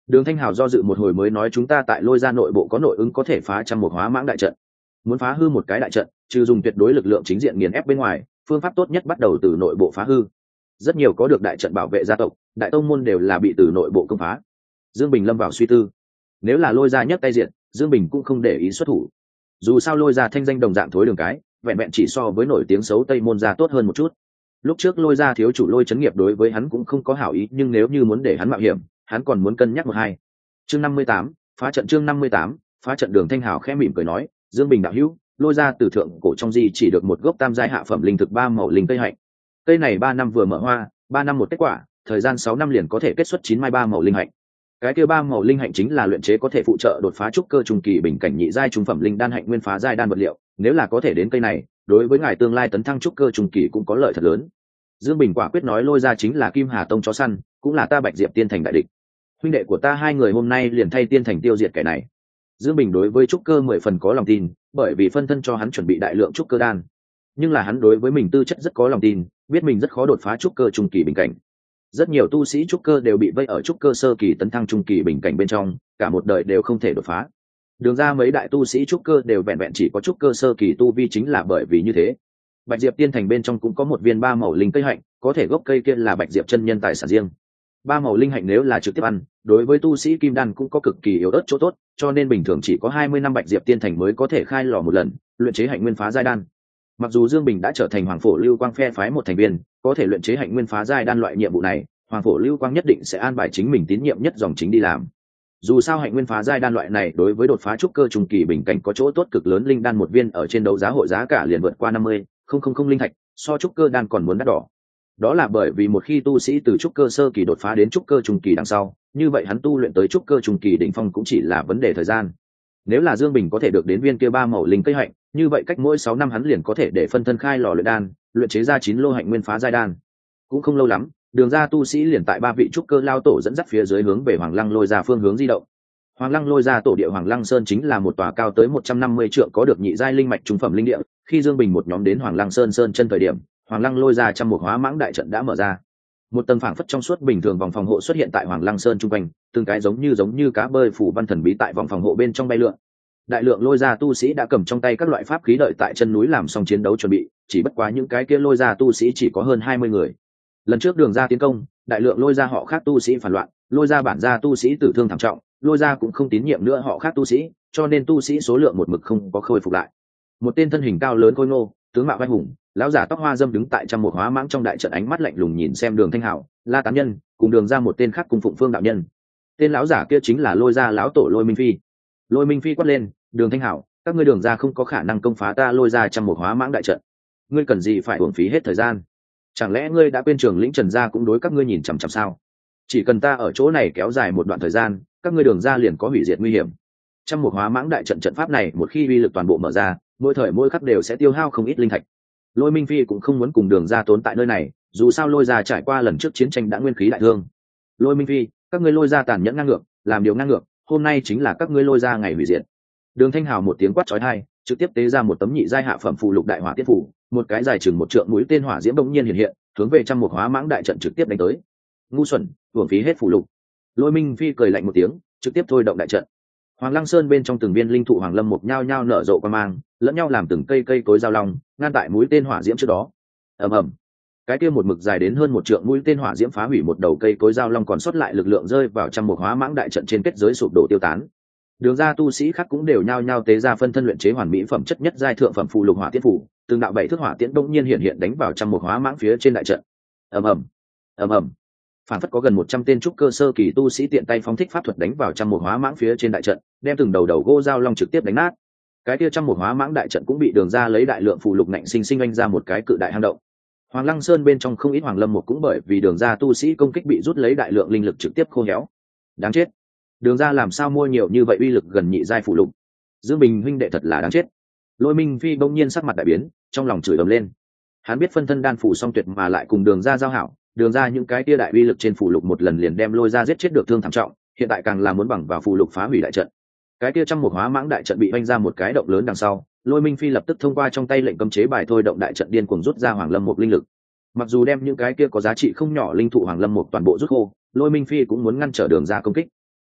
Đường Thanh Hào do dự một hồi mới nói chúng ta tại Lôi Gia nội bộ có nội ứng có thể phá trăm một hóa mãng đại trận. Muốn phá hư một cái đại trận, trừ dùng tuyệt đối lực lượng chính diện nghiền ép bên ngoài, phương pháp tốt nhất bắt đầu từ nội bộ phá hư. Rất nhiều có được đại trận bảo vệ gia tộc, đại tông môn đều là bị từ nội bộ công phá. Dương Bình lâm vào suy tư. Nếu là Lôi Gia nhấc tay diện, Dương Bình cũng không để ý xuất thủ. Dù sao Lôi Gia thanh danh đồng dạng thối đường cái, vẹn vẹn chỉ so với nổi tiếng xấu Tây môn gia tốt hơn một chút. Lúc trước Lôi Gia thiếu chủ Lôi Chấn Nghiệp đối với hắn cũng không có hảo ý, nhưng nếu như muốn để hắn mạo hiểm, hắn còn muốn cân nhắc một hai. Chương năm mươi tám, phá trận chương năm mươi tám, phá trận. Đường Thanh Hào khẽ mỉm cười nói, Dương Bình đạo hữu, Lôi Gia từ thượng cổ trong di chỉ được một gốc tam giai hạ phẩm linh thực ba màu linh cây hạnh. Cây này ba năm vừa mở hoa, ba năm một kết quả, thời gian sáu năm liền có thể kết xuất chín mai ba màu linh hạnh. Cái kia ba màu linh hạnh chính là luyện chế có thể phụ trợ đột phá trúc cơ trung kỳ bình cảnh nhị giai trung phẩm linh đan hạnh nguyên phá giai đan vật liệu, nếu là có thể đến cây này, đối với ngài tương lai tấn thăng trúc cơ trung kỳ cũng có lợi thật lớn. Dương Bình quả quyết nói Lôi Gia chính là Kim Hà Tông chó săn, cũng là ta Bạch Diệp Tiên Thành đại địch. Huynh đệ của ta hai người hôm nay liền thay Tiên Thành tiêu diệt kẻ này. Dương Bình đối với trúc cơ mười phần có lòng tin, bởi vì phân thân cho hắn chuẩn bị đại lượng trúc cơ đan. Nhưng là hắn đối với mình tư chất rất có lòng tin, biết mình rất khó đột phá trúc cơ trung kỳ bình cảnh. Rất nhiều tu sĩ trúc cơ đều bị vây ở trúc cơ sơ kỳ tấn thăng trung kỳ bình cảnh bên trong, cả một đời đều không thể đột phá. Đường ra mấy đại tu sĩ trúc cơ đều vẹn vẹn chỉ có trúc cơ sơ kỳ tu vi, chính là bởi vì như thế. Bạch Diệp Tiên Thành bên trong cũng có một viên ba màu linh cây hạnh, có thể gốc cây kia là Bạch Diệp chân nhân tài sản riêng. Ba màu linh hạnh nếu là trực tiếp ăn, đối với tu sĩ kim đan cũng có cực kỳ yếu ớt chỗ tốt, cho nên bình thường chỉ có hai mươi năm Bạch Diệp Tiên Thành mới có thể khai lò một lần, luyện chế hạnh nguyên phá giai đan. Mặc dù Dương Bình đã trở thành Hoàng Phổ Lưu Quang phe phái một thành viên, có thể luyện chế hạnh nguyên phá giai đan loại nhiệm vụ này, Hoàng Phổ Lưu Quang nhất định sẽ an bài chính mình tín nhiệm nhất dòng chính đi làm. Dù sao hạnh nguyên phá giai đan loại này đối với đột phá trúc cơ trung kỳ bình cảnh có chỗ tốt cực lớn, linh đan một viên ở trên đấu giá hội giá cả liền vượt qua năm mươi nghìn linh thạch, so trúc cơ đan còn muốn đắt đỏ. Đó là bởi vì một khi tu sĩ từ trúc cơ sơ kỳ đột phá đến trúc cơ trung kỳ đằng sau, như vậy hắn tu luyện tới trúc cơ trung kỳ đỉnh phong cũng chỉ là vấn đề thời gian. Nếu là Dương Bình có thể được đến viên kia ba màu linh cây hạnh, như vậy cách mỗi sáu năm hắn liền có thể để phân thân khai lò luyện đan, luyện chế ra chín lô hạnh nguyên phá giai đan. Cũng không lâu lắm, đường ra tu sĩ liền tại ba vị trúc cơ lao tổ dẫn dắt phía dưới hướng về Hoàng Lăng Lôi Gia phương hướng di động. Hoàng Lăng Lôi Gia tổ địa Hoàng Lăng Sơn chính là một tòa cao tới một trăm năm mươi trượng có được nhị giai linh mạch trung phẩm linh địa. Khi Dương Bình một nhóm đến Hoàng Lăng Sơn sơn chân thời điểm, Hoàng Lăng Lôi Gia trăm một hóa mãng đại trận đã mở ra. Một tầng phảng phất trong suốt bình thường vòng phòng hộ xuất hiện tại Hoàng Lăng Sơn trung quanh, từng cái giống như giống như cá bơi phủ văn thần bí tại vòng phòng hộ bên trong bay lượn. Đại lượng Lôi Gia tu sĩ đã cầm trong tay các loại pháp khí đợi tại chân núi làm xong chiến đấu chuẩn bị, chỉ bất quá những cái kia Lôi Gia tu sĩ chỉ có hơn hai mươi người. Lần trước đường ra tiến công, đại lượng Lôi Gia họ khác tu sĩ phản loạn, Lôi Gia bản gia tu sĩ tử thương thảm trọng, Lôi Gia cũng không tín nhiệm nữa họ khác tu sĩ, cho nên tu sĩ số lượng một mực không có khôi phục lại. Một tên thân hình cao lớn khôi ngô, tướng mạo vai hùng, lão giả tóc hoa dâm đứng tại trăm một hóa mãng trong đại trận, ánh mắt lạnh lùng nhìn xem Đường Thanh Hạo, La Tán Nhân, cùng đường ra một tên khác cùng Phụng Phương đạo nhân. Tên lão giả kia chính là Lôi Gia lão tổ Lôi Minh Phi. Lôi Minh Phi quát lên, Đường Thanh Hạo, các ngươi đường ra không có khả năng công phá ta Lôi Gia trăm một hóa mãng đại trận, ngươi cần gì phải uổng phí hết thời gian? Chẳng lẽ ngươi đã quên Trường lĩnh Trần gia cũng đối các ngươi nhìn chằm chằm sao? Chỉ cần ta ở chỗ này kéo dài một đoạn thời gian, các ngươi đường ra liền có hủy diệt nguy hiểm. Trăm một hóa mãng đại trận trận pháp này một khi uy lực toàn bộ mở ra, mỗi thời mỗi khắc đều sẽ tiêu hao không ít linh thạch. Lôi Minh Phi cũng không muốn cùng đường ra tốn tại nơi này, dù sao Lôi Gia trải qua lần trước chiến tranh đã nguyên khí đại thương. Lôi Minh Phi, các ngươi Lôi Gia tàn nhẫn ngang ngược, làm điều ngang ngược, hôm nay chính là các ngươi Lôi Gia ngày hủy diệt. Đường Thanh Hào một tiếng quát chói tai, trực tiếp tế ra một tấm nhị giai hạ phẩm phù lục đại hỏa tiết phủ, một cái dài chừng một trượng mũi tên hỏa diễm bỗng nhiên hiện hiện, hướng về trăm một hóa mãng đại trận trực tiếp đánh tới. Ngu xuẩn, uổng phí hết phù lục. Lôi Minh Phi cười lạnh một tiếng, trực tiếp thôi động đại trận. Hoàng Lăng Sơn bên trong từng viên linh thụ hoàng lâm một nhao nhao nở rộ qua mang, lẫn nhau làm từng cây cây cối giao long, ngăn tại mũi tên hỏa diễm trước đó. Ầm ầm, cái kia một mực dài đến hơn một trượng mũi tên hỏa diễm phá hủy một đầu cây cối giao long, còn sót lại lực lượng rơi vào trăm một hóa mãng đại trận trên kết giới sụp đổ tiêu tán. Đường ra tu sĩ khác cũng đều nhao nhao tế ra phân thân luyện chế hoàn mỹ phẩm chất nhất giai thượng phẩm phù lục hỏa tiễn phủ, từng đạo bảy thước hỏa tiễn bỗng nhiên hiện hiện đánh vào trăm một hóa mãng phía trên đại trận. Ầm ầm, ầm ầm, phản phất có gần một trăm tên trúc cơ sơ kỳ tu sĩ tiện tay phóng thích pháp thuật đánh vào trăm một hóa mãng phía trên đại trận, đem từng đầu đầu gỗ giao long trực tiếp đánh nát. Cái kia trăm một hóa mãng đại trận cũng bị đường ra lấy đại lượng phù lục nạnh sinh sinh anh ra một cái cự đại hang động. Hoàng Lăng Sơn bên trong không ít hoàng lâm một cũng bởi vì đường ra tu sĩ công kích bị rút lấy đại lượng linh lực trực tiếp khô héo. Đáng chết, đường ra làm sao mua nhiều như vậy uy lực gần nhị giai phù lục? Dương Bình huynh đệ thật là đáng chết. Lôi Minh Phi bỗng nhiên sắc mặt đại biến, trong lòng chửi ầm lên. Hắn biết phân thân đan phủ song tuyệt mà lại cùng đường ra giao hảo, đường ra những cái tia đại uy lực trên phù lục một lần liền đem Lôi ra giết chết được thương thảm trọng, hiện tại càng là muốn bằng vào phù lục phá hủy đại trận. Cái tia trăm một hóa mãng đại trận bị oanh ra một cái động lớn đằng sau, Lôi Minh Phi lập tức thông qua trong tay lệnh cấm chế bài thôi động đại trận điên cuồng rút ra hoàng lâm một linh lực. Mặc dù đem những cái kia có giá trị không nhỏ linh thụ hoàng lâm một toàn bộ rút khô, Lôi Minh Phi cũng muốn ngăn trở đường ra công kích.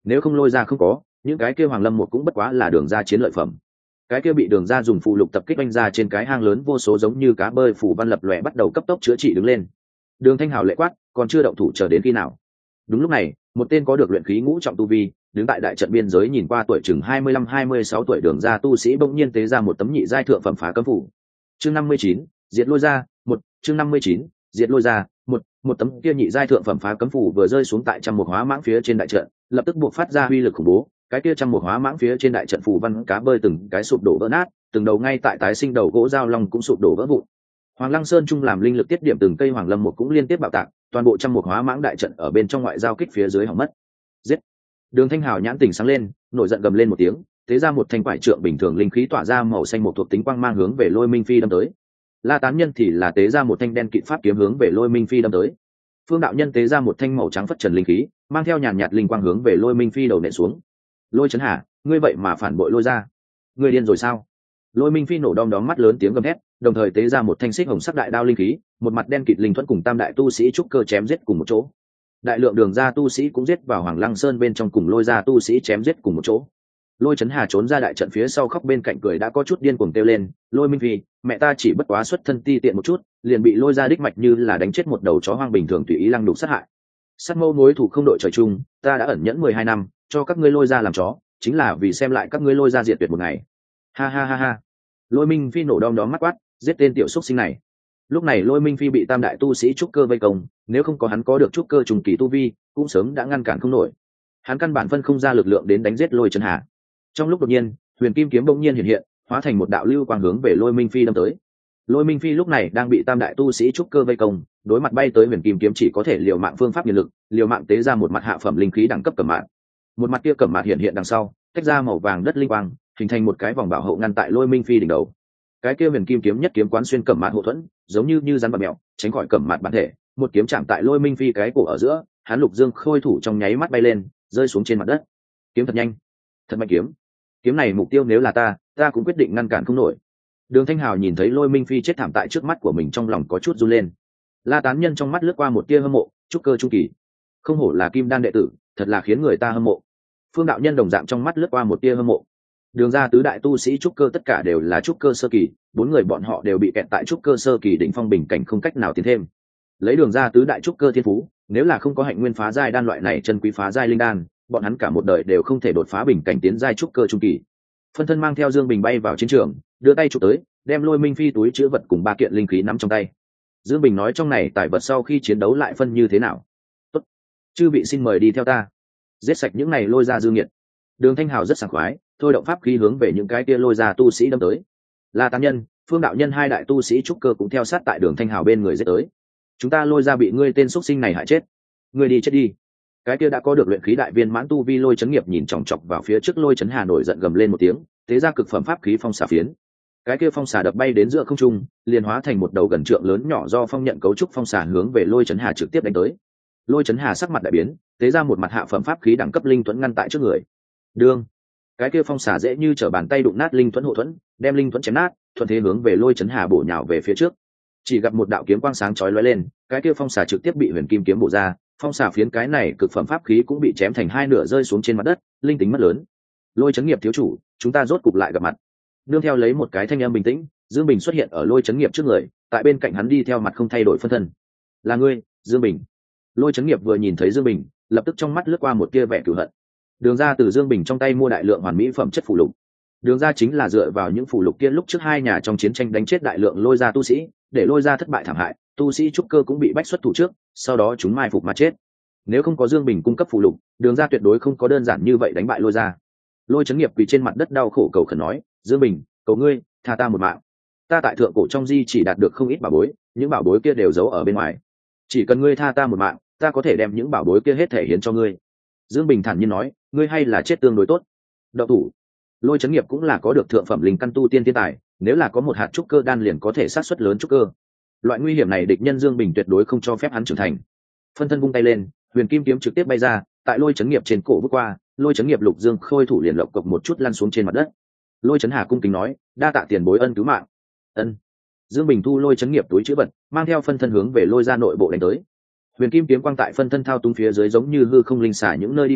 nếu không lôi ra không có, những cái kia hoàng lâm một cũng bất quá là đường ra chiến lợi phẩm. Cái kia bị đường ra dùng phụ lục tập kích oanh ra trên cái hang lớn vô số giống như cá bơi phủ văn lập lòe bắt đầu cấp tốc chữa trị đứng lên. Đường Thanh Hào lệ quát, còn chưa động thủ chờ đến khi nào? Đúng lúc này, một tên có được luyện khí ngũ trọng tu vi, đứng tại đại trận biên giới nhìn qua tuổi chừng hai mươi lăm hai mươi sáu tuổi đường ra tu sĩ bỗng nhiên tế ra một tấm nhị giai thượng phẩm phá cấm phủ. Chương năm mươi chín, diệt lôi ra, một, chương năm mươi chín, diệt lôi ra, một, một tấm kia nhị giai thượng phẩm phá cấm phủ vừa rơi xuống tại trăm một hóa mãng phía trên đại trận, lập tức buộc phát ra uy lực khủng bố, cái kia trăm một hóa mãng phía trên đại trận phủ văn cá bơi từng cái sụp đổ vỡ nát, từng đầu ngay tại tái sinh đầu gỗ dao long cũng sụp đổ vỡ vụn. Hoàng Lăng Sơn trung làm linh lực tiết điểm từng cây hoàng lâm một cũng liên tiếp bạo tạc, toàn bộ trăm một hóa mãng đại trận ở bên trong ngoại giao kích phía dưới hỏng mất. Giết! Đường Thanh Hào nhãn tỉnh sáng lên, nổi giận gầm lên một tiếng, thế ra một thanh quải trượng bình thường linh khí tỏa ra màu xanh một thuộc tính quang mang hướng về Lôi Minh Phi đâm tới. La Tán Nhân thì là tế ra một thanh đen kịt pháp kiếm hướng về Lôi Minh Phi đâm tới. Phương Đạo Nhân tế ra một thanh màu trắng phất trần linh khí, mang theo nhàn nhạt linh quang hướng về Lôi Minh Phi đầu nện xuống. Lôi Chấn Hà, ngươi vậy mà phản bội Lôi ra, ngươi điên rồi sao? Lôi Minh Phi nổ đom đóm mắt lớn tiếng gầm thét, đồng thời tế ra một thanh xích hồng sắc đại đao linh khí, một mặt đen kịt linh thuẫn cùng tam đại tu sĩ trúc cơ chém giết cùng một chỗ. Đại lượng đường ra tu sĩ cũng giết vào Hoàng Lăng Sơn bên trong cùng Lôi ra tu sĩ chém giết cùng một chỗ. Lôi Chấn Hà trốn ra đại trận phía sau khóc bên cạnh cười đã có chút điên cuồng kêu lên, Lôi Minh Phi, mẹ ta chỉ bất quá xuất thân ti tiện một chút, liền bị Lôi ra đích mạch như là đánh chết một đầu chó hoang bình thường tùy ý lăng đục sát hại. Sát mâu mối thủ không đội trời chung, ta đã ẩn nhẫn mười hai năm, cho các ngươi Lôi ra làm chó, chính là vì xem lại các ngươi Lôi ra diệt tuyệt một ngày. Ha ha ha ha. Lôi Minh Phi nổ đom đóm mắt quát, giết tên tiểu xúc sinh này. Lúc này Lôi Minh Phi bị tam đại tu sĩ trúc cơ vây công, nếu không có hắn có được trúc cơ trùng kỳ tu vi, cũng sớm đã ngăn cản không nổi. Hắn căn bản phân không ra lực lượng đến đánh giết Lôi Chấn Hà. Trong lúc đột nhiên, huyền kim kiếm bỗng nhiên hiện hiện, hóa thành một đạo lưu quang hướng về Lôi Minh Phi đâm tới. Lôi Minh Phi lúc này đang bị tam đại tu sĩ trúc cơ vây công, đối mặt bay tới huyền kim kiếm chỉ có thể liều mạng phương pháp nhiệt lực, liều mạng tế ra một mặt hạ phẩm linh khí đẳng cấp cẩm mạn. Một mặt kia cẩm mạn hiện hiện đằng sau, tách ra màu vàng đất linh quang, hình thành một cái vòng bảo hộ ngăn tại Lôi Minh Phi đỉnh đầu. Cái kia huyền kim kiếm nhất kiếm quán xuyên cẩm mạn hộ thuẫn, giống như như rắn bạc mèo, tránh khỏi cẩm mạn bản thể, một kiếm chạm tại Lôi Minh Phi cái cổ ở giữa, hắn lục dương khôi thủ trong nháy mắt bay lên, rơi xuống trên mặt đất. Kiếm thật nhanh, thật mạnh kiếm. Kiếm này mục tiêu nếu là ta, ta cũng quyết định ngăn cản không nổi. Đường Thanh Hào nhìn thấy Lôi Minh Phi chết thảm tại trước mắt của mình trong lòng có chút run lên. La Tán Nhân trong mắt lướt qua một tia hâm mộ, trúc cơ trung kỳ, không hổ là kim đan đệ tử, thật là khiến người ta hâm mộ. Phương Đạo Nhân đồng dạng trong mắt lướt qua một tia hâm mộ. Đường ra tứ đại tu sĩ trúc cơ tất cả đều là trúc cơ sơ kỳ, bốn người bọn họ đều bị kẹt tại trúc cơ sơ kỳ đỉnh phong bình cảnh không cách nào tiến thêm. Lấy đường ra tứ đại trúc cơ thiên phú, nếu là không có hạnh nguyên phá giai đan loại này chân quý phá giai linh đan, bọn hắn cả một đời đều không thể đột phá bình cảnh tiến giai trúc cơ trung kỳ. Phân thân mang theo Dương Bình bay vào chiến trường, đưa tay chụp tới, đem Lôi Minh Phi túi chứa vật cùng ba kiện linh khí nắm trong tay. Dương Bình nói trong này tài vật sau khi chiến đấu lại phân như thế nào? Tốt, chư vị xin mời đi theo ta, giết sạch những này Lôi ra dư nghiệt. Đường Thanh Hào rất sảng khoái, thôi động pháp khí hướng về những cái kia Lôi ra tu sĩ đâm tới. La Tán Nhân, Phương Đạo Nhân hai đại tu sĩ trúc cơ cũng theo sát tại Đường Thanh Hào bên người giết tới. Chúng ta Lôi ra bị ngươi tên xuất sinh này hại chết, ngươi đi chết đi. Cái kia đã có được luyện khí đại viên mãn tu vi Lôi Chấn Nghiệp nhìn chòng chọc vào phía trước Lôi Chấn Hà nổi giận gầm lên một tiếng, tế ra cực phẩm pháp khí phong xà phiến. Cái kia phong xà đập bay đến giữa không trung, liền hóa thành một đầu gần trượng lớn nhỏ do phong nhận cấu trúc phong xà hướng về Lôi Chấn Hà trực tiếp đánh tới. Lôi Chấn Hà sắc mặt đại biến, tế ra một mặt hạ phẩm pháp khí đẳng cấp linh thuẫn ngăn tại trước người. Đương, cái kia phong xà dễ như trở bàn tay đụng nát linh thuẫn hộ thuẫn, đem linh thuẫn chém nát, thuận thế hướng về Lôi Chấn Hà bổ nhào về phía trước. Chỉ gặp một đạo kiếm quang sáng chói lóe lên, cái kia phong xà trực tiếp bị huyền kim kiếm bổ ra, phong xà phiến cái này cực phẩm pháp khí cũng bị chém thành hai nửa rơi xuống trên mặt đất, linh tính mất lớn. Lôi Chấn Nghiệp thiếu chủ, chúng ta rốt cục lại gặp mặt. Nương theo lấy một cái thanh âm bình tĩnh, Dương Bình xuất hiện ở Lôi Chấn Nghiệp trước người, tại bên cạnh hắn đi theo mặt không thay đổi phân thân. Là ngươi, Dương Bình. Lôi Chấn Nghiệp vừa nhìn thấy Dương Bình, lập tức trong mắt lướt qua một tia vẻ cừu hận. Đường ra từ Dương Bình trong tay mua đại lượng hoàn mỹ phẩm chất phù lục. Đường ra chính là dựa vào những phù lục kia lúc trước hai nhà trong chiến tranh đánh chết đại lượng Lôi ra tu sĩ, để Lôi ra thất bại thảm hại, tu sĩ trúc cơ cũng bị bách xuất thủ trước, sau đó chúng mai phục mà chết. Nếu không có Dương Bình cung cấp phù lục, Đường ra tuyệt đối không có đơn giản như vậy đánh bại Lôi ra. Lôi Chấn Nghiệp quỳ trên mặt đất đau khổ cầu khẩn nói, Dương Bình, cầu ngươi tha ta một mạng. Ta tại thượng cổ trong di chỉ đạt được không ít bảo bối, những bảo bối kia đều giấu ở bên ngoài, chỉ cần ngươi tha ta một mạng, ta có thể đem những bảo bối kia hết thể hiến cho ngươi. Dương Bình thản nhiên nói, ngươi hay là chết tương đối tốt. Đậu thủ. Lôi Chấn Nghiệp cũng là có được thượng phẩm linh căn tu tiên thiên tài, nếu là có một hạt trúc cơ đan liền có thể sát suất lớn trúc cơ. Loại nguy hiểm này địch nhân Dương Bình tuyệt đối không cho phép hắn trưởng thành. Phân thân vung tay lên, huyền kim kiếm trực tiếp bay ra, tại Lôi Chấn Nghiệp trên cổ bước qua, Lôi Chấn Nghiệp lục dương khôi thủ liền lộc cộc một chút lăn xuống trên mặt đất. Lôi Chấn Hà cung kính nói, đa tạ tiền bối ân cứu mạng. Ân. Dương Bình thu Lôi Chấn Nghiệp túi trữ vật, mang theo phân thân hướng về Lôi ra nội bộ đánh tới. Huyền kim kiếm quang tại phân thân thao túng phía dưới giống như hư không linh xả những nơi đi qua,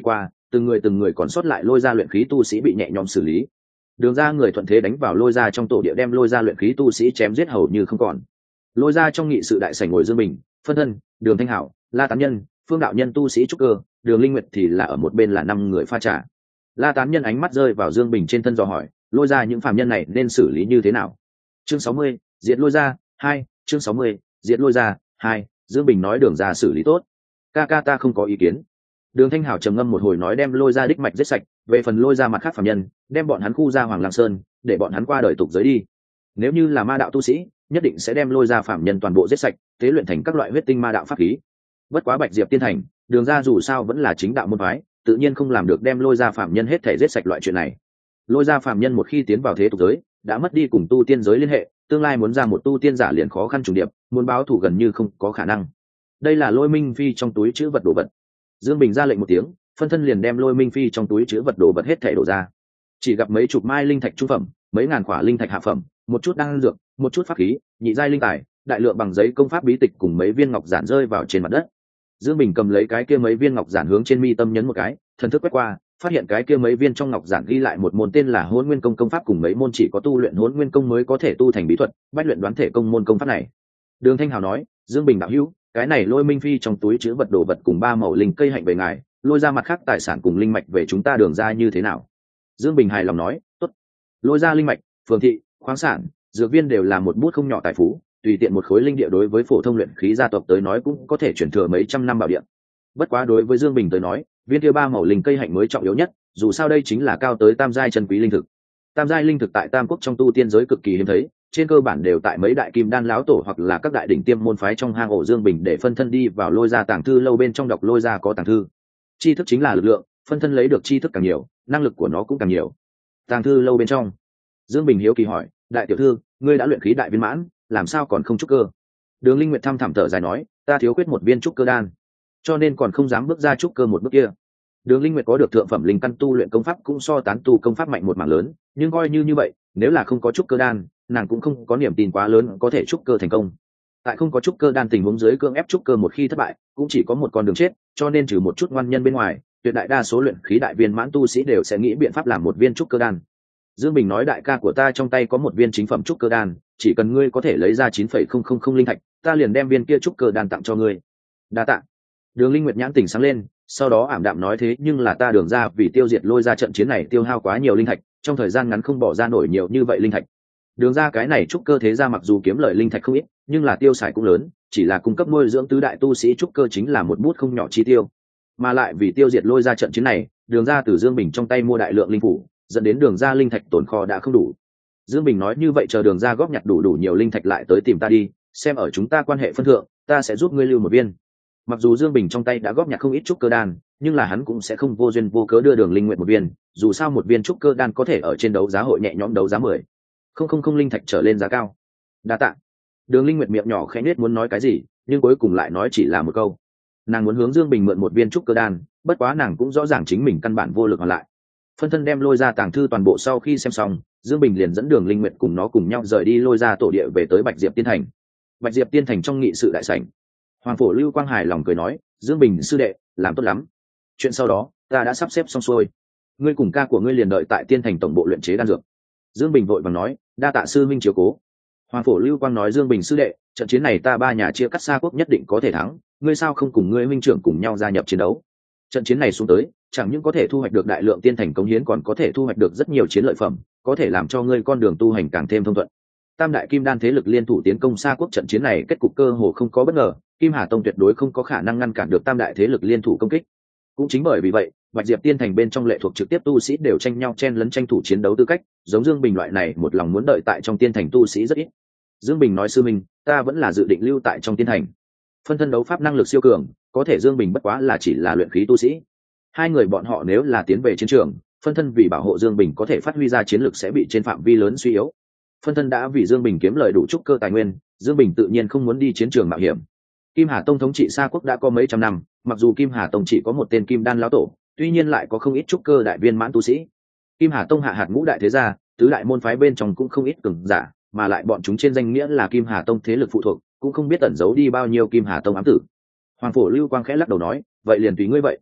từng người từng người còn sót lại lôi ra luyện khí tu sĩ bị nhẹ nhõm xử lý. Đường ra người thuận thế đánh vào lôi ra trong tổ địa, đem lôi ra luyện khí tu sĩ chém giết hầu như không còn. Lôi ra trong nghị sự đại sảnh ngồi Dương Bình, Phân Thân, Đường Thanh Hảo, La Tán Nhân, Phương Đạo Nhân tu sĩ trúc cơ, Đường Linh Nguyệt thì là ở một bên là năm người pha trà. La Tán Nhân ánh mắt rơi vào Dương Bình trên thân dò hỏi, lôi ra những phàm nhân này nên xử lý như thế nào? Chương sáu mươi, diệt lôi ra hai. Chương sáu mươi, diệt lôi ra hai. Dương Bình nói Đường ra xử lý tốt, ca ca ta không có ý kiến. Đường Thanh Hảo trầm ngâm một hồi nói đem lôi ra đích mạch giết sạch, về phần lôi ra mặt khác phàm nhân, đem bọn hắn khu ra Hoàng Lang Sơn, để bọn hắn qua đời tục giới đi. Nếu như là ma đạo tu sĩ, nhất định sẽ đem lôi ra phàm nhân toàn bộ giết sạch, tế luyện thành các loại huyết tinh ma đạo pháp khí. Bất quá Bạch Diệp Tiên Thành, Đường ra dù sao vẫn là chính đạo môn phái, tự nhiên không làm được đem lôi ra phàm nhân hết thể giết sạch loại chuyện này. Lôi ra phàm nhân một khi tiến vào thế tục giới, đã mất đi cùng tu tiên giới liên hệ, tương lai muốn ra một tu tiên giả liền khó khăn trùng điệp, muốn báo thù gần như không có khả năng. Đây là Lôi Minh Phi trong túi chứa vật đồ vật. Dương Bình ra lệnh một tiếng, Phân Thân liền đem Lôi Minh Phi trong túi chứa vật đồ vật hết thể đổ ra. Chỉ gặp mấy chục mai linh thạch trung phẩm, mấy ngàn quả linh thạch hạ phẩm, một chút đan dược, một chút pháp khí, nhị giai linh tài, đại lượng bằng giấy công pháp bí tịch cùng mấy viên ngọc giản rơi vào trên mặt đất. Dương Bình cầm lấy cái kia mấy viên ngọc giản hướng trên mi tâm nhấn một cái, thần thức quét qua, phát hiện cái kia mấy viên trong ngọc giản ghi lại một môn tên là Hỗn Nguyên Công công pháp cùng mấy môn chỉ có tu luyện Hỗn Nguyên Công mới có thể tu thành bí thuật, bách luyện đoán thể công môn công pháp này. Đường Thanh Hào nói, Dương Bình đạo hữu, cái này Lôi Minh Phi trong túi chứa vật đồ vật cùng ba màu linh cây hạnh về ngài, lôi ra mặt khác tài sản cùng linh mạch về chúng ta Đường ra như thế nào? Dương Bình hài lòng nói, tốt. Lôi ra linh mạch, phường thị, khoáng sản, dược viên đều là một bút không nhỏ tài phú, tùy tiện một khối linh địa đối với phổ thông luyện khí gia tộc tới nói cũng có thể chuyển thừa mấy trăm năm bảo địa. Bất quá đối với Dương Bình tới nói, viên kia ba màu linh cây hạnh mới trọng yếu nhất, dù sao đây chính là cao tới tam giai chân quý linh thực. Tam giai linh thực tại Tam Quốc trong tu tiên giới cực kỳ hiếm thấy, trên cơ bản đều tại mấy đại kim đan lão tổ hoặc là các đại đỉnh tiêm môn phái trong hang ổ. Dương Bình để Phân Thân đi vào lôi ra tàng thư lâu bên trong đọc lôi ra có tàng thư. Tri thức chính là lực lượng, Phân Thân lấy được tri thức càng nhiều, năng lực của nó cũng càng nhiều. Tàng thư lâu bên trong, Dương Bình hiếu kỳ hỏi, đại tiểu thư, ngươi đã luyện khí đại viên mãn, làm sao còn không trúc cơ? Đường Linh Nguyệt thăm thẳm thở dài nói, ta thiếu khuyết một viên trúc cơ đan, cho nên còn không dám bước ra trúc cơ một bước kia. Đường Linh Nguyệt có được thượng phẩm linh căn tu luyện công pháp cũng so tán tu công pháp mạnh một mảng lớn, nhưng coi như như vậy, nếu là không có trúc cơ đan, nàng cũng không có niềm tin quá lớn có thể trúc cơ thành công. Tại không có trúc cơ đan tình huống dưới cưỡng ép trúc cơ một khi thất bại, cũng chỉ có một con đường chết, cho nên trừ một chút ngoan nhân bên ngoài, tuyệt đại đa số luyện khí đại viên mãn tu sĩ đều sẽ nghĩ biện pháp làm một viên trúc cơ đan. Dương Bình nói, đại ca của ta trong tay có một viên chính phẩm trúc cơ đan, chỉ cần ngươi có thể lấy ra chín phẩy không không không linh thạch, ta liền đem viên kia trúc cơ đan tặng cho ngươi. Đa tạ. Đường Linh Nguyệt nhãn tỉnh sáng lên, sau đó ảm đạm nói, thế nhưng là ta Đường ra vì tiêu diệt lôi ra trận chiến này tiêu hao quá nhiều linh thạch, trong thời gian ngắn không bỏ ra nổi nhiều như vậy linh thạch. Đường ra cái này trúc cơ thế gia mặc dù kiếm lợi linh thạch không ít, nhưng là tiêu xài cũng lớn, chỉ là cung cấp nuôi dưỡng tứ đại tu sĩ trúc cơ chính là một bút không nhỏ chi tiêu. Mà lại vì tiêu diệt lôi ra trận chiến này, Đường ra từ Dương Bình trong tay mua đại lượng linh phủ, dẫn đến Đường ra linh thạch tồn kho đã không đủ. Dương Bình nói, như vậy chờ Đường ra góp nhặt đủ đủ nhiều linh thạch lại tới tìm ta đi, xem ở chúng ta quan hệ phân thượng, ta sẽ giúp ngươi lưu một viên. Mặc dù Dương Bình trong tay đã góp nhặt không ít trúc cơ đan, nhưng là hắn cũng sẽ không vô duyên vô cớ đưa Đường Linh Nguyệt một viên, dù sao một viên trúc cơ đan có thể ở trên đấu giá hội nhẹ nhõm đấu giá mười không không không linh thạch trở lên giá cao. Đa tạ. Đường Linh Nguyệt miệng nhỏ khẽ nết muốn nói cái gì, nhưng cuối cùng lại nói chỉ là một câu. Nàng muốn hướng Dương Bình mượn một viên trúc cơ đan, bất quá nàng cũng rõ ràng chính mình căn bản vô lực hoàn lại. Phân Thân đem lôi ra tàng thư toàn bộ sau khi xem xong, Dương Bình liền dẫn Đường Linh Nguyệt cùng nó cùng nhau rời đi lôi ra tổ địa về tới Bạch Diệp Tiên Thành. Bạch Diệp Tiên Thành trong nghị sự đại sảnh, Hoàng Phổ Lưu Quang hài lòng cười nói, Dương Bình sư đệ, làm tốt lắm. Chuyện sau đó, ta đã sắp xếp xong xuôi. Ngươi cùng ca của ngươi liền đợi tại Tiên Thành tổng bộ luyện chế đan dược. Dương Bình vội vàng nói, đa tạ sư minh chiếu cố. Hoàng Phổ Lưu Quang nói, Dương Bình sư đệ, trận chiến này ta ba nhà chia cắt xa quốc nhất định có thể thắng, ngươi sao không cùng ngươi huynh trưởng cùng nhau gia nhập chiến đấu? Trận chiến này xuống tới, chẳng những có thể thu hoạch được đại lượng tiên thành cống hiến, còn có thể thu hoạch được rất nhiều chiến lợi phẩm, có thể làm cho ngươi con đường tu hành càng thêm thông thuận. Tam đại kim đan thế lực liên thủ tiến công xa quốc, trận chiến này kết cục cơ hồ không có bất ngờ, Kim Hà Tông tuyệt đối không có khả năng ngăn cản được tam đại thế lực liên thủ công kích. Cũng chính bởi vì vậy, Bạch Diệp Tiên Thành bên trong lệ thuộc trực tiếp tu sĩ đều tranh nhau chen lấn tranh thủ chiến đấu tư cách, giống Dương Bình loại này một lòng muốn đợi tại trong Tiên Thành tu sĩ rất ít. Dương Bình nói, sư minh, ta vẫn là dự định lưu tại trong Tiên Thành. Phân thân đấu pháp năng lực siêu cường, có thể Dương Bình bất quá là chỉ là luyện khí tu sĩ. Hai người bọn họ nếu là tiến về chiến trường, phân thân vì bảo hộ Dương Bình có thể phát huy ra chiến lực sẽ bị trên phạm vi lớn suy yếu. Phân thân đã vì Dương Bình kiếm lời đủ trúc cơ tài nguyên, Dương Bình tự nhiên không muốn đi chiến trường mạo hiểm. Kim Hà Tông thống trị Sa Quốc đã có mấy trăm năm, mặc dù Kim Hà Tông chỉ có một tên Kim Đan lão tổ, tuy nhiên lại có không ít trúc cơ đại viên mãn tu sĩ. Kim Hà Tông hạ hạt ngũ đại thế gia, tứ đại môn phái bên trong cũng không ít cường giả, mà lại bọn chúng trên danh nghĩa là Kim Hà Tông thế lực phụ thuộc, cũng không biết ẩn giấu đi bao nhiêu Kim Hà Tông ám tử. Hoàng Phổ Lưu Quang khẽ lắc đầu nói, vậy liền tùy ngươi vậy.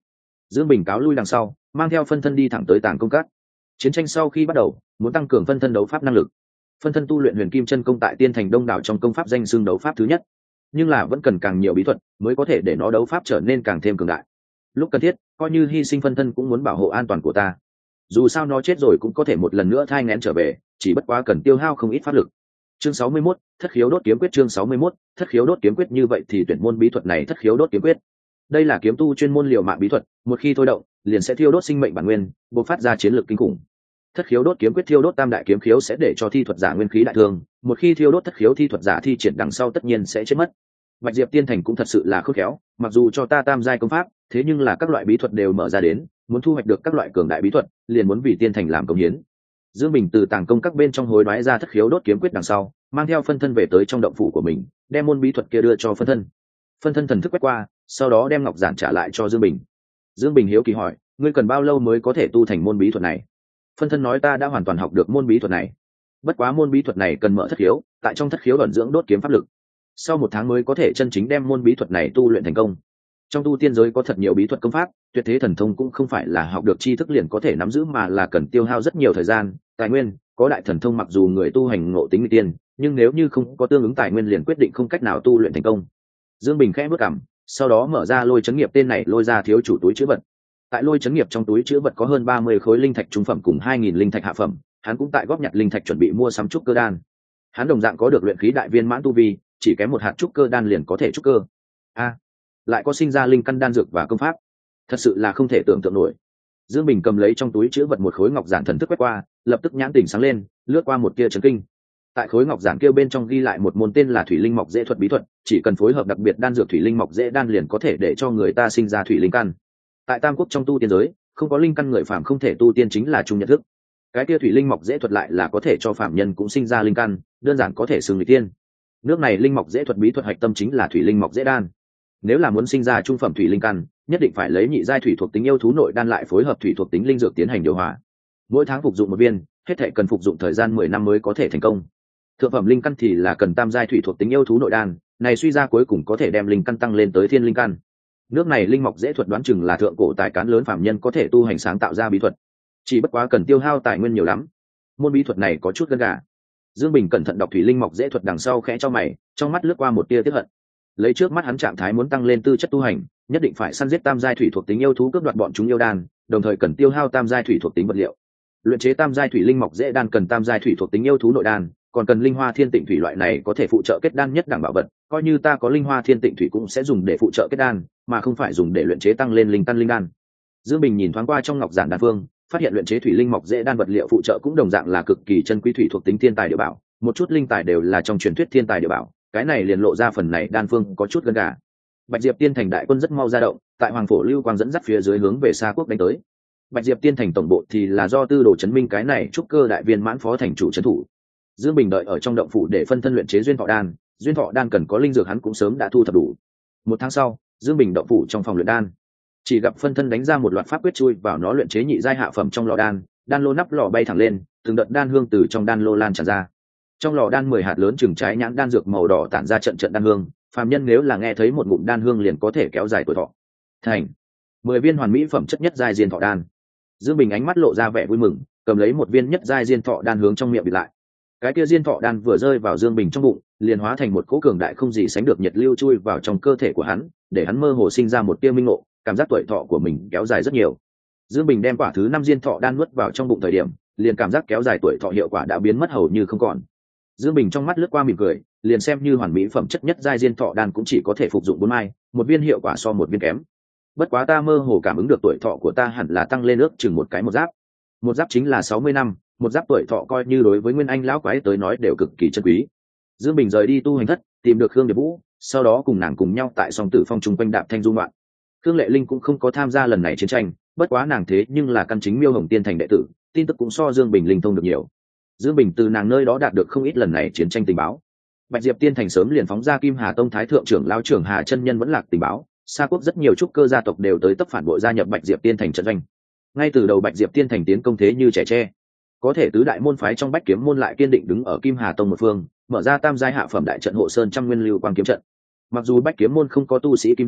Dương Bình cáo lui đằng sau, mang theo phân thân đi thẳng tới Tàng Công Các. Chiến tranh sau khi bắt đầu, muốn tăng cường phân thân đấu pháp năng lực. Phân thân tu luyện Huyền Kim Chân Công tại Tiên Thành đông đảo trong công pháp danh xưng đấu pháp thứ nhất, nhưng là vẫn cần càng nhiều bí thuật mới có thể để nó đấu pháp trở nên càng thêm cường đại. Lúc cần thiết, coi như hy sinh phân thân cũng muốn bảo hộ an toàn của ta. Dù sao nó chết rồi cũng có thể một lần nữa thai nghén trở về, chỉ bất quá cần tiêu hao không ít pháp lực. Chương sáu mươi mốt, Thất Khiếu Đốt Kiếm Quyết. Chương sáu mươi mốt, Thất Khiếu Đốt Kiếm Quyết. Như vậy thì tuyển môn bí thuật này Thất Khiếu Đốt Kiếm Quyết. Đây là kiếm tu chuyên môn liều mạng bí thuật, một khi thôi động, liền sẽ thiêu đốt sinh mệnh bản nguyên, bộc phát ra chiến lược kinh khủng. Thất Khiếu Đốt Kiếm Quyết thiêu đốt tam đại kiếm khiếu sẽ để cho thi thuật giả nguyên khí đại thương, một khi thiêu đốt thất khiếu thi thuật giả thi triển đằng sau tất nhiên sẽ chết mất. Bạch Diệp Tiên Thành cũng thật sự là khôn khéo, mặc dù cho ta tam giai công pháp, thế nhưng là các loại bí thuật đều mở ra đến, muốn thu hoạch được các loại cường đại bí thuật, liền muốn vì Tiên Thành làm công hiến. Dương Bình từ Tàng Công Các bên trong hối đoái ra Thất Khiếu Đốt Kiếm Quyết đằng sau, mang theo phân thân về tới trong động phủ của mình, đem môn bí thuật kia đưa cho phân thân. Phân thân thần thức quét qua, sau đó đem ngọc giản trả lại cho Dương Bình. Dương Bình hiếu kỳ hỏi, ngươi cần bao lâu mới có thể tu thành môn bí thuật này? Phân thân nói ta đã hoàn toàn học được môn bí thuật này, bất quá môn bí thuật này cần mở thất khiếu, tại trong thất khiếu ẩn dưỡng đốt kiếm pháp lực, sau một tháng mới có thể chân chính đem môn bí thuật này tu luyện thành công. Trong tu tiên giới có thật nhiều bí thuật công pháp, tuyệt thế thần thông cũng không phải là học được tri thức liền có thể nắm giữ, mà là cần tiêu hao rất nhiều thời gian, tài nguyên. Có đại thần thông mặc dù người tu hành ngộ tính người tiên, nhưng nếu như không có tương ứng tài nguyên liền quyết định không cách nào tu luyện thành công. Dương Bình khẽ bước cảm, sau đó mở ra lôi chấn nghiệp tên này lôi ra thiếu chủ túi chữ vật. Tại lôi chấn nghiệp trong túi chữ vật có hơn ba mươi khối linh thạch trung phẩm cùng hai nghìn linh thạch hạ phẩm, hắn cũng tại góp nhặt linh thạch chuẩn bị mua sắm trúc cơ đan. Hắn đồng dạng có được luyện khí đại viên mãn tu vi, chỉ kém một hạt trúc cơ đan liền có thể trúc cơ. A, lại có sinh ra linh căn đan dược và công pháp, thật sự là không thể tưởng tượng nổi. Dương Bình cầm lấy trong túi chữ vật một khối ngọc giản thần thức quét qua, lập tức nhãn tỉnh sáng lên, lướt qua một tia chấn kinh. Tại khối ngọc giản kia bên trong ghi lại một môn tên là Thủy Linh Mọc Dễ thuật bí thuật, chỉ cần phối hợp đặc biệt đan dược Thủy Linh Mọc Dễ đan liền có thể để cho người ta sinh ra thủy linh căn. Tại Tam Quốc trong tu tiên giới, không có linh căn người phàm không thể tu tiên chính là chung nhận thức. Cái kia Thủy Linh Mọc Dễ thuật lại là có thể cho phàm nhân cũng sinh ra linh căn, đơn giản có thể xưng người tiên. Nước này Linh Mọc Dễ thuật bí thuật hạch tâm chính là Thủy Linh Mọc Dễ đan. Nếu là muốn sinh ra trung phẩm thủy linh căn, nhất định phải lấy nhị giai thủy thuộc tính yêu thú nội đan lại phối hợp thủy thuộc tính linh dược tiến hành điều hòa. Mỗi tháng phục dụng một viên, hết thể cần phục dụng thời gian mười năm mới có thể thành công. Thượng phẩm linh căn thì là cần tam giai thủy thuộc tính yêu thú nội đan, này suy ra cuối cùng có thể đem linh căn tăng lên tới thiên linh căn. Nước này Linh Mọc Dễ thuật đoán chừng là thượng cổ tài cán lớn phàm nhân có thể tu hành sáng tạo ra bí thuật, chỉ bất quá cần tiêu hao tài nguyên nhiều lắm. Môn bí thuật này có chút gân gà. Dương Bình cẩn thận đọc Thủy Linh Mọc Dễ thuật đằng sau khẽ cho mày, trong mắt lướt qua một tia tiếc hận. Lấy trước mắt hắn trạng thái muốn tăng lên tư chất tu hành, nhất định phải săn giết tam giai thủy thuộc tính yêu thú cướp đoạt bọn chúng yêu đan, đồng thời cần tiêu hao tam giai thủy thuộc tính vật liệu. Luyện chế tam giai Thủy Linh Mọc Dễ đan cần tam giai thủy thuộc tính yêu thú nội đan, còn cần linh hoa thiên tịnh thủy loại này có thể phụ trợ kết đan nhất đẳng bảo vật, coi như ta có linh hoa thiên tịnh thủy cũng sẽ dùng để phụ trợ kết đan, mà không phải dùng để luyện chế tăng lên linh căn linh đan. Dương Bình nhìn thoáng qua trong ngọc giản đan phương, phát hiện luyện chế Thủy Linh Mọc Dễ đan vật liệu phụ trợ cũng đồng dạng là cực kỳ chân quý thủy thuộc tính thiên tài địa bảo, một chút linh tài đều là trong truyền thuyết thiên tài địa bảo, cái này liền lộ ra phần này đan phương có chút gân gà. Bạch Diệp Tiên Thành đại quân rất mau ra động, tại Hoàng Phổ Lưu Quang dẫn dắt phía dưới hướng về Sa Quốc đánh tới. Bạch Diệp Tiên Thành tổng bộ thì là do Tư Đồ Chấn Minh cái này trúc cơ đại viên mãn phó thành chủ trấn thủ. Dương Bình đợi ở trong động phủ để phân thân luyện chế duyên thọ đan, duyên thọ đan cần có linh dược hắn cũng sớm đã thu thập đủ. Một tháng sau, Dương Bình động phủ trong phòng luyện đan, chỉ gặp phân thân đánh ra một loạt pháp quyết chui vào nó luyện chế nhị giai hạ phẩm trong lò đan, đan lô nắp lò bay thẳng lên, từng đợt đan hương từ trong đan lô lan tràn ra. Trong lò đan mười hạt lớn chừng trái nhãn đan dược màu đỏ tản ra trận trận đan hương, phàm nhân nếu là nghe thấy một ngụm đan hương liền có thể kéo dài tuổi thọ. Thành mười viên hoàn mỹ phẩm chất nhất giai diên thọ đan. Dương Bình ánh mắt lộ ra vẻ vui mừng, cầm lấy một viên nhất giai diên thọ đan hướng trong miệng bịt lại. Cái kia diên thọ đan vừa rơi vào Dương Bình trong bụng, liền hóa thành một cỗ cường đại không gì sánh được nhiệt lưu chui vào trong cơ thể của hắn, để hắn mơ hồ sinh ra một tia minh ngộ, cảm giác tuổi thọ của mình kéo dài rất nhiều. Dương Bình đem quả thứ năm diên thọ đan nuốt vào trong bụng thời điểm, liền cảm giác kéo dài tuổi thọ hiệu quả đã biến mất hầu như không còn. Dương Bình trong mắt lướt qua mỉm cười, liền xem như hoàn mỹ phẩm chất nhất giai diên thọ đan cũng chỉ có thể phục dụng bốn mai, một viên hiệu quả so một viên kém. Bất quá ta mơ hồ cảm ứng được tuổi thọ của ta hẳn là tăng lên ước chừng một cái một giáp. Một giáp chính là sáu mươi năm, một giáp tuổi thọ coi như đối với Nguyên Anh lão quái tới nói đều cực kỳ chân quý. Dương Bình rời đi tu hành thất, tìm được Khương Điệp Vũ, sau đó cùng nàng cùng nhau tại Song Tử Phong chung quanh đạp thanh dung loạn. Khương Lệ Linh cũng không có tham gia lần này chiến tranh, bất quá nàng thế nhưng là căn chính Miêu Hồng Tiên thành đệ tử, tin tức cũng so Dương Bình linh thông được nhiều. Dương Bình từ nàng nơi đó đạt được không ít lần này chiến tranh tình báo. Bạch Diệp Tiên thành sớm liền phóng ra Kim Hà Tông thái thượng trưởng lão trưởng Hà chân nhân vẫn lạc tình báo, Sa Quốc rất nhiều trúc cơ gia tộc đều tới tấp phản bội gia nhập Bạch Diệp Tiên thành trận doanh. Ngay từ đầu Bạch Diệp Tiên thành tiến công thế như trẻ tre, có thể tứ đại môn phái trong Bách Kiếm môn lại kiên định đứng ở Kim Hà Tông một phương, mở ra tam giai hạ phẩm đại trận hộ sơn trăm nguyên lưu quang kiếm trận. Mặc dù Bách Kiếm môn không có tu sĩ kim đan,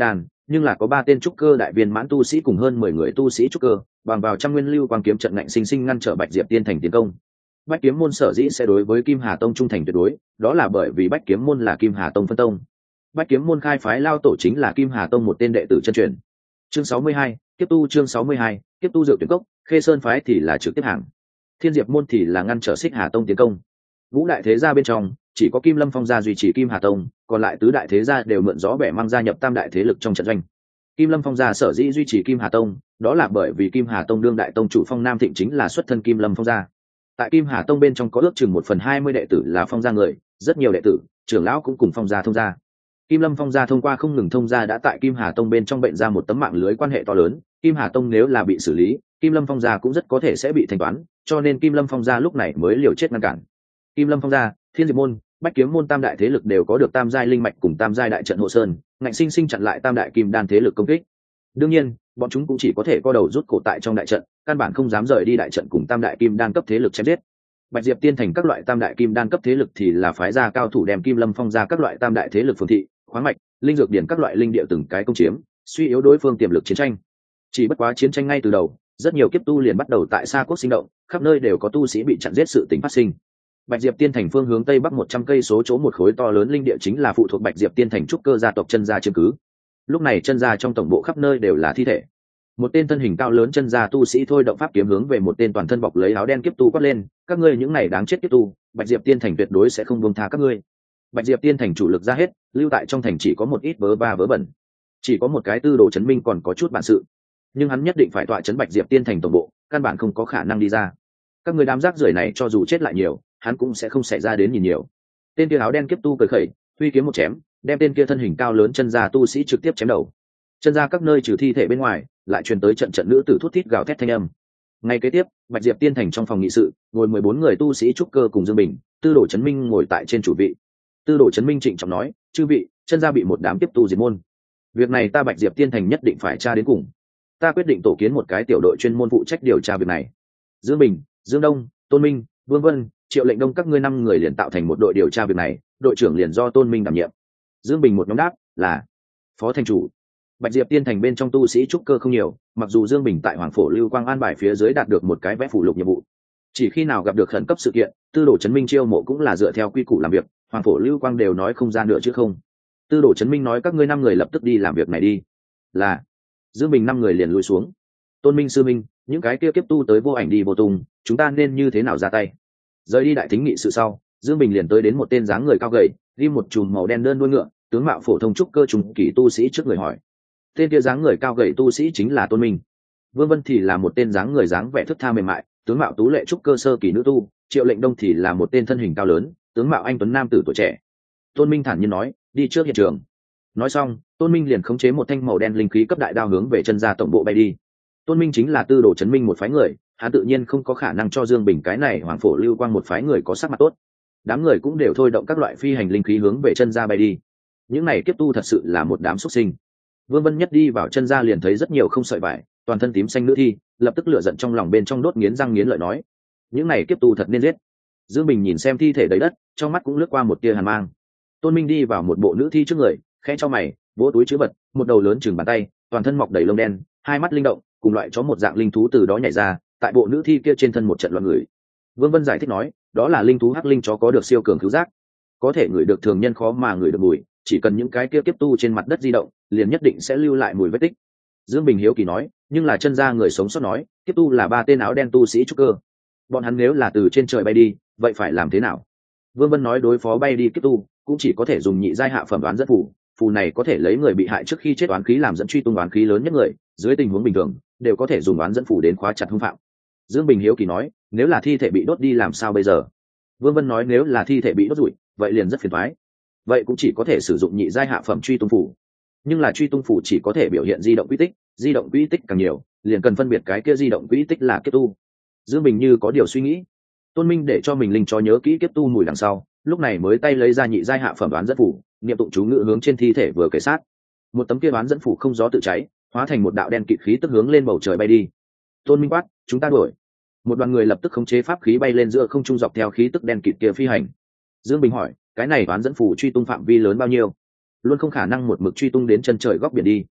nhưng là có ba tên trúc cơ đại viên mãn tu sĩ cùng hơn mười người tu sĩ trúc cơ bằng vào trăm nguyên lưu quang kiếm trận ngạnh sinh sinh ngăn trở bạch diệp tiên thành tiến công. Bách kiếm môn sở dĩ sẽ đối với Kim Hà Tông trung thành tuyệt đối, đó là bởi vì Bách kiếm môn là Kim Hà Tông phân tông. Bách kiếm môn khai phái lao tổ chính là Kim Hà Tông một tên đệ tử chân truyền. Chương sáu mươi hai, Kiếp tu chương sáu mươi hai, Kiếp tu dược tuyển cốc, Khê Sơn phái thì là trực tiếp hàng. Thiên Diệp môn thì là ngăn trở Xích Hà Tông tiến công. Ngũ đại thế gia bên trong, chỉ có Kim Lâm Phong gia duy trì Kim Hà Tông, còn lại tứ đại thế gia đều mượn gió bẻ mang gia nhập tam đại thế lực trong trận doanh. Kim Lâm Phong gia sở dĩ duy trì Kim Hà Tông, đó là bởi vì Kim Hà Tông đương đại tông chủ Phong Nam Thịnh chính là xuất thân Kim Lâm Phong gia. Tại Kim Hà Tông bên trong có ước chừng một phần hai mươi đệ tử là Phong gia người, rất nhiều đệ tử, trưởng lão cũng cùng Phong gia thông gia. Kim Lâm Phong gia thông qua không ngừng thông gia đã tại Kim Hà Tông bên trong bệnh ra một tấm mạng lưới quan hệ to lớn. Kim Hà Tông nếu là bị xử lý, Kim Lâm Phong gia cũng rất có thể sẽ bị thanh toán, cho nên Kim Lâm Phong gia lúc này mới liều chết ngăn cản. Kim Lâm Phong gia, Thiên Diệp môn, Bách kiếm môn tam đại thế lực đều có được tam giai linh mạch cùng tam giai đại trận hộ sơn, ngạnh sinh sinh chặn lại tam đại kim đan thế lực công kích. Đương nhiên, bọn chúng cũng chỉ có thể co đầu rút cổ tại trong đại trận, căn bản không dám rời đi đại trận cùng tam đại kim đan cấp thế lực chém giết. Bạch Diệp Tiên thành các loại tam đại kim đan cấp thế lực thì là phái gia cao thủ đem Kim Lâm Phong gia các loại tam đại thế lực phường thị, khoáng mạch, linh dược điển các loại linh địa từng cái công chiếm, suy yếu đối phương tiềm lực chiến tranh. Chỉ bất quá chiến tranh ngay từ đầu, rất nhiều kiếp tu liền bắt đầu tại Sa Quốc sinh động, khắp nơi đều có tu sĩ bị chặn giết sự tình phát sinh. Bạch Diệp Tiên thành phương hướng tây bắc một trăm cây số chỗ một khối to lớn linh địa chính là phụ thuộc Bạch Diệp Tiên thành trúc cơ gia tộc chân gia chiếm cứ. Lúc này chân gia trong tổng bộ khắp nơi đều là thi thể. Một tên thân hình cao lớn chân gia tu sĩ thôi động pháp kiếm hướng về một tên toàn thân bọc lấy áo đen kiếp tu quát lên, các ngươi những này đáng chết kiếp tu, Bạch Diệp Tiên thành tuyệt đối sẽ không buông tha các ngươi. Bạch Diệp Tiên thành chủ lực ra hết, lưu tại trong thành chỉ có một ít vớ ba vớ bẩn, chỉ có một cái tư đồ chấn minh còn có chút bản sự, nhưng hắn nhất định phải tọa chấn Bạch Diệp Tiên thành tổng bộ, căn bản không có khả năng đi ra. Các người đám rác rưởi này cho dù chết lại nhiều, hắn cũng sẽ không xảy ra đến nhìn nhiều. Tên kia áo đen kiếp tu cười khẩy, huy kiếm một chém, đem tên kia thân hình cao lớn chân gia tu sĩ trực tiếp chém đầu. Chân gia các nơi trừ thi thể bên ngoài, lại truyền tới trận trận nữ tử thút thít gào thét thanh âm. Ngay kế tiếp, Bạch Diệp Tiên thành trong phòng nghị sự, ngồi mười bốn người tu sĩ trúc cơ cùng Dương Bình, Tư Đồ Chấn Minh ngồi tại trên chủ vị. Tư Đồ Chấn Minh trịnh trọng nói, chư vị, chân gia bị một đám tiếp tu diệt môn. Việc này ta Bạch Diệp Tiên thành nhất định phải tra đến cùng. Ta quyết định tổ kiến một cái tiểu đội chuyên môn phụ trách điều tra việc này. Dương Bình, Dương Đông, Tôn Minh, Vương Vân, Triệu Lệnh Đông các ngươi năm người liền tạo thành một đội điều tra việc này, đội trưởng liền do Tôn Minh đảm nhiệm. Dương Bình một nhóm đáp là phó thành chủ. Bạch Diệp Tiên thành bên trong tu sĩ trúc cơ không nhiều, mặc dù Dương Bình tại Hoàng Phổ Lưu Quang an bài phía dưới đạt được một cái vẽ phụ lục nhiệm vụ. Chỉ khi nào gặp được khẩn cấp sự kiện, Tư Đồ Chấn Minh chiêu mộ cũng là dựa theo quy củ làm việc, Hoàng Phổ Lưu Quang đều nói không ra nữa chứ không. Tư Đồ Chấn Minh nói các ngươi năm người lập tức đi làm việc này đi. Là. Dương Bình năm người liền lùi xuống. Tôn Minh sư minh, những cái kia kiếp tu tới vô ảnh đi vô tung, chúng ta nên như thế nào ra tay? Rời đi đại thính nghị sự sau, Dương Bình liền tới đến một tên dáng người cao gầy, đi một chùm màu đen đơn đuôi ngựa, tướng mạo phổ thông trúc cơ trùng kỳ tu sĩ trước người hỏi. Tên kia dáng người cao gầy tu sĩ chính là Tôn Minh. Vương Vân thì là một tên dáng người dáng vẻ thức tha mềm mại, tướng mạo tú lệ trúc cơ sơ kỳ nữ tu. Triệu Lệnh Đông thì là một tên thân hình cao lớn, tướng mạo anh tuấn nam tử tuổi trẻ. Tôn Minh thản nhiên nói, đi trước hiện trường. Nói xong, Tôn Minh liền khống chế một thanh màu đen linh khí cấp đại đao hướng về chân gia tổng bộ bay đi. Tôn Minh chính là Tư Đồ Chấn Minh một phái người, hắn tự nhiên không có khả năng cho Dương Bình cái này Hoàng Phổ Lưu Quang một phái người có sắc mặt tốt. Đám người cũng đều thôi động các loại phi hành linh khí hướng về chân gia bay đi. Những này kiếp tu thật sự là một đám xuất sinh. Vương Vân Nhất đi vào chân gia liền thấy rất nhiều không sợi vải, toàn thân tím xanh nữ thi, lập tức lửa giận trong lòng bên trong đốt nghiến răng nghiến lợi nói: những này kiếp tu thật nên giết. Dương Bình nhìn xem thi thể đầy đất, trong mắt cũng lướt qua một tia hàn mang. Tôn Minh đi vào một bộ nữ thi trước người, khẽ cho mày, vỗ túi chứa vật, một đầu lớn chừng bàn tay, toàn thân mọc đầy lông đen, hai mắt linh động, cùng loại chó một dạng linh thú từ đó nhảy ra, tại bộ nữ thi kia trên thân một trận loạn người. Vương Vân giải thích nói, đó là linh thú hắc linh chó có được siêu cường cứu giác, có thể ngửi được thường nhân khó mà ngửi được mùi, chỉ cần những cái kia tiếp tu trên mặt đất di động, liền nhất định sẽ lưu lại mùi vết tích. Dương Bình hiếu kỳ nói, nhưng là chân gia người sống sót nói, tiếp tu là ba tên áo đen tu sĩ trúc cơ, bọn hắn nếu là từ trên trời bay đi, vậy phải làm thế nào? Vương Vân nói đối phó bay đi tiếp tu, cũng chỉ có thể dùng nhị giai hạ phẩm đoán dẫn phù, phù này có thể lấy người bị hại trước khi chết đoán khí làm dẫn truy tung đoán khí lớn nhất người, dưới tình huống bình thường đều có thể dùng đoán dẫn phù đến khóa chặt hung phạm. Dương Bình hiếu kỳ nói, nếu là thi thể bị đốt đi làm sao bây giờ? Vương Vân nói nếu là thi thể bị đốt rụi, vậy liền rất phiền toái. Vậy cũng chỉ có thể sử dụng nhị giai hạ phẩm truy tung phù, nhưng là truy tung phù chỉ có thể biểu hiện di động quỹ tích, di động quỹ tích càng nhiều, liền cần phân biệt cái kia di động quỹ tích là kiếp tu. Dương Bình như có điều suy nghĩ. Tôn Minh để cho mình linh cho nhớ kỹ kiếp tu mùi đằng sau, lúc này mới tay lấy ra nhị giai hạ phẩm đoán dẫn phù, niệm tụng chú ngữ hướng trên thi thể vừa kể sát. Một tấm kia đoán dẫn phù không gió tự cháy, hóa thành một đạo đen kịt khí tức hướng lên bầu trời bay đi. Tôn Minh quát, chúng ta đuổi. Một đoàn người lập tức khống chế pháp khí bay lên giữa không trung dọc theo khí tức đen kịt kia phi hành. Dương Bình hỏi, cái này đoán dẫn phù truy tung phạm vi lớn bao nhiêu? Luôn không khả năng một mực truy tung đến chân trời góc biển đi.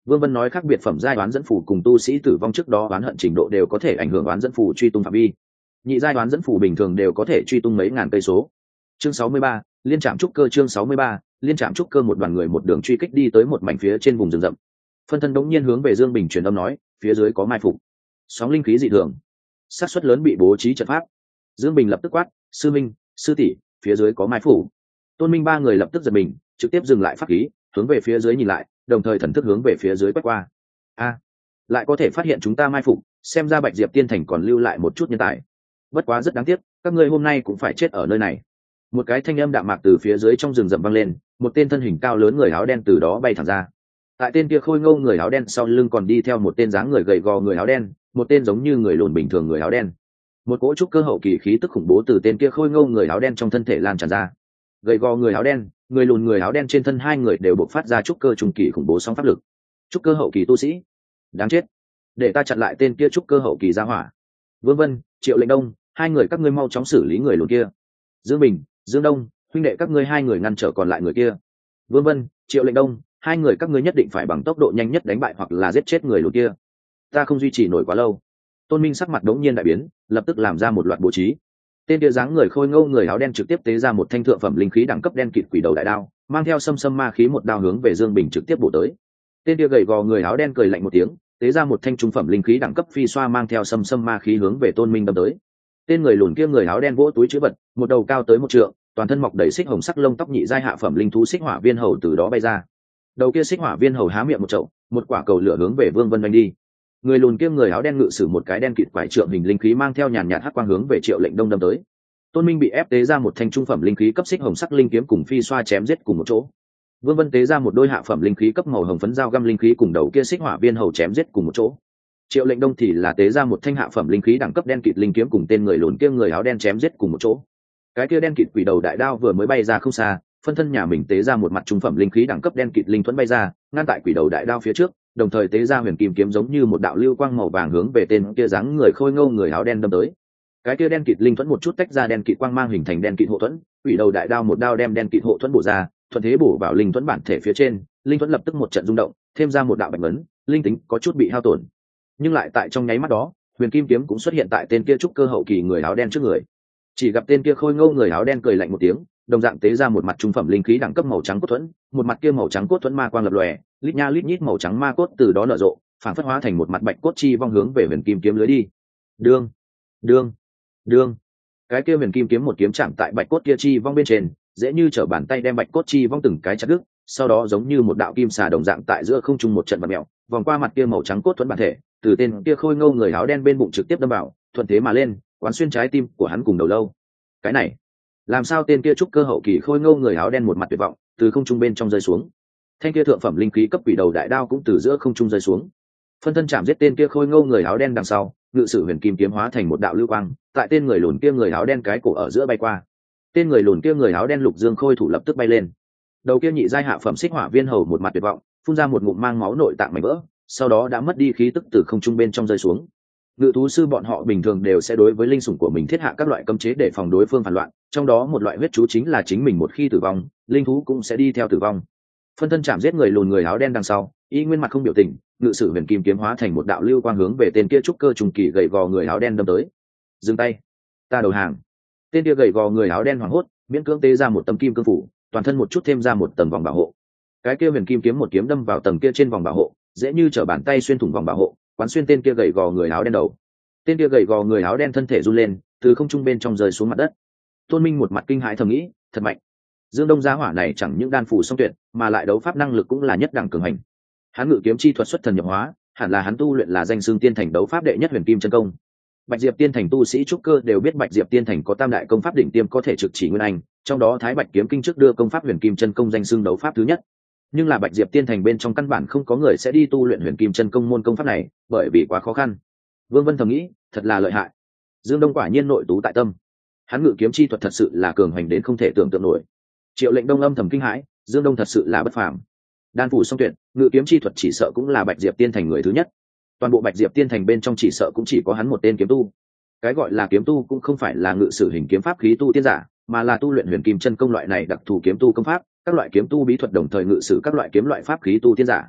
Vương Vân nói khác biệt phẩm giai đoán dẫn phù cùng tu sĩ tử vong trước đó đoán hận trình độ đều có thể ảnh hưởng đoán dẫn phù truy tung phạm vi. Nhị giai đoán dẫn phù bình thường đều có thể truy tung mấy ngàn cây số. Chương sáu mươi ba, liên trạm trúc cơ chương sáu mươi ba, liên trạm trúc cơ một đoàn người một đường truy kích đi tới một mảnh phía trên vùng rừng rậm. Phân thân đống nhiên hướng về Dương Bình truyền âm nói, phía dưới có mai phục. Sóng linh khí dị thường, xác suất lớn bị bố trí trận pháp. Dương Bình lập tức quát, sư minh, sư tỷ, phía dưới có mai phục. Tôn Minh ba người lập tức giật mình, trực tiếp dừng lại pháp khí, hướng về phía dưới nhìn lại, đồng thời thần thức hướng về phía dưới quét qua. A, lại có thể phát hiện chúng ta mai phục, xem ra Bạch Diệp Tiên Thành còn lưu lại một chút nhân tài. Bất quá rất đáng tiếc, các ngươi hôm nay cũng phải chết ở nơi này. Một cái thanh âm đạm mạc từ phía dưới trong rừng rậm vang lên, một tên thân hình cao lớn người áo đen từ đó bay thẳng ra. Tại tên kia khôi ngô người áo đen sau lưng còn đi theo một tên dáng người gầy gò người áo đen, một tên giống như người lùn bình thường người áo đen. Một cỗ trúc cơ hậu kỳ khí tức khủng bố từ tên kia khôi ngô người áo đen trong thân thể lan tràn ra. Gầy gò người áo đen, người lùn người áo đen trên thân hai người đều bộc phát ra trúc cơ trung kỳ khủng bố song pháp lực. Trúc cơ hậu kỳ tu sĩ, đáng chết, để ta chặn lại tên kia trúc cơ hậu kỳ ra hỏa. Vương Vân, Triệu Lệnh Đông, hai người các ngươi mau chóng xử lý người lùn kia. Dương Bình, Dương Đông, huynh đệ các ngươi hai người ngăn trở còn lại người kia. Vương Vân, Triệu Lệnh Đông, hai người các ngươi nhất định phải bằng tốc độ nhanh nhất đánh bại hoặc là giết chết người lùn kia. Ta không duy trì nổi quá lâu. Tôn Minh sắc mặt đống nhiên đại biến, lập tức làm ra một loạt bố trí. Tên kia dáng người khôi ngô người áo đen trực tiếp tế ra một thanh thượng phẩm linh khí đẳng cấp đen kịt quỷ đầu đại đao, mang theo xâm xâm ma khí một đao hướng về Dương Bình trực tiếp bổ tới. Tên kia gầy gò người áo đen cười lạnh một tiếng, tế ra một thanh trung phẩm linh khí đẳng cấp phi xoa mang theo xâm xâm ma khí hướng về Tôn Minh đâm tới. Tên người lùn kia người áo đen vỗ túi trữ vật, một đầu cao tới một trượng, toàn thân mọc đầy xích hồng sắc lông tóc nhị giai hạ phẩm linh thú xích hỏa viên hầu từ đó bay ra. Đầu kia xích hỏa viên hầu há miệng một chậu, một quả cầu lửa hướng về Vương Vân đánh đi. Người lùn kia người áo đen ngự sử một cái đen kịt quải trượng hình linh khí mang theo nhàn nhạt hắc quang hướng về Triệu Lệnh Đông đâm tới. Tôn Minh bị ép tế ra một thanh trung phẩm linh khí cấp xích hồng sắc linh kiếm cùng phi xoa chém giết cùng một chỗ. Vương Vân tế ra một đôi hạ phẩm linh khí cấp màu hồng phấn dao găm linh khí cùng đầu kia xích hỏa viên hầu chém giết cùng một chỗ. Triệu Lệnh Đông thì là tế ra một thanh hạ phẩm linh khí đẳng cấp đen kịt linh kiếm cùng tên người lùn kia người áo đen chém giết cùng một chỗ. Cái kia đen kịt quỷ đầu đại đao vừa mới bay ra không xa, phân thân nhà mình tế ra một mặt trung phẩm linh khí đẳng cấp đen kịt linh thuẫn bay ra, ngăn tại quỷ đầu đại đao phía trước, đồng thời tế ra huyền kim kiếm giống như một đạo lưu quang màu vàng hướng về tên kia dáng người khôi ngô người áo đen đâm tới. Cái kia đen kịt linh thuẫn một chút tách ra đen kịt quang mang hình thành đen kịt hộ thuẫn, quỷ đầu đại đao một đao đem đen kịt hộ thuẫn bổ ra, thuận thế bổ vào linh thuẫn bản thể phía trên, linh thuẫn lập tức một trận rung động, thêm ra một đạo bạch ấn, linh tính có chút bị hao tổn. Nhưng lại tại trong nháy mắt đó, huyền kim kiếm cũng xuất hiện tại tên kia trúc cơ hậu kỳ người áo đen trước người. Chỉ gặp tên kia khôi ngô người áo đen cười lạnh một tiếng, đồng dạng tế ra một mặt trung phẩm linh khí đẳng cấp màu trắng cốt thuẫn, một mặt kia màu trắng cốt thuẫn ma quang lập lòe, lít nha lít nhít màu trắng ma cốt từ đó nở rộ, phản phất hóa thành một mặt bạch cốt chi vong hướng về huyền kim kiếm lưới đi. Đương, đương, đương. Cái kia huyền kim kiếm một kiếm chạm tại bạch cốt kia chi vong bên trên, dễ như trở bàn tay đem bạch cốt chi vong từng cái chặt đứt, sau đó giống như một đạo kim xà đồng dạng tại giữa không trung một trận vặn mèo, vòng qua mặt kia màu trắng cốt thuẫn bản thể, từ tên kia khôi ngô người áo đen bên bụng trực tiếp đâm vào, thuận thế mà lên, quán xuyên trái tim của hắn cùng đầu lâu. Cái này, làm sao tên kia trúc cơ hậu kỳ khôi ngô người áo đen một mặt tuyệt vọng, từ không trung bên trong rơi xuống. Thanh kia thượng phẩm linh khí cấp quỷ đầu đại đao cũng từ giữa không trung rơi xuống. Phân thân chạm giết tên kia khôi ngô người áo đen đằng sau, ngự sử huyền kim kiếm hóa thành một đạo lưu quang, tại tên người lùn kia người áo đen cái cổ ở giữa bay qua. Tên người lùn kia người áo đen lục dương khôi thủ lập tức bay lên. Đầu kia nhị giai hạ phẩm xích hỏa viên hầu một mặt tuyệt vọng, phun ra một ngụm mang máu nội tạng mảnh vỡ, sau đó đã mất đi khí tức từ không trung bên trong rơi xuống. Ngự thú sư bọn họ bình thường đều sẽ đối với linh sủng của mình thiết hạ các loại cấm chế để phòng đối phương phản loạn, trong đó một loại huyết chú chính là chính mình một khi tử vong, linh thú cũng sẽ đi theo tử vong. Phân thân chạm giết người lùn người áo đen đằng sau, y nguyên mặt không biểu tình, ngự sử huyền kim kiếm hóa thành một đạo lưu quang hướng về tên kia trúc cơ trùng kỳ gầy gò người áo đen đâm tới. Dừng tay, ta đầu hàng. Tên kia gầy gò người áo đen hoảng hốt, miễn cưỡng tế ra một tấm kim cương phủ, toàn thân một chút thêm ra một tầng vòng bảo hộ. Cái kia huyền kim kiếm một kiếm đâm vào tầng kia trên vòng bảo hộ, dễ như trở bàn tay xuyên thủng vòng bảo hộ, quán xuyên tên kia gầy gò người áo đen đầu. Tên kia gầy gò người áo đen thân thể run lên, từ không trung bên trong rơi xuống mặt đất. Tôn Minh một mặt kinh hãi thầm nghĩ, thật mạnh. Dương Đông gia hỏa này chẳng những đan phù song tuyệt, mà lại đấu pháp năng lực cũng là nhất đẳng cường hành. Hắn ngự kiếm chi thuật xuất thần nhập hóa, hẳn là hắn tu luyện là danh xưng tiên thành đấu pháp đệ nhất huyền kim chân công. Bạch Diệp Tiên Thành tu sĩ trúc cơ đều biết Bạch Diệp Tiên Thành có tam đại công pháp đỉnh tiêm có thể trực chỉ nguyên anh, trong đó Thái Bạch kiếm kinh trước đưa công pháp huyền kim chân công danh xưng đấu pháp thứ nhất. Nhưng là Bạch Diệp Tiên Thành bên trong căn bản không có người sẽ đi tu luyện huyền kim chân công môn công pháp này, bởi vì quá khó khăn. Vương Vân thầm nghĩ, thật là lợi hại. Dương Đông quả nhiên nội tú tại tâm. Hắn ngự kiếm chi thuật thật sự là cường hành đến không thể tưởng tượng nổi. Triệu Lệnh Đông âm thầm kinh hãi, Dương Đông thật sự là bất phàm. Đan phủ song tuyệt, ngự kiếm chi thuật chỉ sợ cũng là Bạch Diệp Tiên Thành người thứ nhất. Toàn bộ Bạch Diệp Tiên Thành bên trong chỉ sợ cũng chỉ có hắn một tên kiếm tu. Cái gọi là kiếm tu cũng không phải là ngự sử hình kiếm pháp khí tu tiên giả, mà là tu luyện huyền kim chân công loại này đặc thù kiếm tu công pháp, các loại kiếm tu bí thuật đồng thời ngự sử các loại kiếm loại pháp khí tu tiên giả.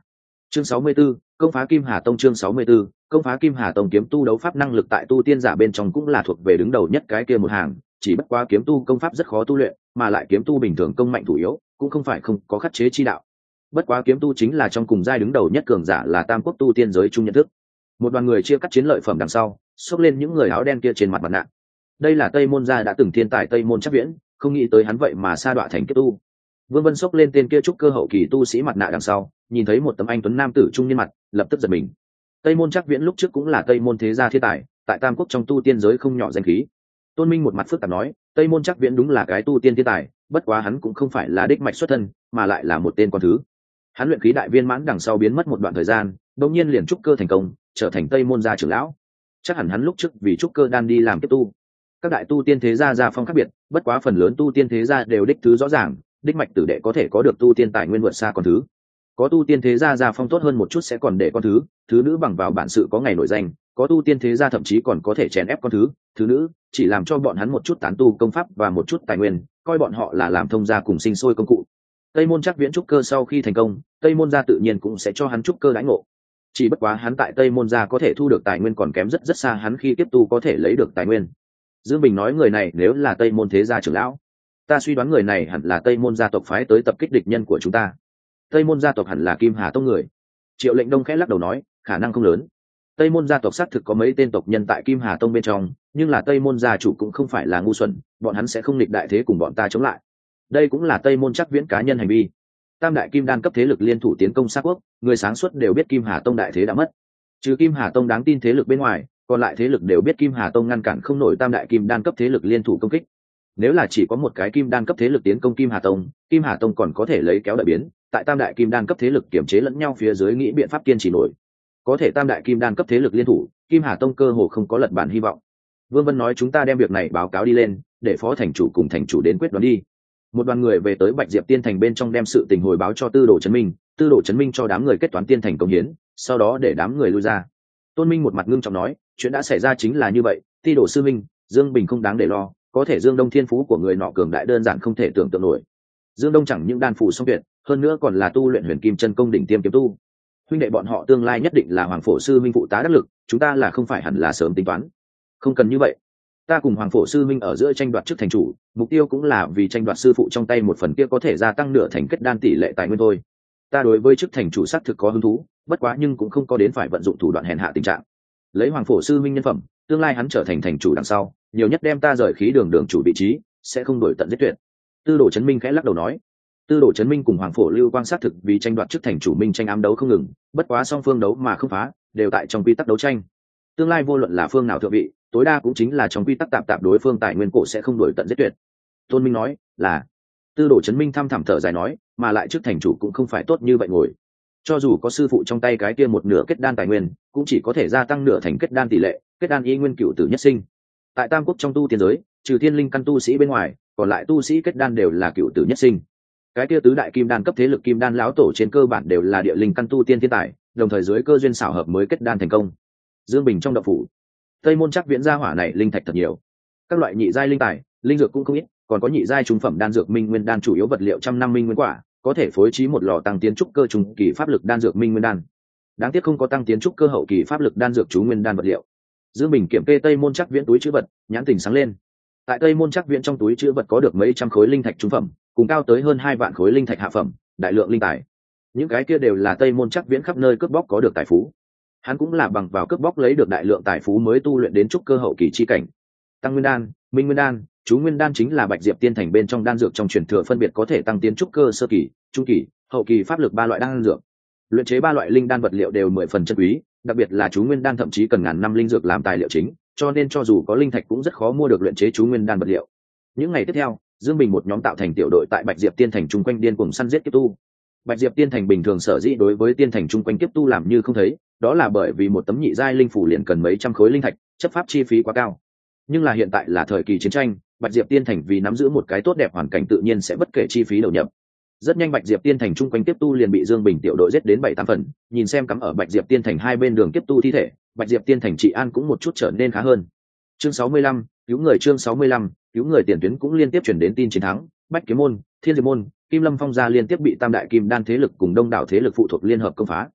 Chương sáu mươi 64, công phá Kim Hà Tông. Chương sáu mươi 64, công phá Kim Hà Tông. Kiếm tu đấu pháp năng lực tại tu tiên giả bên trong cũng là thuộc về đứng đầu nhất cái kia một hàng, chỉ bất quá kiếm tu công pháp rất khó tu luyện, mà lại kiếm tu bình thường công mạnh thủ yếu, cũng không phải không có khắc chế chi đạo. Bất quá kiếm tu chính là trong cùng giai đứng đầu nhất cường giả là tam quốc tu tiên giới chung nhận thức. Một đoàn người chia cắt chiến lợi phẩm đằng sau, xốc lên những người áo đen kia trên mặt mặt nạ. Đây là Tây Môn gia đã từng thiên tài Tây Môn Trác Viễn, không nghĩ tới hắn vậy mà sa đọa thành kết tu. Vương Vân xốc lên tên kia trúc cơ hậu kỳ tu sĩ mặt nạ đằng sau, nhìn thấy một tấm anh tuấn nam tử trung niên mặt, lập tức giật mình. Tây Môn Trác Viễn lúc trước cũng là Tây Môn thế gia thiên tài, tại tam quốc trong tu tiên giới không nhỏ danh khí. Tôn Minh một mặt phức tạp nói, Tây Môn Trác Viễn đúng là cái tu tiên thiên tài, bất quá hắn cũng không phải là đích mạch xuất thân, mà lại là một tên con thứ. Hắn luyện khí đại viên mãn đằng sau biến mất một đoạn thời gian, đột nhiên liền trúc cơ thành công, trở thành Tây Môn gia trưởng lão. Chắc hẳn hắn lúc trước vì trúc cơ đan đi làm kiếp tu. Các đại tu tiên thế gia gia phong khác biệt, bất quá phần lớn tu tiên thế gia đều đích thứ rõ ràng, đích mạch tử đệ có thể có được tu tiên tài nguyên vượt xa con thứ. Có tu tiên thế gia gia phong tốt hơn một chút sẽ còn để con thứ, thứ nữ bằng vào bản sự có ngày nổi danh, có tu tiên thế gia thậm chí còn có thể chèn ép con thứ, thứ nữ, chỉ làm cho bọn hắn một chút tán tu công pháp và một chút tài nguyên, coi bọn họ là làm thông gia cùng sinh sôi công cụ. Tây Môn Trác Viễn trúc cơ sau khi thành công, Tây Môn gia tự nhiên cũng sẽ cho hắn trúc cơ đãi ngộ. Chỉ bất quá hắn tại Tây Môn gia có thể thu được tài nguyên còn kém rất rất xa hắn khi tiếp tu có thể lấy được tài nguyên. Dương Bình nói người này nếu là Tây Môn thế gia trưởng lão, ta suy đoán người này hẳn là Tây Môn gia tộc phái tới tập kích địch nhân của chúng ta. Tây Môn gia tộc hẳn là Kim Hà Tông người. Triệu Lệnh Đông khẽ lắc đầu nói, khả năng không lớn. Tây Môn gia tộc xác thực có mấy tên tộc nhân tại Kim Hà Tông bên trong, nhưng là Tây Môn gia chủ cũng không phải là ngu xuẩn, bọn hắn sẽ không nghịch đại thế cùng bọn ta chống lại. Đây cũng là Tây Môn Trác Viễn cá nhân hành vi. Tam đại kim đan cấp thế lực liên thủ tiến công Sát Quốc, người sáng suốt đều biết Kim Hà Tông đại thế đã mất. Trừ Kim Hà Tông đáng tin thế lực bên ngoài, còn lại thế lực đều biết Kim Hà Tông ngăn cản không nổi tam đại kim đan cấp thế lực liên thủ công kích. Nếu là chỉ có một cái kim đan cấp thế lực tiến công Kim Hà Tông, Kim Hà Tông còn có thể lấy kéo đại biến, tại tam đại kim đan cấp thế lực kiểm chế lẫn nhau phía dưới nghĩ biện pháp kiên trì nổi. Có thể tam đại kim đan cấp thế lực liên thủ, Kim Hà Tông cơ hồ không có lật bản hy vọng. Vương Vân nói chúng ta đem việc này báo cáo đi lên, để phó thành chủ cùng thành chủ đến quyết đoán đi. Một đoàn người về tới Bạch Diệp Tiên Thành bên trong đem sự tình hồi báo cho Tư Đồ Chấn Minh, Tư Đồ Chấn Minh cho đám người kết toán tiên thành công hiến, sau đó để đám người lui ra. Tôn Minh một mặt ngưng trọng nói, chuyện đã xảy ra chính là như vậy, Ti Đồ sư minh, Dương Bình không đáng để lo, có thể Dương Đông thiên phú của người nọ cường đại đơn giản không thể tưởng tượng nổi. Dương Đông chẳng những đan phù song tuyệt, hơn nữa còn là tu luyện huyền kim chân công đỉnh tiêm kiếm tu. Huynh đệ bọn họ tương lai nhất định là Hoàng Phổ sư minh phụ tá đắc lực, chúng ta là không phải hẳn là sớm tính toán. Không cần như vậy. Ta cùng Hoàng Phổ sư minh ở giữa tranh đoạt chức thành chủ, mục tiêu cũng là vì tranh đoạt sư phụ trong tay một phần kia có thể gia tăng nửa thành kết đan tỷ lệ tài nguyên thôi. Ta đối với chức thành chủ xác thực có hứng thú, bất quá nhưng cũng không có đến phải vận dụng thủ đoạn hèn hạ tình trạng. Lấy Hoàng Phổ sư minh nhân phẩm, tương lai hắn trở thành thành chủ đằng sau, nhiều nhất đem ta rời khí đường đường chủ vị trí, sẽ không đổi tận giết tuyệt. Tư Đồ Chấn Minh khẽ lắc đầu nói. Tư Đồ Chấn Minh cùng Hoàng Phổ Lưu Quang sát thực vì tranh đoạt chức thành chủ minh tranh ám đấu không ngừng, bất quá song phương đấu mà không phá, đều tại trong quy tắc đấu tranh. Tương lai vô luận là phương nào thượng vị, tối đa cũng chính là trong quy tắc tạm tạm đối phương tài nguyên cổ sẽ không đổi tận giết tuyệt. Tôn Minh nói là. Tư Đồ Chấn Minh thăm thẳm thở dài nói, mà lại chức thành chủ cũng không phải tốt như vậy ngồi. Cho dù có sư phụ trong tay cái kia một nửa kết đan tài nguyên, cũng chỉ có thể gia tăng nửa thành kết đan tỷ lệ, kết đan y nguyên cựu tử nhất sinh. Tại Tam Quốc trong tu tiên giới, trừ thiên linh căn tu sĩ bên ngoài, còn lại tu sĩ kết đan đều là cựu tử nhất sinh. Cái kia tứ đại kim đan cấp thế lực kim đan lão tổ trên cơ bản đều là địa linh căn tu tiên thiên tài, đồng thời dưới cơ duyên xảo hợp mới kết đan thành công. Dương Bình trong động phủ, Tây Môn Trác Viễn gia hỏa này linh thạch thật nhiều, các loại nhị giai linh tài, linh dược cũng không ít, còn có nhị giai trung phẩm đan dược minh nguyên đan chủ yếu vật liệu trăm năm minh nguyên quả, có thể phối trí một lò tăng tiến trúc cơ trung kỳ pháp lực đan dược minh nguyên đan. Đáng tiếc không có tăng tiến trúc cơ hậu kỳ pháp lực đan dược chú nguyên đan vật liệu. Dương Bình kiểm kê Tây Môn Trác Viễn túi trữ vật, nhãn tình sáng lên. Tại Tây Môn Trác Viễn trong túi trữ vật có được mấy trăm khối linh thạch trung phẩm, cùng cao tới hơn hai vạn khối linh thạch hạ phẩm, đại lượng linh tài. Những cái kia đều là Tây Môn Trác Viễn khắp nơi cướp bóc có được tài phú. Hắn cũng là bằng vào cướp bóc lấy được đại lượng tài phú mới tu luyện đến trúc cơ hậu kỳ chi cảnh. Tăng nguyên đan, minh nguyên đan, chú nguyên đan chính là Bạch Diệp Tiên Thành bên trong đan dược trong truyền thừa phân biệt có thể tăng tiến trúc cơ sơ kỳ, trung kỳ, hậu kỳ pháp lực ba loại đan dược. Luyện chế ba loại linh đan vật liệu đều mười phần chân quý, đặc biệt là chú nguyên đan thậm chí cần ngàn năm linh dược làm tài liệu chính, cho nên cho dù có linh thạch cũng rất khó mua được luyện chế chú nguyên đan vật liệu. Những ngày tiếp theo, Dương Bình một nhóm tạo thành tiểu đội tại Bạch Diệp Tiên Thành chung quanh điên cuồng săn giết kiếp tu. Bạch Diệp Tiên Thành bình thường sở dĩ đối với tiên thành chung quanh kiếp tu làm như không thấy, đó là bởi vì một tấm nhị giai linh phủ liền cần mấy trăm khối linh thạch, chấp pháp chi phí quá cao. Nhưng là hiện tại là thời kỳ chiến tranh, Bạch Diệp Tiên Thành vì nắm giữ một cái tốt đẹp hoàn cảnh tự nhiên sẽ bất kể chi phí đầu nhập. Rất nhanh Bạch Diệp Tiên Thành chung quanh kiếp tu liền bị Dương Bình tiểu đội giết đến bảy tám phần, nhìn xem cắm ở Bạch Diệp Tiên Thành hai bên đường kiếp tu thi thể, Bạch Diệp Tiên Thành trị an cũng một chút trở nên khá hơn. Chương sáu mươi lăm, cứu người. Chương sáu mươi lăm, cứu người. Tiền tuyến cũng liên tiếp chuyển đến tin chiến thắng, Bách Kiếm môn, Thiên Diệp môn, Kim Lâm Phong gia liên tiếp bị tam đại kim đan thế lực cùng đông đảo thế lực phụ thuộc liên hợp công phá.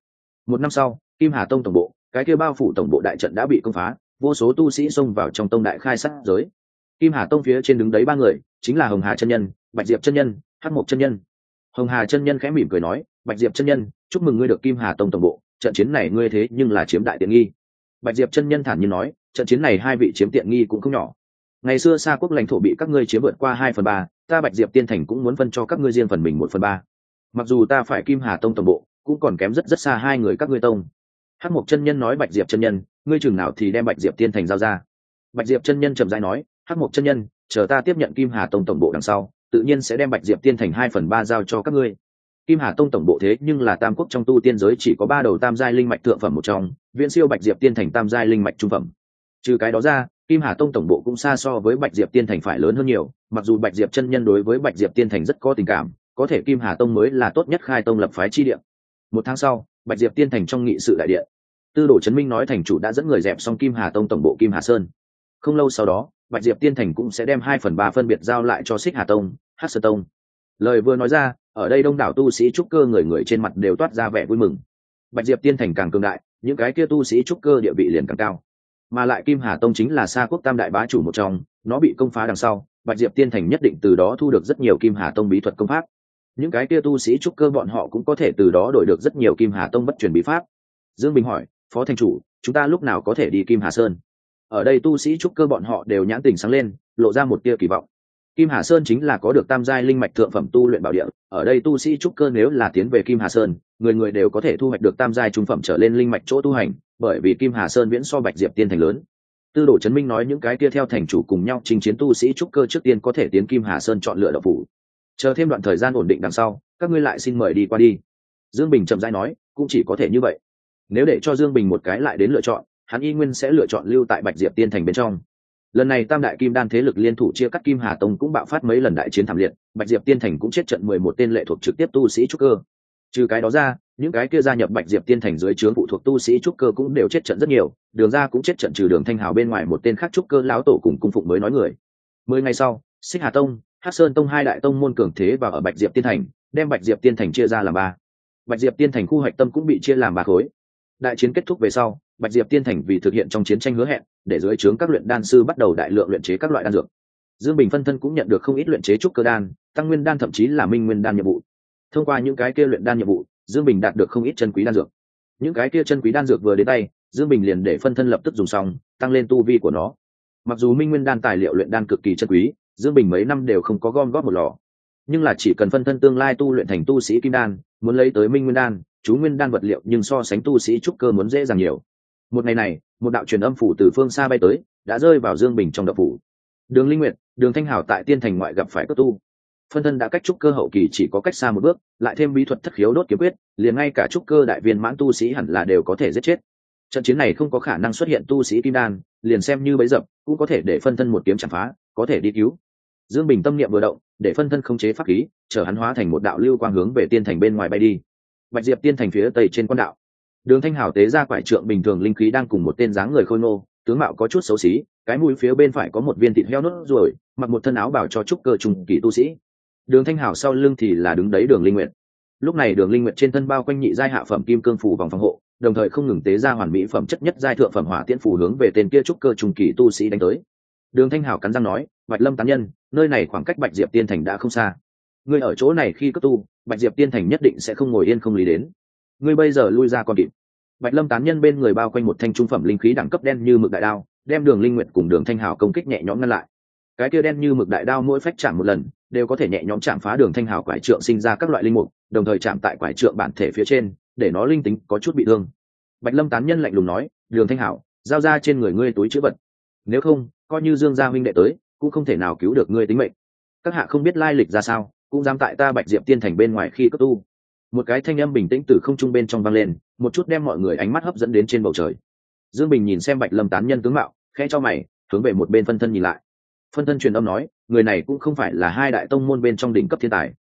Một năm sau, Kim Hà Tông tổng bộ, cái kia bao phủ tổng bộ đại trận đã bị công phá, vô số tu sĩ xông vào trong tông đại khai sát giới. Kim Hà Tông phía trên đứng đấy ba người, chính là Hồng Hà chân nhân, Bạch Diệp chân nhân, Hắc Mộc chân nhân. Hồng Hà chân nhân khẽ mỉm cười nói, Bạch Diệp chân nhân, chúc mừng ngươi được Kim Hà Tông tổng bộ, trận chiến này ngươi thế nhưng là chiếm đại tiện nghi. Bạch Diệp chân nhân thản nhiên nói, trận chiến này hai vị chiếm tiện nghi cũng không nhỏ. Ngày xưa Sa quốc lãnh thổ bị các ngươi chiếm vượt qua hai phần ba, ta Bạch Diệp tiên thành cũng muốn phân cho các ngươi riêng phần mình một phần ba. Mặc dù ta phải Kim Hà Tông tổng bộ, cũng còn kém rất rất xa hai người các ngươi tông. Hắc Mộc chân nhân nói, Bạch Diệp chân nhân, ngươi chừng nào thì đem Bạch Diệp tiên thành giao ra. Bạch Diệp chân nhân trầm rãi nói, Hắc Mộc chân nhân, chờ ta tiếp nhận Kim Hà Tông tổng bộ đằng sau, tự nhiên sẽ đem Bạch Diệp tiên thành hai phần ba giao cho các ngươi. Kim Hà Tông tổng bộ thế nhưng là tam quốc trong tu tiên giới chỉ có ba đầu tam giai linh mạch thượng phẩm một trong, viễn siêu Bạch Diệp tiên thành tam giai linh mạch trung phẩm. Trừ cái đó ra, Kim Hà Tông tổng bộ cũng xa so với Bạch Diệp tiên thành phải lớn hơn nhiều, mặc dù Bạch Diệp chân nhân đối với Bạch Diệp tiên thành rất có tình cảm, có thể Kim Hà Tông mới là tốt nhất khai tông lập phái chi địa. Một tháng sau, Bạch Diệp tiên thành trong nghị sự đại điện, Tư Đồ Chấn Minh nói thành chủ đã dẫn người dẹp xong Kim Hà Tông tổng bộ Kim Hà Sơn. Không lâu sau đó, Bạch Diệp tiên thành cũng sẽ đem hai phần ba phân biệt giao lại cho Xích Hà Tông, Hắc Sơn Tông. Lời vừa nói ra, ở đây đông đảo tu sĩ trúc cơ người người trên mặt đều toát ra vẻ vui mừng. Bạch Diệp tiên thành càng cường đại, những cái kia tu sĩ trúc cơ địa vị liền càng cao. Mà lại Kim Hà Tông chính là Sa quốc tam đại bá chủ một trong, nó bị công phá đằng sau, Bạch Diệp tiên thành nhất định từ đó thu được rất nhiều Kim Hà Tông bí thuật công pháp. Những cái kia tu sĩ trúc cơ bọn họ cũng có thể từ đó đổi được rất nhiều Kim Hà Tông bất truyền bí pháp. Dương Bình hỏi, Phó thành chủ, chúng ta lúc nào có thể đi Kim Hà Sơn? Ở đây tu sĩ trúc cơ bọn họ đều nhãn tình sáng lên, lộ ra một tia kỳ vọng. Kim Hà Sơn chính là có được tam giai linh mạch thượng phẩm tu luyện bảo địa, ở đây tu sĩ trúc cơ nếu là tiến về Kim Hà Sơn, người người đều có thể thu hoạch được tam giai trung phẩm trở lên linh mạch chỗ tu hành, bởi vì Kim Hà Sơn viễn so Bạch Diệp tiên thành lớn. Tư Đồ Chấn Minh nói, những cái kia theo thành chủ cùng nhau chinh chiến tu sĩ trúc cơ trước tiên có thể tiến Kim Hà Sơn chọn lựa đạo phủ. Chờ thêm đoạn thời gian ổn định đằng sau, các ngươi lại xin mời đi qua đi. Dương Bình chậm rãi nói, cũng chỉ có thể như vậy. Nếu để cho Dương Bình một cái lại đến lựa chọn, hắn y nguyên sẽ lựa chọn lưu tại Bạch Diệp tiên thành bên trong. Lần này tam đại kim đan thế lực liên thủ chia cắt Kim Hà Tông cũng bạo phát mấy lần đại chiến thảm liệt, Bạch Diệp tiên thành cũng chết trận mười một tên lệ thuộc trực tiếp tu sĩ trúc cơ. Trừ cái đó ra, những cái kia gia nhập Bạch Diệp tiên thành dưới trướng phụ thuộc tu sĩ trúc cơ cũng đều chết trận rất nhiều, Đường gia cũng chết trận, trừ Đường Thanh Hào bên ngoài một tên khác trúc cơ lão tổ cùng cung phụng mới nói người. Mười ngày sau, Xích Hà Tông, Hắc Sơn Tông hai đại tông môn cường thế vào ở Bạch Diệp tiên thành, đem Bạch Diệp tiên thành chia ra làm ba. Bạch Diệp tiên thành khu hoạch tâm cũng bị chia làm ba khối. Đại chiến kết thúc về sau, Bạch Diệp tiên thành vì thực hiện trong chiến tranh hứa hẹn, để dưới trướng các luyện đan sư bắt đầu đại lượng luyện chế các loại đan dược. Dương Bình phân thân cũng nhận được không ít luyện chế trúc cơ đan, tăng nguyên đan, thậm chí là minh nguyên đan nhiệm vụ. Thông qua những cái kia luyện đan nhiệm vụ, Dương Bình đạt được không ít chân quý đan dược. Những cái kia chân quý đan dược vừa đến tay, Dương Bình liền để phân thân lập tức dùng xong, tăng lên tu vi của nó. Mặc dù minh nguyên đan tài liệu luyện đan cực kỳ chân quý, Dương Bình mấy năm đều không có gom góp một lò, nhưng là chỉ cần phân thân tương lai tu luyện thành tu sĩ kim đan, muốn lấy tới minh nguyên đan, chú nguyên đan vật liệu nhưng so sánh tu sĩ trúc cơ muốn dễ dàng nhiều. Một ngày này, một đạo truyền âm phủ từ phương xa bay tới, đã rơi vào Dương Bình trong đạo phủ. Đường Linh Nguyệt, Đường Thanh Hảo tại tiên thành ngoại gặp phải cấp tu. Phân thân đã cách trúc cơ hậu kỳ chỉ có cách xa một bước, lại thêm bí thuật thất khiếu đốt kiếm quyết, liền ngay cả trúc cơ đại viên mãn tu sĩ hẳn là đều có thể giết chết. Trận chiến này không có khả năng xuất hiện tu sĩ kim đan, liền xem như bấy dập, cũng có thể để phân thân một kiếm chạm phá, có thể đi cứu. Dương Bình tâm niệm vừa động, để phân thân khống chế pháp khí, chờ hắn hóa thành một đạo lưu quang hướng về tiên thành bên ngoài bay đi. Bạch Diệp tiên thành phía tây trên quan đạo, Đường Thanh Hảo tế ra quải trượng bình thường linh khí đang cùng một tên dáng người khôi ngô, tướng mạo có chút xấu xí, cái mũi phía bên phải có một viên thịt heo nốt ruồi, mặc một thân áo bào cho trúc cơ trùng kỳ tu sĩ. Đường Thanh Hảo sau lưng thì là đứng đấy Đường Linh Nguyệt. Lúc này Đường Linh Nguyệt trên thân bao quanh nhị giai hạ phẩm kim cương phù vòng phòng hộ, đồng thời không ngừng tế ra hoàn mỹ phẩm chất nhất giai thượng phẩm hỏa tiễn phù hướng về tên kia trúc cơ trùng kỳ tu sĩ đánh tới. Đường Thanh Hảo cắn răng nói, Bạch Lâm tán nhân, nơi này khoảng cách Bạch Diệp tiên thành đã không xa. Ngươi ở chỗ này khi cấp tu, Bạch Diệp tiên thành nhất định sẽ không ngồi yên không lý đến. Ngươi bây giờ lui ra còn kịp. Bạch Lâm tán nhân bên người bao quanh một thanh trung phẩm linh khí đẳng cấp đen như mực đại đao, đem Đường Linh Nguyệt cùng Đường Thanh Hảo công kích nhẹ nhõm ngăn lại. Cái kia đen như mực đại đao mỗi phách chạm một lần, đều có thể nhẹ nhõm chạm phá Đường Thanh Hảo quải trượng sinh ra các loại linh mục, đồng thời chạm tại quải trượng bản thể phía trên, để nó linh tính có chút bị thương. Bạch Lâm tán nhân lạnh lùng nói, Đường Thanh Hảo, giao ra trên người ngươi túi trữ vật, nếu không, coi như Dương gia huynh đệ tới, cũng không thể nào cứu được ngươi tính mệnh. Các hạ không biết lai lịch ra sao, cũng dám tại ta Bạch Diệp tiên thành bên ngoài khi cấp tu. Một cái thanh âm bình tĩnh từ không trung bên trong vang lên, một chút đem mọi người ánh mắt hấp dẫn đến trên bầu trời. Dương Bình nhìn xem Bạch Lâm tán nhân tướng mạo, khẽ cho mày, hướng về một bên phân thân nhìn lại. Phân thân truyền âm nói, người này cũng không phải là hai đại tông môn bên trong đỉnh cấp thiên tài.